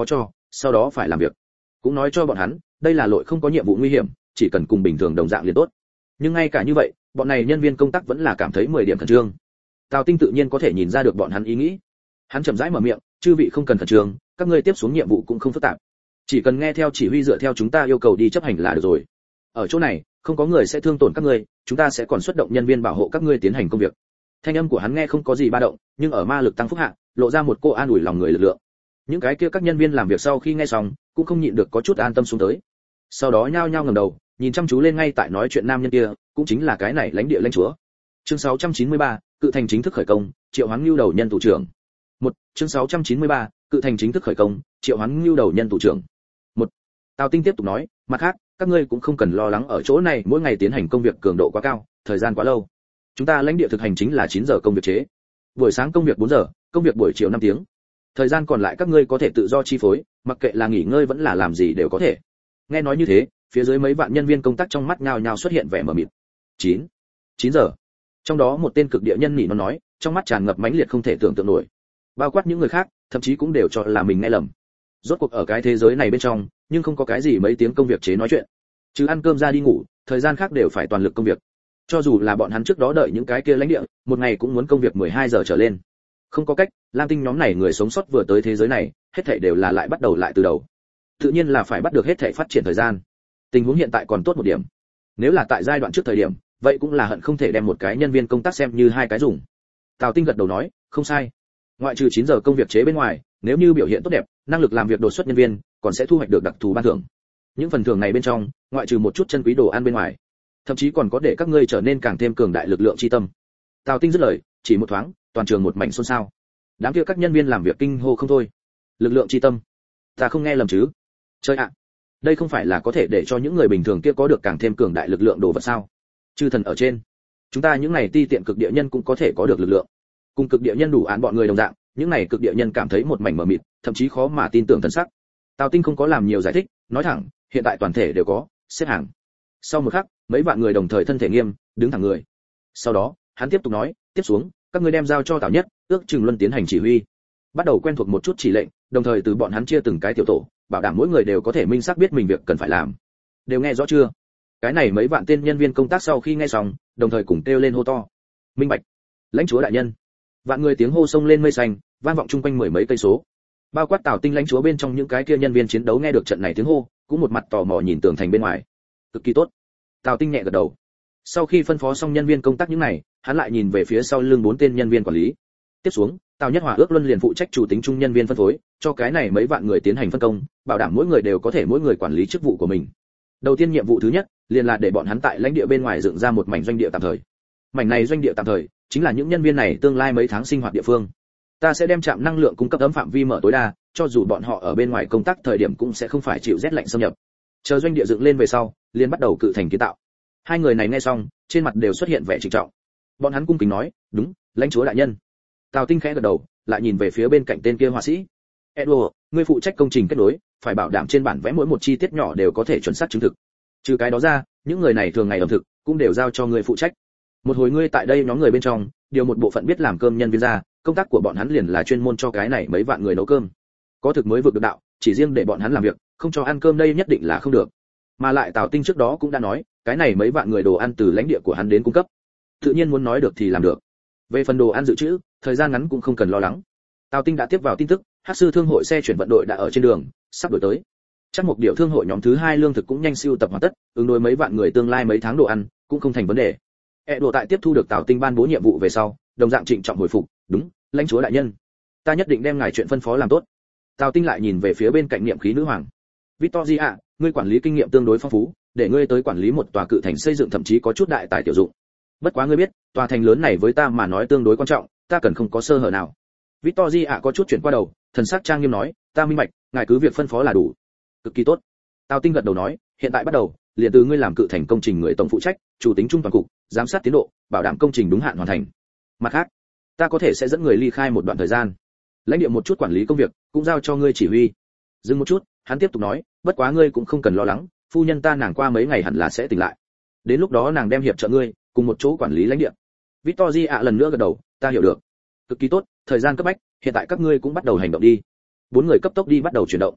sau đó phải làm việc. Cũng nói cho bọn hắn, đây là lội không có nhiệm vụ nguy hiểm, chỉ cần cùng bình thường đồng dạng liền tốt. Nhưng ngay cả như vậy, bọn này nhân viên công tác vẫn là cảm thấy mười điểm khẩn trương. Tào Tinh tự nhiên có thể nhìn ra được bọn hắn ý nghĩ. Hắn chậm rãi mở miệng, chư vị không cần khẩn trương, các ngươi tiếp xuống nhiệm vụ cũng không phức tạp, chỉ cần nghe theo chỉ huy dựa theo chúng ta yêu cầu đi chấp hành là được rồi. Ở chỗ này không có người sẽ thương tổn các ngươi, chúng ta sẽ còn xuất động nhân viên bảo hộ các ngươi tiến hành công việc. Thanh âm của hắn nghe không có gì ba động, nhưng ở ma lực tăng phúc hạ, lộ ra một cô an ủi lòng người lực lượng. Những cái kia các nhân viên làm việc sau khi nghe xong, cũng không nhịn được có chút an tâm xuống tới. Sau đó nhao nhao ngẩng đầu, nhìn chăm chú lên ngay tại nói chuyện nam nhân kia, cũng chính là cái này lãnh địa lãnh chúa. Chương sáu trăm chín mươi ba, cự thành chính thức khởi công, triệu hoán lưu đầu nhân thủ trưởng. Một, chương sáu trăm chín mươi ba, cự thành chính thức khởi công, triệu hoán lưu đầu nhân thủ trưởng. Một. Tào Tinh tiếp tục nói, mặt khác, các ngươi cũng không cần lo lắng ở chỗ này mỗi ngày tiến hành công việc cường độ quá cao, thời gian quá lâu. Chúng ta lãnh địa thực hành chính là chín giờ công việc chế. Buổi sáng công việc bốn giờ, công việc buổi chiều năm tiếng. Thời gian còn lại các ngươi có thể tự do chi phối, mặc kệ là nghỉ ngơi vẫn là làm gì đều có thể. Nghe nói như thế, phía dưới mấy vạn nhân viên công tác trong mắt nhao nhao xuất hiện vẻ mờ mịt. chín, chín giờ. Trong đó một tên cực địa nhân nỉ nó nói, trong mắt tràn ngập mãnh liệt không thể tưởng tượng nổi. Bao quát những người khác, thậm chí cũng đều cho là mình nghe lầm. Rốt cuộc ở cái thế giới này bên trong, nhưng không có cái gì mấy tiếng công việc chế nói chuyện. Chứ ăn cơm ra đi ngủ, thời gian khác đều phải toàn lực công việc. Cho dù là bọn hắn trước đó đợi những cái kia lãnh địa, một ngày cũng muốn công việc mười hai giờ trở lên. Không có cách, Lam Tinh nhóm này người sống sót vừa tới thế giới này, hết thảy đều là lại bắt đầu lại từ đầu. Tự nhiên là phải bắt được hết thảy phát triển thời gian. Tình huống hiện tại còn tốt một điểm. Nếu là tại giai đoạn trước thời điểm, vậy cũng là hận không thể đem một cái nhân viên công tác xem như hai cái dùng. Tào Tinh gật đầu nói, không sai. Ngoại trừ chín giờ công việc chế bên ngoài, nếu như biểu hiện tốt đẹp, năng lực làm việc đột xuất nhân viên, còn sẽ thu hoạch được đặc thù ban thưởng. Những phần thưởng này bên trong, ngoại trừ một chút chân quý đồ ăn bên ngoài, thậm chí còn có để các ngươi trở nên càng thêm cường đại lực lượng chi tâm. Tào Tinh dứt lời, chỉ một thoáng, toàn trường một mảnh xôn xao. Đám kia các nhân viên làm việc kinh hô không thôi. Lực lượng chi tâm, ta không nghe lầm chứ? Chơi ạ, đây không phải là có thể để cho những người bình thường kia có được càng thêm cường đại lực lượng đồ vật sao? Chư thần ở trên, chúng ta những này ti tiện cực địa nhân cũng có thể có được lực lượng. Cùng cực địa nhân đủ án bọn người đồng dạng, những này cực địa nhân cảm thấy một mảnh mờ mịt, thậm chí khó mà tin tưởng thần sắc. Tào Tinh không có làm nhiều giải thích, nói thẳng, hiện tại toàn thể đều có xếp hàng. Sau một khắc, mấy vạn người đồng thời thân thể nghiêm, đứng thẳng người. Sau đó, hắn tiếp tục nói, tiếp xuống, các ngươi đem giao cho Tào Nhất, ước chừng luân tiến hành chỉ huy. Bắt đầu quen thuộc một chút chỉ lệnh, đồng thời từ bọn hắn chia từng cái tiểu tổ, bảo đảm mỗi người đều có thể minh xác biết mình việc cần phải làm. Đều nghe rõ chưa? Cái này mấy vạn tên nhân viên công tác sau khi nghe xong, đồng thời cùng kêu lên hô to. Minh bạch. Lãnh chúa đại nhân. Vạn người tiếng hô sông lên mây xanh, vang vọng chung quanh mười mấy cây số. Bao quát Tào Tinh lãnh chúa bên trong những cái kia nhân viên chiến đấu nghe được trận này tiếng hô, cũng một mặt tò mò nhìn tường thành bên ngoài. Cực kỳ tốt. Tào Tinh nhẹ gật đầu. Sau khi phân phó xong nhân viên công tác những này, hắn lại nhìn về phía sau lưng bốn tên nhân viên quản lý. Tiếp xuống, Tào Nhất Hòa ước luân liền phụ trách chủ tính chung nhân viên phân phối, cho cái này mấy vạn người tiến hành phân công, bảo đảm mỗi người đều có thể mỗi người quản lý chức vụ của mình. Đầu tiên nhiệm vụ thứ nhất, liền là để bọn hắn tại lãnh địa bên ngoài dựng ra một mảnh doanh địa tạm thời. Mảnh này doanh địa tạm thời, chính là những nhân viên này tương lai mấy tháng sinh hoạt địa phương. Ta sẽ đem trạm năng lượng cung cấp ấm phạm vi mở tối đa, cho dù bọn họ ở bên ngoài công tác thời điểm cũng sẽ không phải chịu rét lạnh xâm nhập. Chờ doanh địa dựng lên về sau, liền bắt đầu cự thành kiến tạo. Hai người này nghe xong, trên mặt đều xuất hiện vẻ trịnh trọng. Bọn hắn cung kính nói, đúng, lãnh chúa đại nhân. Tào Tinh khẽ gật đầu, lại nhìn về phía bên cạnh tên kia họa sĩ. Edward, ngươi phụ trách công trình kết nối, phải bảo đảm trên bản vẽ mỗi một chi tiết nhỏ đều có thể chuẩn xác chứng thực. Trừ cái đó ra, những người này thường ngày ẩm thực cũng đều giao cho ngươi phụ trách. Một hồi ngươi tại đây nhóm người bên trong, điều một bộ phận biết làm cơm nhân viên ra, công tác của bọn hắn liền là chuyên môn cho cái này mấy vạn người nấu cơm. Có thực mới vượt được đạo, chỉ riêng để bọn hắn làm việc, không cho ăn cơm đây nhất định là không được. Mà lại Tào Tinh trước đó cũng đã nói, cái này mấy vạn người đồ ăn từ lãnh địa của hắn đến cung cấp. Tự nhiên muốn nói được thì làm được. Về phần đồ ăn dự trữ, thời gian ngắn cũng không cần lo lắng. Tào Tinh đã tiếp vào tin tức, Hắc sư thương hội xe chuyển vận đội đã ở trên đường, sắp đổi tới. Chắc một điều thương hội nhóm thứ hai lương thực cũng nhanh siêu tập hoàn tất, ứng đối mấy vạn người tương lai mấy tháng đồ ăn, cũng không thành vấn đề. E đồ tại tiếp thu được Tào Tinh ban bố nhiệm vụ về sau, đồng dạng trịnh trọng hồi phục, đúng, lãnh chúa đại nhân, ta nhất định đem ngài chuyện phân phó làm tốt. Tào Tinh lại nhìn về phía bên cạnh niệm khí nữ hoàng. Victoria, ngươi quản lý kinh nghiệm tương đối phong phú, để ngươi tới quản lý một tòa cự thành xây dựng thậm chí có chút đại tài tiểu dụng. Bất quá ngươi biết, tòa thành lớn này với ta mà nói tương đối quan trọng, ta cần không có sơ hở nào. Victoria có chút chuyển qua đầu, thần sắc trang nghiêm nói, ta minh bạch, ngài cứ việc phân phó là đủ. Cực kỳ tốt. Tào Tinh gật đầu nói, hiện tại bắt đầu, liền từ ngươi làm cự thành công trình người tổng phụ trách, chủ tính trung toàn cục, giám sát tiến độ, bảo đảm công trình đúng hạn hoàn thành. Mặt khác, ta có thể sẽ dẫn người ly khai một đoạn thời gian, lãnh địa một chút quản lý công việc, cũng giao cho ngươi chỉ huy. Dừng một chút, hắn tiếp tục nói, bất quá ngươi cũng không cần lo lắng, phu nhân ta nàng qua mấy ngày hẳn là sẽ tỉnh lại. Đến lúc đó nàng đem hiệp trợ ngươi, cùng một chỗ quản lý lãnh địa. Victoria lần nữa gật đầu, ta hiểu được. Cực kỳ tốt, thời gian cấp bách, hiện tại các ngươi cũng bắt đầu hành động đi. Bốn người cấp tốc đi bắt đầu chuyển động.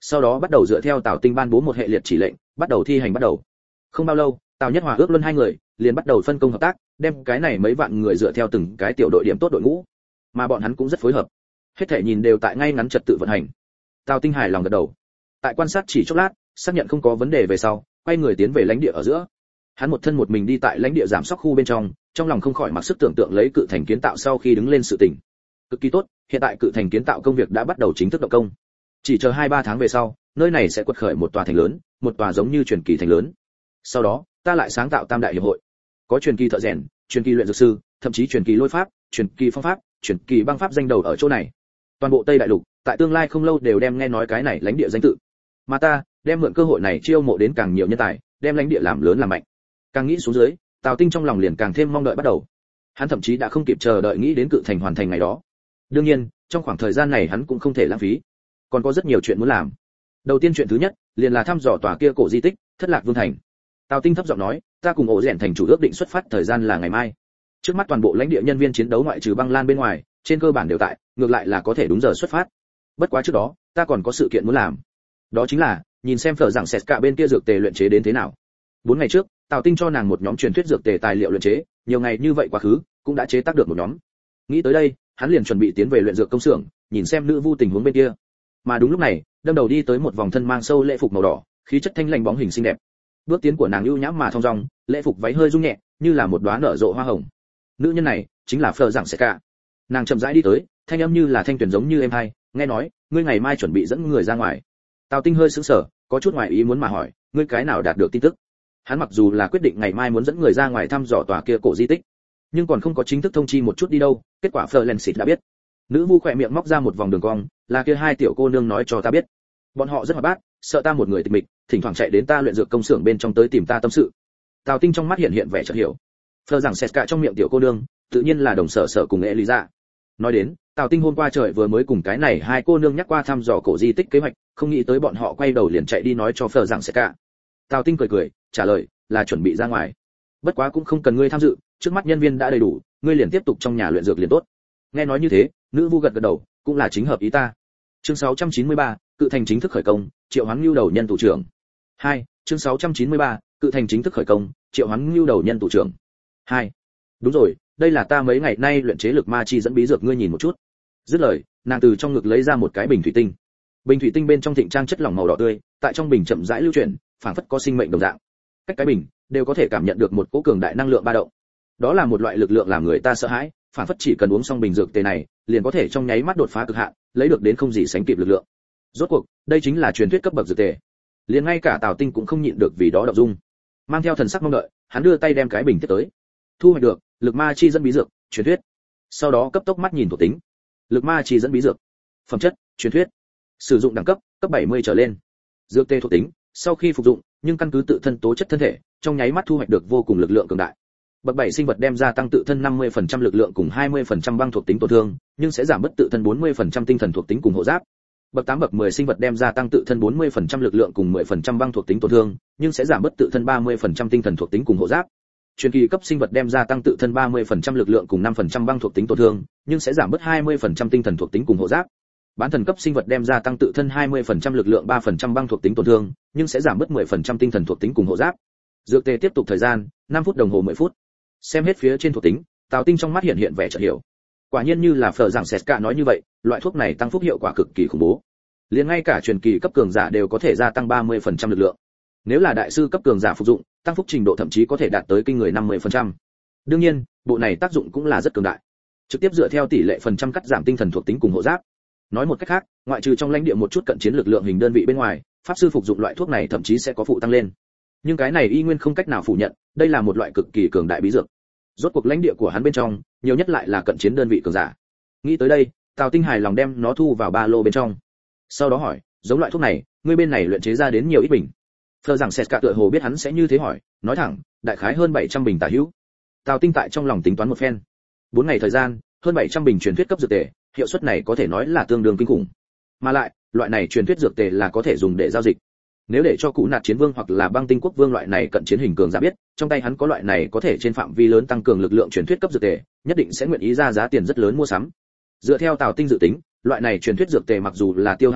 sau đó bắt đầu dựa theo Tào Tinh ban bố một hệ liệt chỉ lệnh, bắt đầu thi hành bắt đầu. Không bao lâu, Tào Nhất Hòa, Ước Luân hai người liền bắt đầu phân công hợp tác, đem cái này mấy vạn người dựa theo từng cái tiểu đội điểm tốt đội ngũ, mà bọn hắn cũng rất phối hợp. Hết thể nhìn đều tại ngay ngắn trật tự vận hành. Tào Tinh hài lòng gật đầu. Tại quan sát chỉ chốc lát, xác nhận không có vấn đề về sau, quay người tiến về lãnh địa ở giữa. Hắn một thân một mình đi tại lãnh địa giảm sóc khu bên trong, trong lòng không khỏi mặc sức tưởng tượng lấy cự thành kiến tạo sau khi đứng lên sự tình. Cực kỳ tốt, hiện tại cự thành kiến tạo công việc đã bắt đầu chính thức động công. Chỉ chờ hai ba tháng về sau, nơi này sẽ quật khởi một tòa thành lớn, một tòa giống như truyền kỳ thành lớn. Sau đó, ta lại sáng tạo tam đại hiệp hội. Có truyền kỳ thợ rèn, truyền kỳ luyện dược sư, thậm chí truyền kỳ lôi pháp, truyền kỳ phong pháp, truyền kỳ băng pháp danh đầu ở chỗ này. Toàn bộ Tây Đại Lục, tại tương lai không lâu đều đem nghe nói cái này lãnh địa danh tự. Mà ta, đem mượn cơ hội này chiêu mộ đến càng nhiều nhân tài, đem lãnh địa làm lớn làm mạnh. Càng nghĩ xuống dưới, Tào Tinh trong lòng liền càng thêm mong đợi bắt đầu. Hắn thậm chí đã không kịp chờ đợi nghĩ đến cự thành hoàn thành ngày đó. Đương nhiên, trong khoảng thời gian này hắn cũng không thể lãng phí, còn có rất nhiều chuyện muốn làm. Đầu tiên chuyện thứ nhất, liền là thăm dò tòa kia cổ di tích, Thất Lạc Vương thành. Tào Tinh thấp giọng nói, ta cùng ổ rèn thành chủ ước định xuất phát thời gian là ngày mai. Trước mắt toàn bộ lãnh địa nhân viên chiến đấu ngoại trừ Băng Lan bên ngoài, trên cơ bản đều tại, ngược lại là có thể đúng giờ xuất phát. Bất quá trước đó, ta còn có sự kiện muốn làm. Đó chính là, nhìn xem phở rằng sét cả bên kia dược tề luyện chế đến thế nào. Bốn ngày trước, Tào Tinh cho nàng một nhóm truyền thuyết dược tề tài liệu luyện chế, nhiều ngày như vậy quá khứ, cũng đã chế tác được một nhóm. Nghĩ tới đây, hắn liền chuẩn bị tiến về luyện dược công xưởng, nhìn xem nữ vu tình huống bên kia. Mà đúng lúc này, đâm đầu đi tới một vòng thân mang sâu lễ phục màu đỏ, khí chất thanh lành bóng hình xinh đẹp. Bước tiến của nàng ưu nhã mà thong dong, lễ phục váy hơi rung nhẹ, như là một đóa nở rộ hoa hồng. Nữ nhân này chính là Phở Giảng Sét Cả. Nàng chậm rãi đi tới, thanh âm như là thanh tuyển giống như êm hai, nghe nói, ngươi ngày mai chuẩn bị dẫn người ra ngoài. Tào Tinh hơi sững sờ, có chút ngoài ý muốn mà hỏi, ngươi cái nào đạt được tin tức? Hắn mặc dù là quyết định ngày mai muốn dẫn người ra ngoài thăm dò tòa kia cổ di tích, nhưng còn không có chính thức thông chi một chút đi đâu, kết quả Florence đã biết. Nữ vu khỏe miệng móc ra một vòng đường cong, là kia hai tiểu cô nương nói cho ta biết. Bọn họ rất hoạt bát, sợ ta một người tịch mịch, thỉnh thoảng chạy đến ta luyện dược công xưởng bên trong tới tìm ta tâm sự. Tào Tinh trong mắt hiện hiện vẻ chợt hiểu. Phờ rằng Sét Cả trong miệng tiểu cô nương, tự nhiên là đồng sở sở cùng Eliza. Nói đến, Tào Tinh hôm qua trời vừa mới cùng cái này hai cô nương nhắc qua thăm dò cổ di tích kế hoạch, không nghĩ tới bọn họ quay đầu liền chạy đi nói cho Phờ rằng Sét Cả. Tào Tinh cười cười, trả lời, là chuẩn bị ra ngoài. Bất quá cũng không cần ngươi tham dự, trước mắt nhân viên đã đầy đủ, ngươi liền tiếp tục trong nhà luyện dược liền tốt. Nghe nói như thế, nữ vu gật gật đầu, cũng là chính hợp ý ta. Chương sáu trăm chín mươi ba, cự thành chính thức khởi công, triệu hoán lưu đầu nhân thủ trưởng. hai, chương sáu trăm chín mươi ba, cự thành chính thức khởi công, triệu hoán lưu đầu nhân thủ trưởng. hai. Đúng rồi, đây là ta mấy ngày nay luyện chế lực ma chi dẫn bí dược, ngươi nhìn một chút. Dứt lời, nàng từ trong ngực lấy ra một cái bình thủy tinh. Bình thủy tinh bên trong thịnh trang chất lỏng màu đỏ tươi, tại trong bình chậm rãi lưu chuyển, phảng phất có sinh mệnh đồng dạng. Cách cái bình đều có thể cảm nhận được một cỗ cường đại năng lượng ba động. Đó là một loại lực lượng làm người ta sợ hãi, phảng phất chỉ cần uống xong bình dược tề này, liền có thể trong nháy mắt đột phá cực hạn, lấy được đến không gì sánh kịp lực lượng. Rốt cuộc, đây chính là truyền thuyết cấp bậc dược tề. Liền ngay cả Tào Tinh cũng không nhịn được vì đó động dung. Mang theo thần sắc mong đợi, hắn đưa tay đem cái bình tiếp tới. Thu hoạch được, lực ma chi dẫn bí dược, truyền thuyết. Sau đó cấp tốc mắt nhìn thuộc tính. Lực ma chi dẫn bí dược. Phẩm chất, truyền thuyết. Sử dụng đẳng cấp, cấp bảy mươi trở lên. Dược tề thuộc tính, sau khi phục dụng, nhưng căn cứ tự thân tố chất thân thể, trong nháy mắt thu hoạch được vô cùng lực lượng cường đại. Bậc bảy sinh vật đem gia tăng tự thân năm mươi phần trăm lực lượng cùng hai mươi phần trăm băng thuộc tính tổn thương, nhưng sẽ giảm bớt tự thân bốn mươi phần trăm tinh thần thuộc tính cùng hộ giáp. Bậc tám bậc mười sinh vật đem gia tăng tự thân bốn mươi phần trăm lực lượng cùng mười phần trăm băng thuộc tính tổn thương, nhưng sẽ giảm bớt tự thân ba mươi phần trăm tinh thần thuộc tính cùng hộ giáp. Truyền kỳ cấp sinh vật đem gia tăng tự thân ba mươi phần trăm lực lượng cùng năm phần trăm băng thuộc tính tổn thương, nhưng sẽ giảm bớt hai mươi phần trăm tinh thần thuộc tính cùng hộ giáp. Bán thần cấp sinh vật đem gia tăng tự thân hai mươi phần trăm lực lượng ba phần trăm băng thuộc tính tổn thương, nhưng sẽ giảm bớt mười phần trăm tinh thần thuộc tính cùng hộ giáp. Dược tề tiếp tục thời gian, năm phút đồng hồ mười phút. Xem hết phía trên thuộc tính, Tào Tinh trong mắt hiện hiện vẻ chợt hiểu. Quả nhiên như là Phở Giảng Sét Cả nói như vậy, loại thuốc này tăng phúc hiệu quả cực kỳ khủng bố. Liền ngay cả truyền kỳ cấp cường giả đều có thể gia tăng ba mươi phần trăm lực lượng. Nếu là đại sư cấp cường giả phục dụng, tăng phúc trình độ thậm chí có thể đạt tới kinh người năm mươi phần trăm. Đương nhiên, bộ này tác dụng cũng là rất cường đại. Trực tiếp dựa theo tỷ lệ phần trăm cắt giảm tinh thần thuộc tính cùng hộ giáp. Nói một cách khác, ngoại trừ trong lãnh địa một chút cận chiến lực lượng hình đơn vị bên ngoài, pháp sư phục dụng loại thuốc này thậm chí sẽ có phụ tăng lên. Nhưng cái này y nguyên không cách nào phủ nhận, đây là một loại cực kỳ cường đại bí dược. Rốt cuộc lãnh địa của hắn bên trong, nhiều nhất lại là cận chiến đơn vị cường giả. Nghĩ tới đây, Tào Tinh hài lòng đem nó thu vào ba lô bên trong. Sau đó hỏi, giống loại thuốc này, ngươi bên này luyện chế ra đến nhiều ít bình? Phờ rằng Sét Cả tựa hồ biết hắn sẽ như thế hỏi, nói thẳng, đại khái hơn bảy trăm bình tả hữu. Tào Tinh tại trong lòng tính toán một phen. bốn ngày thời gian, hơn bảy trăm bình truyền thuyết cấp dược tề, hiệu suất này có thể nói là tương đương kinh khủng. Mà lại, loại này truyền thuyết dược tề là có thể dùng để giao dịch. Nếu để cho Cụ Nạt Chiến Vương hoặc là Băng Tinh Quốc Vương loại này cận chiến hình cường giả biết, trong tay hắn có loại này có thể trên phạm vi lớn tăng cường lực lượng truyền thuyết cấp dược tề, nhất định sẽ nguyện ý ra giá tiền rất lớn mua sắm. Dựa theo Tào Tinh dự tính, loại này truyền thuyết dược tề mặc dù là tiêu hao phẩm,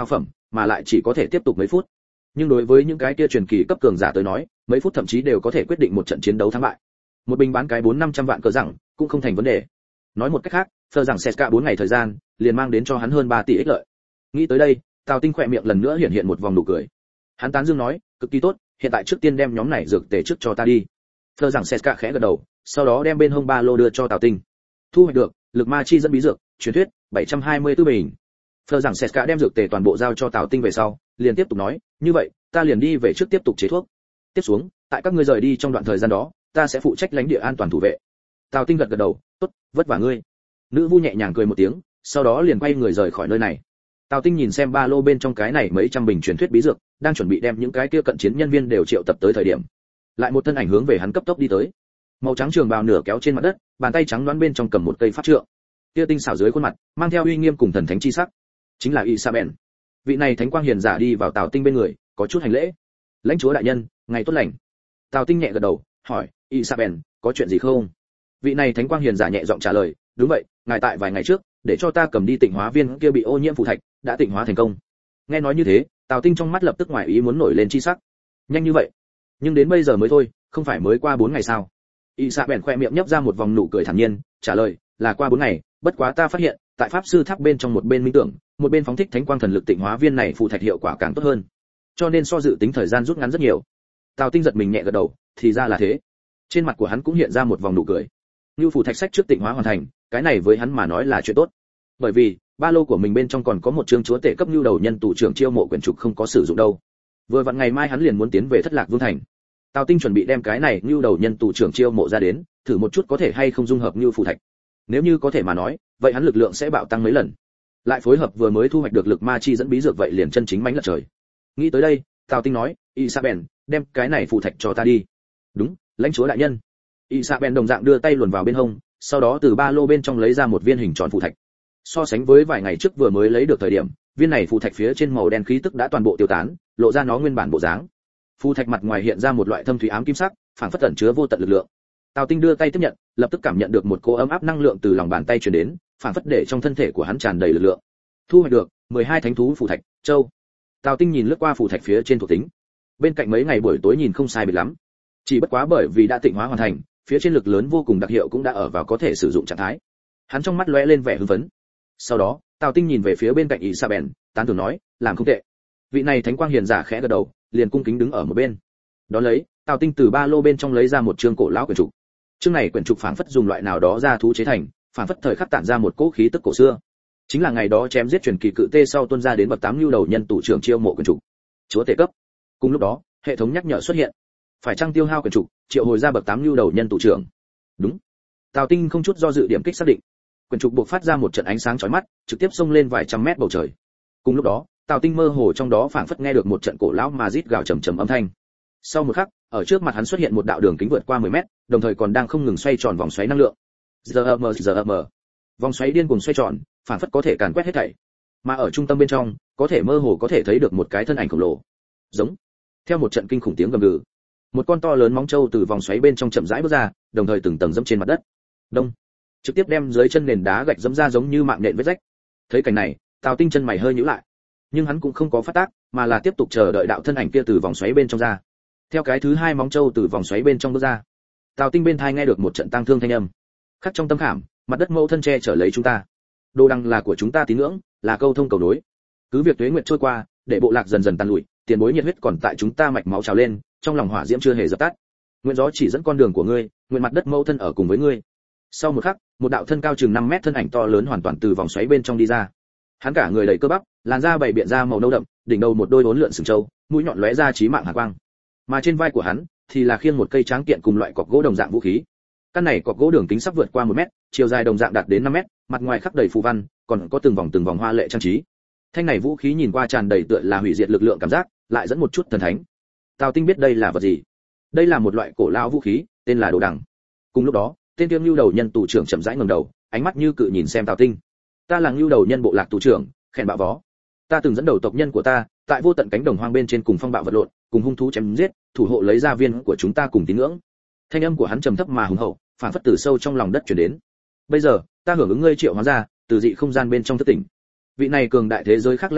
mà lại chỉ có thể tiếp tục mấy phút. Nhưng đối với những cái kia truyền kỳ cấp cường giả tới nói, mấy phút thậm chí đều có thể quyết định một trận chiến đấu thắng bại. Một bình bán cái bốn năm trăm vạn cờ rằng cũng không thành vấn đề. Nói một cách khác, Phờ rằng Seska bốn ngày thời gian, liền mang đến cho hắn hơn ba tỷ ích lợi. Nghĩ tới đây, Tào Tinh khỏe miệng lần nữa hiện hiện một vòng nụ cười. Hắn tán dương nói, cực kỳ tốt, hiện tại trước tiên đem nhóm này dược tề trước cho ta đi. Phờ rằng Seska khẽ gật đầu, sau đó đem bên hông ba lô đưa cho Tào Tinh. Thu hoạch được, lực ma chi dẫn bí dược, truyền thuyết, bảy trăm hai mươi tư bình. Phờ rằng Seska đem dược tề toàn bộ giao cho Tào Tinh về sau, liền tiếp tục nói, như vậy, ta liền đi về trước tiếp tục chế thuốc. Tiếp xuống, tại các ngươi rời đi trong đoạn thời gian đó, ta sẽ phụ trách lãnh địa an toàn thủ vệ. Tào Tinh gật gật đầu, tốt, vất vả ngươi. Nữ vu nhẹ nhàng cười một tiếng, sau đó liền quay người rời khỏi nơi này. Tào Tinh nhìn xem ba lô bên trong cái này mấy trăm bình truyền thuyết bí dược, đang chuẩn bị đem những cái kia cận chiến nhân viên đều triệu tập tới thời điểm, lại một thân ảnh hướng về hắn cấp tốc đi tới. Màu trắng trường bào nửa kéo trên mặt đất, bàn tay trắng đoán bên trong cầm một cây pháp trượng. Kia tinh xảo dưới khuôn mặt, mang theo uy nghiêm cùng thần thánh chi sắc, chính là Isabel. Vị này thánh quang hiền giả đi vào Tào Tinh bên người, có chút hành lễ. Lãnh chúa đại nhân, ngày tốt lành. Tào Tinh nhẹ gật đầu, hỏi, Isabel, có chuyện gì không? Vị này thánh quang hiền giả nhẹ giọng trả lời, đúng vậy, ngài tại vài ngày trước, để cho ta cầm đi tịnh hóa viên kia bị ô nhiễm phù thạch, đã tịnh hóa thành công. Nghe nói như thế, Tào Tinh trong mắt lập tức ngoài ý muốn nổi lên chi sắc. Nhanh như vậy? Nhưng đến bây giờ mới thôi, không phải mới qua bốn ngày sao? Isabel khoe miệng nhếch ra một vòng nụ cười thản nhiên, trả lời, là qua bốn ngày, bất quá ta phát hiện, tại pháp sư tháp bên trong một bên minh tưởng, một bên phóng thích thánh quang thần lực tịnh hóa viên này phù thạch hiệu quả càng tốt hơn. Cho nên so dự tính thời gian rút ngắn rất nhiều. Tào Tinh giật mình nhẹ gật đầu, thì ra là thế. Trên mặt của hắn cũng hiện ra một vòng nụ cười. Như phù thạch sách trước tịnh hóa hoàn thành, cái này với hắn mà nói là chuyện tốt. Bởi vì, ba lô của mình bên trong còn có một chương chúa tể cấp nhu đầu nhân tù trưởng chiêu mộ quyển trục không có sử dụng đâu. Vừa vặn ngày mai hắn liền muốn tiến về Thất Lạc Vương thành. Tào Tinh chuẩn bị đem cái này nhu đầu nhân tù trưởng chiêu mộ ra đến, thử một chút có thể hay không dung hợp như phù thạch. Nếu như có thể mà nói, vậy hắn lực lượng sẽ bạo tăng mấy lần. Lại phối hợp vừa mới thu hoạch được lực ma chi dẫn bí dược vậy liền chân chính mãnh lật trời. Nghĩ tới đây, Tào Tinh nói, Isabel, đem cái này phù thạch cho ta đi. Đúng, lãnh chúa đại nhân. Isabel đồng dạng đưa tay luồn vào bên hông, sau đó từ ba lô bên trong lấy ra một viên hình tròn phù thạch. So sánh với vài ngày trước vừa mới lấy được thời điểm, viên này phù thạch phía trên màu đen khí tức đã toàn bộ tiêu tán, lộ ra nó nguyên bản bộ dáng. Phù thạch mặt ngoài hiện ra một loại thâm thủy ám kim sắc, phảng phất ẩn chứa vô tận lực lượng. Tào Tinh đưa tay tiếp nhận, lập tức cảm nhận được một cỗ ấm áp năng lượng từ lòng bàn tay truyền đến, phảng phất để trong thân thể của hắn tràn đầy lực lượng. Thu hoạch được mười hai thánh thú phù thạch, châu. Tào Tinh nhìn lướt qua phù thạch phía trên thuộc tính. Bên cạnh mấy ngày buổi tối nhìn không sai biệt lắm. Chỉ bất quá bởi vì đã tịnh hóa hoàn thành, phía trên lực lớn vô cùng đặc hiệu cũng đã ở vào có thể sử dụng trạng thái. Hắn trong mắt lóe lên vẻ hưng phấn. Sau đó, Tào Tinh nhìn về phía bên cạnh Isabel, tán thưởng nói, làm không tệ. Vị này thánh quang hiền giả khẽ gật đầu, liền cung kính đứng ở một bên. Đón lấy, Tào Tinh từ ba lô bên trong lấy ra một chương cổ lão quyển trục. Chương này quyển trục phảng phất dùng loại nào đó ra thú chế thành, phảng phất thời khắc tản ra một cỗ khí tức cổ xưa. Chính là ngày đó chém giết truyền kỳ cự tê sau tuân ra đến bậc tám lưu đầu nhân tụ trưởng chiêu mộ quyển trục. Chúa tể cấp. Cùng lúc đó, hệ thống nhắc nhở xuất hiện. Phải chăng tiêu hao quyển trục, triệu hồi ra bậc tám lưu đầu nhân tụ trưởng. Đúng. Tào Tinh không chút do dự điểm kích xác định. Quyển trục buộc phát ra một trận ánh sáng chói mắt, trực tiếp xông lên vài trăm mét bầu trời. Cùng lúc đó, Tào Tinh mơ hồ trong đó phảng phất nghe được một trận cổ lão mà rít gào trầm trầm âm thanh. Sau một khắc, ở trước mặt hắn xuất hiện một đạo đường kính vượt qua mười mét, đồng thời còn đang không ngừng xoay tròn vòng xoáy năng lượng. Giờ mờ giờ mờ. Vòng xoáy điên cuồng xoay tròn, phảng phất có thể càn quét hết thảy. Mà ở trung tâm bên trong, có thể mơ hồ có thể thấy được một cái thân ảnh khổng lồ. Giống. Theo một trận kinh khủng tiếng gầm gừ, một con to lớn móng trâu từ vòng xoáy bên trong chậm rãi bước ra, đồng thời từng tầng dẫm trên mặt đất. Đông. Trực tiếp đem dưới chân nền đá gạch dẫm ra giống như mạng nện vết rách. Thấy cảnh này, Tào Tinh chân mày hơi nhíu lại, nhưng hắn cũng không có phát tác, mà là tiếp tục chờ đợi đạo thân ảnh kia từ vòng xoáy bên trong ra. Theo cái thứ hai móng trâu từ vòng xoáy bên trong bước ra, Tào Tinh bên tai nghe được một trận tang thương thanh âm. Khắc trong tâm khảm, mặt đất mẫu thân che chở lấy chúng ta. Đồ đăng là của chúng ta tín ngưỡng, là câu thông cầu nối. Cứ việc tuế nguyệt trôi qua, để bộ lạc dần dần tàn lụi, tiền bối nhiệt huyết còn tại chúng ta mạch máu trào lên, trong lòng hỏa diễm chưa hề dập tắt. Nguyện gió chỉ dẫn con đường của ngươi, nguyện mặt đất mẫu thân ở cùng với ngươi. Sau một khắc, một đạo thân cao chừng năm mét thân ảnh to lớn hoàn toàn từ vòng xoáy bên trong đi ra. Hắn cả người đầy cơ bắp, làn da bảy biện da màu nâu đậm, đỉnh đầu một đôi uốn lượn sừng trâu, mũi nhọn lóe ra chí mạng hàn quang. Mà trên vai của hắn thì là khiêng một cây tráng kiện cùng loại cọc gỗ đồng dạng vũ khí. Căn này cọc gỗ đường kính sắp vượt qua một mét, chiều dài đồng dạng đạt đến năm mét, mặt ngoài khắc đầy phù văn, còn có từng vòng từng vòng hoa lệ trang trí. Thanh này vũ khí nhìn qua tràn đầy tựa là hủy diệt lực lượng cảm giác, lại dẫn một chút thần thánh. Tào Tinh biết đây là vật gì. Đây là một loại cổ lão vũ khí, tên là đồ đằng. Cùng lúc đó, tên tiêm lưu đầu nhân tù trưởng chậm rãi ngẩng đầu, ánh mắt như cự nhìn xem Tào Tinh. Ta là lưu đầu nhân bộ lạc tù trưởng, khen bạo vó. Ta từng dẫn đầu tộc nhân của ta, tại vô tận cánh đồng hoang bên trên cùng phong bạo vật lộn, cùng hung thú chém giết, thủ hộ lấy gia viên của chúng ta cùng tín ngưỡng. Thanh âm của hắn trầm thấp mà hùng hậu, phản phất từ sâu trong lòng đất truyền đến. Bây giờ, ta hưởng ứng ngươi triệu hóa ra, từ dị không gian bên trong thức tỉnh. Vị này cường đại thế giới khác lãnh chúa,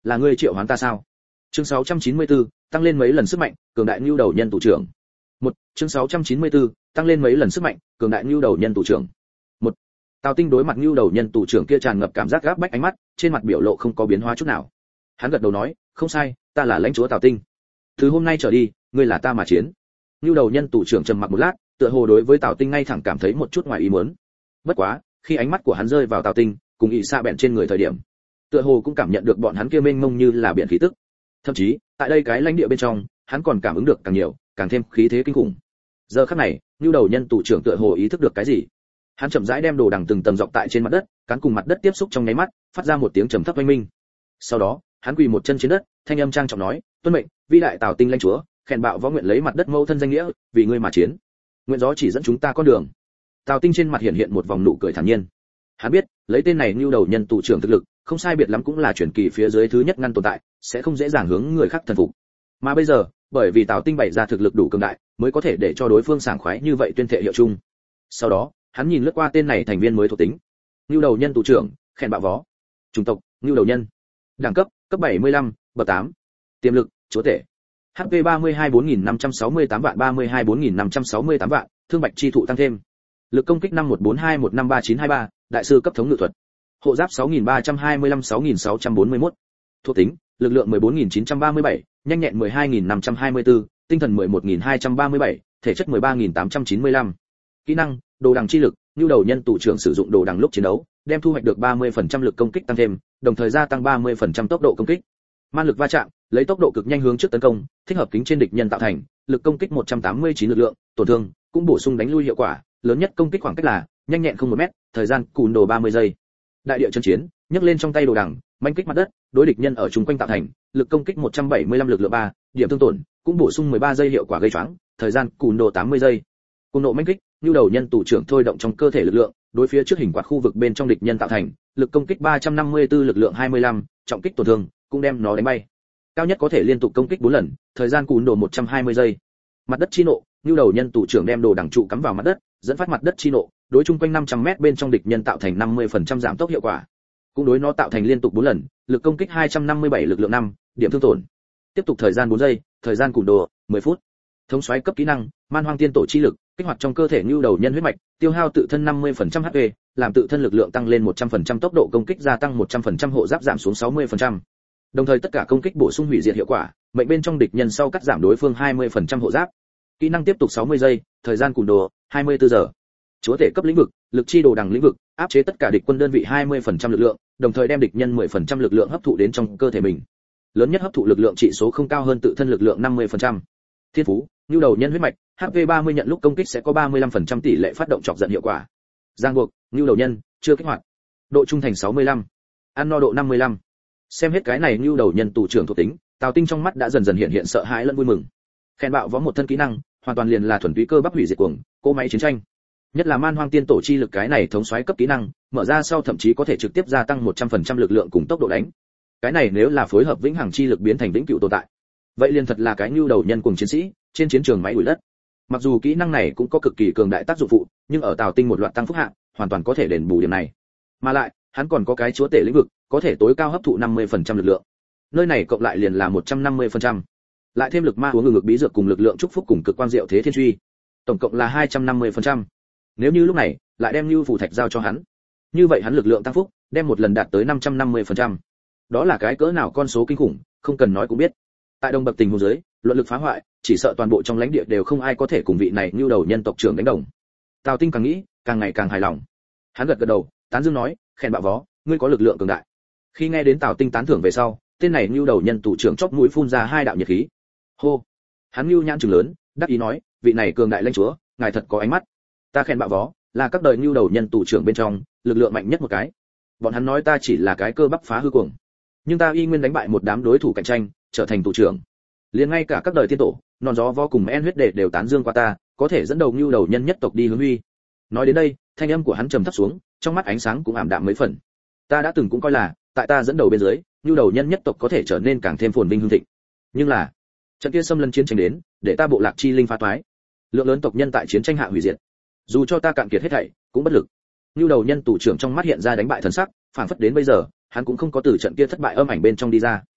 là ngươi triệu hoán ta sao? Chương sáu trăm chín mươi tư, tăng lên mấy lần sức mạnh, cường đại nhu đầu nhân tù trưởng. Một, chương sáu trăm chín mươi tư, tăng lên mấy lần sức mạnh, cường đại nhu đầu nhân tù trưởng. Một. Tào Tinh đối mặt nhu đầu nhân tù trưởng kia tràn ngập cảm giác gáp bách ánh mắt, trên mặt biểu lộ không có biến hóa chút nào. Hắn gật đầu nói, không sai, ta là lãnh chúa Tào Tinh. Từ hôm nay trở đi, ngươi là ta mà chiến. Nhu đầu nhân tù trưởng trầm mặc một lát, tựa hồ đối với Tào Tinh ngay thẳng cảm thấy một chút ngoài ý muốn. Bất quá, khi ánh mắt của hắn rơi vào Tào Tinh, cùng ỷ xạ bẹn trên người thời điểm, tựa hồ cũng cảm nhận được bọn hắn kia mênh mông như là biển khí tức. Thậm chí, tại đây cái lãnh địa bên trong, hắn còn cảm ứng được càng nhiều, càng thêm khí thế kinh khủng. Giờ khắc này, nhu đầu nhân tù trưởng tựa hồ ý thức được cái gì. Hắn chậm rãi đem đồ đằng từng tầng dọc tại trên mặt đất, cán cùng mặt đất tiếp xúc trong nháy mắt, phát ra một tiếng trầm thấp oanh minh. Sau đó, hắn quỳ một chân trên đất, thanh âm trang trọng nói, tuân mệnh, vĩ đại Tào Tinh lãnh chúa, khen bạo võ nguyện lấy mặt đất mâu thân danh nghĩa, vì ngươi mà chiến. Nguyện gió chỉ dẫn chúng ta con đường. Tào Tinh trên mặt hiện hiện một vòng nụ cười thản nhiên. Hắn biết, lấy tên này nhu đầu nhân tù trưởng thực lực, không sai biệt lắm cũng là truyền kỳ phía dưới thứ nhất ngăn tồn tại, sẽ không dễ dàng hướng người khác thần phục. Mà bây giờ, bởi vì Tào Tinh bày ra thực lực đủ cường đại, mới có thể để cho đối phương sảng khoái như vậy tuyên thệ hiệu chung. Sau đó, hắn nhìn lướt qua tên này thành viên mới thuộc tính. Nhu đầu nhân tù trưởng, khen bạo võ. Chủng tộc, nhu đầu nhân. Đẳng cấp, cấp bảy mươi lăm, bậc tám. Tiềm lực, chúa tể. hát pê ba mươi hai bốn nghìn năm trăm sáu mươi tám vạn ba mươi hai bốn nghìn năm trăm sáu mươi tám vạn, thương bạch chi thụ tăng thêm. Lực công kích năm một bốn hai một năm ba chín hai ba, đại sư cấp thống ngự thuật. Hộ giáp sáu nghìn ba trăm hai mươi lăm sáu nghìn sáu trăm bốn mươi mốt. Thuộc tính, lực lượng mười bốn nghìn chín trăm ba mươi bảy, nhanh nhẹn mười hai nghìn năm trăm hai mươi tư, tinh thần mười một nghìn hai trăm ba mươi bảy, thể chất mười ba nghìn tám trăm chín mươi lăm. Kỹ năng, đồ đằng chi lực, nhu đầu nhân tù trưởng sử dụng đồ đằng lúc chiến đấu, đem thu hoạch được ba mươi phần trăm lực công kích tăng thêm, đồng thời gia tăng ba mươi phần trăm tốc độ công kích. Man lực va chạm, lấy tốc độ cực nhanh hướng trước tấn công, thích hợp kính trên địch nhân tạo thành, lực công kích một trăm tám mươi chín lực lượng, tổn thương, cũng bổ sung đánh lui hiệu quả, lớn nhất công kích khoảng cách là nhanh nhẹn không một mét, thời gian cùn đồ ba mươi giây. Đại địa chân chiến, nhấc lên trong tay đồ đằng, manh kích mặt đất, đối địch nhân ở chung quanh tạo thành, lực công kích một trăm bảy mươi lăm lực lượng ba, điểm thương tổn, cũng bổ sung mười ba giây hiệu quả gây choáng, thời gian cùn đồ tám mươi giây. Cùng nộ manh kích, nhu đầu nhân tù trưởng thôi động trong cơ thể lực lượng, đối phía trước hình quạt khu vực bên trong địch nhân tạo thành, lực công kích ba trăm năm mươi tư lực lượng hai mươi lăm, trọng kích tổn thương, cũng đem nó đánh bay. Cao nhất có thể liên tục công kích bốn lần, thời gian cùn đồ một trăm hai mươi giây. Mặt đất chi nộ, nhu đầu nhân tù trưởng đem đồ đằng trụ cắm vào mặt đất, dẫn phát mặt đất chi nộ, đối chung quanh năm trăm mét bên trong địch nhân tạo thành năm mươi phần trăm giảm tốc hiệu quả. Cũng đối nó tạo thành liên tục bốn lần, lực công kích hai trăm năm mươi bảy lực lượng năm, điểm thương tổn. Tiếp tục thời gian bốn giây, thời gian cùn đồ mười phút. Thống soái cấp kỹ năng, man hoang tiên tổ chi lực, kích hoạt trong cơ thể nhu đầu nhân huyết mạch, tiêu hao tự thân năm mươi phần trăm hát pê, làm tự thân lực lượng tăng lên một trăm phần trăm, tốc độ công kích gia tăng một trăm phần trăm, hộ giáp giảm xuống sáu mươi phần trăm. Đồng thời tất cả công kích bổ sung hủy diệt hiệu quả, mệnh bên trong địch nhân sau cắt giảm đối phương hai mươi phần trăm hộ giáp. Kỹ năng tiếp tục sáu mươi giây, thời gian cùn đồ hai mươi tư giờ. Chúa tể cấp lĩnh vực, lực chi đồ đằng lĩnh vực, áp chế tất cả địch quân đơn vị hai mươi phần trăm lực lượng, đồng thời đem địch nhân mười phần trăm lực lượng hấp thụ đến trong cơ thể mình. Lớn nhất hấp thụ lực lượng trị số không cao hơn tự thân lực lượng năm mươi phần trăm. Thiên phú, nhu đầu nhân huyết mạch, hát pê ba mươi nhận lúc công kích sẽ có ba mươi lăm phần trăm tỷ lệ phát động chọc giận hiệu quả. Giang buộc, nhu đầu nhân, chưa kích hoạt. Độ trung thành sáu mươi lăm. Ăn no độ năm mươi lăm. Xem hết cái này nhu đầu nhân tù trưởng thuộc tính, Tào Tinh trong mắt đã dần dần hiện hiện sợ hãi lẫn vui mừng. Khen bạo võ một thân kỹ năng, hoàn toàn liền là thuần túy cơ bắp hủy diệt cuồng, cỗ máy chiến tranh. Nhất là man hoang tiên tổ chi lực cái này thống soái cấp kỹ năng, mở ra sau thậm chí có thể trực tiếp gia tăng một trăm phần trăm lực lượng cùng tốc độ đánh. Cái này nếu là phối hợp vĩnh hằng chi lực biến thành vĩnh cửu tồn tại, vậy liền thật là cái nhu đầu nhân cùng chiến sĩ trên chiến trường máy đuổi đất. Mặc dù kỹ năng này cũng có cực kỳ cường đại tác dụng phụ, nhưng ở Tào Tinh một loạt tăng phúc hạng, hoàn toàn có thể đền bù điểm này. Mà lại, hắn còn có cái chúa tể lĩnh vực, có thể tối cao hấp thụ năm mươi phần trăm lực lượng. Nơi này cộng lại liền là một trăm năm mươi phần trăm. Lại thêm lực ma uống ngược bí dược cùng lực lượng chúc phúc cùng cực quang diệu thế thiên truy, tổng cộng là hai trăm năm mươi phần trăm. Nếu như lúc này lại đem lưu phù thạch giao cho hắn, như vậy hắn lực lượng tăng phúc đem một lần đạt tới năm trăm năm mươi phần trăm. Đó là cái cỡ nào con số kinh khủng, không cần nói cũng biết. Tại đồng bậc tình huống dưới, luận lực phá hoại, chỉ sợ toàn bộ trong lãnh địa đều không ai có thể cùng vị này lưu đầu nhân tộc trưởng đánh đồng. Tào Tinh càng nghĩ, càng ngày càng hài lòng. Hắn gật gật đầu, tán dương nói, khen bạo võ, ngươi có lực lượng cường đại. Khi nghe đến Tào Tinh tán thưởng về sau, tên này lưu đầu nhân tù trưởng chóp mũi phun ra hai đạo nhiệt khí. Hô. Hắn lưu nhãn trừng lớn, đắc ý nói, vị này cường đại lãnh chúa, ngài thật có ánh mắt. Ta khen bạo võ, là các đời lưu đầu nhân tù trưởng bên trong, lực lượng mạnh nhất một cái. Bọn hắn nói ta chỉ là cái cơ bắp phá hư cuồng, nhưng ta y nguyên đánh bại một đám đối thủ cạnh tranh, trở thành tù trưởng. Liền ngay cả các đời tiên tổ, non gió võ cùng en huyết đệ đều tán dương qua ta, có thể dẫn đầu lưu đầu nhân nhất tộc đi hướng uy. Nói đến đây, thanh âm của hắn trầm thấp xuống, trong mắt ánh sáng cũng ảm đạm mấy phần. Ta đã từng cũng coi là, tại ta dẫn đầu bên dưới, lưu đầu nhân nhất tộc có thể trở nên càng thêm phồn vinh hưng thịnh. Nhưng là, trận kia xâm lấn chiến tranh đến, để ta bộ lạc chi linh phá toái. Lượng lớn tộc nhân tại chiến tranh hạ hủy diệt. Dù cho ta cạn kiệt hết thảy, cũng bất lực. Lưu đầu nhân tù trưởng trong mắt hiện ra đánh bại thần sắc, phản phất đến bây giờ, hắn cũng không có từ trận kia thất bại âm ảnh bên trong đi ra.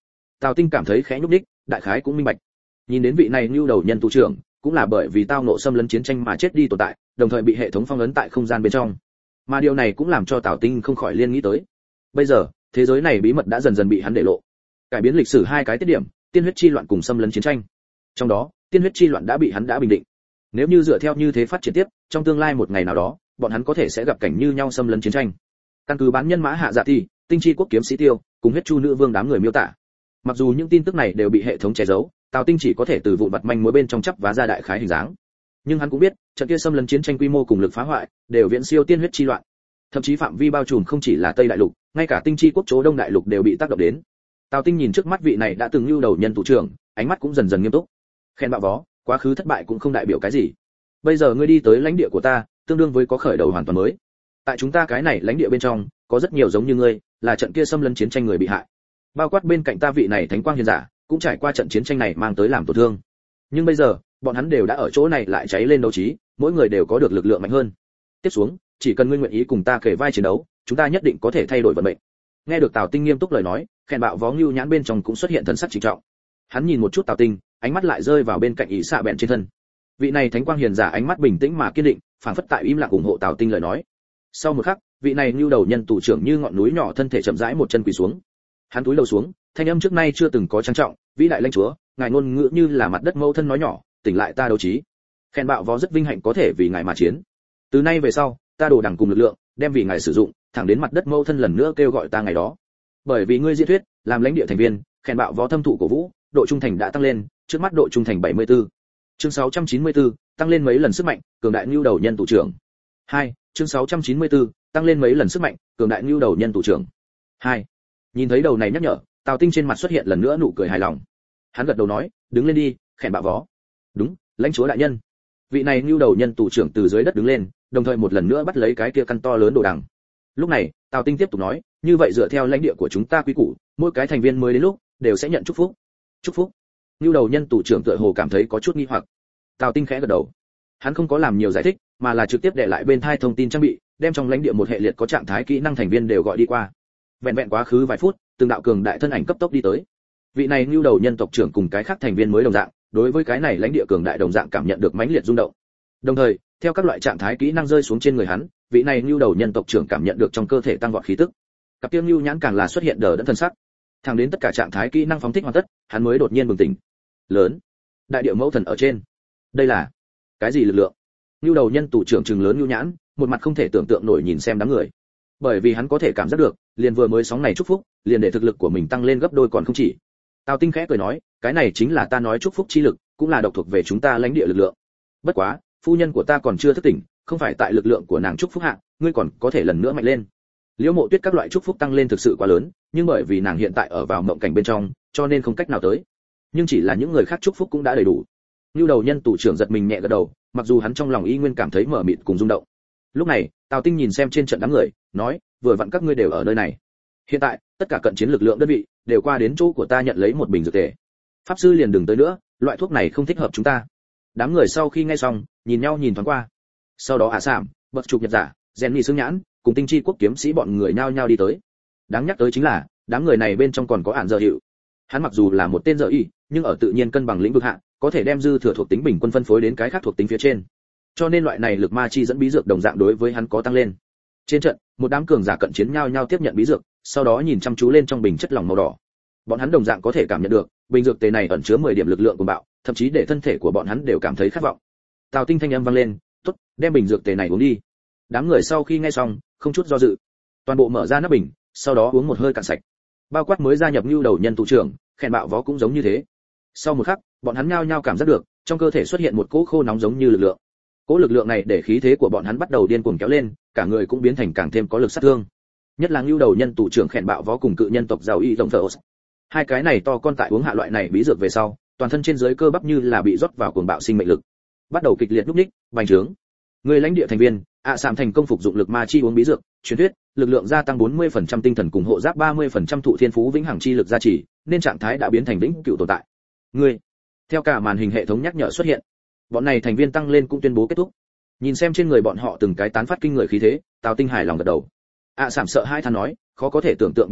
Tào Tinh cảm thấy khẽ nhúc nhích, đại khái cũng minh bạch. Nhìn đến vị này lưu đầu nhân tù trưởng, cũng là bởi vì tao nộ xâm lấn chiến tranh mà chết đi tồn tại, đồng thời bị hệ thống phong ấn tại không gian bên trong. Mà điều này cũng làm cho Tào Tinh không khỏi liên nghĩ tới. Bây giờ, thế giới này bí mật đã dần dần bị hắn để lộ. Cải biến lịch sử hai cái tiết điểm, tiên huyết chi loạn cùng xâm lấn chiến tranh. Trong đó, tiên huyết chi loạn đã bị hắn đã bình định. Nếu như dựa theo như thế phát triển tiếp, trong tương lai một ngày nào đó, bọn hắn có thể sẽ gặp cảnh như nhau xâm lấn chiến tranh. Căn cứ bán nhân mã hạ dạ thì, tinh chi quốc kiếm sĩ tiêu, cùng huyết chu nữ vương đám người miêu tả. Mặc dù những tin tức này đều bị hệ thống che giấu, Tào Tinh chỉ có thể từ vụn vặt manh mối bên trong chắp vá ra đại khái hình dáng. Nhưng hắn cũng biết, trận kia xâm lấn chiến tranh quy mô cùng lực phá hoại, đều viễn siêu tiên huyết chi loạn. Thậm chí phạm vi bao trùm không chỉ là Tây đại lục, ngay cả tinh chi quốc chỗ Đông đại lục đều bị tác động đến. Tào Tinh nhìn trước mắt vị này đã từng lưu đầu nhân tù trưởng, ánh mắt cũng dần dần nghiêm túc. Khen bạo vó, quá khứ thất bại cũng không đại biểu cái gì. Bây giờ ngươi đi tới lãnh địa của ta, tương đương với có khởi đầu hoàn toàn mới. Tại chúng ta cái này lãnh địa bên trong, có rất nhiều giống như ngươi, là trận kia xâm lấn chiến tranh người bị hại. Bao quát bên cạnh ta vị này thánh quang hiền giả, cũng trải qua trận chiến tranh này mang tới làm tổn thương. Nhưng bây giờ, bọn hắn đều đã ở chỗ này lại cháy lên đấu trí, mỗi người đều có được lực lượng mạnh hơn. Tiếp xuống, chỉ cần ngươi nguyện ý cùng ta kể vai chiến đấu, chúng ta nhất định có thể thay đổi vận mệnh. Nghe được Tào Tinh nghiêm túc lời nói, Khen bạo vó Ngưu nhãn bên trong cũng xuất hiện thần sắc trịnh trọng. Hắn nhìn một chút Tào Tinh, ánh mắt lại rơi vào bên cạnh ý xạ bẹn trên thân. Vị này thánh quang hiền giả ánh mắt bình tĩnh mà kiên định, phảng phất tại im lặng ủng hộ Tào Tinh lời nói. Sau một khắc, vị này Ngưu đầu nhân tù trưởng như ngọn núi nhỏ thân thể chậm rãi một chân quỳ xuống. Hắn cúi đầu xuống, thanh âm trước nay chưa từng có trang trọng, vĩ đại lãnh chúa, ngài ngôn ngữ như là mặt đất mâu thân nói nhỏ, tỉnh lại ta đấu trí. Khen bạo vó rất vinh hạnh có thể vì ngài mà chiến. Từ nay về sau, ta đổ đẳng cùng lực lượng, đem vì ngài sử dụng, thẳng đến mặt đất mâu thân lần nữa kêu gọi ta ngày đó. Bởi vì ngươi diễn thuyết, làm lãnh địa thành viên, Khen bạo vó thâm thụ cổ vũ, độ trung thành đã tăng lên, trước mắt độ trung thành bảy mươi tư. Chương sáu trăm chín mươi tư, tăng lên mấy lần sức mạnh, cường đại nhu đầu nhân tù trưởng. hai. Chương sáu trăm chín mươi tư, tăng lên mấy lần sức mạnh, cường đại nhu đầu nhân tù trưởng. hai. Nhìn thấy đầu này nhắc nhở, Tào Tinh trên mặt xuất hiện lần nữa nụ cười hài lòng. Hắn gật đầu nói, đứng lên đi, Khen bạo vó. Đúng, lãnh chúa đại nhân. Vị này nhu đầu nhân tù trưởng từ dưới đất đứng lên, đồng thời một lần nữa bắt lấy cái kia căn to lớn đồ đằng. Lúc này, Tào Tinh tiếp tục nói, như vậy dựa theo lãnh địa của chúng ta quy củ, mỗi cái thành viên mới đến lúc đều sẽ nhận chúc phúc. Chúc phúc. Nhu đầu nhân tù trưởng tựa hồ cảm thấy có chút nghi hoặc. Tào Tinh khẽ gật đầu. Hắn không có làm nhiều giải thích, mà là trực tiếp để lại bên thai thông tin trang bị, đem trong lãnh địa một hệ liệt có trạng thái kỹ năng thành viên đều gọi đi qua. Vẹn vẹn quá khứ vài phút, từng đạo cường đại thân ảnh cấp tốc đi tới. Vị này nhu đầu nhân tộc trưởng cùng cái khác thành viên mới đồng dạng, đối với cái này lãnh địa cường đại đồng dạng cảm nhận được mãnh liệt rung động. Đồng thời, theo các loại trạng thái kỹ năng rơi xuống trên người hắn, vị này nhu đầu nhân tộc trưởng cảm nhận được trong cơ thể tăng vọt khí tức. Cặp tiêu nhu nhãn càng là xuất hiện đờ đẫn thân sắc. Thẳng đến tất cả trạng thái kỹ năng phóng thích hoàn tất, hắn mới đột nhiên bừng tỉnh. Lớn, đại địa mẫu thần ở trên. Đây là cái gì lực lượng? Nhu đầu nhân tù trưởng trừng lớn nhu nhãn, một mặt không thể tưởng tượng nổi nhìn xem đám người. Bởi vì hắn có thể cảm giác được, liền vừa mới sóng này chúc phúc, liền để thực lực của mình tăng lên gấp đôi còn không chỉ. Tào Tinh khẽ cười nói, cái này chính là ta nói chúc phúc chi lực, cũng là độc thuộc về chúng ta lãnh địa lực lượng. Bất quá, phu nhân của ta còn chưa thức tỉnh, không phải tại lực lượng của nàng chúc phúc hạ, ngươi còn có thể lần nữa mạnh lên. Liễu Mộ Tuyết các loại chúc phúc tăng lên thực sự quá lớn, nhưng bởi vì nàng hiện tại ở vào mộng cảnh bên trong, cho nên không cách nào tới. Nhưng chỉ là những người khác chúc phúc cũng đã đầy đủ. Nưu đầu nhân tù trưởng giật mình nhẹ gật đầu, mặc dù hắn trong lòng y nguyên cảm thấy mở mịt cùng rung động. Lúc này, Tào Tinh nhìn xem trên trận đám người, nói, vừa vặn các ngươi đều ở nơi này. Hiện tại, tất cả cận chiến lực lượng đơn vị đều qua đến chỗ của ta nhận lấy một bình dược tề. Pháp sư liền đừng tới nữa, loại thuốc này không thích hợp chúng ta. Đám người sau khi nghe xong, nhìn nhau nhìn thoáng qua. Sau đó Ả Sảm, bậc trục nhật giả, Jenny Sương Nhãn, cùng tinh chi quốc kiếm sĩ bọn người nhao nhao đi tới. Đáng nhắc tới chính là, đám người này bên trong còn có Ản Dở Hiệu. Hắn mặc dù là một tên dở y, nhưng ở tự nhiên cân bằng lĩnh vực hạ, có thể đem dư thừa thuộc tính bình quân phân phối đến cái khác thuộc tính phía trên. Cho nên loại này lực ma chi dẫn bí dược đồng dạng đối với hắn có tăng lên. Trên trận, một đám cường giả cận chiến nhao nhao tiếp nhận bí dược, sau đó nhìn chăm chú lên trong bình chất lỏng màu đỏ. Bọn hắn đồng dạng có thể cảm nhận được, bình dược tề này ẩn chứa mười điểm lực lượng của bạo, thậm chí để thân thể của bọn hắn đều cảm thấy khát vọng. Tào Tinh thanh âm vang lên, "Tốt, đem bình dược tề này uống đi." Đám người sau khi nghe xong, không chút do dự, toàn bộ mở ra nắp bình, sau đó uống một hơi cạn sạch. Bao quát mới gia nhập Nưu đầu nhân tù trưởng, Khen bạo vó cũng giống như thế. Sau một khắc, bọn hắn nhao nhao cảm giác được, trong cơ thể xuất hiện một cỗ khô nóng giống như lực lượng. Cỗ lực lượng này để khí thế của bọn hắn bắt đầu điên cuồng kéo lên, cả người cũng biến thành càng thêm có lực sát thương. Nhất là Nưu đầu nhân tù trưởng Khen bạo vó cùng cự nhân tộc giàu y rộng thở. Hai cái này to con tại uống hạ loại này bí dược về sau, toàn thân trên dưới cơ bắp như là bị rót vào cuồng bạo sinh mệnh lực, bắt đầu kịch liệt lúc ních, bành trướng. Người lãnh địa thành viên, ạ Sạm thành công phục dụng lực ma chi uống bí dược, truyền thuyết, lực lượng gia tăng bốn mươi phần trăm tinh thần cùng hộ giáp ba mươi phần trăm thụ thiên phú vĩnh hằng chi lực gia trì, nên trạng thái đã biến thành vĩnh cửu tồn tại. Ngươi, theo cả màn hình hệ thống nhắc nhở xuất hiện, bọn này thành viên tăng lên cũng tuyên bố kết thúc. Nhìn xem trên người bọn họ từng cái tán phát kinh người khí thế, Tào Tinh hài lòng gật đầu. ạ Sạm sợ hai than nói, khó có thể tưởng tượng bí dược,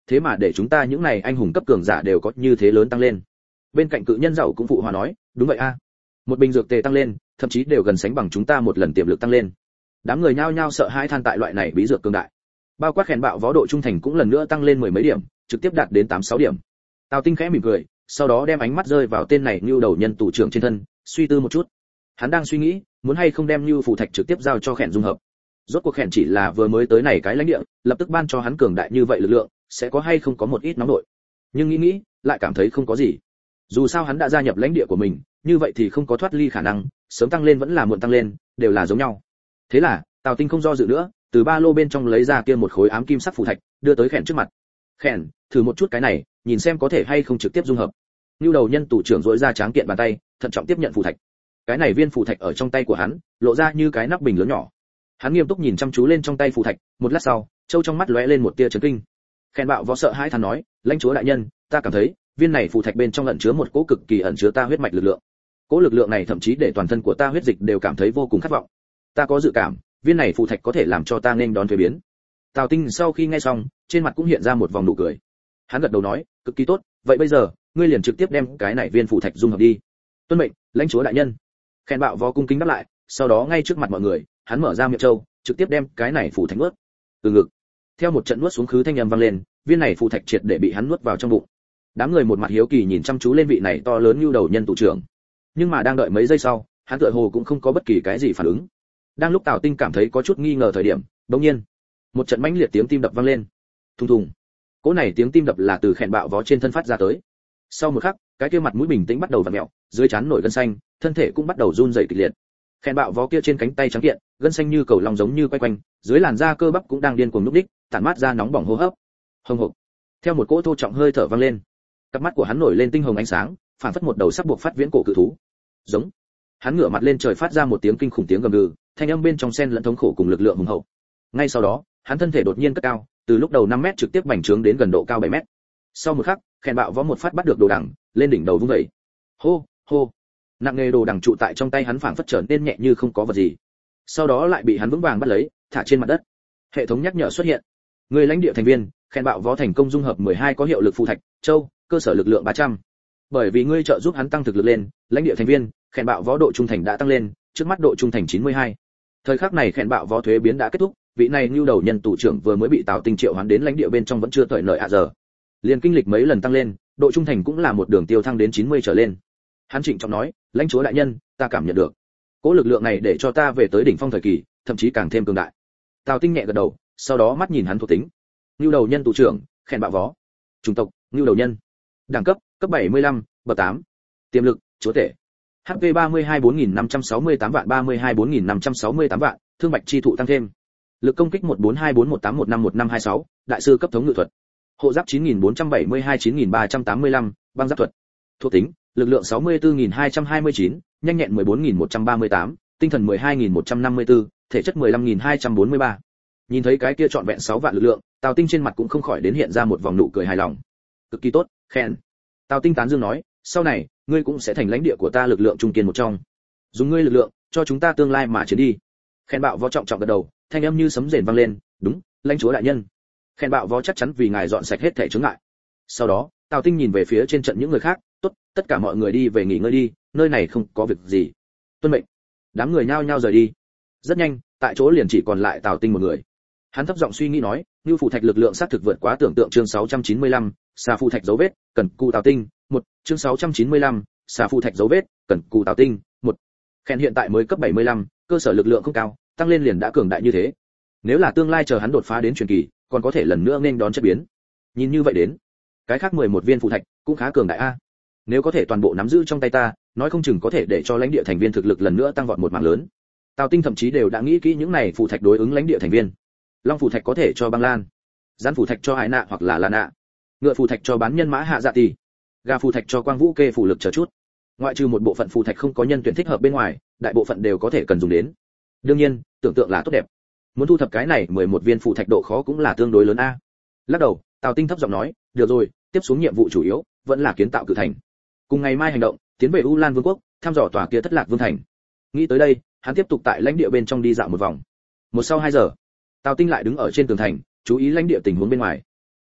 thế mà để chúng ta những này anh hùng cấp cường giả đều có như thế lớn tăng lên. Bên cạnh cự nhân giàu cũng phụ hòa nói, đúng vậy a, một bình dược tề tăng lên, thậm chí đều gần sánh bằng chúng ta một lần tiềm lực tăng lên. Đám người nhao nhao sợ hãi than tại loại này bí dược cường đại. Bao quát Khèn Bạo Võ độ trung thành cũng lần nữa tăng lên mười mấy điểm, trực tiếp đạt đến tám sáu điểm. Tào Tinh khẽ mỉm cười, sau đó đem ánh mắt rơi vào tên này Nưu đầu nhân tù trưởng trên thân, suy tư một chút. Hắn đang suy nghĩ, muốn hay không đem Nưu phù thạch trực tiếp giao cho Khèn dung hợp. Rốt cuộc Khèn chỉ là vừa mới tới này cái lãnh địa, lập tức ban cho hắn cường đại như vậy lực lượng, sẽ có hay không có một ít nóng nổi. Nhưng nghĩ nghĩ, lại cảm thấy không có gì. Dù sao hắn đã gia nhập lãnh địa của mình, như vậy thì không có thoát ly khả năng, sớm tăng lên vẫn là muộn tăng lên, đều là giống nhau. Thế là, Tào Tinh không do dự nữa, từ ba lô bên trong lấy ra kia một khối ám kim sắc phù thạch, đưa tới Khèn trước mặt. Khèn, thử một chút cái này, nhìn xem có thể hay không trực tiếp dung hợp. Nưu đầu nhân tù trưởng duỗi ra tráng kiện bàn tay, thận trọng tiếp nhận phù thạch. Cái này viên phù thạch ở trong tay của hắn, lộ ra như cái nắp bình lớn nhỏ. Hắn nghiêm túc nhìn chăm chú lên trong tay phù thạch, một lát sau, châu trong mắt lóe lên một tia chấn kinh. Khèn Bạo Võ sợ hãi thán nói, lãnh chúa đại nhân, ta cảm thấy, viên này phù thạch bên trong ẩn chứa một cỗ cực kỳ ẩn chứa ta huyết mạch lực lượng. Cỗ lực lượng này thậm chí để toàn thân của ta huyết dịch đều cảm thấy vô cùng khát vọng. Ta có dự cảm, viên này phù thạch có thể làm cho ta nên đón thuế biến. Tào Tinh sau khi nghe xong, trên mặt cũng hiện ra một vòng nụ cười. Hắn gật đầu nói, cực kỳ tốt, vậy bây giờ, ngươi liền trực tiếp đem cái này viên phù thạch dung hợp đi. Tuân mệnh, lãnh chúa đại nhân. Khèn Bạo Võ cung kính đáp lại, sau đó ngay trước mặt mọi người, hắn mở ra miệng châu, trực tiếp đem cái này phù thạch nuốt. Từ ngực. Theo một trận nuốt xuống khứ thanh âm vang lên, viên này phù thạch triệt để bị hắn nuốt vào trong bụng. Đám người một mặt hiếu kỳ nhìn chăm chú lên vị này to lớn như đầu nhân tù trưởng. Nhưng mà đang đợi mấy giây sau, hắn tựa hồ cũng không có bất kỳ cái gì phản ứng. Đang lúc Tào Tinh cảm thấy có chút nghi ngờ thời điểm, đột nhiên, một trận mãnh liệt tiếng tim đập vang lên. Thùng thùng. Cỗ này tiếng tim đập là từ Khèn Bạo Võ trên thân phát ra tới. Sau một khắc, cái kia mặt mũi bình tĩnh bắt đầu vặn mèo, dưới trán nổi gân xanh, thân thể cũng bắt đầu run rẩy kịch liệt. Khèn Bạo Võ kia trên cánh tay trắng kiện, gân xanh như cầu long giống như quay quanh, dưới làn da cơ bắp cũng đang điên cuồng núp đích, tản mát ra nóng bỏng hô hấp. Hồng hộc. Theo một cỗ thô trọng hơi thở vang lên, cặp mắt của hắn nổi lên tinh hồng ánh sáng, phản phất một đầu sắp buộc phát viễn cổ cự thú. Giống. Hắn ngửa mặt lên trời phát ra một tiếng kinh khủng tiếng gầm gừ, thanh âm bên trong xen lẫn thống khổ cùng lực lượng hùng hậu. Ngay sau đó, hắn thân thể đột nhiên cất cao, từ lúc đầu năm mét trực tiếp bành trướng đến gần độ cao bảy mét. Sau một khắc, Khèn Bạo Võ một phát bắt được đồ đằng, lên đỉnh đầu vung vẩy. Hô, hô. Nặng nghề đồ đằng trụ tại trong tay hắn phảng phất trở nên nhẹ như không có vật gì. Sau đó lại bị hắn vững vàng bắt lấy, thả trên mặt đất. Hệ thống nhắc nhở xuất hiện. Người lãnh địa thành viên, Khèn Bạo Võ thành công dung hợp mười hai có hiệu lực phù thạch, châu, cơ sở lực lượng ba trăm. Bởi vì ngươi trợ giúp hắn tăng thực lực lên, lãnh địa thành viên, Khèn Bạo Võ độ trung thành đã tăng lên, trước mắt độ trung thành chín mươi hai. Thời khắc này Khèn Bạo Võ thuế biến đã kết thúc, vị này Nưu đầu nhân tù trưởng vừa mới bị Tào Tinh triệu hoán đến lãnh địa bên trong vẫn chưa thời lợi ạ giờ. Liên kinh lịch mấy lần tăng lên, độ trung thành cũng là một đường tiêu thăng đến chín mươi trở lên. Hắn trịnh trọng nói, lãnh chúa đại nhân, ta cảm nhận được, cỗ lực lượng này để cho ta về tới đỉnh phong thời kỳ, thậm chí càng thêm cường đại. Tào Tinh nhẹ gật đầu, sau đó mắt nhìn hắn thuộc tính. Nưu đầu nhân tù trưởng, Khèn Bạo Võ. Chủng tộc, Nưu đầu nhân. Đẳng cấp, cấp bảy mươi lăm, bậc tám. Tiềm lực, chúa tể. hát pê ba mươi hai bốn nghìn năm trăm sáu mươi tám vạn ba mươi hai bốn nghìn năm trăm sáu mươi tám vạn, thương mạch chi thụ tăng thêm. Lực công kích một bốn hai bốn một tám một năm một năm hai sáu, đại sư cấp thống ngự thuật. Hộ giáp chín nghìn bốn trăm bảy mươi hai chín nghìn ba trăm tám mươi lăm, băng giáp thuật. Thuộc tính, lực lượng sáu mươi tư nghìn hai trăm hai mươi chín, nhanh nhẹn mười bốn nghìn một trăm ba mươi tám, tinh thần mười hai nghìn một trăm năm mươi tư, thể chất mười lăm nghìn hai trăm bốn mươi ba. Nhìn thấy cái kia trọn vẹn sáu vạn lực lượng, Tào Tinh trên mặt cũng không khỏi đến hiện ra một vòng nụ cười hài lòng. Cực kỳ tốt, khen. Tào Tinh tán dương nói, sau này, ngươi cũng sẽ thành lãnh địa của ta lực lượng trung kiên một trong. Dùng ngươi lực lượng, cho chúng ta tương lai mà chiến đi. Khèn Bạo Võ trọng trọng gật đầu, thanh âm như sấm rền vang lên, đúng, lãnh chúa đại nhân. Khèn Bạo Võ chắc chắn vì ngài dọn sạch hết thảy chướng ngại. Sau đó, Tào Tinh nhìn về phía trên trận những người khác, tốt, tất cả mọi người đi về nghỉ ngơi đi, nơi này không có việc gì. Tuân mệnh. Đám người nhao nhao rời đi. Rất nhanh, tại chỗ liền chỉ còn lại Tào Tinh một người. Hắn thấp giọng suy nghĩ nói, như phù thạch lực lượng xác thực vượt quá tưởng tượng. Chương sáu trăm chín mươi lăm, xà phù thạch dấu vết, cần cù Tào Tinh. Một, chương sáu trăm chín mươi lăm, xà phù thạch dấu vết, cần cù Tào Tinh. Một. Khèn hiện tại mới cấp bảy mươi lăm, cơ sở lực lượng không cao, tăng lên liền đã cường đại như thế. Nếu là tương lai chờ hắn đột phá đến truyền kỳ, còn có thể lần nữa nên đón chất biến. Nhìn như vậy đến, cái khác mười một viên phù thạch cũng khá cường đại a. Nếu có thể toàn bộ nắm giữ trong tay ta, nói không chừng có thể để cho lãnh địa thành viên thực lực lần nữa tăng vọt một mảng lớn. Tào Tinh thậm chí đều đã nghĩ kỹ những này phù thạch đối ứng lãnh địa thành viên. Long phù thạch có thể cho băng lan, gián phù thạch cho hải nạ hoặc là là nạ, ngựa phù thạch cho bán nhân mã hạ dạ tỷ, gà phù thạch cho quang vũ kê phù lực chờ chút. Ngoại trừ một bộ phận phù thạch không có nhân tuyển thích hợp bên ngoài, đại bộ phận đều có thể cần dùng đến. Đương nhiên, tưởng tượng là tốt đẹp. Muốn thu thập cái này mười một viên phù thạch độ khó cũng là tương đối lớn a. Lắc đầu, Tào Tinh thấp giọng nói, được rồi, tiếp xuống nhiệm vụ chủ yếu vẫn là kiến tạo cự thành. Cùng ngày mai hành động, tiến về U Lan Vương quốc, thăm dò tòa kia Thất Lạc Vương thành. Nghĩ tới đây, hắn tiếp tục tại lãnh địa bên trong đi dạo một vòng. Một sau hai giờ, Tào Tinh lại đứng ở trên tường thành, chú ý lãnh địa tình huống bên ngoài.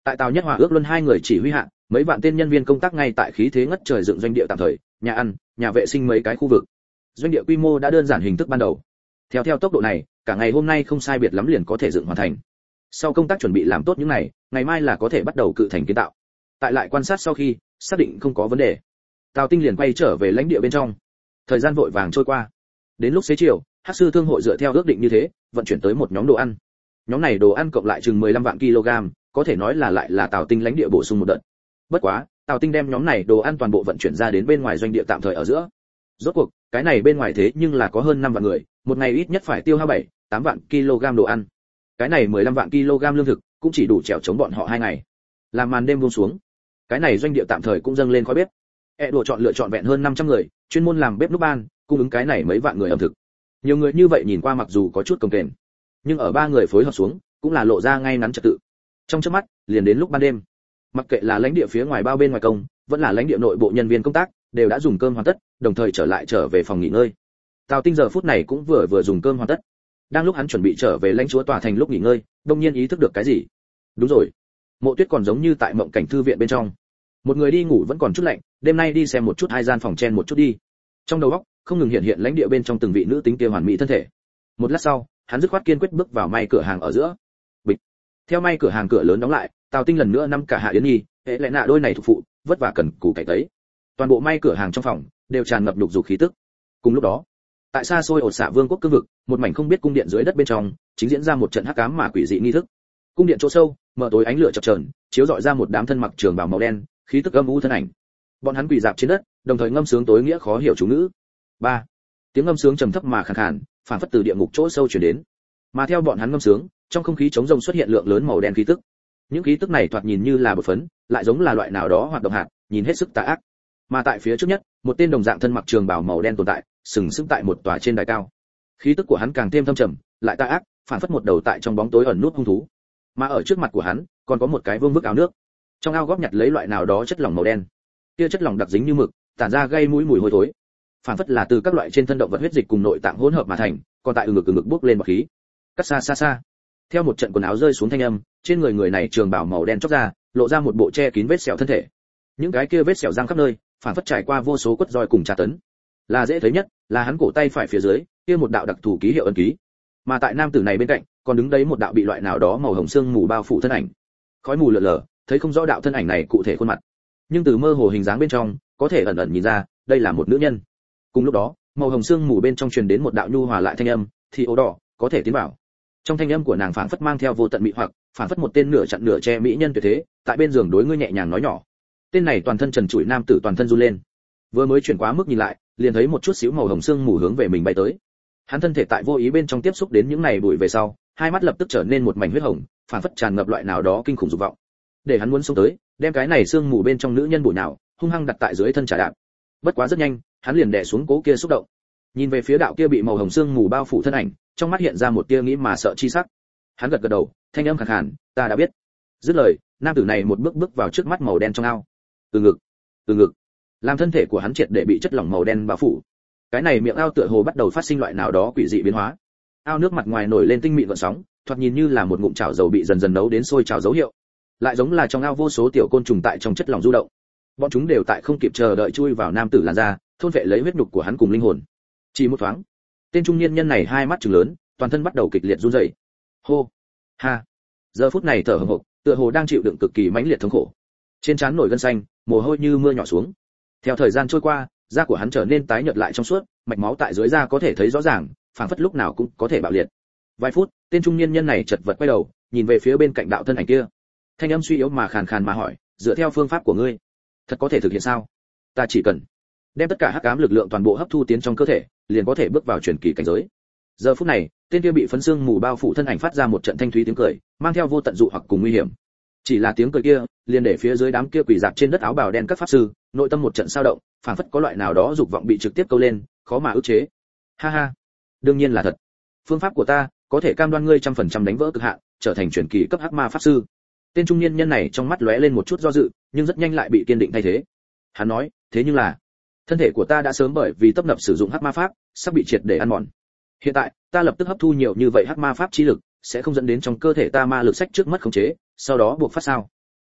Tại Tào Nhất Hòa ước luân hai người chỉ huy hạ, mấy vạn tên nhân viên công tác ngay tại khí thế ngất trời dựng doanh địa tạm thời, nhà ăn, nhà vệ sinh mấy cái khu vực. Doanh địa quy mô đã đơn giản hình thức ban đầu. Theo theo tốc độ này, cả ngày hôm nay không sai biệt lắm liền có thể dựng hoàn thành. Sau công tác chuẩn bị làm tốt những này, ngày mai là có thể bắt đầu cự thành kiến tạo. Tại lại quan sát sau khi, xác định không có vấn đề, Tào Tinh liền quay trở về lãnh địa bên trong. Thời gian vội vàng trôi qua. Đến lúc xế chiều, Hắc sư thương hội dựa theo ước định như thế, vận chuyển tới một nhóm đồ ăn. Nhóm này đồ ăn cộng lại chừng mười lăm vạn kg, có thể nói là lại là Tào Tinh lãnh địa bổ sung một đợt. Bất quá, Tào Tinh đem nhóm này đồ ăn toàn bộ vận chuyển ra đến bên ngoài doanh địa tạm thời ở giữa. Rốt cuộc, cái này bên ngoài thế nhưng là có hơn năm vạn người, một ngày ít nhất phải tiêu hao bảy, tám vạn kg đồ ăn. Cái này mười lăm vạn kg lương thực, cũng chỉ đủ chèo chống bọn họ hai ngày. Làm màn đêm buông xuống, cái này doanh địa tạm thời cũng dâng lên khói bếp. E đồ chọn lựa chọn vẹn hơn năm trăm người, chuyên môn làm bếp núc ban, cung ứng cái này mấy vạn người ẩm thực. Nhiều người như vậy nhìn qua mặc dù có chút cồng kềnh, nhưng ở ba người phối hợp xuống, cũng là lộ ra ngay ngắn trật tự. Trong chớp mắt, liền đến lúc ban đêm. Mặc kệ là lãnh địa phía ngoài bao bên ngoài công, vẫn là lãnh địa nội bộ nhân viên công tác, đều đã dùng cơm hoàn tất, đồng thời trở lại trở về phòng nghỉ ngơi. Tào Tinh giờ phút này cũng vừa vừa dùng cơm hoàn tất. Đang lúc hắn chuẩn bị trở về lãnh chúa tòa thành lúc nghỉ ngơi, đột nhiên ý thức được cái gì. Đúng rồi, Mộ Tuyết còn giống như tại mộng cảnh thư viện bên trong. Một người đi ngủ vẫn còn chút lạnh, đêm nay đi xem một chút hai gian phòng chen một chút đi. Trong đầu óc không ngừng hiện hiện lãnh địa bên trong từng vị nữ tính kia hoàn mỹ thân thể. Một lát sau, hắn dứt khoát kiên quyết bước vào may cửa hàng ở giữa. Bịch. Theo may cửa hàng cửa lớn đóng lại, Tào Tinh lần nữa nắm cả Hạ Yến Nhi, hệ lệ nạ đôi này thuộc phụ, vất vả cần cù cải tấy. Toàn bộ may cửa hàng trong phòng đều tràn ngập nhục dục khí tức. Cùng lúc đó, tại xa xôi ổ xạ vương quốc cương vực, một mảnh không biết cung điện dưới đất bên trong, chính diễn ra một trận hắc ám mà quỷ dị nghi thức. Cung điện chỗ sâu, mở tối ánh lửa chập chờn, chiếu rọi ra một đám thân mặc trường bào màu đen, khí tức âm u thân ảnh. Bọn hắn quỳ dạp trên đất, đồng thời ngâm sướng tối nghĩa khó hiểu chú ngữ. Ba. Tiếng ngâm sướng trầm thấp mà khàn khàn, phản phất từ địa ngục chỗ sâu truyền đến. Mà theo bọn hắn ngâm sướng, trong không khí trống rỗng xuất hiện lượng lớn màu đen khí tức. Những khí tức này thoạt nhìn như là bột phấn, lại giống là loại nào đó hoạt động hạt, nhìn hết sức tà ác. Mà tại phía trước nhất, một tên đồng dạng thân mặc trường bào màu đen tồn tại, sừng sững tại một tòa trên đài cao. Khí tức của hắn càng thêm thâm trầm, lại tà ác, phản phất một đầu tại trong bóng tối ẩn nút hung thú. Mà ở trước mặt của hắn, còn có một cái vương vức áo nước. Trong ao góp nhặt lấy loại nào đó chất lỏng màu đen. Kia chất lỏng đặc dính như mực, tản ra gây mũi mùi hôi thối. Phản phất là từ các loại trên thân động vật huyết dịch cùng nội tạng hỗn hợp mà thành, còn tại ừ ngực ừ ngực bốc lên bọt khí. Cắt xa xa xa. Theo một trận quần áo rơi xuống thanh âm, trên người người này trường bào màu đen chóc ra, lộ ra một bộ che kín vết sẹo thân thể. Những cái kia vết sẹo răng khắp nơi, phản phất trải qua vô số quất roi cùng tra tấn. Là dễ thấy nhất, là hắn cổ tay phải phía dưới, kia một đạo đặc thù ký hiệu ấn ký. Mà tại nam tử này bên cạnh, còn đứng đấy một đạo bị loại nào đó màu hồng xương mù bao phủ thân ảnh. Khói mù lờ lờ, thấy không rõ đạo thân ảnh này cụ thể khuôn mặt, nhưng từ mơ hồ hình dáng bên trong, có thể ẩn ẩn nhìn ra, đây là một nữ nhân. Cùng lúc đó, màu hồng xương mù bên trong truyền đến một đạo nhu hòa lại thanh âm, thì ố đỏ, có thể tiến vào. Trong thanh âm của nàng phảng phất mang theo vô tận mị hoặc, phảng phất một tên nửa chặn nửa che mỹ nhân tuyệt thế, tại bên giường đối ngươi nhẹ nhàng nói nhỏ. Tên này toàn thân trần trụi nam tử toàn thân run lên. Vừa mới chuyển quá mức nhìn lại, liền thấy một chút xíu màu hồng xương mù hướng về mình bay tới. Hắn thân thể tại vô ý bên trong tiếp xúc đến những này bụi về sau, hai mắt lập tức trở nên một mảnh huyết hồng, phảng phất tràn ngập loại nào đó kinh khủng dục vọng. Để hắn muốn xông tới, đem cái này xương mù bên trong nữ nhân bụi nào, hung hăng đặt tại dưới thân trà đạp. Bất quá rất nhanh, hắn liền đè xuống cố kia xúc động. Nhìn về phía đạo kia bị màu hồng xương mù bao phủ thân ảnh, trong mắt hiện ra một tia nghĩ mà sợ chi sắc. Hắn gật gật đầu, thanh âm khàn khàn, ta đã biết. Dứt lời, nam tử này một bước bước vào trước mắt màu đen trong ao. Từ ngực, từ ngực, làm thân thể của hắn triệt để bị chất lỏng màu đen bao phủ. Cái này miệng ao tựa hồ bắt đầu phát sinh loại nào đó quỷ dị biến hóa. Ao nước mặt ngoài nổi lên tinh mịn gợn sóng, thoạt nhìn như là một ngụm chảo dầu bị dần dần nấu đến sôi trào dấu hiệu. Lại giống là trong ao vô số tiểu côn trùng tại trong chất lỏng du động. Bọn chúng đều tại không kịp chờ đợi chui vào nam tử làn da, thôn vệ lấy huyết nhục của hắn cùng linh hồn. Chỉ một thoáng, tên trung niên nhân này hai mắt trừng lớn, toàn thân bắt đầu kịch liệt run rẩy. Hô, ha. Giờ phút này thở hổn hộc, tựa hồ đang chịu đựng cực kỳ mãnh liệt thống khổ. Trên trán nổi gân xanh, mồ hôi như mưa nhỏ xuống. Theo thời gian trôi qua, da của hắn trở nên tái nhợt lại trong suốt, mạch máu tại dưới da có thể thấy rõ ràng, phảng phất lúc nào cũng có thể bạo liệt. Vài phút, tên trung niên nhân này chật vật quay đầu, nhìn về phía bên cạnh đạo thân ảnh kia. Thanh âm suy yếu mà khàn khàn mà hỏi, dựa theo phương pháp của ngươi, thật có thể thực hiện sao? Ta chỉ cần đem tất cả hắc ám lực lượng toàn bộ hấp thu tiến trong cơ thể, liền có thể bước vào truyền kỳ cảnh giới. Giờ phút này, tên kia bị phấn xương mù bao phủ thân ảnh phát ra một trận thanh thúy tiếng cười, mang theo vô tận dụ hoặc cùng nguy hiểm. Chỉ là tiếng cười kia, liền để phía dưới đám kia quỳ dạp trên đất áo bào đen các pháp sư, nội tâm một trận dao động, phảng phất có loại nào đó dục vọng bị trực tiếp câu lên, khó mà ức chế. Ha ha, đương nhiên là thật. Phương pháp của ta, có thể cam đoan ngươi trăm phần trăm đánh vỡ cực hạn, trở thành truyền kỳ cấp hắc ma pháp sư. Tên trung niên nhân này trong mắt lóe lên một chút do dự, nhưng rất nhanh lại bị kiên định thay thế. Hắn nói, thế nhưng là, thân thể của ta đã sớm bởi vì tấp nập sử dụng hắc ma pháp, sắp bị triệt để ăn mòn. Hiện tại, ta lập tức hấp thu nhiều như vậy hắc ma pháp chi lực, sẽ không dẫn đến trong cơ thể ta ma lực sách trước mất khống chế, sau đó buộc phát sao?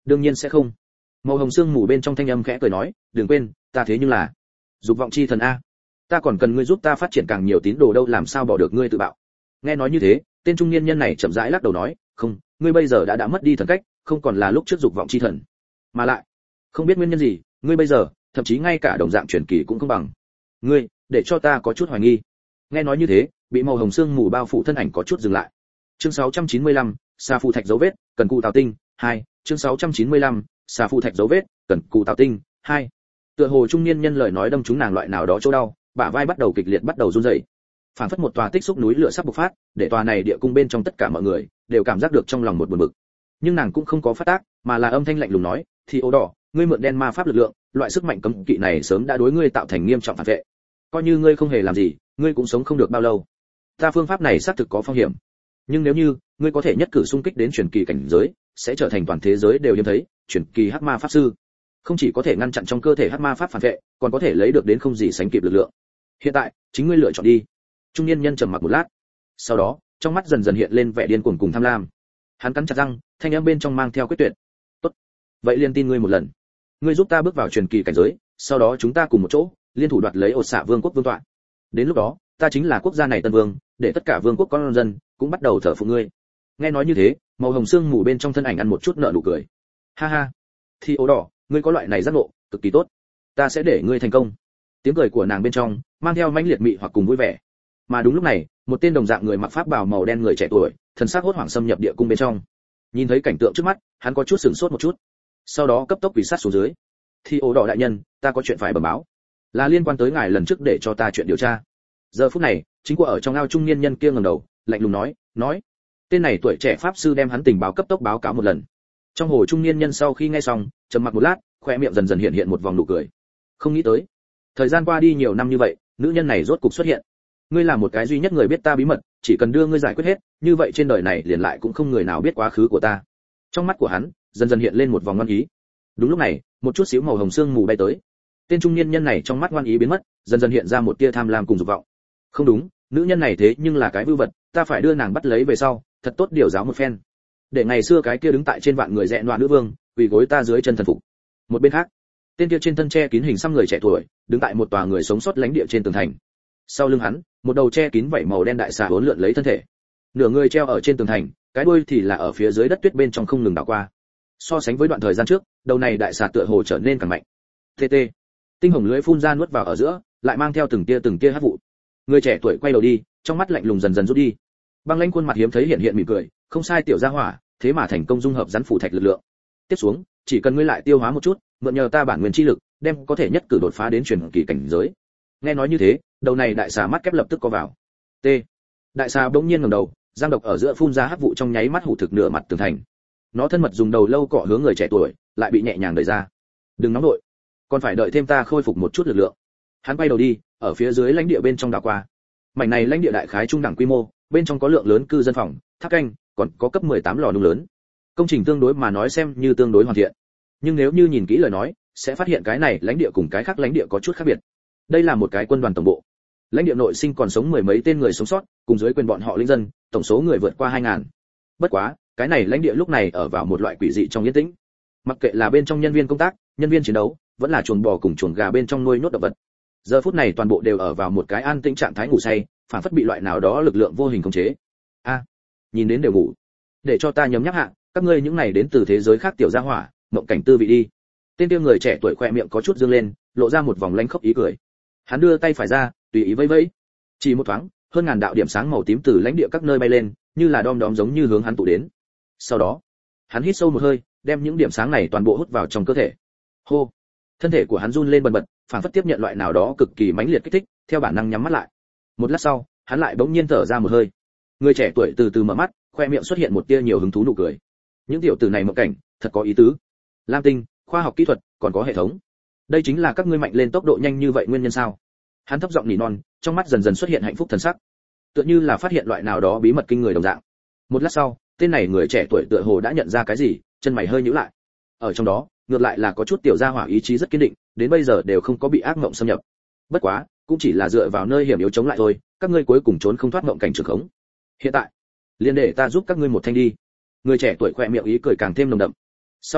đương nhiên sẽ không. Màu hồng xương mù bên trong thanh âm khẽ cười nói, đừng quên, ta thế nhưng là dục vọng chi thần a, ta còn cần ngươi giúp ta phát triển càng nhiều tín đồ đâu, làm sao bỏ được ngươi tự bạo. Nghe nói như thế, tên trung niên nhân này chậm rãi lắc đầu nói, không, ngươi bây giờ đã đã mất đi thần cách, không còn là lúc trước dục vọng chi thần, mà lại không biết nguyên nhân gì, ngươi bây giờ thậm chí ngay cả đồng dạng truyền kỳ cũng không bằng. Ngươi để cho ta có chút hoài nghi. Nghe nói như thế, bị màu hồng xương mù bao phủ thân ảnh có chút dừng lại. Chương sáu trăm chín mươi lăm, xà phù thạch dấu vết, cần cụ tào tinh. Hai. Chương sáu trăm chín mươi lăm, xà phù thạch dấu vết, cần cụ tào tinh. Hai. Tựa hồ trung niên nhân lời nói đâm trúng nàng loại nào đó chỗ đau, bả vai bắt đầu kịch liệt bắt đầu run rẩy. Phản phất một tòa tích xúc núi lửa sắp bộc phát, để tòa này địa cung bên trong tất cả mọi người đều cảm giác được trong lòng một buồn bực. Nhưng nàng cũng không có phát tác, mà là âm thanh lạnh lùng nói, "Thì ố đỏ, ngươi mượn đen ma pháp lực lượng, loại sức mạnh cấm kỵ này sớm đã đối ngươi tạo thành nghiêm trọng phản vệ. Coi như ngươi không hề làm gì, ngươi cũng sống không được bao lâu. Ta phương pháp này xác thực có phong hiểm, nhưng nếu như ngươi có thể nhất cử xung kích đến truyền kỳ cảnh giới, sẽ trở thành toàn thế giới đều hiếm thấy truyền kỳ hắc ma pháp sư. Không chỉ có thể ngăn chặn trong cơ thể hắc ma pháp phản vệ, còn có thể lấy được đến không gì sánh kịp lực lượng. Hiện tại, chính ngươi lựa chọn đi." Trung niên nhân trầm mặc một lát, sau đó, trong mắt dần dần hiện lên vẻ điên cuồng cùng tham lam. Hắn cắn chặt răng, thanh âm bên trong mang theo quyết tuyệt. "Tốt, vậy liền tin ngươi một lần. Ngươi giúp ta bước vào truyền kỳ cảnh giới, sau đó chúng ta cùng một chỗ, liên thủ đoạt lấy Ột Xạ Vương quốc vương tọa. Đến lúc đó, ta chính là quốc gia này tân vương, để tất cả vương quốc con dân cũng bắt đầu thờ phụng ngươi." Nghe nói như thế, màu hồng xương mù bên trong thân ảnh ăn một chút nợ nụ cười. "Ha ha, thì ố đỏ, ngươi có loại này giác ngộ, cực kỳ tốt. Ta sẽ để ngươi thành công." Tiếng cười của nàng bên trong mang theo mãnh liệt mị hoặc cùng vui vẻ. Mà đúng lúc này, một tên đồng dạng người mặc pháp bào màu đen người trẻ tuổi, thần sắc hốt hoảng xâm nhập địa cung bên trong. Nhìn thấy cảnh tượng trước mắt, hắn có chút sửng sốt một chút, sau đó cấp tốc quỳ sát xuống dưới. "Thì ố đỏ đại nhân, ta có chuyện phải bẩm báo, là liên quan tới ngài lần trước để cho ta chuyện điều tra." Giờ phút này, chính của ở trong ao trung niên nhân kia ngẩng đầu, lạnh lùng nói, nói. Tên này tuổi trẻ pháp sư đem hắn tình báo cấp tốc báo cáo một lần. Trong hồ trung niên nhân sau khi nghe xong, trầm mặc một lát, khoe miệng dần dần hiện hiện một vòng nụ cười. Không nghĩ tới, thời gian qua đi nhiều năm như vậy, nữ nhân này rốt cục xuất hiện. Ngươi là một cái duy nhất người biết ta bí mật, chỉ cần đưa ngươi giải quyết hết, như vậy trên đời này liền lại cũng không người nào biết quá khứ của ta. Trong mắt của hắn, dần dần hiện lên một vòng ngoan ý. Đúng lúc này, một chút xíu màu hồng xương mù bay tới. Tên trung niên nhân này trong mắt ngoan ý biến mất, dần dần hiện ra một tia tham lam cùng dục vọng. Không đúng, nữ nhân này thế nhưng là cái vưu vật, ta phải đưa nàng bắt lấy về sau, thật tốt điều giáo một phen. Để ngày xưa cái kia đứng tại trên vạn người dẹn đoạn nữ vương, quỳ gối ta dưới chân thần phục. Một bên khác, tên kia trên thân che kín hình xăm người trẻ tuổi, đứng tại một tòa người sống sót lãnh địa trên tường thành. Sau lưng hắn, một đầu che kín vảy màu đen đại xà uốn lượn lấy thân thể. Nửa người treo ở trên tường thành, cái đuôi thì là ở phía dưới đất tuyết bên trong không ngừng đảo qua. So sánh với đoạn thời gian trước, đầu này đại xà tựa hồ trở nên càng mạnh. Tê tê. Tinh hồng lưỡi phun ra nuốt vào ở giữa, lại mang theo từng tia từng tia hắc vụ. Người trẻ tuổi quay đầu đi, trong mắt lạnh lùng dần dần rút đi. Băng lãnh khuôn mặt hiếm thấy hiện hiện mỉm cười, không sai tiểu gia hỏa, thế mà thành công dung hợp rắn phủ thạch lực lượng. Tiếp xuống, chỉ cần ngươi lại tiêu hóa một chút, mượn nhờ ta bản nguyên chi lực, đem có thể nhất cử đột phá đến truyền kỳ cảnh giới. Nghe nói như thế, đầu này đại xà mắt kép lập tức co vào. T. Đại xà bỗng nhiên ngẩng đầu, giang độc ở giữa phun ra hắc vụ trong nháy mắt hủ thực nửa mặt tường thành. Nó thân mật dùng đầu lâu cọ hướng người trẻ tuổi, lại bị nhẹ nhàng đẩy ra. Đừng nóng đội, còn phải đợi thêm ta khôi phục một chút lực lượng. Hắn quay đầu đi, ở phía dưới lãnh địa bên trong đảo qua. Mảnh này lãnh địa đại khái trung đẳng quy mô, bên trong có lượng lớn cư dân phòng, tháp canh, còn có cấp mười tám lò nung lớn. Công trình tương đối mà nói xem như tương đối hoàn thiện. Nhưng nếu như nhìn kỹ lời nói, sẽ phát hiện cái này lãnh địa cùng cái khác lãnh địa có chút khác biệt. Đây là một cái quân đoàn tổng bộ. Lãnh địa nội sinh còn sống mười mấy tên người sống sót, cùng dưới quyền bọn họ linh dân, tổng số người vượt qua hai ngàn. Bất quá, cái này lãnh địa lúc này ở vào một loại quỷ dị trong yên tĩnh. Mặc kệ là bên trong nhân viên công tác, nhân viên chiến đấu, vẫn là chuồng bò cùng chuồng gà bên trong nuôi nhốt động vật. Giờ phút này toàn bộ đều ở vào một cái an tĩnh trạng thái ngủ say, phản phất bị loại nào đó lực lượng vô hình khống chế. A, nhìn đến đều ngủ. Để cho ta nhấm nhắc hạ, các ngươi những này đến từ thế giới khác tiểu gia hỏa, mộng cảnh tư vị đi. Tên kia người trẻ tuổi khoe miệng có chút dương lên, lộ ra một vòng lanh khốc ý cười. Hắn đưa tay phải ra, tùy ý vẫy vẫy. Chỉ một thoáng, hơn ngàn đạo điểm sáng màu tím từ lãnh địa các nơi bay lên, như là đom đóm giống như hướng hắn tụ đến. Sau đó, hắn hít sâu một hơi, đem những điểm sáng này toàn bộ hút vào trong cơ thể. Hô, thân thể của hắn run lên bần bật, phản phất tiếp nhận loại nào đó cực kỳ mãnh liệt kích thích, theo bản năng nhắm mắt lại. Một lát sau, hắn lại bỗng nhiên thở ra một hơi. Người trẻ tuổi từ từ mở mắt, khoe miệng xuất hiện một tia nhiều hứng thú nụ cười. Những tiểu tử này mộng cảnh, thật có ý tứ. Lam tinh, khoa học kỹ thuật, còn có hệ thống. Đây chính là các ngươi mạnh lên tốc độ nhanh như vậy nguyên nhân sao? Hắn thấp giọng nỉ non, trong mắt dần dần xuất hiện hạnh phúc thần sắc, tựa như là phát hiện loại nào đó bí mật kinh người đồng dạng. Một lát sau, tên này người trẻ tuổi tựa hồ đã nhận ra cái gì, chân mày hơi nhíu lại. Ở trong đó, ngược lại là có chút tiểu gia hỏa ý chí rất kiên định, đến bây giờ đều không có bị ác mộng xâm nhập. Bất quá, cũng chỉ là dựa vào nơi hiểm yếu chống lại thôi, các ngươi cuối cùng trốn không thoát mộng cảnh trường khống. Hiện tại, liền để ta giúp các ngươi một thanh đi. Người trẻ tuổi khỏe miệng ý cười càng thêm nồng đậm. Sau một khắc,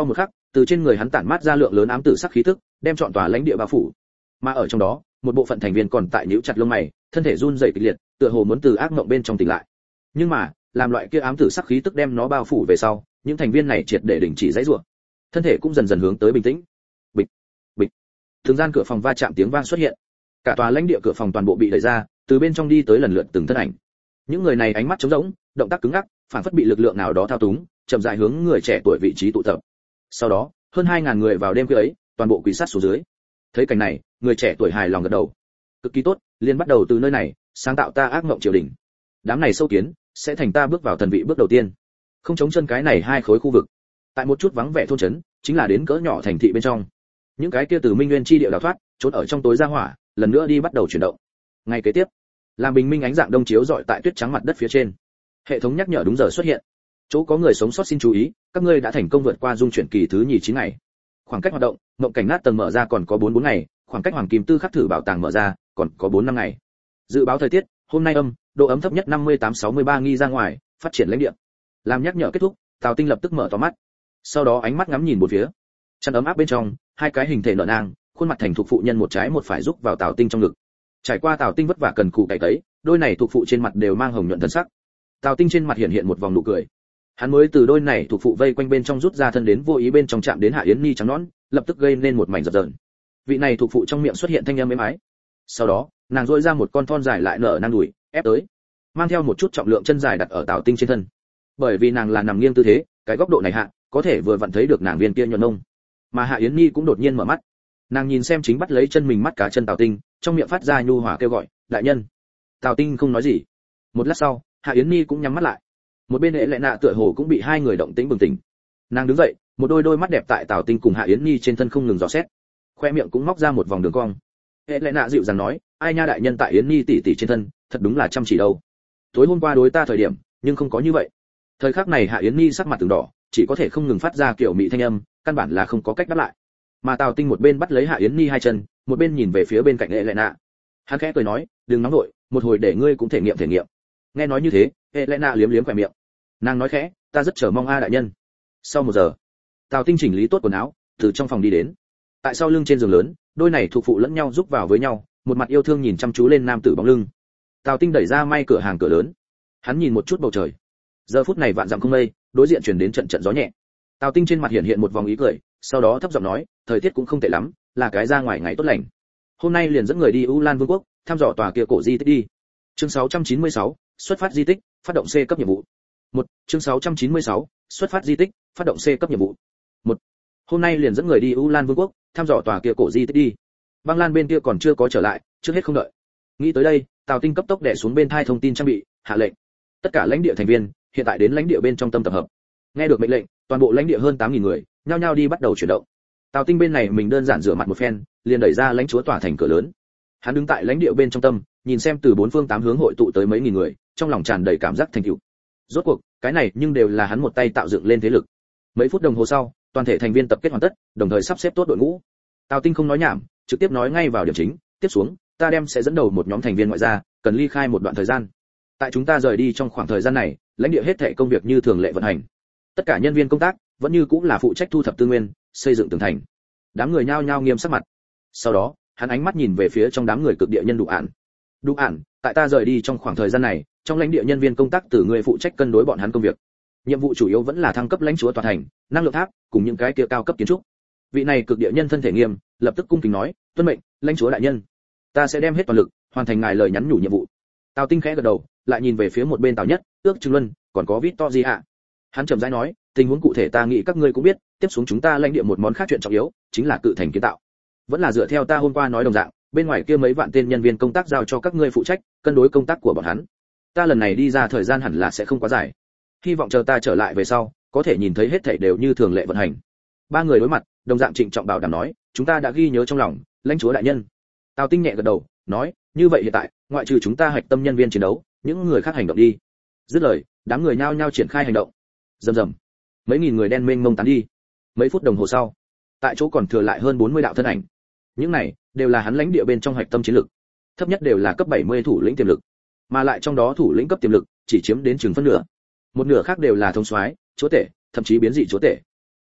từ trên người hắn tản mát ra lượng lớn ám tử sắc khí tức, đem trọn tòa lãnh địa bao phủ. Mà ở trong đó, một bộ phận thành viên còn tại nhíu chặt lông mày, thân thể run rẩy kịch liệt, tựa hồ muốn từ ác mộng bên trong tỉnh lại. Nhưng mà, làm loại kia ám tử sắc khí tức đem nó bao phủ về sau, những thành viên này triệt để đình chỉ giãy giụa, thân thể cũng dần dần hướng tới bình tĩnh. Bịch, bịch. Từng gian cửa phòng va chạm tiếng vang xuất hiện. Cả tòa lãnh địa cửa phòng toàn bộ bị đẩy ra, từ bên trong đi tới lần lượt từng thân ảnh. Những người này ánh mắt trống rỗng, động tác cứng ngắc, phản phất bị lực lượng nào đó thao túng, chậm rãi hướng người trẻ tuổi vị trí tụ tập. Sau đó, hơn hai ngàn người vào đêm khuya ấy, toàn bộ quỳ sát xuống dưới. Thấy cảnh này, người trẻ tuổi hài lòng gật đầu. Cực kỳ tốt, liền bắt đầu từ nơi này, sáng tạo ta ác mộng triều đình. Đám này sâu kiến, sẽ thành ta bước vào thần vị bước đầu tiên. Không chống chân cái này hai khối khu vực. Tại một chút vắng vẻ thôn trấn, chính là đến cỡ nhỏ thành thị bên trong. Những cái kia từ Minh Nguyên chi địa đào thoát, trốn ở trong tối ra hỏa, lần nữa đi bắt đầu chuyển động. Ngay kế tiếp, làm bình minh ánh dạng đông chiếu rọi tại tuyết trắng mặt đất phía trên. Hệ thống nhắc nhở đúng giờ xuất hiện. Chỗ có người sống sót xin chú ý, các ngươi đã thành công vượt qua dung chuyển kỳ thứ nhì chín ngày. Khoảng cách hoạt động, mộng cảnh nát tầng mở ra còn có bốn bốn ngày, khoảng cách hoàng kim tư khắc thử bảo tàng mở ra còn có bốn năm ngày. Dự báo thời tiết, hôm nay âm, độ ấm thấp nhất năm mươi tám sáu mươi ba nghi ra ngoài, phát triển lãnh địa. Làm nhắc nhở kết thúc, Tào Tinh lập tức mở to mắt. Sau đó ánh mắt ngắm nhìn một phía. Chăn ấm áp bên trong, hai cái hình thể nở nang, khuôn mặt thành thuộc phụ nhân một trái một phải rúc vào Tào Tinh trong ngực. Trải qua Tào Tinh vất vả cần cù cày cấy, đôi này thuộc phụ trên mặt đều mang hồng nhuận thân sắc. Tào Tinh trên mặt hiện hiện một vòng nụ cười. Hắn mới từ đôi này thuộc phụ vây quanh bên trong rút ra thân đến vô ý bên trong chạm đến Hạ Yến Nhi trắng nõn, lập tức gây nên một mảnh giật giận. Vị này thuộc phụ trong miệng xuất hiện thanh âm êm ái. Sau đó, nàng duỗi ra một con thon dài lại nở nang đùi, ép tới, mang theo một chút trọng lượng chân dài đặt ở Tào Tinh trên thân. Bởi vì nàng là nằm nghiêng tư thế, cái góc độ này hạ, có thể vừa vặn thấy được nàng viên kia nhuận nông. Mà Hạ Yến Nhi cũng đột nhiên mở mắt. Nàng nhìn xem chính bắt lấy chân mình mắt cá chân Tào Tinh, trong miệng phát ra nhu hòa kêu gọi, "Đại nhân." Tào Tinh không nói gì. Một lát sau, Hạ Yến Nhi cũng nhắm mắt lại. Một bên Hệ Lệ Nạ tựa hồ cũng bị hai người động tĩnh bừng tỉnh. Nàng đứng dậy, một đôi đôi mắt đẹp tại Tào Tinh cùng Hạ Yến Nhi trên thân không ngừng dò xét, khoe miệng cũng móc ra một vòng đường cong. Hệ Lệ Nạ dịu dàng nói, "Ai nha đại nhân tại Yến Nhi tỷ tỷ trên thân, thật đúng là chăm chỉ đâu. Tối hôm qua đối ta thời điểm, nhưng không có như vậy." Thời khắc này Hạ Yến Nhi sắc mặt từng đỏ, chỉ có thể không ngừng phát ra kiểu mị thanh âm, căn bản là không có cách đáp lại. Mà Tào Tinh một bên bắt lấy Hạ Yến Nhi hai chân, một bên nhìn về phía bên cạnh Hệ Lệ Nạ. Hắn khẽ cười nói, "Đừng nóng nội, một hồi để ngươi cũng thể nghiệm thể nghiệm." Nghe nói như thế, Hệ Lệ Nạ liếm liếm khóe miệng. Nàng nói khẽ, "Ta rất chờ mong a đại nhân." Sau một giờ, Tào Tinh chỉnh lý tốt quần áo, từ trong phòng đi đến. Tại sau lưng trên giường lớn, đôi này thuộc phụ lẫn nhau giúp vào với nhau, một mặt yêu thương nhìn chăm chú lên nam tử bóng lưng. Tào Tinh đẩy ra may cửa hàng cửa lớn. Hắn nhìn một chút bầu trời. Giờ phút này vạn dặm không mây, đối diện truyền đến trận trận gió nhẹ. Tào Tinh trên mặt hiện hiện một vòng ý cười, sau đó thấp giọng nói, "Thời tiết cũng không tệ lắm, là cái ra ngoài ngày tốt lành. Hôm nay liền dẫn người đi U Lan Vương quốc, thăm dò tòa kia cổ di tích đi." Chương sáu trăm chín mươi sáu, xuất phát di tích, phát động C cấp nhiệm vụ. Một, chương sáu trăm chín mươi sáu, xuất phát di tích, phát động C cấp nhiệm vụ. Một, hôm nay liền dẫn người đi U Lan Vương quốc, thăm dò tòa kia cổ di tích đi. Băng Lan bên kia còn chưa có trở lại, trước hết không đợi. Nghĩ tới đây, Tào Tinh cấp tốc đè xuống bên thai thông tin trang bị, hạ lệnh. Tất cả lãnh địa thành viên, hiện tại đến lãnh địa bên trong tâm tập hợp. Nghe được mệnh lệnh, toàn bộ lãnh địa hơn tám nghìn người, nhao nhao đi bắt đầu chuyển động. Tào Tinh bên này mình đơn giản rửa mặt một phen, liền đẩy ra lãnh chúa tòa thành cửa lớn. Hắn đứng tại lãnh địa bên trong tâm, nhìn xem từ bốn phương tám hướng hội tụ tới mấy nghìn người, trong lòng tràn đầy cảm giác thành tựu. Rốt cuộc, cái này nhưng đều là hắn một tay tạo dựng lên thế lực. Mấy phút đồng hồ sau, toàn thể thành viên tập kết hoàn tất, đồng thời sắp xếp tốt đội ngũ. Tào Tinh không nói nhảm, trực tiếp nói ngay vào điểm chính, tiếp xuống, ta đem sẽ dẫn đầu một nhóm thành viên ngoại gia, cần ly khai một đoạn thời gian. Tại chúng ta rời đi trong khoảng thời gian này, lãnh địa hết thảy công việc như thường lệ vận hành. Tất cả nhân viên công tác vẫn như cũng là phụ trách thu thập tư nguyên, xây dựng tường thành. Đám người nhao nhao nghiêm sắc mặt. Sau đó, hắn ánh mắt nhìn về phía trong đám người cực địa nhân Đụ Ản. Đụ Ản, tại ta rời đi trong khoảng thời gian này, trong lãnh địa nhân viên công tác từ người phụ trách cân đối bọn hắn công việc. Nhiệm vụ chủ yếu vẫn là thăng cấp lãnh chúa tòa thành, năng lượng tháp, cùng những cái kia cao cấp kiến trúc. Vị này cực địa nhân thân thể nghiêm, lập tức cung kính nói, "Tuân mệnh, lãnh chúa đại nhân. Ta sẽ đem hết toàn lực, hoàn thành ngài lời nhắn nhủ nhiệm vụ." Tào Tinh khẽ gật đầu, lại nhìn về phía một bên Tào Nhất, Ước Trừng Luân, còn có Victory ạ. Hắn chậm rãi nói, "Tình huống cụ thể ta nghĩ các ngươi cũng biết, tiếp xuống chúng ta lãnh địa một món khác chuyện trọng yếu, chính là cự thành kiến tạo. Vẫn là dựa theo ta hôm qua nói đồng dạng, bên ngoài kia mấy vạn tên nhân viên công tác giao cho các ngươi phụ trách, cân đối công tác của bọn hắn. Ta lần này đi ra thời gian hẳn là sẽ không quá dài. Hy vọng chờ ta trở lại về sau, có thể nhìn thấy hết thảy đều như thường lệ vận hành." Ba người đối mặt, đồng dạng trịnh trọng bảo đảm nói, "Chúng ta đã ghi nhớ trong lòng, lãnh chúa đại nhân." Tào Tinh nhẹ gật đầu, nói, "Như vậy hiện tại, ngoại trừ chúng ta hạch tâm nhân viên chiến đấu, những người khác hành động đi." Dứt lời, đám người nhao nhao triển khai hành động. Rầm rầm, mấy nghìn người đen mênh mông tán đi. Mấy phút đồng hồ sau, tại chỗ còn thừa lại hơn bốn mươi đạo thân ảnh. Những này đều là hắn lãnh địa bên trong hạch tâm chiến lực, thấp nhất đều là cấp bảy mươi thủ lĩnh tiềm lực, mà lại trong đó thủ lĩnh cấp tiềm lực chỉ chiếm đến chừng phân nửa. Một nửa khác đều là thống soái, chúa tể, thậm chí biến dị chúa tể.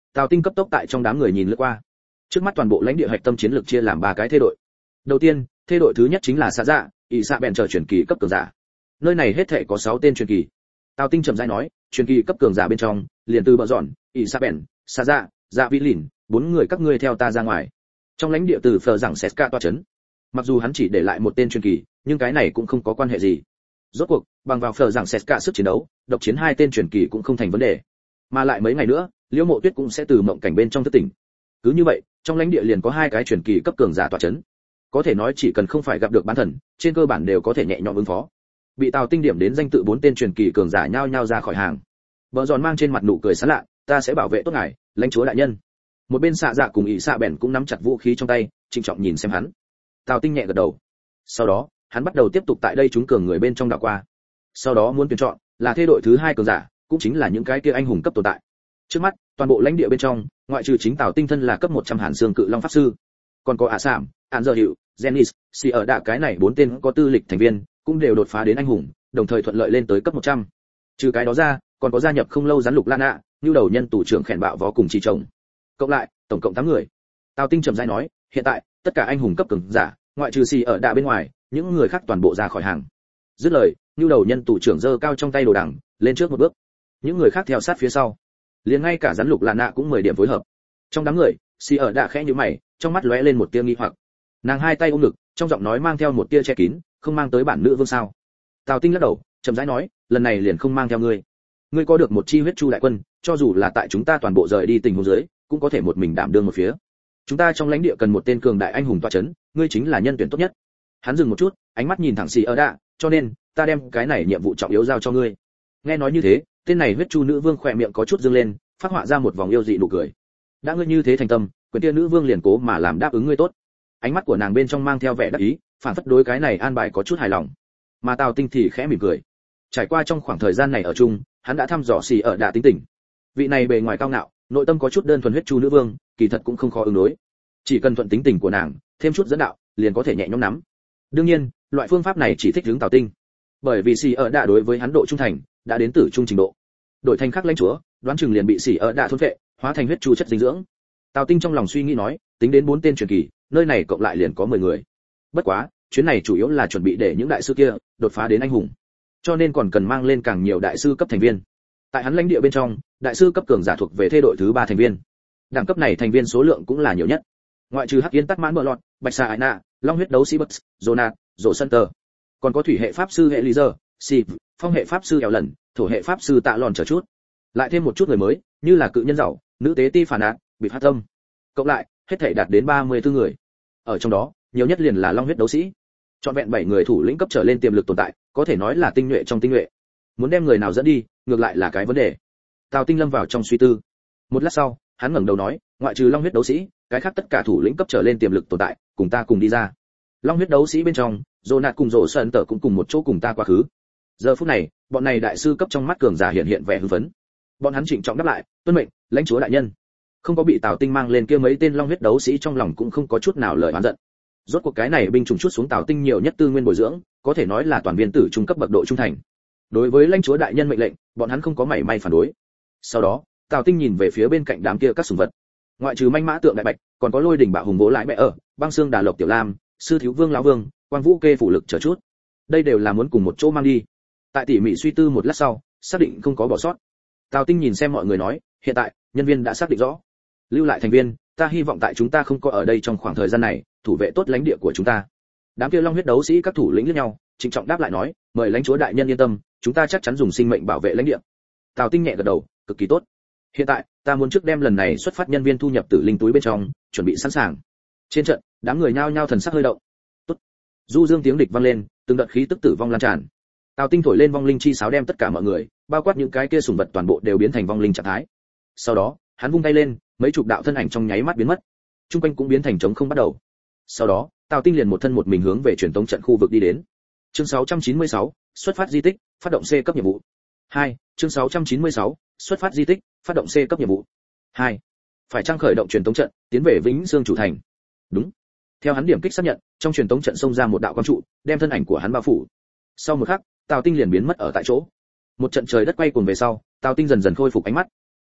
Tào Tinh cấp tốc tại trong đám người nhìn lướt qua. Trước mắt toàn bộ lãnh địa hạch tâm chiến lược chia làm ba cái thê đội. Đầu tiên, thê đội thứ nhất chính là Sa Dạ, ỷ Sa bèn chờ truyền kỳ cấp cường giả. Nơi này hết thảy có sáu tên truyền kỳ. Tào Tinh trầm rãi nói, truyền kỳ cấp cường giả bên trong, liền từ bờ dọn, ỷ Sa bèn, Sa Dạ, Dạ Vĩ Lìn, bốn người các ngươi theo ta ra ngoài. Trong lãnh địa từ Phở rằng Seska toa chấn. Mặc dù hắn chỉ để lại một tên truyền kỳ, nhưng cái này cũng không có quan hệ gì. Rốt cuộc, bằng vào Phở rằng Seska sức chiến đấu, độc chiến hai tên truyền kỳ cũng không thành vấn đề. Mà lại mấy ngày nữa, Liễu Mộ Tuyết cũng sẽ từ mộng cảnh bên trong thức tỉnh. Cứ như vậy, trong lãnh địa liền có hai cái truyền kỳ cấp cường giả tọa chấn. Có thể nói chỉ cần không phải gặp được bán thần, trên cơ bản đều có thể nhẹ nhõm ứng phó. Bị Tào Tinh điểm đến danh tự bốn tên truyền kỳ cường giả nhao nhao ra khỏi hàng. Bờ giòn mang trên mặt nụ cười sán lạ, ta sẽ bảo vệ tốt ngài, lãnh chúa đại nhân. Một bên Xạ Dạ cùng ỷ Xạ bèn cũng nắm chặt vũ khí trong tay, trịnh trọng nhìn xem hắn. Tào Tinh nhẹ gật đầu. Sau đó, hắn bắt đầu tiếp tục tại đây chúng cường người bên trong đảo qua. Sau đó muốn tuyển chọn là thê đội thứ hai cường giả, cũng chính là những cái kia anh hùng cấp tồn tại. Trước mắt, toàn bộ lãnh địa bên trong, ngoại trừ chính Tào Tinh thân là cấp một trăm Hàn Xương Cự Long pháp sư, còn có Ả Sạm, Án Giờ Hiệu, Genis, Si ở đạ cái này bốn tên có tư lịch thành viên, cũng đều đột phá đến anh hùng, đồng thời thuận lợi lên tới cấp một trăm. Trừ cái đó ra, còn có gia nhập không lâu rắn lục Lan ạ, như đầu nhân tù trưởng khèn bạo vó cùng chi chồng. Cộng lại, tổng cộng tám người. Tào Tinh trầm rãi nói, hiện tại, tất cả anh hùng cấp cường giả, ngoại trừ Si ở đạ bên ngoài, những người khác toàn bộ ra khỏi hàng. Dứt lời, như đầu nhân tù trưởng giơ cao trong tay đồ đằng, lên trước một bước. Những người khác theo sát phía sau. Liền ngay cả rắn lục Lan ạ cũng mười điểm phối hợp. Trong đám người, Si ở đạ khẽ nhíu mày, trong mắt lóe lên một tia nghi hoặc. Nàng hai tay ôm ngực, trong giọng nói mang theo một tia che kín, không mang tới bản nữ vương sao? Tào Tinh lắc đầu, chậm rãi nói, lần này liền không mang theo ngươi. Ngươi có được một chi huyết chu đại quân, cho dù là tại chúng ta toàn bộ rời đi tình huống dưới, cũng có thể một mình đảm đương một phía. Chúng ta trong lãnh địa cần một tên cường đại anh hùng tọa chấn, ngươi chính là nhân tuyển tốt nhất. Hắn dừng một chút, ánh mắt nhìn thẳng Si ở đạ, cho nên, ta đem cái này nhiệm vụ trọng yếu giao cho ngươi. Nghe nói như thế, tên này huyết chu nữ vương khỏe miệng có chút dương lên, phát họa ra một vòng yêu dị nụ cười. Đã ngươi như thế thành tâm, quyền tiên nữ vương liền cố mà làm đáp ứng ngươi tốt. Ánh mắt của nàng bên trong mang theo vẻ đắc ý, phản phất đối cái này an bài có chút hài lòng. Mà Tào Tinh thì khẽ mỉm cười. Trải qua trong khoảng thời gian này ở chung, hắn đã thăm dò Si ở đạ tính tình. Vị này bề ngoài cao ngạo, nội tâm có chút đơn thuần huyết chu nữ vương, kỳ thật cũng không khó ứng đối. Chỉ cần thuận tính tình của nàng, thêm chút dẫn đạo, liền có thể nhẹ nhõm nắm. Đương nhiên, loại phương pháp này chỉ thích hướng Tào Tinh, bởi vì Si ở đạ đối với hắn độ trung thành đã đến tử trung trình độ. Đổi thành khắc lãnh chúa, đoán chừng liền bị Si ở đạ thôn phệ, hóa thành huyết chu chất dinh dưỡng. Tào Tinh trong lòng suy nghĩ nói, tính đến bốn tên truyền kỳ, nơi này cộng lại liền có mười người. Bất quá, chuyến này chủ yếu là chuẩn bị để những đại sư kia đột phá đến anh hùng, cho nên còn cần mang lên càng nhiều đại sư cấp thành viên. Tại hắn lãnh địa bên trong, đại sư cấp cường giả thuộc về thê đội thứ ba thành viên. Đẳng cấp này thành viên số lượng cũng là nhiều nhất. Ngoại trừ Hắc Yến Tắc Mãn Bờ Lọt, Bạch Sa Ai Na, Long huyết đấu sĩ Bucks, Jonat, Rổ Center, còn có thủy hệ pháp sư hệ Lizer, Sip, phong hệ pháp sư Eo Lần, thổ hệ pháp sư Tạ Lòn chờ chút. Lại thêm một chút người mới, như là cự nhân giàu, nữ tế ti phản ác, bị phát tâm. Cộng lại, hết thảy đạt đến ba mươi tư người. Ở trong đó, nhiều nhất liền là Long huyết đấu sĩ. Chọn vẹn bảy người thủ lĩnh cấp trở lên tiềm lực tồn tại, có thể nói là tinh nhuệ trong tinh nhuệ. Muốn đem người nào dẫn đi, ngược lại là cái vấn đề. Tào Tinh lâm vào trong suy tư. Một lát sau, hắn ngẩng đầu nói, ngoại trừ Long huyết đấu sĩ, cái khác tất cả thủ lĩnh cấp trở lên tiềm lực tồn tại, cùng ta cùng đi ra. Long huyết đấu sĩ bên trong, Jonat cùng Rổ Sơn Tở cũng cùng một chỗ cùng ta quá khứ. Giờ phút này, bọn này đại sư cấp trong mắt cường giả hiện hiện vẻ hưng phấn. Bọn hắn trịnh trọng đáp lại, tuân mệnh, lãnh chúa đại nhân. Không có bị Tào Tinh mang lên kia mấy tên Long huyết đấu sĩ trong lòng cũng không có chút nào lời oán giận. Rốt cuộc cái này binh chủng chút xuống Tào Tinh nhiều nhất tư nguyên bồi dưỡng, có thể nói là toàn viên tử trung cấp bậc độ trung thành. Đối với lãnh chúa đại nhân mệnh lệnh, bọn hắn không có mảy may phản đối. Sau đó, Tào Tinh nhìn về phía bên cạnh đám kia các sủng vật. Ngoại trừ manh mã tượng đại bạch, còn có lôi đỉnh bạo hùng bố lái mẹ ở, băng xương đà lộc tiểu lam, sư thiếu vương lão vương, quang vũ kê phủ lực chờ chút. Đây đều là muốn cùng một chỗ mang đi. Tại tỉ mỉ suy tư một lát sau, xác định không có bỏ sót. Tào Tinh nhìn xem mọi người nói, hiện tại, nhân viên đã xác định rõ. Lưu lại thành viên, ta hy vọng tại chúng ta không có ở đây trong khoảng thời gian này, thủ vệ tốt lãnh địa của chúng ta. Đám kia Long huyết đấu sĩ các thủ lĩnh liếc nhau, trịnh trọng đáp lại nói, mời lãnh chúa đại nhân yên tâm, chúng ta chắc chắn dùng sinh mệnh bảo vệ lãnh địa. Tào Tinh nhẹ gật đầu, cực kỳ tốt. Hiện tại, ta muốn trước đem lần này xuất phát nhân viên thu nhập tử linh túi bên trong, chuẩn bị sẵn sàng. Trên trận, đám người nhao nhao thần sắc hơi động. Tốt. Du dương tiếng địch vang lên, từng đợt khí tức tử vong lan tràn. Tào Tinh thổi lên vong linh chi sáo đem tất cả mọi người, bao quát những cái kia sủng vật toàn bộ đều biến thành vong linh trạng thái. Sau đó, hắn vung tay lên, mấy chục đạo thân ảnh trong nháy mắt biến mất. Trung quanh cũng biến thành trống không bắt đầu. Sau đó, Tào Tinh liền một thân một mình hướng về truyền tống trận khu vực đi đến. Chương sáu trăm chín mươi sáu, xuất phát di tích, phát động C cấp nhiệm vụ. hai, chương sáu trăm chín mươi sáu, xuất phát di tích, phát động C cấp nhiệm vụ. hai. Phải trang khởi động truyền tống trận, tiến về Vĩnh Dương chủ thành. Đúng. Theo hắn điểm kích xác nhận, trong truyền tống trận xông ra một đạo quang trụ, đem thân ảnh của hắn bao phủ. Sau một khắc, Tào Tinh liền biến mất ở tại chỗ. Một trận trời đất quay cuồng về sau, Tào Tinh dần dần khôi phục ánh mắt.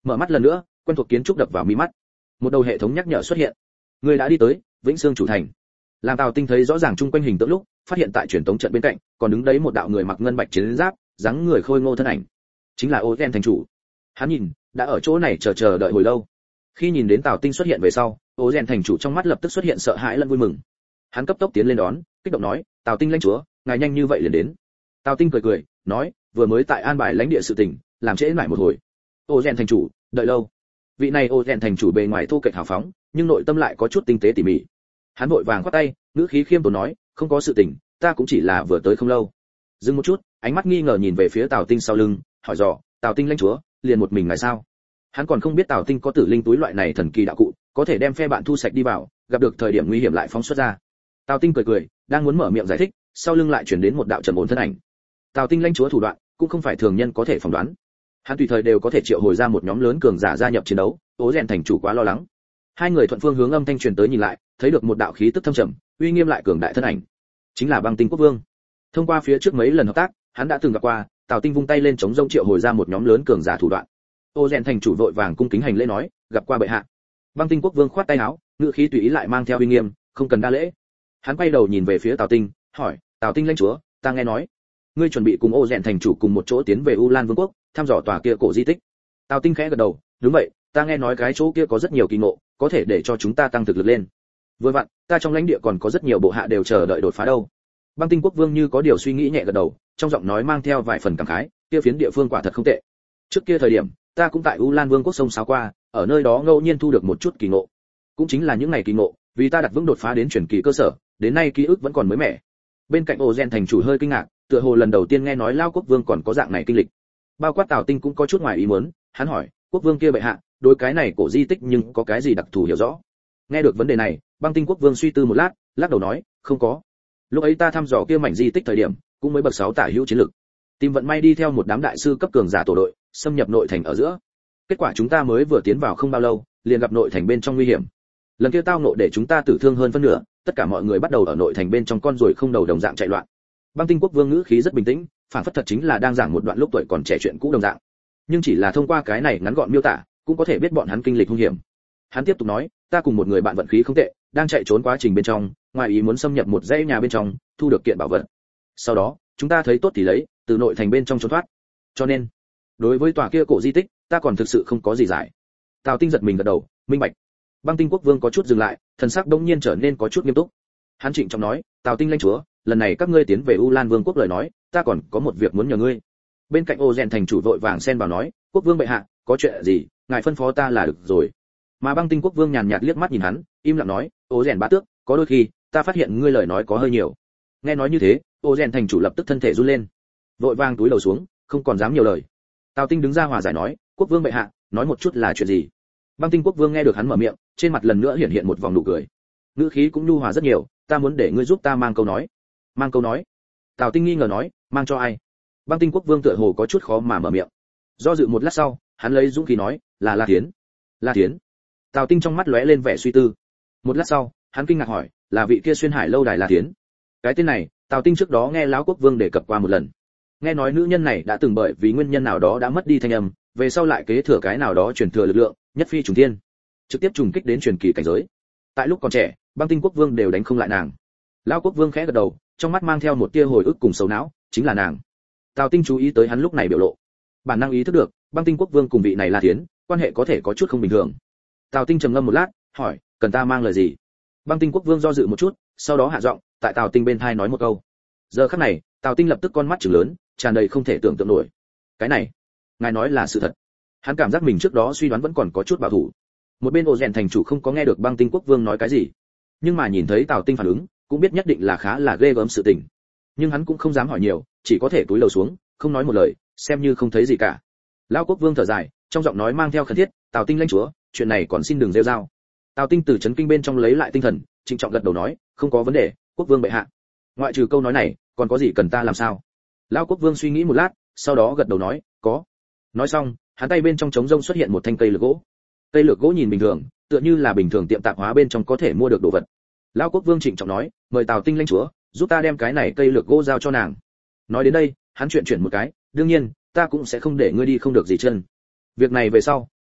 Mở mắt lần nữa, quen thuộc kiến trúc đập vào mi mắt. Một đầu hệ thống nhắc nhở xuất hiện. Người đã đi tới Vĩnh Sương chủ thành. Làm Tào Tinh thấy rõ ràng chung quanh hình tượng lúc, phát hiện tại truyền tống trận bên cạnh, còn đứng đấy một đạo người mặc ngân bạch chiến giáp, dáng người khôi ngô thân ảnh. Chính là Ozen thành chủ. Hắn nhìn, đã ở chỗ này chờ chờ đợi hồi lâu. Khi nhìn đến Tào Tinh xuất hiện về sau, Ozen thành chủ trong mắt lập tức xuất hiện sợ hãi lẫn vui mừng. Hắn cấp tốc tiến lên đón, kích động nói, "Tào Tinh lãnh chúa, ngài nhanh như vậy liền đến." Tào Tinh cười cười, nói, "Vừa mới tại an bài lãnh địa sự tình, làm trễ nải một hồi." Ozen thành chủ, đợi lâu. Vị này Ozen thành chủ bề ngoài thô kệch hào phóng, nhưng nội tâm lại có chút tinh tế tỉ mỉ. Hắn vội vàng khoát tay, ngữ khí khiêm tốn nói, "Không có sự tình, ta cũng chỉ là vừa tới không lâu." Dừng một chút, ánh mắt nghi ngờ nhìn về phía Tào Tinh sau lưng, hỏi dò, "Tào Tinh lãnh chúa, liền một mình ngài sao?" Hắn còn không biết Tào Tinh có tử linh túi loại này thần kỳ đạo cụ, có thể đem phe bạn thu sạch đi vào, gặp được thời điểm nguy hiểm lại phóng xuất ra. Tào Tinh cười cười, đang muốn mở miệng giải thích, sau lưng lại truyền đến một đạo trầm ổn thân ảnh. Tào Tinh lãnh chúa thủ đoạn, cũng không phải thường nhân có thể phỏng đoán. Hắn tùy thời đều có thể triệu hồi ra một nhóm lớn cường giả gia nhập chiến đấu, Tố Rèn thành chủ quá lo lắng. Hai người thuận phương hướng âm thanh truyền tới nhìn lại, thấy được một đạo khí tức thâm trầm, uy nghiêm lại cường đại thân ảnh. Chính là Băng Tinh Quốc Vương. Thông qua phía trước mấy lần hợp tác, hắn đã từng gặp qua, Tào Tinh vung tay lên chống rông triệu hồi ra một nhóm lớn cường giả thủ đoạn. Ô Rèn thành chủ vội vàng cung kính hành lễ nói, gặp qua bệ hạ. Băng Tinh Quốc Vương khoát tay áo, ngữ khí tùy ý lại mang theo uy nghiêm, không cần đa lễ. Hắn quay đầu nhìn về phía Tào Tinh, hỏi, Tào Tinh lãnh chúa, ta nghe nói, ngươi chuẩn bị cùng Ô Rèn thành chủ cùng một chỗ tiến về U Lan Vương quốc, thăm dò tòa kia cổ di tích. Tào Tinh khẽ gật đầu, đúng vậy, ta nghe nói cái chỗ kia có rất nhiều kỳ ngộ, có thể để cho chúng ta tăng thực lực lên. Vừa vặn, ta trong lãnh địa còn có rất nhiều bộ hạ đều chờ đợi đột phá đâu. Băng Tinh Quốc Vương như có điều suy nghĩ nhẹ gật đầu, trong giọng nói mang theo vài phần cảm khái, kia phiến địa phương quả thật không tệ. Trước kia thời điểm, ta cũng tại U Lan Vương quốc sông sáo qua, ở nơi đó ngẫu nhiên thu được một chút kỳ ngộ. Cũng chính là những ngày kỳ ngộ, vì ta đặt vững đột phá đến truyền kỳ cơ sở, đến nay ký ức vẫn còn mới mẻ. Bên cạnh Ô Gen thành chủ hơi kinh ngạc, tựa hồ lần đầu tiên nghe nói Lao Quốc Vương còn có dạng này kinh lịch. Bao quát Tào Tinh cũng có chút ngoài ý muốn, hắn hỏi, Quốc Vương kia bệ hạ, đối cái này cổ di tích nhưng có cái gì đặc thù hiểu rõ? Nghe được vấn đề này, Băng Tinh Quốc Vương suy tư một lát, lắc đầu nói, không có. Lúc ấy ta thăm dò kia mảnh di tích thời điểm, cũng mới bậc sáu tả hữu chiến lực. Tìm vận may đi theo một đám đại sư cấp cường giả tổ đội, xâm nhập nội thành ở giữa. Kết quả chúng ta mới vừa tiến vào không bao lâu, liền gặp nội thành bên trong nguy hiểm. Lần kia tao nộ để chúng ta tử thương hơn phân nửa, tất cả mọi người bắt đầu ở nội thành bên trong con ruồi không đầu đồng dạng chạy loạn. Băng Tinh Quốc Vương ngữ khí rất bình tĩnh, phản phất thật chính là đang giảng một đoạn lúc tuổi còn trẻ chuyện cũ đồng dạng. Nhưng chỉ là thông qua cái này ngắn gọn miêu tả, cũng có thể biết bọn hắn kinh lịch hung hiểm. Hắn tiếp tục nói, ta cùng một người bạn vận khí không tệ, đang chạy trốn quá trình bên trong, ngoài ý muốn xâm nhập một dãy nhà bên trong, thu được kiện bảo vật. Sau đó, chúng ta thấy tốt thì lấy, từ nội thành bên trong trốn thoát. Cho nên, đối với tòa kia cổ di tích, ta còn thực sự không có gì giải. Tào Tinh giật mình gật đầu, minh bạch. Băng Tinh Quốc Vương có chút dừng lại, thần sắc đống nhiên trở nên có chút nghiêm túc. Hắn trịnh trọng nói, Tào Tinh lãnh chúa, lần này các ngươi tiến về U Lan Vương quốc lời nói, ta còn có một việc muốn nhờ ngươi. Bên cạnh Ô Rèn thành chủ vội vàng xen vào nói, Quốc Vương bệ hạ, có chuyện gì, ngài phân phó ta là được rồi. Mà Băng Tinh Quốc Vương nhàn nhạt liếc mắt nhìn hắn, im lặng nói, Ô Rèn bá tước, có đôi khi, ta phát hiện ngươi lời nói có hơi nhiều. Nghe nói như thế, Ô Rèn thành chủ lập tức thân thể run lên, vội vàng túi đầu xuống, không còn dám nhiều lời. Tào Tinh đứng ra hòa giải nói, Quốc Vương bệ hạ, nói một chút là chuyện gì. Băng Tinh Quốc Vương nghe được hắn mở miệng, trên mặt lần nữa hiện hiện một vòng nụ cười, ngữ khí cũng nhu hòa rất nhiều, ta muốn để ngươi giúp ta mang câu nói. Mang câu nói? Tào Tinh nghi ngờ nói, mang cho ai? Băng Tinh Quốc Vương tựa hồ có chút khó mà mở miệng. Do dự một lát sau, hắn lấy dũng khí nói, là La Thiến. La Thiến? Tào Tinh trong mắt lóe lên vẻ suy tư. Một lát sau, hắn kinh ngạc hỏi, là vị kia xuyên hải lâu đài La Thiến? Cái tên này, Tào Tinh trước đó nghe lão Quốc Vương đề cập qua một lần. Nghe nói nữ nhân này đã từng bởi vì nguyên nhân nào đó đã mất đi thanh âm, về sau lại kế thừa cái nào đó truyền thừa lực lượng, nhất phi trùng thiên, trực tiếp trùng kích đến truyền kỳ cảnh giới. Tại lúc còn trẻ, Băng Tinh Quốc Vương đều đánh không lại nàng. Lão Quốc Vương khẽ gật đầu, trong mắt mang theo một tia hồi ức cùng sầu não, chính là nàng. Tào Tinh chú ý tới hắn lúc này biểu lộ, bản năng ý thức được, Băng Tinh Quốc Vương cùng vị này La Thiến, quan hệ có thể có chút không bình thường. Tào Tinh trầm ngâm một lát, hỏi, cần ta mang lời gì? Băng Tinh Quốc Vương do dự một chút, sau đó hạ giọng, tại Tào Tinh bên tai nói một câu. Giờ khắc này, Tào Tinh lập tức con mắt trừng lớn, tràn đầy không thể tưởng tượng nổi. Cái này, ngài nói là sự thật? Hắn cảm giác mình trước đó suy đoán vẫn còn có chút bảo thủ. Một bên Ô Rèn thành chủ không có nghe được Băng Tinh Quốc Vương nói cái gì, nhưng mà nhìn thấy Tào Tinh phản ứng, cũng biết nhất định là khá là ghê gớm sự tình. Nhưng hắn cũng không dám hỏi nhiều, chỉ có thể cúi đầu xuống, không nói một lời, xem như không thấy gì cả. Lão Quốc Vương thở dài, trong giọng nói mang theo khẩn thiết, Tào Tinh lãnh chúa, chuyện này còn xin đừng rêu rao. Tào Tinh từ chấn kinh bên trong lấy lại tinh thần, trịnh trọng gật đầu nói, không có vấn đề, Quốc Vương bệ hạ. Ngoại trừ câu nói này, còn có gì cần ta làm sao? Lão Quốc Vương suy nghĩ một lát, sau đó gật đầu nói, có. Nói xong, hắn tay bên trong trống rông xuất hiện một thanh cây lược gỗ. Cây lược gỗ nhìn bình thường, tựa như là bình thường tiệm tạp hóa bên trong có thể mua được đồ vật. Lão Quốc Vương trịnh trọng nói, mời Tào Tinh lãnh chúa, giúp ta đem cái này cây lược gỗ giao cho nàng. Nói đến đây, hắn chuyển chuyển một cái, đương nhiên, ta cũng sẽ không để ngươi đi không được gì chân. Việc này về sau,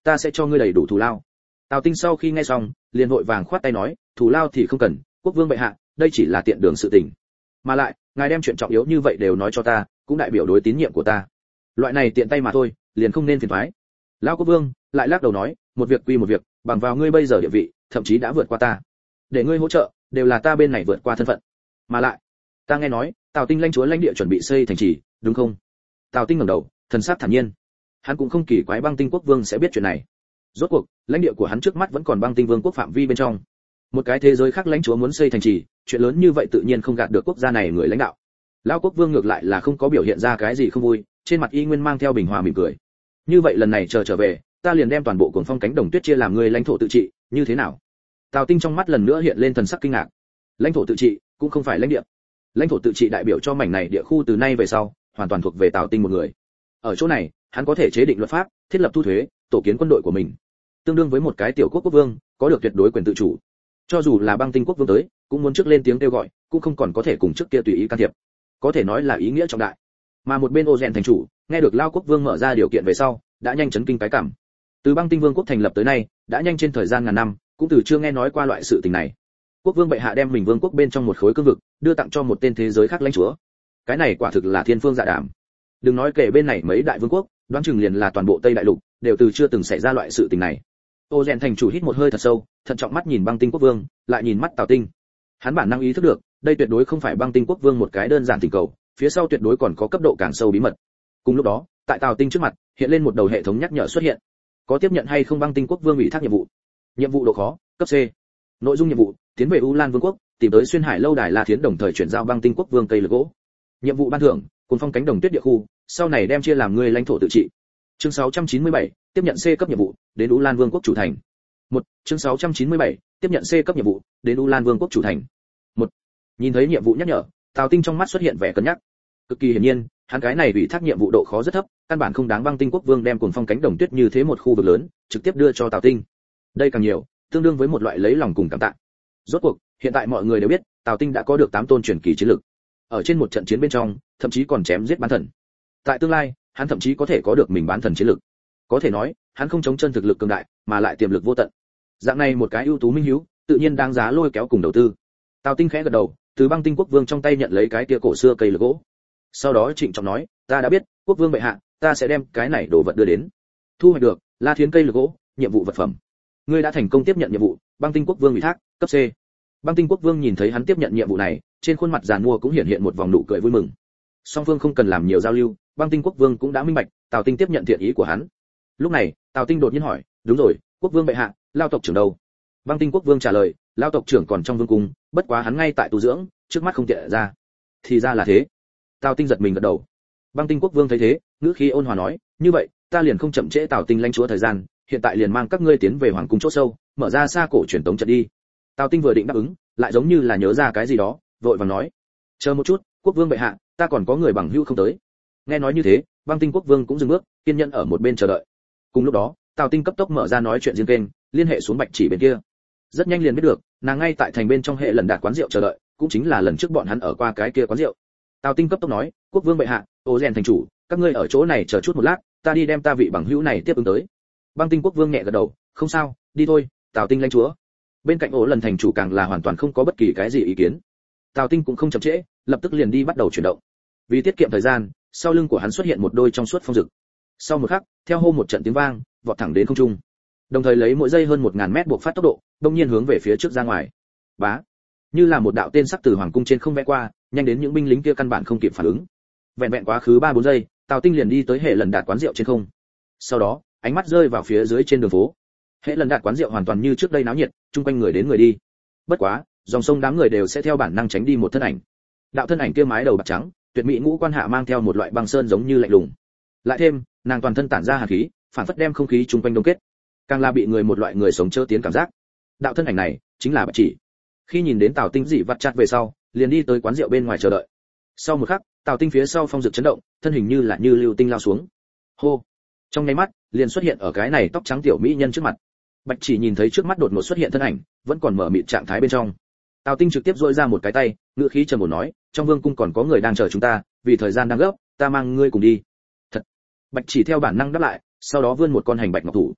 ta sẽ cho ngươi đầy đủ thù lao. Tào Tinh sau khi nghe xong, liền vội vàng khoát tay nói, thù lao thì không cần, quốc vương bệ hạ, đây chỉ là tiện đường sự tình. Mà lại, ngài đem chuyện trọng yếu như vậy đều nói cho ta, cũng đại biểu đối tín nhiệm của ta. Loại này tiện tay mà thôi, liền không nên phiền toái. Lão quốc vương lại lắc đầu nói, một việc quy một việc, bằng vào ngươi bây giờ địa vị, thậm chí đã vượt qua ta. Để ngươi hỗ trợ, đều là ta bên này vượt qua thân phận. Mà lại, ta nghe nói, Tào Tinh lãnh chúa lãnh địa chuẩn bị xây thành trì, đúng không? Tào Tinh ngẩng đầu, thần sắc thản nhiên. Hắn cũng không kỳ quái Băng Tinh quốc vương sẽ biết chuyện này. Rốt cuộc, lãnh địa của hắn trước mắt vẫn còn Băng Tinh vương quốc phạm vi bên trong. Một cái thế giới khác lãnh chúa muốn xây thành trì, chuyện lớn như vậy tự nhiên không gạt được quốc gia này người lãnh đạo. Lão quốc vương ngược lại là không có biểu hiện ra cái gì không vui, trên mặt y nguyên mang theo bình hòa mỉm cười. Như vậy lần này chờ trở về, ta liền đem toàn bộ Cuồng Phong cánh đồng tuyết chia làm người lãnh thổ tự trị, như thế nào? Tào Tinh trong mắt lần nữa hiện lên thần sắc kinh ngạc. Lãnh thổ tự trị cũng không phải lãnh địa. Lãnh thổ tự trị đại biểu cho mảnh này địa khu từ nay về sau, hoàn toàn thuộc về Tào Tinh một người. Ở chỗ này, hắn có thể chế định luật pháp, thiết lập thu thuế, tổ kiến quân đội của mình. Tương đương với một cái tiểu quốc quốc vương, có được tuyệt đối quyền tự chủ. Cho dù là Băng Tinh quốc vương tới, cũng muốn trước lên tiếng kêu gọi, cũng không còn có thể cùng trước kia tùy ý can thiệp. Có thể nói là ý nghĩa trọng đại. Mà một bên Ô Rèn thành chủ, nghe được Lao quốc vương mở ra điều kiện về sau, đã nhanh chấn kinh cái cảm. Từ Băng Tinh vương quốc thành lập tới nay, đã nhanh trên thời gian ngàn năm, cũng từ chưa nghe nói qua loại sự tình này. Quốc vương bệ hạ đem mình vương quốc bên trong một khối cương vực, đưa tặng cho một tên thế giới khác lãnh chúa. Cái này quả thực là thiên phương dạ đàm. Đừng nói kể bên này mấy đại vương quốc, đoán chừng liền là toàn bộ Tây đại lục, đều từ chưa từng xảy ra loại sự tình này. Ô Rèn thành chủ hít một hơi thật sâu, thận trọng mắt nhìn Băng Tinh quốc vương, lại nhìn mắt Tào Tinh. Hắn bản năng ý thức được, đây tuyệt đối không phải Băng Tinh quốc vương một cái đơn giản tình cầu, phía sau tuyệt đối còn có cấp độ càng sâu bí mật. Cùng lúc đó, tại Tào Tinh trước mặt, hiện lên một đầu hệ thống nhắc nhở xuất hiện. Có tiếp nhận hay không Băng Tinh quốc vương ủy thác nhiệm vụ? Nhiệm vụ độ khó, cấp C. Nội dung nhiệm vụ: tiến về U Lan vương quốc, tìm tới xuyên hải lâu đài La Thiến, đồng thời chuyển giao Băng Tinh quốc vương cây lực gỗ. Nhiệm vụ ban thưởng: Cuồng Phong cánh đồng tuyết địa khu, sau này đem chia làm người lãnh thổ tự trị. Chương sáu trăm chín mươi bảy, tiếp nhận C cấp nhiệm vụ, đến U Lan vương quốc chủ thành. Một, chương sáu trăm chín mươi bảy, tiếp nhận C cấp nhiệm vụ, đến U Lan vương quốc chủ thành. Một. Nhìn thấy nhiệm vụ nhắc nhở, Tào Tinh trong mắt xuất hiện vẻ cân nhắc. Cực kỳ hiển nhiên, hắn cái này ủy thác nhiệm vụ độ khó rất thấp, căn bản không đáng Băng Tinh quốc vương đem Cuồng Phong cánh đồng tuyết như thế một khu vực lớn, trực tiếp đưa cho Tào Tinh. Đây càng nhiều, tương đương với một loại lấy lòng cùng cảm tạ. Rốt cuộc, hiện tại mọi người đều biết, Tào Tinh đã có được tám tôn truyền kỳ chiến lực. Ở trên một trận chiến bên trong, thậm chí còn chém giết bán thần. Tại tương lai, hắn thậm chí có thể có được mình bán thần chiến lực. Có thể nói, hắn không chống chân thực lực cường đại, mà lại tiềm lực vô tận. Dạng này một cái ưu tú minh hiếu, tự nhiên đáng giá lôi kéo cùng đầu tư. Tào Tinh khẽ gật đầu, từ Băng Tinh quốc vương trong tay nhận lấy cái kia cổ xưa cây lược gỗ. Sau đó trịnh trọng nói, ta đã biết, quốc vương bệ hạ, ta sẽ đem cái này đồ vật đưa đến. Thu hoạch được, La Thiến cây lược gỗ, nhiệm vụ vật phẩm. Ngươi đã thành công tiếp nhận nhiệm vụ, Băng Tinh quốc vương ủy thác, cấp C. Băng Tinh quốc vương nhìn thấy hắn tiếp nhận nhiệm vụ này, trên khuôn mặt giàn mua cũng hiện hiện một vòng nụ cười vui mừng. Song phương không cần làm nhiều giao lưu, Băng Tinh quốc vương cũng đã minh bạch, Tào Tinh tiếp nhận thiện ý của hắn. Lúc này, Tào Tinh đột nhiên hỏi, đúng rồi, quốc vương bệ hạ, Lao tộc trưởng đâu? Băng Tinh quốc vương trả lời, Lao tộc trưởng còn trong vương cung, bất quá hắn ngay tại tu dưỡng, trước mắt không tiện ra. Thì ra là thế. Tào Tinh giật mình gật đầu. Băng Tinh quốc vương thấy thế, ngữ khí ôn hòa nói, như vậy, ta liền không chậm trễ Tào Tinh lãnh chúa thời gian, hiện tại liền mang các ngươi tiến về hoàng cung chỗ sâu, mở ra xa cổ truyền tống trận đi. Tào Tinh vừa định đáp ứng, lại giống như là nhớ ra cái gì đó, vội vàng nói, chờ một chút, quốc vương bệ hạ, ta còn có người bằng hữu không tới. Nghe nói như thế, Băng Tinh quốc vương cũng dừng bước, kiên nhẫn ở một bên chờ đợi. Cùng lúc đó, Tào Tinh cấp tốc mở ra nói chuyện riêng kênh, liên hệ xuống Bạch Chỉ bên kia. Rất nhanh liền biết được, nàng ngay tại thành bên trong hệ lần đạt quán rượu chờ đợi, cũng chính là lần trước bọn hắn ở qua cái kia quán rượu. Tào Tinh cấp tốc nói, quốc vương bệ hạ, Ô Rèn thành chủ, các ngươi ở chỗ này chờ chút một lát, ta đi đem ta vị bằng hữu này tiếp ứng tới. Băng Tinh quốc vương nhẹ gật đầu, không sao, đi thôi. Tào Tinh lãnh chúa. Bên cạnh Ổ lần thành chủ càng là hoàn toàn không có bất kỳ cái gì ý kiến. Tào Tinh cũng không chậm trễ, lập tức liền đi bắt đầu chuyển động. Vì tiết kiệm thời gian, sau lưng của hắn xuất hiện một đôi trong suốt phong dực. Sau một khắc, theo hô một trận tiếng vang, vọt thẳng đến không trung. Đồng thời lấy mỗi giây hơn một nghìn mét buộc phát tốc độ, đông nhiên hướng về phía trước ra ngoài. Bá, như là một đạo tên sắc từ hoàng cung trên không vẽ qua, nhanh đến những binh lính kia căn bản không kịp phản ứng. Vẹn vẹn quá khứ ba bốn giây, Tào Tinh liền đi tới hệ lần đạt quán rượu trên không. Sau đó, ánh mắt rơi vào phía dưới trên đường phố. Hệ lần đạt quán rượu hoàn toàn như trước đây náo nhiệt, chung quanh người đến người đi. Bất quá, dòng sông đám người đều sẽ theo bản năng tránh đi một thân ảnh. Đạo thân ảnh kia mái đầu bạc trắng, tuyệt mỹ ngũ quan hạ mang theo một loại băng sơn giống như lạnh lùng. Lại thêm, nàng toàn thân tản ra hàn khí, phản phất đem không khí chung quanh đông kết. Càng là bị người một loại người sống chớ tiến cảm giác. Đạo thân ảnh này chính là Bạch Chỉ. Khi nhìn đến Tào Tinh dị vặt chặt về sau, liền đi tới quán rượu bên ngoài chờ đợi. Sau một khắc, Tào Tinh phía sau phong dực chấn động, thân hình như là như lưu tinh lao xuống. Hô! Trong nháy mắt, liền xuất hiện ở cái này tóc trắng tiểu mỹ nhân trước mặt. Bạch Chỉ nhìn thấy trước mắt đột ngột xuất hiện thân ảnh, vẫn còn mở mịt trạng thái bên trong. Tào Tinh trực tiếp duỗi ra một cái tay, ngữ khí trầm ổn nói, trong vương cung còn có người đang chờ chúng ta, vì thời gian đang gấp, ta mang ngươi cùng đi. Thật. Bạch Chỉ theo bản năng đáp lại, sau đó vươn một con hành bạch ngọc thủ.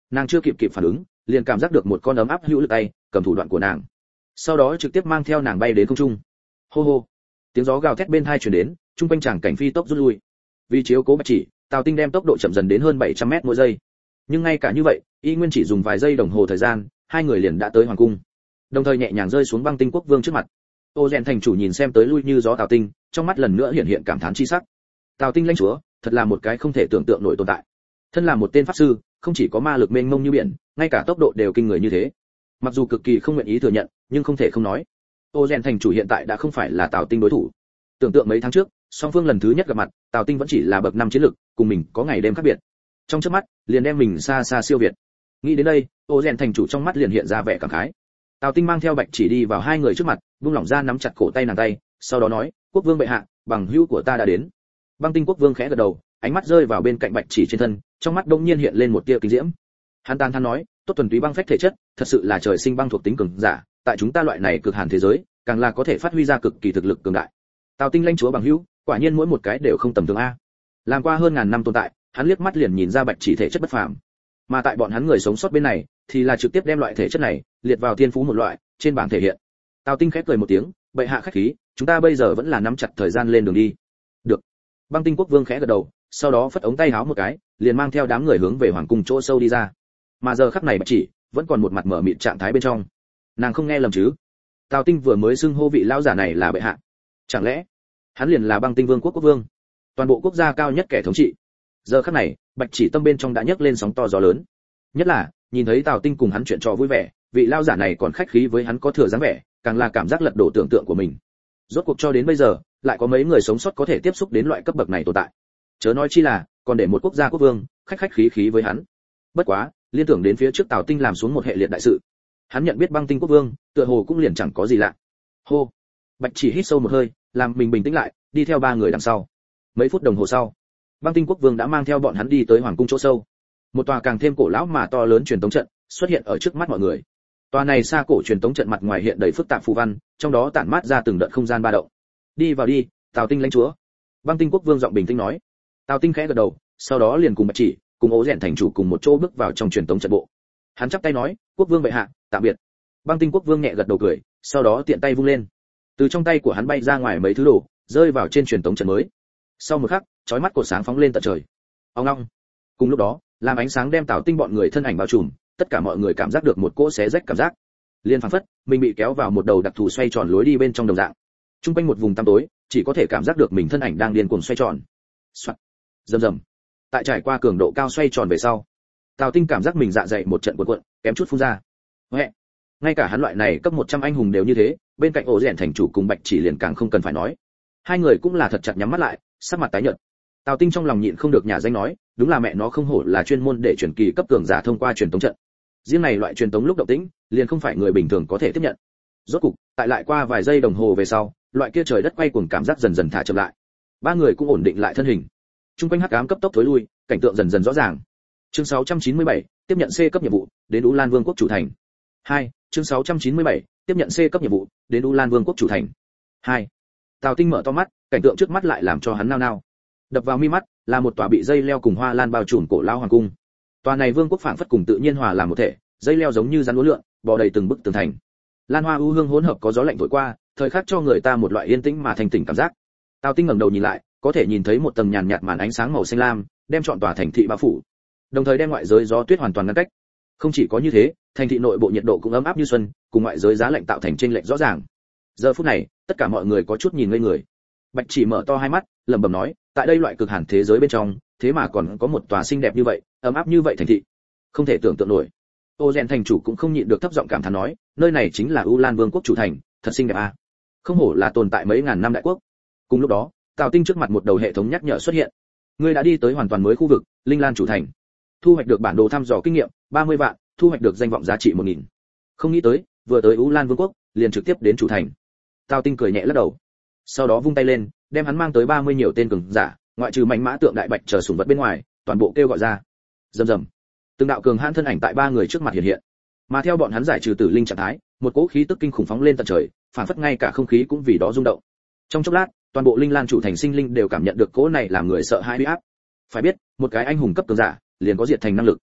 Nàng chưa kịp kịp phản ứng, liền cảm giác được một con ấm áp hữu lực tay cầm thủ đoạn của nàng, sau đó trực tiếp mang theo nàng bay đến không trung. Hô hô, tiếng gió gào thét bên tai truyền đến, trung quanh chàng cảnh phi tốc rút lui. Vì chiếu cố Bạch Chỉ, Tào Tinh đem tốc độ chậm dần đến hơn bảy trăm mét mỗi giây. Nhưng ngay cả như vậy, y nguyên chỉ dùng vài giây đồng hồ thời gian, hai người liền đã tới hoàng cung, đồng thời nhẹ nhàng rơi xuống Băng Tinh quốc vương trước mặt. Ô Rèn thành chủ nhìn xem tới lui như gió Tào Tinh, trong mắt lần nữa hiện hiện cảm thán chi sắc. Tào Tinh lãnh chúa, thật là một cái không thể tưởng tượng nổi tồn tại. Thân là một tên pháp sư, không chỉ có ma lực mênh mông như biển, ngay cả tốc độ đều kinh người như thế. Mặc dù cực kỳ không nguyện ý thừa nhận, nhưng không thể không nói, Ô Rèn thành chủ hiện tại đã không phải là Tào Tinh đối thủ. Tưởng tượng mấy tháng trước, song phương lần thứ nhất gặp mặt, Tào Tinh vẫn chỉ là bậc năm chiến lực, cùng mình có ngày đêm khác biệt. Trong chớp mắt, liền đem mình xa xa siêu việt. Nghĩ đến đây, Ô Rèn thành chủ trong mắt liền hiện ra vẻ cảm khái. Tào Tinh mang theo Bạch Chỉ đi vào hai người trước mặt, buông lỏng ra nắm chặt cổ tay nàng tay, sau đó nói, quốc vương bệ hạ, bằng hữu của ta đã đến. Băng Tinh quốc vương khẽ gật đầu, ánh mắt rơi vào bên cạnh Bạch Chỉ trên thân, trong mắt đông nhiên hiện lên một tia kinh diễm. Hắn tán thán nói, tốt thuần túy băng phách thể chất, thật sự là trời sinh băng thuộc tính cường giả, tại chúng ta loại này cực hàn thế giới, càng là có thể phát huy ra cực kỳ thực lực cường đại. Tào Tinh lãnh chúa bằng hữu, quả nhiên mỗi một cái đều không tầm thường a. Làm qua hơn ngàn năm tồn tại, hắn liếc mắt liền nhìn ra Bạch Chỉ thể chất bất phàm. Mà tại bọn hắn người sống sót bên này, thì là trực tiếp đem loại thể chất này liệt vào thiên phú một loại, trên bảng thể hiện. Tào Tinh khép cười một tiếng, bệ hạ khách khí, chúng ta bây giờ vẫn là nắm chặt thời gian lên đường đi. Được. Băng Tinh quốc vương khẽ gật đầu, sau đó phất ống tay háo một cái, liền mang theo đám người hướng về hoàng cung chỗ sâu đi ra. Mà giờ khắc này Bạch Chỉ vẫn còn một mặt mở mịt trạng thái bên trong. Nàng không nghe lầm chứ? Tào Tinh vừa mới xưng hô vị lão giả này là bệ hạ, chẳng lẽ hắn liền là Băng Tinh vương quốc quốc vương, toàn bộ quốc gia cao nhất kẻ thống trị? Giờ khắc này, Bạch Chỉ tâm bên trong đã nhấc lên sóng to gió lớn. Nhất là nhìn thấy Tào Tinh cùng hắn chuyện trò vui vẻ, vị lão giả này còn khách khí với hắn có thừa dáng vẻ, càng là cảm giác lật đổ tưởng tượng của mình. Rốt cuộc cho đến bây giờ, lại có mấy người sống sót có thể tiếp xúc đến loại cấp bậc này tồn tại. Chớ nói chi là, còn để một quốc gia quốc vương khách khách khí khí với hắn. Bất quá, liên tưởng đến phía trước Tào Tinh làm xuống một hệ liệt đại sự, hắn nhận biết Băng Tinh quốc vương, tựa hồ cũng liền chẳng có gì lạ. Hô. Bạch Chỉ hít sâu một hơi, làm mình bình tĩnh lại, đi theo ba người đằng sau. Mấy phút đồng hồ sau, Băng Tinh quốc vương đã mang theo bọn hắn đi tới hoàng cung chỗ sâu. Một tòa càng thêm cổ lão mà to lớn truyền tống trận xuất hiện ở trước mắt mọi người. Tòa này xa cổ truyền tống trận mặt ngoài hiện đầy phức tạp phù văn, trong đó tản mát ra từng đợt không gian ba động. Đi vào đi, Tào Tinh lãnh chúa. Băng Tinh quốc vương giọng bình tĩnh nói. Tào Tinh khẽ gật đầu, sau đó liền cùng Bạch Chỉ, cùng Ô Rèn thành chủ cùng một chỗ bước vào trong truyền tống trận bộ. Hắn chắp tay nói, quốc vương bệ hạ, tạm biệt. Băng Tinh quốc vương nhẹ gật đầu cười, sau đó tiện tay vung lên, từ trong tay của hắn bay ra ngoài mấy thứ đồ, rơi vào trên truyền tống trận mới. Sau một khắc, chói mắt cột sáng phóng lên tận trời. Ong ong. Cùng lúc đó, làm ánh sáng đem Tào Tinh bọn người thân ảnh bao trùm, tất cả mọi người cảm giác được một cỗ xé rách cảm giác. Liên phảng phất, mình bị kéo vào một đầu đặc thù xoay tròn lối đi bên trong đồng dạng. Trung quanh một vùng tăm tối, chỉ có thể cảm giác được mình thân ảnh đang điên cuồng xoay tròn. Soạt. Rầm rầm. Tại trải qua cường độ cao xoay tròn về sau, Tào Tinh cảm giác mình dạ dày một trận cuộn cuộn, kém chút phun ra. Huệ. Ngay cả hắn loại này cấp một trăm anh hùng đều như thế, bên cạnh Ô Rèn thành chủ cùng Bạch Chỉ liền càng không cần phải nói. Hai người cũng là thật chặt nhắm mắt lại, sắc mặt tái nhợt. Tào Tinh trong lòng nhịn không được nhả danh nói, đúng là mẹ nó không hổ là chuyên môn để truyền kỳ cấp cường giả thông qua truyền tống trận. Riêng này loại truyền tống lúc động tĩnh, liền không phải người bình thường có thể tiếp nhận. Rốt cục, tại lại qua vài giây đồng hồ về sau, loại kia trời đất quay cuồng cảm giác dần dần thả chậm lại. Ba người cũng ổn định lại thân hình. Trung quanh hắc ám cấp tốc thối lui, cảnh tượng dần dần rõ ràng. Chương sáu trăm chín mươi bảy, tiếp nhận C cấp nhiệm vụ, đến U Lan Vương quốc chủ thành. hai, chương sáu trăm chín mươi bảy, tiếp nhận C cấp nhiệm vụ, đến U Lan Vương quốc chủ thành. hai. Tào Tinh mở to mắt, cảnh tượng trước mắt lại làm cho hắn nao nao. Đập vào mi mắt là một tòa bị dây leo cùng hoa lan bao trùm cổ lao hoàng cung. Tòa này vương quốc phảng phất cùng tự nhiên hòa làm một thể, dây leo giống như rắn uốn lượn, bò đầy từng bức tường thành. Lan hoa u hương hỗn hợp có gió lạnh thổi qua, thời khắc cho người ta một loại yên tĩnh mà thanh tỉnh cảm giác. Tào Tinh ngẩng đầu nhìn lại, có thể nhìn thấy một tầng nhàn nhạt màn ánh sáng màu xanh lam, đem trọn tòa thành thị bao phủ, đồng thời đem ngoại giới gió tuyết hoàn toàn ngăn cách. Không chỉ có như thế, thành thị nội bộ nhiệt độ cũng ấm áp như xuân, cùng ngoại giới giá lạnh tạo thành chênh lệch rõ ràng. Giờ phút này, tất cả mọi người có chút nhìn ngây người. Bạch Chỉ mở to hai mắt, lẩm bẩm nói, tại đây loại cực hàn thế giới bên trong, thế mà còn có một tòa xinh đẹp như vậy, ấm áp như vậy thành thị, không thể tưởng tượng nổi. Ô Rèn thành chủ cũng không nhịn được thấp giọng cảm thán nói, nơi này chính là U Lan Vương quốc chủ thành, thật xinh đẹp a. À. Không hổ là tồn tại mấy ngàn năm đại quốc. Cùng lúc đó, Tào Tinh trước mặt một đầu hệ thống nhắc nhở xuất hiện. Ngươi đã đi tới hoàn toàn mới khu vực, Linh Lan chủ thành. Thu hoạch được bản đồ thăm dò kinh nghiệm ba mươi vạn, thu hoạch được danh vọng giá trị một nghìn. Không nghĩ tới, vừa tới U Lan Vương quốc, liền trực tiếp đến chủ thành. Tào Tinh cười nhẹ lắc đầu. Sau đó vung tay lên, đem hắn mang tới ba mươi nhiều tên cường giả, ngoại trừ mạnh mã tượng đại bạch chờ sủng vật bên ngoài, toàn bộ kêu gọi ra. Rầm rầm. Từng đạo cường hãn thân ảnh tại ba người trước mặt hiện hiện. Mà theo bọn hắn giải trừ tử linh trạng thái, một cỗ khí tức kinh khủng phóng lên tận trời, phản phất ngay cả không khí cũng vì đó rung động. Trong chốc lát, toàn bộ Linh Lan chủ thành sinh linh đều cảm nhận được cỗ này làm người sợ hãi uy áp. Phải biết, một cái anh hùng cấp cường giả, liền có diệt thành năng lực.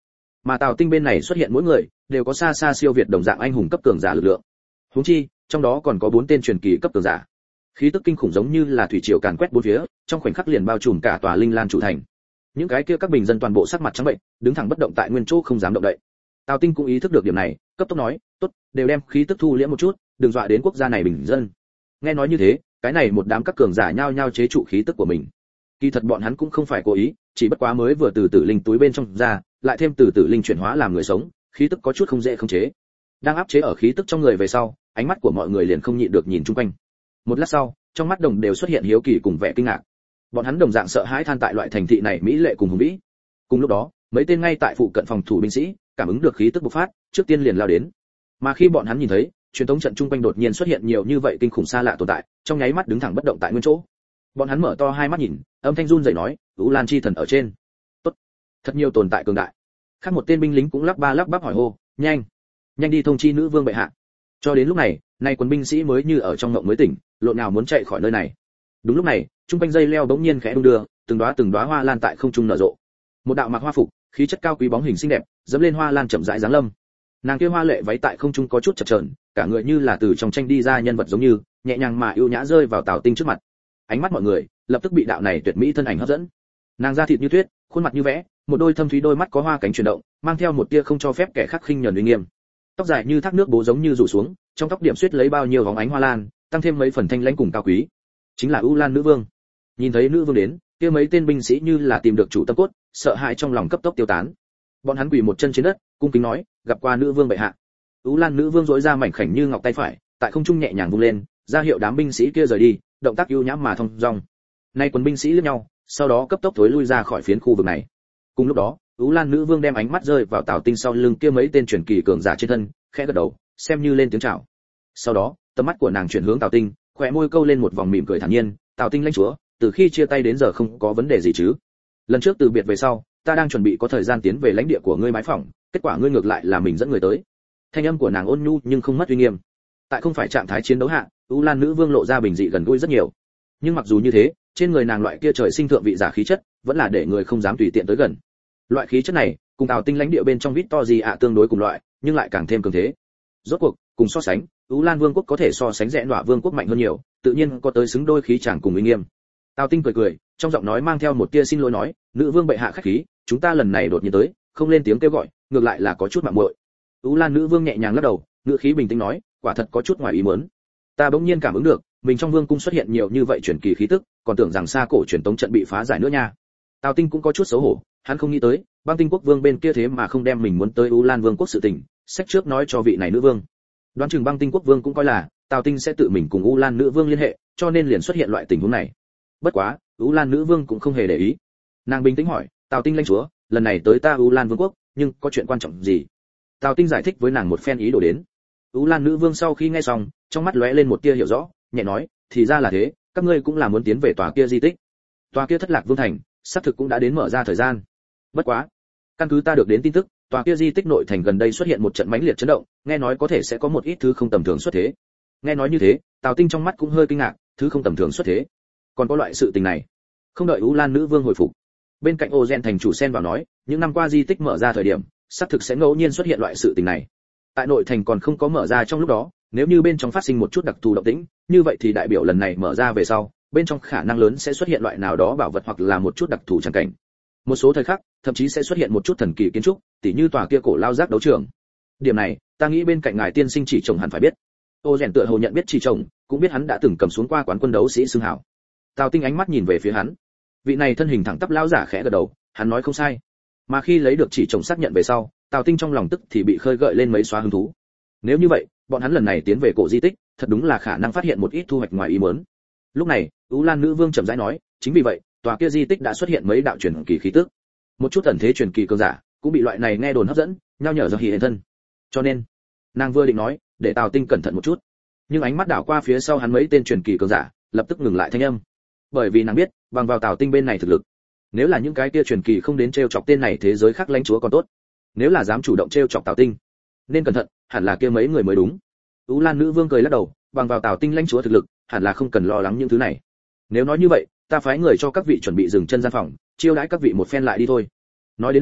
Mà Tào Tinh bên này xuất hiện mỗi người đều có xa xa siêu việt đồng dạng anh hùng cấp cường giả lực lượng. Huống chi, trong đó còn có bốn tên truyền kỳ cấp cường giả. Khí tức kinh khủng giống như là thủy triều càn quét bốn phía, trong khoảnh khắc liền bao trùm cả tòa Linh Lan chủ thành. Những cái kia các bình dân toàn bộ sắc mặt trắng bệnh, đứng thẳng bất động tại nguyên chỗ không dám động đậy. Tào Tinh cũng ý thức được điểm này, cấp tốc nói, "Tốt, đều đem khí tức thu liễm một chút, đừng dọa đến quốc gia này bình dân." Nghe nói như thế, cái này một đám các cường giả nhao nhao chế trụ khí tức của mình. Kỳ thật bọn hắn cũng không phải cố ý, chỉ bất quá mới vừa từ tử linh túi bên trong ra, lại thêm từ tử linh chuyển hóa làm người sống, khí tức có chút không dễ khống chế. Đang áp chế ở khí tức trong người về sau, ánh mắt của mọi người liền không nhịn được nhìn chung quanh. Một lát sau, trong mắt đồng đều xuất hiện hiếu kỳ cùng vẻ kinh ngạc. Bọn hắn đồng dạng sợ hãi than tại loại thành thị này mỹ lệ cùng hùng vĩ. Cùng lúc đó, mấy tên ngay tại phụ cận phòng thủ binh sĩ, cảm ứng được khí tức bộc phát, trước tiên liền lao đến. Mà khi bọn hắn nhìn thấy, truyền thống trận trung quanh đột nhiên xuất hiện nhiều như vậy kinh khủng xa lạ tồn tại, trong nháy mắt đứng thẳng bất động tại nguyên chỗ. Bọn hắn mở to hai mắt nhìn, âm thanh run rẩy nói, "U Lan chi thần ở trên." "Tốt." Thật nhiều tồn tại cường đại. Khác một tên binh lính cũng lắp ba lắp bắp hỏi hô, "Nhanh, nhanh đi thông chi nữ vương bệ hạ." Cho đến lúc này, nay quân binh sĩ mới như ở trong ngộng mới tỉnh, lộn nào muốn chạy khỏi nơi này. Đúng lúc này, trung quanh dây leo bỗng nhiên khẽ đung đưa, từng đóa từng đóa hoa lan tại không trung nở rộ. Một đạo mặc hoa phục, khí chất cao quý bóng hình xinh đẹp, dẫm lên hoa lan chậm rãi giáng lâm. Nàng kia hoa lệ váy tại không trung có chút chập chờn, cả người như là từ trong tranh đi ra nhân vật giống như, nhẹ nhàng mà yêu nhã rơi vào Tào Tinh trước mặt. Ánh mắt mọi người lập tức bị đạo này tuyệt mỹ thân ảnh hấp dẫn. Nàng da thịt như tuyết, khuôn mặt như vẽ, một đôi thâm thúy đôi mắt có hoa cánh chuyển động, mang theo một tia không cho phép kẻ khác khinh nhẫn uy nghiêm. Tóc dài như thác nước bố giống như rủ xuống, trong tóc điểm xuyết lấy bao nhiêu vòng ánh hoa lan, tăng thêm mấy phần thanh lãnh cùng cao quý. Chính là U Lan nữ vương. Nhìn thấy nữ vương đến, kia mấy tên binh sĩ như là tìm được chủ tâm cốt, sợ hãi trong lòng cấp tốc tiêu tán. Bọn hắn quỳ một chân trên đất, cung kính nói, "Gặp qua nữ vương bệ hạ." U Lan nữ vương rỗi ra mảnh khảnh như ngọc tay phải, tại không trung nhẹ nhàng vung lên, ra hiệu đám binh sĩ kia rời đi, động tác ưu nhã mà thông dong. Nay quân binh sĩ liếc nhau, sau đó cấp tốc thối lui ra khỏi phiến khu vực này. Cùng lúc đó, U Lan nữ vương đem ánh mắt rơi vào Tào Tinh sau lưng kia mấy tên truyền kỳ cường giả trên thân, khẽ gật đầu, xem như lên tiếng chào. Sau đó, tầm mắt của nàng chuyển hướng Tào Tinh, khóe môi câu lên một vòng mỉm cười thản nhiên, "Tào Tinh lãnh chúa, từ khi chia tay đến giờ không có vấn đề gì chứ? Lần trước từ biệt về sau, ta đang chuẩn bị có thời gian tiến về lãnh địa của ngươi bái phỏng, kết quả ngươi ngược lại là mình dẫn người tới." Thanh âm của nàng ôn nhu nhưng không mất uy nghiêm. Tại không phải trạng thái chiến đấu hạ, U Lan nữ vương lộ ra bình dị gần gũi rất nhiều. Nhưng mặc dù như thế, trên người nàng loại kia trời sinh thượng vị giả khí chất, vẫn là để người không dám tùy tiện tới gần. Loại khí chất này, cùng Tào Tinh lãnh địa bên trong Victory ạ tương đối cùng loại, nhưng lại càng thêm cường thế. Rốt cuộc, cùng so sánh, U Lan vương quốc có thể so sánh rẽ nọa vương quốc mạnh hơn nhiều, tự nhiên có tới xứng đôi khí chàng cùng uy nghiêm. Tào Tinh cười cười, trong giọng nói mang theo một tia xin lỗi nói, "Nữ vương bệ hạ khách khí, chúng ta lần này đột nhiên tới, không lên tiếng kêu gọi, ngược lại là có chút mạo muội." U Lan nữ vương nhẹ nhàng lắc đầu, ngữ khí bình tĩnh nói, "Quả thật có chút ngoài ý muốn. Ta bỗng nhiên cảm ứng được, mình trong vương cung xuất hiện nhiều như vậy truyền kỳ khí tức, còn tưởng rằng xa cổ truyền tống trận bị phá giải nữa nha." Tào Tinh cũng có chút xấu hổ, hắn không nghĩ tới, Băng Tinh quốc vương bên kia thế mà không đem mình muốn tới U Lan vương quốc sự tình, sách trước nói cho vị này nữ vương. Đoán chừng Băng Tinh quốc vương cũng coi là Tào Tinh sẽ tự mình cùng U Lan nữ vương liên hệ, cho nên liền xuất hiện loại tình huống này. Bất quá, U Lan nữ vương cũng không hề để ý. Nàng bình tĩnh hỏi, "Tào Tinh lãnh chúa, lần này tới ta U Lan vương quốc, nhưng có chuyện quan trọng gì?" Tào Tinh giải thích với nàng một phen ý đồ đến. U Lan nữ vương sau khi nghe xong, trong mắt lóe lên một tia hiểu rõ, nhẹ nói, "Thì ra là thế, các ngươi cũng là muốn tiến về tòa kia di tích." Tòa kia thất lạc vương thành, xác thực cũng đã đến mở ra thời gian. Bất quá, căn cứ ta được đến tin tức, tòa kia di tích nội thành gần đây xuất hiện một trận mãnh liệt chấn động, nghe nói có thể sẽ có một ít thứ không tầm thường xuất thế. Nghe nói như thế, Tào Tinh trong mắt cũng hơi kinh ngạc, thứ không tầm thường xuất thế, còn có loại sự tình này. Không đợi U Lan nữ vương hồi phục, bên cạnh Ô Gen thành chủ xen vào nói, những năm qua di tích mở ra thời điểm, xác thực sẽ ngẫu nhiên xuất hiện loại sự tình này. Tại nội thành còn không có mở ra trong lúc đó, nếu như bên trong phát sinh một chút đặc thù động tĩnh, như vậy thì đại biểu lần này mở ra về sau, bên trong khả năng lớn sẽ xuất hiện loại nào đó bảo vật hoặc là một chút đặc thù chẳng cảnh. Một số thời khắc, thậm chí sẽ xuất hiện một chút thần kỳ kiến trúc, tỉ như tòa kia cổ lao giác đấu trường. Điểm này, ta nghĩ bên cạnh ngài tiên sinh chỉ chồng hẳn phải biết. Ô Rèn tựa hồ nhận biết chỉ chồng, cũng biết hắn đã từng cầm xuống qua quán quân đấu sĩ xưng hảo. Tào Tinh ánh mắt nhìn về phía hắn. Vị này thân hình thẳng tắp lão giả khẽ gật đầu, hắn nói không sai. Mà khi lấy được chỉ chồng xác nhận về sau, Tào Tinh trong lòng tức thì bị khơi gợi lên mấy xóa hứng thú. Nếu như vậy, bọn hắn lần này tiến về cổ di tích, thật đúng là khả năng phát hiện một ít thu hoạch ngoài ý muốn. Lúc này, U Lan nữ vương chậm rãi nói, chính vì vậy, tòa kia di tích đã xuất hiện mấy đạo truyền kỳ khí tức. Một chút ẩn thế truyền kỳ cường giả, cũng bị loại này nghe đồn hấp dẫn, nhao nhở do hỉ hiện thân. Cho nên, nàng vừa định nói, để Tào Tinh cẩn thận một chút. Nhưng ánh mắt đảo qua phía sau hắn mấy tên truyền kỳ cường giả, lập tức ngừng lại thanh âm. Bởi vì nàng biết, bằng vào Tào Tinh bên này thực lực, nếu là những cái kia truyền kỳ không đến trêu chọc tên này thế giới khác lãnh chúa còn tốt. Nếu là dám chủ động trêu chọc Tào Tinh, nên cẩn thận, hẳn là kia mấy người mới đúng. U Lan nữ vương cười lắc đầu, bằng vào Tào Tinh lãnh chúa thực lực, hẳn là không cần lo lắng những thứ này. Nếu nói như vậy, ta phái người cho các vị chuẩn bị dừng chân gian phòng, chiêu đãi các vị một phen lại đi thôi. Nói đến đây,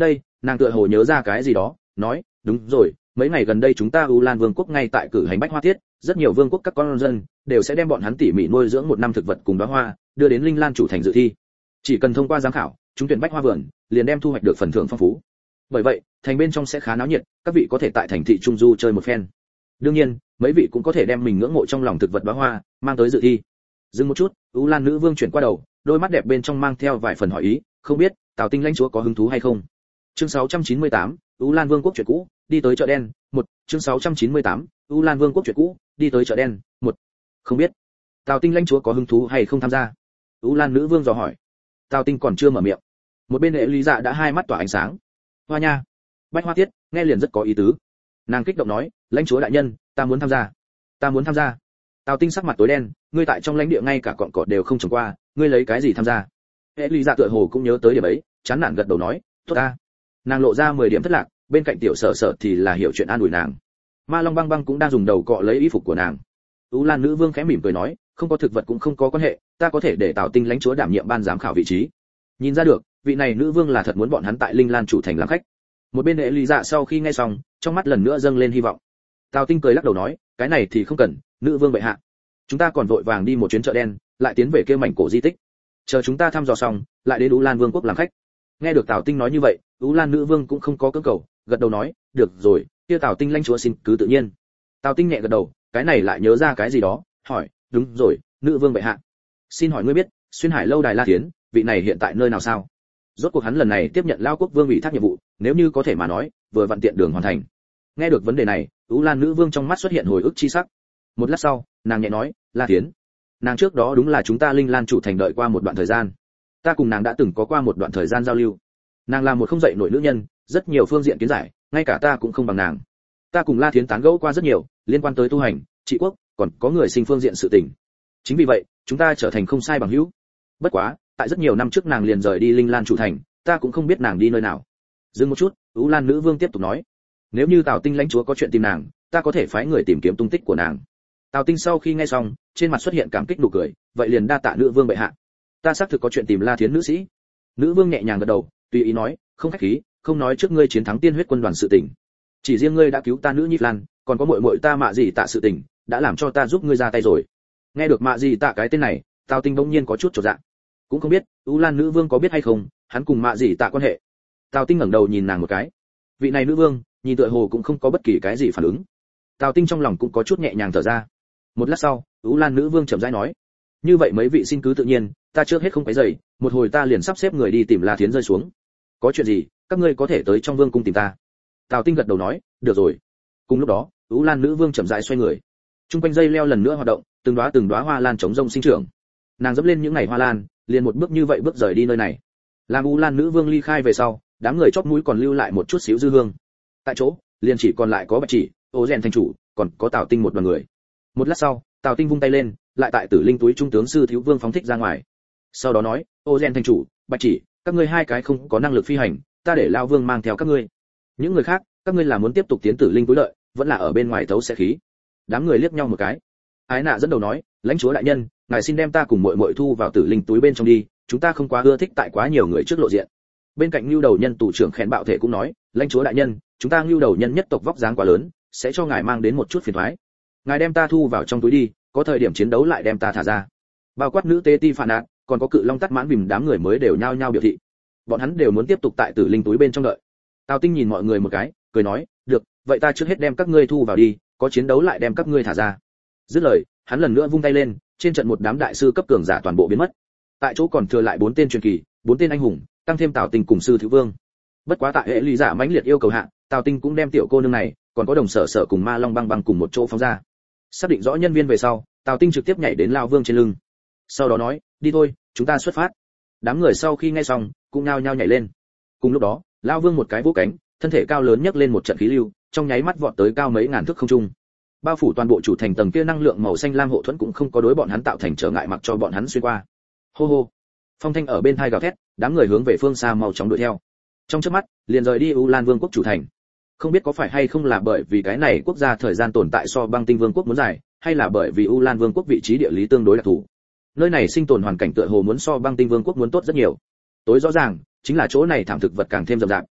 Nàng tựa hồ nhớ ra cái gì đó, nói, đúng rồi, mấy ngày gần đây chúng ta U Lan Vương quốc ngay tại cử hành bách hoa tiết, rất nhiều vương quốc các con dân đều sẽ đem bọn hắn tỉ mỉ nuôi dưỡng một năm thực vật cùng đóa hoa, đưa đến Linh Lan chủ thành dự thi. Chỉ cần thông qua giám khảo, chúng tuyển bách hoa vườn, liền đem thu hoạch được phần thưởng phong phú. Bởi vậy, thành bên trong sẽ khá náo nhiệt, các vị có thể tại thành thị trung du chơi một phen. Đương nhiên, mấy vị cũng có thể đem mình ngưỡng mộ trong lòng thực vật đóa hoa mang tới dự thi. Dừng một chút, U Lan nữ vương chuyển qua đầu, đôi mắt đẹp bên trong mang theo vài phần hỏi ý, không biết Tào Tinh lãnh chúa có hứng thú hay không. Chương sáu trăm chín mươi tám, U Lan Vương quốc chuyện cũ, đi tới chợ đen, một, chương sáu trăm chín mươi tám, U Lan Vương quốc chuyện cũ, đi tới chợ đen, một. Không biết. Tào Tinh lãnh chúa có hứng thú hay không tham gia? U Lan nữ vương dò hỏi. Tào Tinh còn chưa mở miệng. Một bên Lệ Lý Dạ đã hai mắt tỏa ánh sáng. Hoa nha, bách hoa tiết, nghe liền rất có ý tứ. Nàng kích động nói, lãnh chúa đại nhân, ta muốn tham gia. Ta muốn tham gia. Tào Tinh sắc mặt tối đen, ngươi tại trong lãnh địa ngay cả cọn cỏ đều không trồng qua, ngươi lấy cái gì tham gia? Lệ Lý Dạ tựa hồ cũng nhớ tới điểm ấy, chán nản gật đầu nói, tốt ta. Nàng lộ ra mười điểm thất lạc, bên cạnh tiểu sở sở thì là hiểu chuyện an ủi nàng. Ma Long Băng Băng cũng đang dùng đầu cọ lấy y phục của nàng. U Lan nữ vương khẽ mỉm cười nói, không có thực vật cũng không có quan hệ, ta có thể để Tào Tinh lãnh chúa đảm nhiệm ban giám khảo vị trí. Nhìn ra được, vị này nữ vương là thật muốn bọn hắn tại Linh Lan chủ thành làm khách. Một bên Lệ Lý Dạ sau khi nghe xong, trong mắt lần nữa dâng lên hy vọng. Tào Tinh cười lắc đầu nói, cái này thì không cần, nữ vương bệ hạ. Chúng ta còn vội vàng đi một chuyến chợ đen, lại tiến về kia mảnh cổ di tích. Chờ chúng ta thăm dò xong, lại đến U Lan Vương quốc làm khách. Nghe được Tào Tinh nói như vậy, U Lan nữ vương cũng không có cưỡng cầu, gật đầu nói, được rồi, kia Tào Tinh lãnh chúa xin cứ tự nhiên. Tào Tinh nhẹ gật đầu, cái này lại nhớ ra cái gì đó, hỏi, đúng rồi, nữ vương bệ hạ, xin hỏi ngươi biết, xuyên hải lâu đài La Thiến, vị này hiện tại nơi nào sao? Rốt cuộc hắn lần này tiếp nhận lao quốc vương ủy thác nhiệm vụ, nếu như có thể mà nói, vừa vặn tiện đường hoàn thành. Nghe được vấn đề này, U Lan nữ vương trong mắt xuất hiện hồi ức chi sắc. Một lát sau, nàng nhẹ nói, La Thiến, nàng trước đó đúng là chúng ta Linh Lan chủ thành đợi qua một đoạn thời gian. Ta cùng nàng đã từng có qua một đoạn thời gian giao lưu. Nàng là một không dậy nổi nữ nhân, rất nhiều phương diện kiến giải, ngay cả ta cũng không bằng nàng. Ta cùng La Thiến tán gẫu qua rất nhiều, liên quan tới tu hành, trị quốc, còn có người sinh phương diện sự tình. Chính vì vậy, chúng ta trở thành không sai bằng hữu. Bất quá, tại rất nhiều năm trước nàng liền rời đi Linh Lan chủ thành, ta cũng không biết nàng đi nơi nào. Dừng một chút, U Lan nữ vương tiếp tục nói, nếu như Tào Tinh lãnh chúa có chuyện tìm nàng, ta có thể phái người tìm kiếm tung tích của nàng. Tào Tinh sau khi nghe xong, trên mặt xuất hiện cảm kích nụ cười, vậy liền đa tạ nữ vương bệ hạ. Ta xác thực có chuyện tìm La Thiến nữ sĩ. Nữ vương nhẹ nhàng gật đầu, tùy ý nói, không khách khí, không nói trước ngươi chiến thắng tiên huyết quân đoàn sự tình, chỉ riêng ngươi đã cứu ta nữ nhi Lan, còn có muội muội ta Mạ Dị Tạ sự tình, đã làm cho ta giúp ngươi ra tay rồi. Nghe được Mạ Dị Tạ cái tên này, Tào Tinh bỗng nhiên có chút chột dạ. Cũng không biết, U Lan nữ vương có biết hay không, hắn cùng Mạ Dị Tạ quan hệ. Tào Tinh ngẩng đầu nhìn nàng một cái. Vị này nữ vương, nhìn tựa hồ cũng không có bất kỳ cái gì phản ứng. Tào Tinh trong lòng cũng có chút nhẹ nhàng thở ra. Một lát sau, U Lan nữ vương chậm rãi nói, như vậy mấy vị xin cứ tự nhiên, ta trước hết không phải dậy, một hồi ta liền sắp xếp người đi tìm La Thiến rơi xuống. Có chuyện gì, các ngươi có thể tới trong vương cung tìm ta. Tào Tinh gật đầu nói, được rồi. Cùng lúc đó, U Lan nữ vương chậm rãi xoay người. Trung quanh dây leo lần nữa hoạt động, từng đóa từng đóa hoa lan chống rông sinh trưởng. Nàng dẫm lên những ngày hoa lan, liền một bước như vậy bước rời đi nơi này. Làm U Lan nữ vương ly khai về sau, đám người chóp mũi còn lưu lại một chút xíu dư hương. Tại chỗ, liền chỉ còn lại có Bạch Chỉ, Ô Rèn thành chủ, còn có Tào Tinh một đoàn người. Một lát sau, Tào Tinh vung tay lên, lại tại Tử Linh túi trung tướng sư thiếu vương phóng thích ra ngoài. Sau đó nói, Ô Rèn thành chủ, Bạch Chỉ, các ngươi hai cái không có năng lực phi hành, ta để Lão Vương mang theo các ngươi. Những người khác, các ngươi là muốn tiếp tục tiến Tử Linh túi lợi, vẫn là ở bên ngoài thấu sẽ khí. Đám người liếc nhau một cái. Ái Nạ dẫn đầu nói, lãnh chúa đại nhân, ngài xin đem ta cùng muội muội thu vào Tử Linh túi bên trong đi, chúng ta không quá ưa thích tại quá nhiều người trước lộ diện. Bên cạnh Nưu đầu nhân tù trưởng Khèn Bạo Thể cũng nói, lãnh chúa đại nhân, chúng ta Nưu đầu nhân nhất tộc vóc dáng quá lớn, sẽ cho ngài mang đến một chút phiền toái. Ngài đem ta thu vào trong túi đi, có thời điểm chiến đấu lại đem ta thả ra. Bao quát nữ tế ti phản nạn, còn có cự long tắt mãn bìm đám người mới đều nhao nhao biểu thị, bọn hắn đều muốn tiếp tục tại Tử Linh túi bên trong đợi. Tào Tinh nhìn mọi người một cái, cười nói, được, vậy ta trước hết đem các ngươi thu vào đi, có chiến đấu lại đem các ngươi thả ra. Dứt lời, hắn lần nữa vung tay lên, trên trận một đám đại sư cấp cường giả toàn bộ biến mất. Tại chỗ còn thừa lại bốn tên truyền kỳ, bốn tên anh hùng, tăng thêm Tào Tinh cùng sư thiếu vương. Bất quá tại hệ lý giả mãnh liệt yêu cầu hạ, Tào Tinh cũng đem tiểu cô nương này, còn có đồng sở sở cùng Ma Long Băng Băng cùng một chỗ phóng ra. Xác định rõ nhân viên về sau, Tào Tinh trực tiếp nhảy đến Lão Vương trên lưng. Sau đó nói, đi thôi, chúng ta xuất phát. Đám người sau khi nghe xong, cũng nhao nhao nhảy lên. Cùng lúc đó, Lão Vương một cái vỗ cánh, thân thể cao lớn nhấc lên một trận khí lưu, trong nháy mắt vọt tới cao mấy ngàn thước không trung. Bao phủ toàn bộ chủ thành tầng kia năng lượng màu xanh lam hộ thuẫn cũng không có đối bọn hắn tạo thành trở ngại mặc cho bọn hắn xuyên qua. Hô hô. Phong thanh ở bên tai gào thét, đám người hướng về phương xa mau chóng đuổi theo. Trong chớp mắt, liền rời đi U Lan Vương quốc chủ thành. Không biết có phải hay không là bởi vì cái này quốc gia thời gian tồn tại so Băng Tinh Vương quốc muốn dài, hay là bởi vì U Lan Vương quốc vị trí địa lý tương đối đặc thù. Nơi này sinh tồn hoàn cảnh tựa hồ muốn so Băng Tinh Vương quốc muốn tốt rất nhiều. Tối rõ ràng, chính là chỗ này thảm thực vật càng thêm rậm rạp.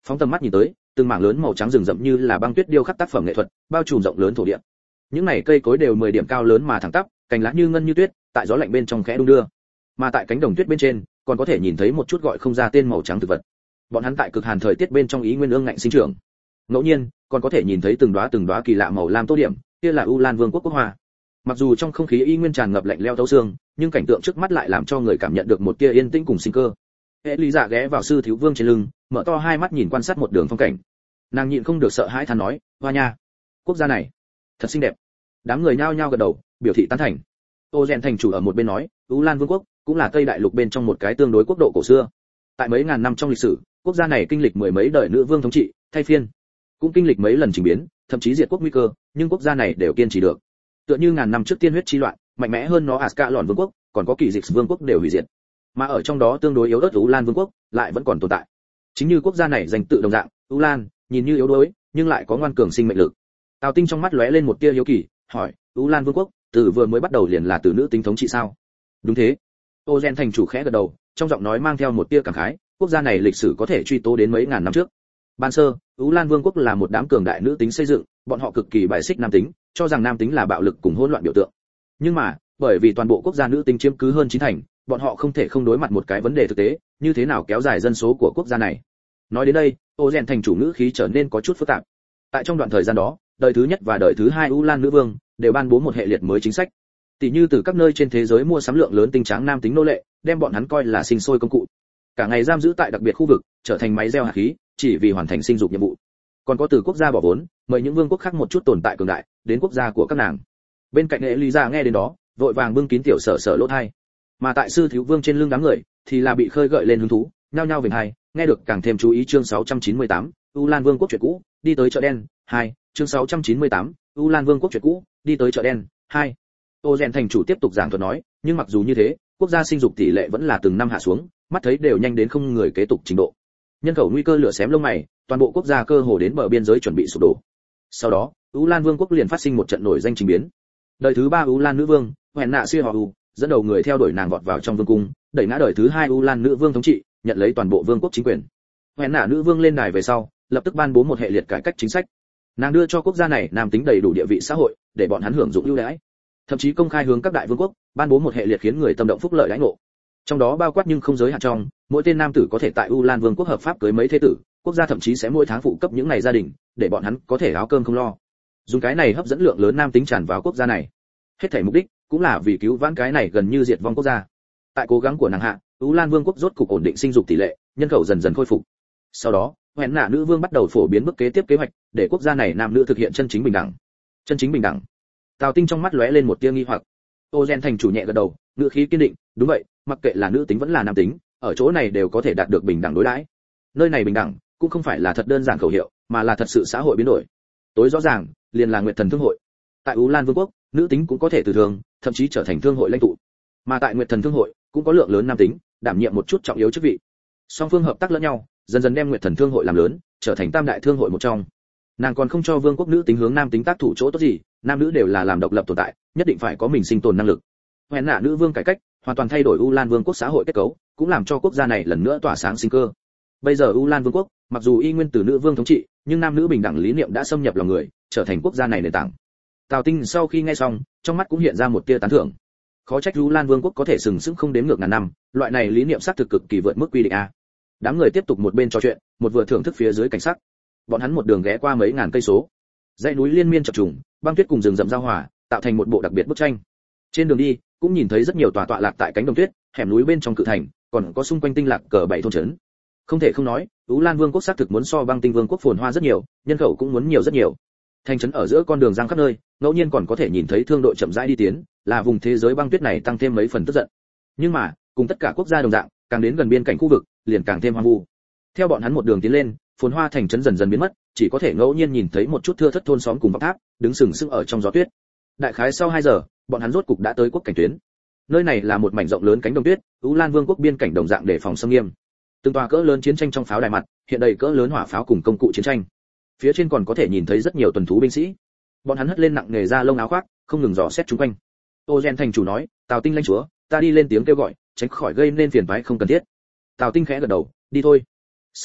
Phóng tầm mắt nhìn tới, từng mảng lớn màu trắng rừng rậm như là băng tuyết điêu khắc tác phẩm nghệ thuật, bao trùm rộng lớn thổ địa. Những này cây cối đều mười điểm cao lớn mà thẳng tắp, cành lá như ngân như tuyết, tại gió lạnh bên trong khẽ đung đưa. Mà tại cánh đồng tuyết bên trên, còn có thể nhìn thấy một chút gọi không ra tên màu trắng thực vật. Bọn hắn tại cực hàn thời tiết bên trong ý nguyên ương ngạnh sinh trưởng. Ngẫu nhiên, còn có thể nhìn thấy từng đóa từng đóa kỳ lạ màu lam tô điểm, kia là U Lan Vương quốc quốc hoa. Mặc dù trong không khí y nguyên tràn ngập lạnh lẽo thấu xương, nhưng cảnh tượng trước mắt lại làm cho người cảm nhận được một tia yên tĩnh cùng sinh cơ. Hệ Lý Dạ ghé vào sư thiếu vương trên lưng, mở to hai mắt nhìn quan sát một đường phong cảnh. Nàng nhịn không được sợ hãi than nói, hoa nha, quốc gia này thật xinh đẹp. Đám người nhao nhao gật đầu, biểu thị tán thành. Ô Rèn thành chủ ở một bên nói, U Lan Vương quốc cũng là Tây Đại Lục bên trong một cái tương đối quốc độ cổ xưa. Tại mấy ngàn năm trong lịch sử, quốc gia này kinh lịch mười mấy đời nữ vương thống trị, thay phiên, cũng kinh lịch mấy lần chỉnh biến, thậm chí diệt quốc nguy cơ, nhưng quốc gia này đều kiên trì được. Tựa như ngàn năm trước tiên huyết chi loạn, mạnh mẽ hơn nó Ascalon Vương quốc, còn có Kỳ Dịch Vương quốc đều hủy diệt. Mà ở trong đó tương đối yếu ớt U Lan Vương quốc lại vẫn còn tồn tại. Chính như quốc gia này danh tự đồng dạng, U Lan, nhìn như yếu đuối, nhưng lại có ngoan cường sinh mệnh lực. Tào Tinh trong mắt lóe lên một tia hiếu kỳ, hỏi, U Lan Vương quốc, từ vừa mới bắt đầu liền là từ nữ tính thống trị sao? Đúng thế. Ô Gen thành chủ khẽ gật đầu, trong giọng nói mang theo một tia cảm khái, quốc gia này lịch sử có thể truy tố đến mấy ngàn năm trước. Ban sơ, U Lan Vương quốc là một đám cường đại nữ tính xây dựng, bọn họ cực kỳ bài xích nam tính, cho rằng nam tính là bạo lực cùng hỗn loạn biểu tượng. Nhưng mà, bởi vì toàn bộ quốc gia nữ tính chiếm cứ hơn chín thành, bọn họ không thể không đối mặt một cái vấn đề thực tế, như thế nào kéo dài dân số của quốc gia này. Nói đến đây, Ô Gen thành chủ ngữ khí trở nên có chút phức tạp. Tại trong đoạn thời gian đó, đời thứ nhất và đời thứ hai U Lan nữ vương đều ban bố một hệ liệt mới chính sách. Tỷ như từ các nơi trên thế giới mua sắm lượng lớn tinh tráng nam tính nô lệ, đem bọn hắn coi là sinh sôi công cụ. Cả ngày giam giữ tại đặc biệt khu vực, trở thành máy gieo hạt khí, chỉ vì hoàn thành sinh dục nhiệm vụ. Còn có từ quốc gia bỏ vốn, mời những vương quốc khác một chút tồn tại cường đại, đến quốc gia của các nàng. Bên cạnh Elisa nghe đến đó, vội vàng bưng kín tiểu sở sở lỗ tai. Mà tại sư thiếu vương trên lưng đám người, thì là bị khơi gợi lên hứng thú, nhao nhao về hai, nghe được càng thêm chú ý chương sáu trăm chín mươi tám, U Lan Vương quốc chuyện cũ, đi tới chợ đen, hai, chương sáu trăm chín mươi tám, U Lan Vương quốc chuyện cũ, đi tới chợ đen, hai. Ô Rèn thành chủ tiếp tục giảng thuật nói, nhưng mặc dù như thế, quốc gia sinh dục tỷ lệ vẫn là từng năm hạ xuống, mắt thấy đều nhanh đến không người kế tục trình độ. Nhân khẩu nguy cơ lửa xém lông mày, toàn bộ quốc gia cơ hồ đến bờ biên giới chuẩn bị sụp đổ. Sau đó, U Lan Vương quốc liền phát sinh một trận nổi danh trình biến. Đời thứ ba U Lan nữ vương, Huyền Nạ Xia Họ U, dẫn đầu người theo đuổi nàng vọt vào trong vương cung, đẩy ngã đời thứ hai U Lan nữ vương thống trị, nhận lấy toàn bộ vương quốc chính quyền. Huyền Nạ nữ vương lên đài về sau, lập tức ban bố một hệ liệt cải cách chính sách. Nàng đưa cho quốc gia này nam tính đầy đủ địa vị xã hội, để bọn hắn hưởng dụng ưu đãi. Thậm chí công khai hướng các đại vương quốc ban bố một hệ liệt khiến người tâm động phúc lợi đãi ngộ. Trong đó bao quát nhưng không giới hạn trong, mỗi tên nam tử có thể tại U Lan Vương quốc hợp pháp cưới mấy thế tử, quốc gia thậm chí sẽ mỗi tháng phụ cấp những này gia đình, để bọn hắn có thể áo cơm không lo. Dùng cái này hấp dẫn lượng lớn nam tính tràn vào quốc gia này. Hết thảy mục đích cũng là vì cứu vãn cái này gần như diệt vong quốc gia. Tại cố gắng của nàng hạ, U Lan Vương quốc rốt cục ổn định sinh dục tỷ lệ, nhân khẩu dần dần khôi phục. Sau đó, Huyền Nạ nữ vương bắt đầu phổ biến bước kế tiếp kế hoạch, để quốc gia này nam nữ thực hiện chân chính bình đẳng. Chân chính bình đẳng. Tào Tinh trong mắt lóe lên một tia nghi hoặc. Ô Gen thành chủ nhẹ gật đầu, ngữ khí kiên định, đúng vậy, mặc kệ là nữ tính vẫn là nam tính, ở chỗ này đều có thể đạt được bình đẳng đối đãi. Nơi này bình đẳng, cũng không phải là thật đơn giản khẩu hiệu, mà là thật sự xã hội biến đổi. Tối rõ ràng, liền là Nguyệt Thần Thương hội. Tại U Lan Vương quốc, nữ tính cũng có thể từ thường, thậm chí trở thành thương hội lãnh tụ. Mà tại Nguyệt Thần Thương hội, cũng có lượng lớn nam tính, đảm nhiệm một chút trọng yếu chức vị. Song phương hợp tác lẫn nhau, dần dần đem Nguyệt Thần Thương hội làm lớn, trở thành tam đại thương hội một trong. Nàng còn không cho vương quốc nữ tính hướng nam tính tác thủ chỗ tốt gì, nam nữ đều là làm độc lập tồn tại, nhất định phải có mình sinh tồn năng lực. Huyền Nạ nữ vương cải cách, hoàn toàn thay đổi U Lan Vương quốc xã hội kết cấu, cũng làm cho quốc gia này lần nữa tỏa sáng sinh cơ. Bây giờ U Lan Vương quốc, mặc dù y nguyên từ nữ vương thống trị, nhưng nam nữ bình đẳng lý niệm đã xâm nhập lòng người, trở thành quốc gia này nền tảng. Tào Tinh sau khi nghe xong, trong mắt cũng hiện ra một tia tán thưởng. Khó trách U Lan Vương quốc có thể sừng sững không đếm ngược ngàn năm, loại này lý niệm xác thực cực kỳ vượt mức quy định a. Đám người tiếp tục một bên trò chuyện, một vừa thưởng thức phía dưới cảnh sắc. Bọn hắn một đường ghé qua mấy ngàn cây số, dãy núi liên miên chập trùng, băng tuyết cùng rừng rậm giao hòa, tạo thành một bộ đặc biệt bức tranh. Trên đường đi, cũng nhìn thấy rất nhiều tòa tọa lạc tại cánh đồng tuyết, hẻm núi bên trong cự thành, còn có xung quanh tinh lạc cờ bảy thôn trấn. Không thể không nói, U Lan Vương quốc xác thực muốn so Băng Tinh Vương quốc phồn hoa rất nhiều, nhân khẩu cũng muốn nhiều rất nhiều. Thành trấn ở giữa con đường giang khắp nơi, ngẫu nhiên còn có thể nhìn thấy thương đội chậm rãi đi tiến, là vùng thế giới băng tuyết này tăng thêm mấy phần tức giận. Nhưng mà, cùng tất cả quốc gia đồng dạng, càng đến gần biên cảnh khu vực, liền càng thêm hoang vu. Theo bọn hắn một đường tiến lên, phồn hoa thành trấn dần dần biến mất, chỉ có thể ngẫu nhiên nhìn thấy một chút thưa thất thôn xóm cùng vọng tháp, đứng sừng sững ở trong gió tuyết. Đại khái sau hai giờ, bọn hắn rốt cục đã tới quốc cảnh tuyến. Nơi này là một mảnh rộng lớn cánh đồng tuyết, U Lan Vương quốc biên cảnh đồng dạng để phòng xâm nghiêm. Từng tòa cỡ lớn chiến tranh trong pháo đài mặt, hiện đầy cỡ lớn hỏa pháo cùng công cụ chiến tranh. Phía trên còn có thể nhìn thấy rất nhiều tuần thú binh sĩ. Bọn hắn hất lên nặng nghề da lông áo khoác, không ngừng dò xét chúng quanh. Ô Gen thành chủ nói, Tào Tinh lãnh chúa, ta đi lên tiếng kêu gọi, tránh khỏi gây nên phiền toái không cần thiết. Tào Tinh khẽ gật đầu, đi thôi. Sau đó,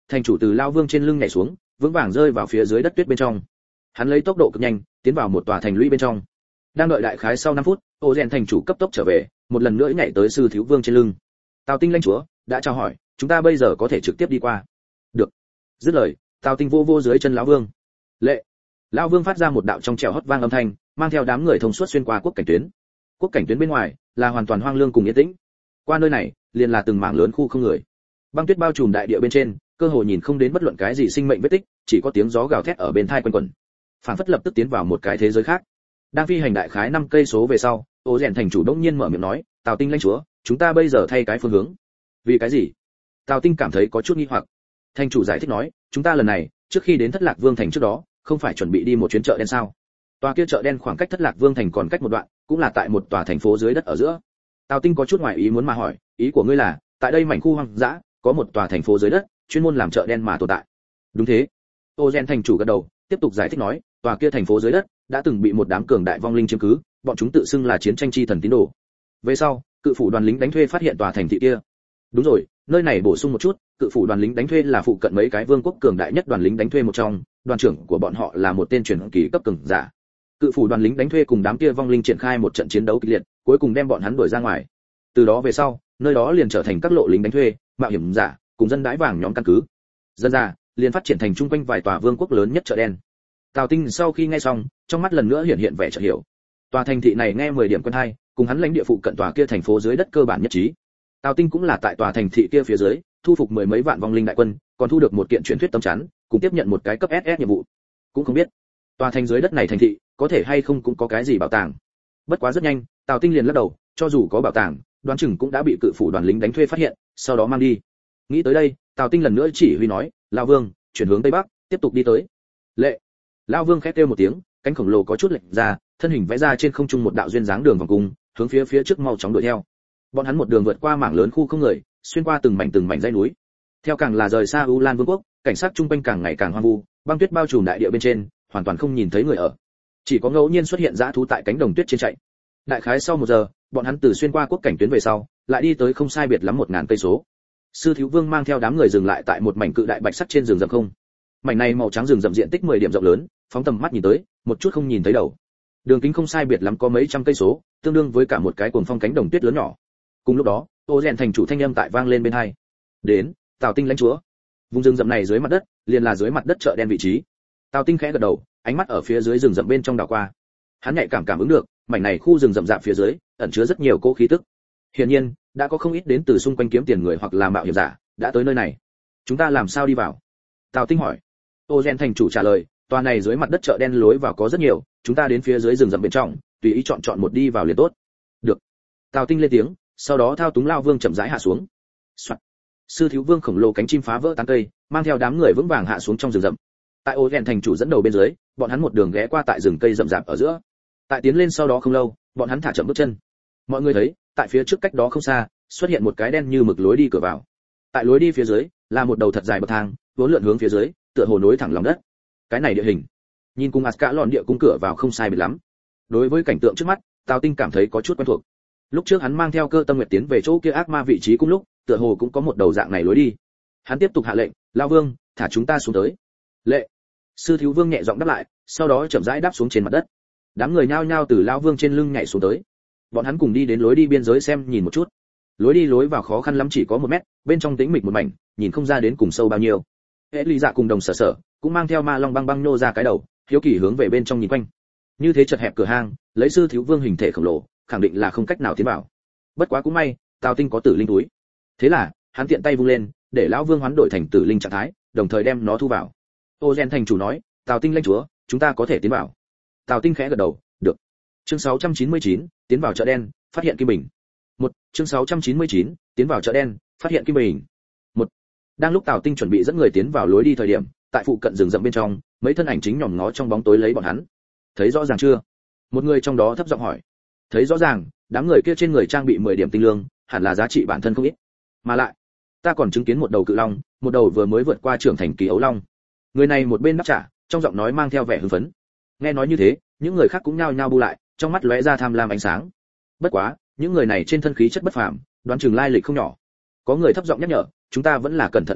thành chủ từ Lao Vương trên lưng nhảy xuống, vững vàng rơi vào phía dưới đất tuyết bên trong. Hắn lấy tốc độ cực nhanh, tiến vào một tòa thành lũy bên trong. Đang đợi đại khái sau năm phút, Ô Rèn thành chủ cấp tốc trở về, một lần nữa nhảy tới sư thiếu vương trên lưng. Tào Tinh lãnh chúa đã chào hỏi, chúng ta bây giờ có thể trực tiếp đi qua. Được. Dứt lời, Tào Tinh vô vô dưới chân lão vương. Lệ. Lão vương phát ra một đạo trong trẻo hót vang âm thanh, mang theo đám người thông suốt xuyên qua quốc cảnh tuyến. Quốc cảnh tuyến bên ngoài là hoàn toàn hoang lương cùng yên tĩnh. Qua nơi này, liền là từng mảng lớn khu không người. Băng tuyết bao trùm đại địa bên trên, cơ hồ nhìn không đến bất luận cái gì sinh mệnh vết tích, chỉ có tiếng gió gào thét ở bên tai quanh quẩn. Phản phất lập tức tiến vào một cái thế giới khác. Đang phi hành đại khái năm cây số về sau, Ô Rèn thành chủ đột nhiên mở miệng nói, "Tào Tinh lãnh chúa, chúng ta bây giờ thay cái phương hướng." "Vì cái gì?" Tào Tinh cảm thấy có chút nghi hoặc. Thành chủ giải thích nói, "Chúng ta lần này, trước khi đến Thất Lạc Vương thành trước đó, không phải chuẩn bị đi một chuyến chợ đen sao? Tòa kia chợ đen khoảng cách Thất Lạc Vương thành còn cách một đoạn, cũng là tại một tòa thành phố dưới đất ở giữa." Tào Tinh có chút ngoài ý muốn mà hỏi, "Ý của ngươi là, tại đây mảnh khu hoang dã, có một tòa thành phố dưới đất, chuyên môn làm chợ đen mà tồn tại?" "Đúng thế." Ô Rèn thành chủ gật đầu, tiếp tục giải thích nói, "Tòa kia thành phố dưới đất đã từng bị một đám cường đại vong linh chiếm cứ, bọn chúng tự xưng là chiến tranh chi thần tín đồ. Về sau, cự phủ đoàn lính đánh thuê phát hiện tòa thành thị kia." "Đúng rồi, nơi này bổ sung một chút, cự phủ đoàn lính đánh thuê là phụ cận mấy cái vương quốc cường đại nhất đoàn lính đánh thuê một trong, đoàn trưởng của bọn họ là một tên truyền kỳ cấp cường giả. Cự phủ đoàn lính đánh thuê cùng đám kia vong linh triển khai một trận chiến đấu kịch liệt, cuối cùng đem bọn hắn đuổi ra ngoài. Từ đó về sau, nơi đó liền trở thành các lộ lính đánh thuê, mạo hiểm giả, cùng dân đãi vàng nhóm căn cứ. Dân ra, liền phát triển thành trung quanh vài tòa vương quốc lớn nhất chợ đen." Tào Tinh sau khi nghe xong, trong mắt lần nữa hiện hiện vẻ chợt hiểu. Tòa thành thị này nghe mười điểm quen hay, cùng hắn lãnh địa phụ cận tòa kia thành phố dưới đất cơ bản nhất trí. Tào Tinh cũng là tại tòa thành thị kia phía dưới, thu phục mười mấy vạn vong linh đại quân, còn thu được một kiện truyền thuyết tấm chắn, cùng tiếp nhận một cái cấp ét ét nhiệm vụ. Cũng không biết, tòa thành dưới đất này thành thị, có thể hay không cũng có cái gì bảo tàng. Bất quá rất nhanh, Tào Tinh liền lắc đầu, cho dù có bảo tàng, đoán chừng cũng đã bị cự phủ đoàn lính đánh thuê phát hiện, sau đó mang đi. Nghĩ tới đây, Tào Tinh lần nữa chỉ huy nói, "Lão Vương, chuyển hướng tây bắc, tiếp tục đi tới." "Lệ." Lão Vương khẽ kêu một tiếng, cánh khổng lồ có chút lệch ra, thân hình vẽ ra trên không trung một đạo duyên dáng đường vòng cung, hướng phía phía trước mau chóng đuổi theo. Bọn hắn một đường vượt qua mảng lớn khu không người, xuyên qua từng mảnh từng mảnh dãy núi. Theo càng là rời xa U Lan Vương quốc, cảnh sát trung quanh càng ngày càng hoang vu, băng tuyết bao trùm đại địa bên trên, hoàn toàn không nhìn thấy người ở. Chỉ có ngẫu nhiên xuất hiện dã thú tại cánh đồng tuyết trên chạy. Đại khái sau một giờ, bọn hắn từ xuyên qua quốc cảnh tuyến về sau, lại đi tới không sai biệt lắm một ngàn cây số. Sư thiếu vương mang theo đám người dừng lại tại một mảnh cự đại bạch sắt trên rừng rậm không. Mảnh này màu trắng rừng rậm diện tích mười điểm rộng lớn, phóng tầm mắt nhìn tới, một chút không nhìn thấy đầu. Đường kính không sai biệt lắm có mấy trăm cây số, tương đương với cả một cái cuồng phong cánh đồng tuyết lớn nhỏ. Cùng lúc đó, Ô Rèn thành chủ thanh âm tại vang lên bên hai. "Đến, Tào Tinh lãnh chúa." Vùng rừng rậm này dưới mặt đất, liền là dưới mặt đất chợ đen vị trí. Tào Tinh khẽ gật đầu, ánh mắt ở phía dưới rừng rậm bên trong đảo qua. Hắn nhạy cảm cảm ứng được, mảnh này khu rừng rậm rạp phía dưới, ẩn chứa rất nhiều cô khí tức. Hiển nhiên, đã có không ít đến từ xung quanh kiếm tiền người hoặc là mạo hiểm giả, đã tới nơi này. "Chúng ta làm sao đi vào?" Tào Tinh hỏi. Ô Rèn thành chủ trả lời, "Tòa này dưới mặt đất chợ đen lối vào có rất nhiều, chúng ta đến phía dưới rừng rậm bên trong, tùy ý chọn chọn một đi vào liền tốt." "Được." Tào Tinh lên tiếng, sau đó thao túng Lao Vương chậm rãi hạ xuống. Soạn. Sư thiếu vương khổng lồ cánh chim phá vỡ tán cây, mang theo đám người vững vàng hạ xuống trong rừng rậm. Tại Ô Rèn thành chủ dẫn đầu bên dưới, bọn hắn một đường ghé qua tại rừng cây rậm rạp ở giữa. Tại tiến lên sau đó không lâu, bọn hắn thả chậm bước chân. Mọi người thấy, tại phía trước cách đó không xa, xuất hiện một cái đen như mực lối đi cửa vào. Tại lối đi phía dưới, là một đầu thật dài bậc thang, vốn lượn hướng phía dưới, tựa hồ nối thẳng lòng đất. Cái này địa hình, nhìn cùng Ascalon địa cung cửa vào không sai biệt lắm. Đối với cảnh tượng trước mắt, Tào Tinh cảm thấy có chút quen thuộc. Lúc trước hắn mang theo Cơ Tâm Nguyệt tiến về chỗ kia ác ma vị trí cung lúc, tựa hồ cũng có một đầu dạng này lối đi. Hắn tiếp tục hạ lệnh, "Lão Vương, thả chúng ta xuống tới." "Lệ." Sư thiếu vương nhẹ giọng đáp lại, sau đó chậm rãi đáp xuống trên mặt đất. Đám người nhao nhao từ Lão Vương trên lưng nhảy xuống tới. Bọn hắn cùng đi đến lối đi biên giới xem nhìn một chút. Lối đi lối vào khó khăn lắm chỉ có một mét, bên trong tĩnh mịch một mảnh, nhìn không ra đến cùng sâu bao nhiêu. Hệ Lý Dạ cùng Đồng Sở Sở cũng mang theo Ma Long băng băng nô ra cái đầu, hiếu kỳ hướng về bên trong nhìn quanh. Như thế chật hẹp cửa hang, lấy sư thiếu vương hình thể khổng lồ, khẳng định là không cách nào tiến vào. Bất quá cũng may, Tào Tinh có tử linh túi. Thế là, hắn tiện tay vung lên, để lão vương hoán đổi thành tử linh trạng thái, đồng thời đem nó thu vào. Ô Rèn thành chủ nói, "Tào Tinh lãnh chúa, chúng ta có thể tiến vào." Tào Tinh khẽ gật đầu, "Được." Chương sáu trăm chín mươi chín, tiến vào chợ đen, phát hiện kim bình. Một, chương sáu trăm chín mươi chín, tiến vào chợ đen, phát hiện kim bình. Một. Đang lúc Tào Tinh chuẩn bị dẫn người tiến vào lối đi thời điểm, tại phụ cận rừng rậm bên trong, mấy thân ảnh chính nhòm ngó trong bóng tối lấy bọn hắn. "Thấy rõ ràng chưa?" Một người trong đó thấp giọng hỏi. "Thấy rõ ràng, đám người kia trên người trang bị mười điểm tinh lương, hẳn là giá trị bản thân không ít. Mà lại, ta còn chứng kiến một đầu cự long, một đầu vừa mới vượt qua trưởng thành kỳ ấu long." Người này một bên đáp trả, trong giọng nói mang theo vẻ hưng phấn. Nghe nói như thế, những người khác cũng nhao nhao bu lại, trong mắt lóe ra tham lam ánh sáng. Bất quá, những người này trên thân khí chất bất phàm, đoán chừng lai lịch không nhỏ. Có người thấp giọng nhắc nhở, "Chúng ta vẫn là cẩn thận một chút,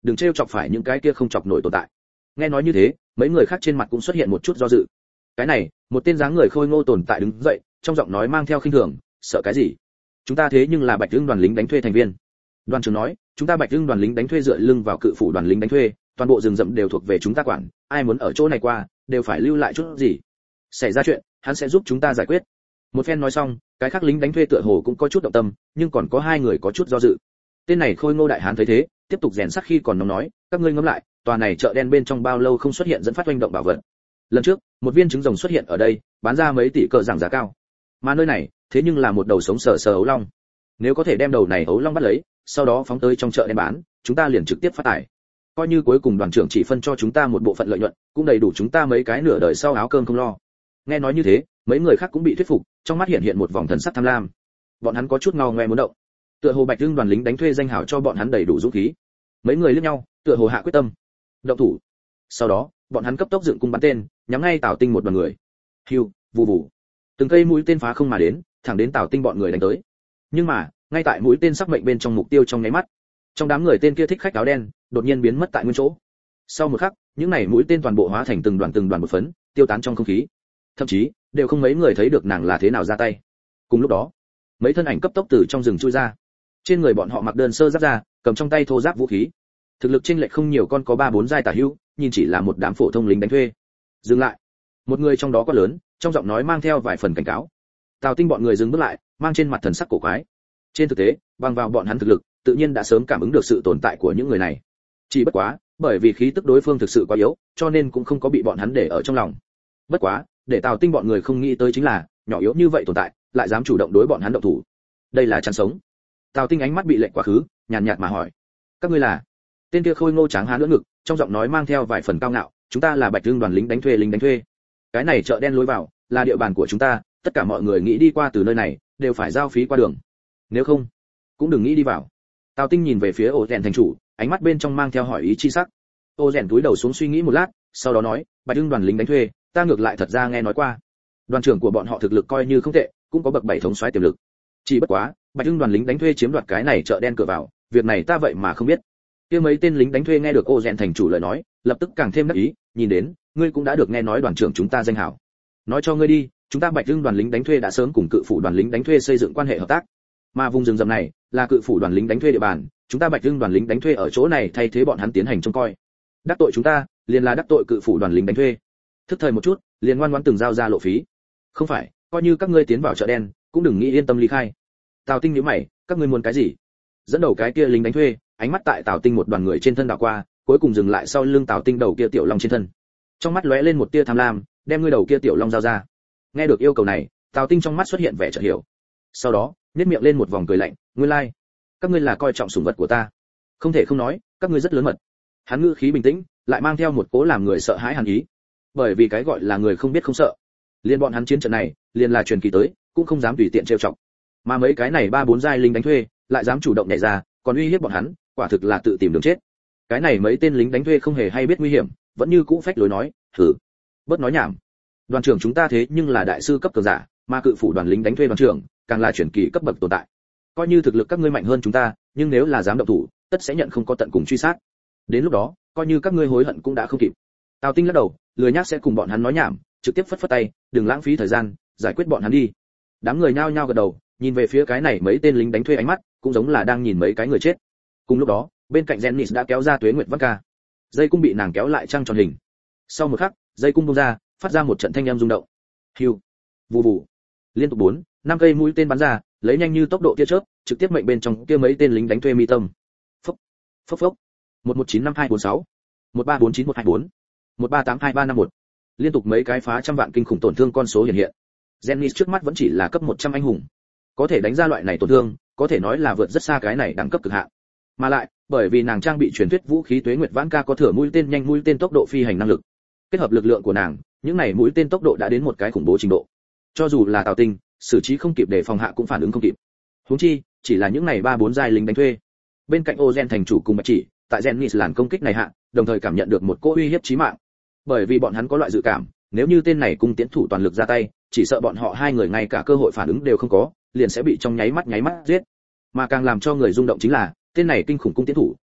đừng trêu chọc phải những cái kia không chọc nổi tồn tại. Nghe nói như thế, mấy người khác trên mặt cũng xuất hiện một chút do dự. Cái này, một tên dáng người khôi ngô tồn tại đứng dậy, trong giọng nói mang theo khinh thường, sợ cái gì? Chúng ta thế nhưng là Bạch Hưng đoàn lính đánh thuê thành viên. Đoàn trưởng nói, chúng ta Bạch Hưng đoàn lính đánh thuê dựa lưng vào cự phủ đoàn lính đánh thuê, toàn bộ rừng rậm đều thuộc về chúng ta quản, ai muốn ở chỗ này qua, đều phải lưu lại chút gì. Xảy ra chuyện, hắn sẽ giúp chúng ta giải quyết. Một phen nói xong, cái khác lính đánh thuê tựa hồ cũng có chút động tâm, nhưng còn có hai người có chút do dự. Tên này khôi ngô đại hán thấy thế, tiếp tục rèn sắt khi còn nóng nói, các ngươi ngẫm lại, tòa này chợ đen bên trong bao lâu không xuất hiện dẫn phát hoành động bảo vật. Lần trước, một viên trứng rồng xuất hiện ở đây, bán ra mấy tỷ cờ giảng giá cao. Mà nơi này, thế nhưng là một đầu sống sờ sờ ấu long. Nếu có thể đem đầu này ấu long bắt lấy, sau đó phóng tới trong chợ đen bán, chúng ta liền trực tiếp phát tài. Coi như cuối cùng đoàn trưởng chỉ phân cho chúng ta một bộ phận lợi nhuận, cũng đầy đủ chúng ta mấy cái nửa đời sau áo cơm không lo. Nghe nói như thế, mấy người khác cũng bị thuyết phục, trong mắt hiện hiện một vòng thần sắc tham lam. Bọn hắn có chút ngao ngoe muốn động. Tựa hồ Bạch Hưng đoàn lính đánh thuê danh hào cho bọn hắn đầy đủ dũng khí. Mấy người liếc nhau, tựa hồ hạ quyết tâm. Động thủ. Sau đó, bọn hắn cấp tốc dựng cung bắn tên, nhắm ngay Tào Tinh một đoàn người. Hưu, vù vù. Từng cây mũi tên phá không mà đến, thẳng đến Tào Tinh bọn người đánh tới. Nhưng mà, ngay tại mũi tên sắc mệnh bên trong mục tiêu trong nháy mắt, trong đám người tên kia thích khách áo đen đột nhiên biến mất tại nguyên chỗ. Sau một khắc, những này mũi tên toàn bộ hóa thành từng đoàn từng đoàn một phấn, tiêu tán trong không khí. Thậm chí, đều không mấy người thấy được nàng là thế nào ra tay. Cùng lúc đó, mấy thân ảnh cấp tốc từ trong rừng chui ra. Trên người bọn họ mặc đơn sơ giáp da, cầm trong tay thô giáp vũ khí. Thực lực chênh lệch không nhiều, con có ba bốn giai tả hữu, nhìn chỉ là một đám phổ thông lính đánh thuê. Dừng lại. Một người trong đó quá lớn, trong giọng nói mang theo vài phần cảnh cáo. Tào Tinh bọn người dừng bước lại, mang trên mặt thần sắc cổ quái. Trên thực tế, bằng vào bọn hắn thực lực, tự nhiên đã sớm cảm ứng được sự tồn tại của những người này. Chỉ bất quá, bởi vì khí tức đối phương thực sự quá yếu, cho nên cũng không có bị bọn hắn để ở trong lòng. Bất quá, để Tào Tinh bọn người không nghĩ tới chính là, nhỏ yếu như vậy tồn tại, lại dám chủ động đối bọn hắn động thủ. Đây là chăn sống. Tào Tinh ánh mắt bị lệch quá khứ, nhàn nhạt mà hỏi: "Các ngươi là?" Tên kia khôi ngô tráng hán lưỡng ngực, trong giọng nói mang theo vài phần cao ngạo: "Chúng ta là Bạch Hưng đoàn lính đánh thuê lính đánh thuê. Cái này chợ đen lối vào, là địa bàn của chúng ta, tất cả mọi người nghĩ đi qua từ nơi này, đều phải giao phí qua đường. Nếu không, cũng đừng nghĩ đi vào." Tào Tinh nhìn về phía Ô Rèn thành chủ, ánh mắt bên trong mang theo hỏi ý chi sắc. Ô Rèn túi đầu xuống suy nghĩ một lát, sau đó nói: "Bạch Hưng đoàn lính đánh thuê, ta ngược lại thật ra nghe nói qua. Đoàn trưởng của bọn họ thực lực coi như không tệ, cũng có bậc bảy thống soái tiềm lực. Chỉ bất quá, Bạch Hưng đoàn lính đánh thuê chiếm đoạt cái này chợ đen cửa vào, việc này ta vậy mà không biết." Kia mấy tên lính đánh thuê nghe được Ô Rèn thành chủ lời nói, lập tức càng thêm đắc ý, nhìn đến, ngươi cũng đã được nghe nói đoàn trưởng chúng ta danh hảo. Nói cho ngươi đi, chúng ta Bạch Hưng đoàn lính đánh thuê đã sớm cùng cự phủ đoàn lính đánh thuê xây dựng quan hệ hợp tác. Mà vùng rừng rậm này là cự phủ đoàn lính đánh thuê địa bàn, chúng ta Bạch Hưng đoàn lính đánh thuê ở chỗ này thay thế bọn hắn tiến hành trông coi. Đắc tội chúng ta, liền là đắc tội cự phủ đoàn lính đánh thuê. Thức thời một chút, liền ngoan ngoãn từng giao ra lộ phí. Không phải, coi như các ngươi tiến vào chợ đen, cũng đừng nghĩ yên tâm ly khai. Tào Tinh nhíu mày, các ngươi muốn cái gì? Dẫn đầu cái kia lính đánh thuê, ánh mắt tại Tào Tinh một đoàn người trên thân đảo qua, cuối cùng dừng lại sau lưng Tào Tinh đầu kia tiểu long trên thân. Trong mắt lóe lên một tia tham lam, đem ngươi đầu kia tiểu long giao ra. Nghe được yêu cầu này, Tào Tinh trong mắt xuất hiện vẻ chợt hiểu. Sau đó, nhếch miệng lên một vòng cười lạnh, ngươi lai, like. Các ngươi là coi trọng sủng vật của ta. Không thể không nói, các ngươi rất lớn mật. Hắn ngữ khí bình tĩnh, lại mang theo một cố làm người sợ hãi hàn ý. Bởi vì cái gọi là người không biết không sợ. Liên bọn hắn chiến trận này, liền là truyền kỳ tới, cũng không dám tùy tiện trêu chọc. Mà mấy cái này ba bốn giai lính đánh thuê, lại dám chủ động nhảy ra, còn uy hiếp bọn hắn, quả thực là tự tìm đường chết. Cái này mấy tên lính đánh thuê không hề hay biết nguy hiểm, vẫn như cũ phách lối nói, thử, bớt nói nhảm. Đoàn trưởng chúng ta thế nhưng là đại sư cấp cường giả, mà cự phủ đoàn lính đánh thuê đoàn trưởng, càng là truyền kỳ cấp bậc tồn tại. Coi như thực lực các ngươi mạnh hơn chúng ta, nhưng nếu là dám động thủ, tất sẽ nhận không có tận cùng truy sát. Đến lúc đó, coi như các ngươi hối hận cũng đã không kịp. Tào Tinh lắc đầu, lười nhác sẽ cùng bọn hắn nói nhảm, trực tiếp phất phất tay, đừng lãng phí thời gian, giải quyết bọn hắn đi. Đám người nhao nhao gật đầu, nhìn về phía cái này mấy tên lính đánh thuê ánh mắt, cũng giống là đang nhìn mấy cái người chết. Cùng lúc đó, bên cạnh Janice đã kéo ra Tuế Nguyệt Văn Ca. Dây cung bị nàng kéo lại trăng tròn hình. Sau một khắc, dây cung bung ra, phát ra một trận thanh âm rung động. Hiu, vù vù. Liên tục bốn, năm cây mũi tên bắn ra, lấy nhanh như tốc độ tia chớp, trực tiếp mệnh bên trong kia mấy tên lính đánh thuê mi tâm. Phốc, phốc phốc. một một chín năm hai bốn sáu, một ba bốn chín một hai bốn, một ba tám hai ba năm một. Liên tục mấy cái phá trăm vạn kinh khủng tổn thương con số hiện hiện. Janice trước mắt vẫn chỉ là cấp một trăm anh hùng. Có thể đánh ra loại này tổn thương, có thể nói là vượt rất xa cái này đẳng cấp cực hạn. Mà lại, bởi vì nàng trang bị truyền thuyết vũ khí Tuế Nguyệt Vãn Ca có thừa mũi tên nhanh mũi tên tốc độ phi hành năng lực. Kết hợp lực lượng của nàng, những này mũi tên tốc độ đã đến một cái khủng bố trình độ. Cho dù là Tào Tinh, xử trí không kịp để phòng hạ cũng phản ứng không kịp. Huống chi, chỉ là những này ba bốn giai lính đánh thuê. Bên cạnh Ozen thành chủ cùng Bạch Chỉ, tại Janice làn công kích này hạ, đồng thời cảm nhận được một cỗ uy hiếp chí mạng. Bởi vì bọn hắn có loại dự cảm, nếu như tên này cung tiến thủ toàn lực ra tay, chỉ sợ bọn họ hai người ngay cả cơ hội phản ứng đều không có, liền sẽ bị trong nháy mắt nháy mắt giết. Mà càng làm cho người rung động chính là, tên này kinh khủng cung tiến thủ,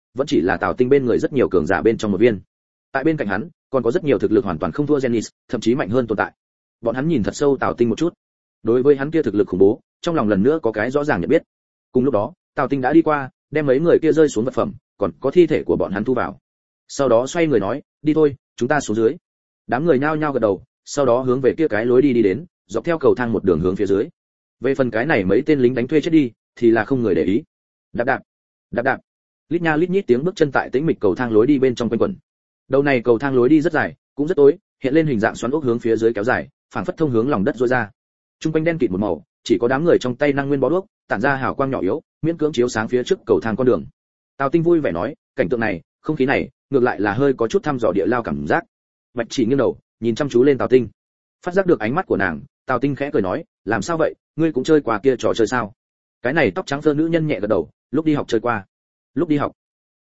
vẫn chỉ là Tào Tinh bên người rất nhiều cường giả bên trong một viên. Tại bên cạnh hắn, còn có rất nhiều thực lực hoàn toàn không thua Genis, thậm chí mạnh hơn tồn tại. Bọn hắn nhìn thật sâu Tào Tinh một chút. Đối với hắn kia thực lực khủng bố, trong lòng lần nữa có cái rõ ràng nhận biết. Cùng lúc đó, Tào Tinh đã đi qua, đem mấy người kia rơi xuống vật phẩm, còn có thi thể của bọn hắn thu vào. Sau đó xoay người nói, đi thôi, chúng ta xuống dưới. Đám người nhao nhao gật đầu, sau đó hướng về kia cái lối đi đi đến, dọc theo cầu thang một đường hướng phía dưới. Về phần cái này mấy tên lính đánh thuê chết đi, thì là không người để ý. Đạp đạp, đạp đạp. Lít nha lít nhít tiếng bước chân tại tĩnh mịch cầu thang lối đi bên trong quanh quẩn. Đầu này cầu thang lối đi rất dài, cũng rất tối, hiện lên hình dạng xoắn ốc hướng phía dưới kéo dài, phảng phất thông hướng lòng đất rũa ra. Trung quanh đen kịt một màu, chỉ có đám người trong tay năng nguyên bó đuốc, tản ra hào quang nhỏ yếu, miễn cưỡng chiếu sáng phía trước cầu thang con đường. Tào Tinh vui vẻ nói, cảnh tượng này, không khí này, ngược lại là hơi có chút thăm dò địa lao cảm giác. Bạch Chỉ nghiêng đầu, nhìn chăm chú lên Tào Tinh. Phát giác được ánh mắt của nàng, Tào Tinh khẽ cười nói, làm sao vậy, ngươi cũng chơi qua kia trò chơi sao? Cái này tóc trắng phơ nữ nhân nhẹ gật đầu, lúc đi học chơi qua. Lúc đi học,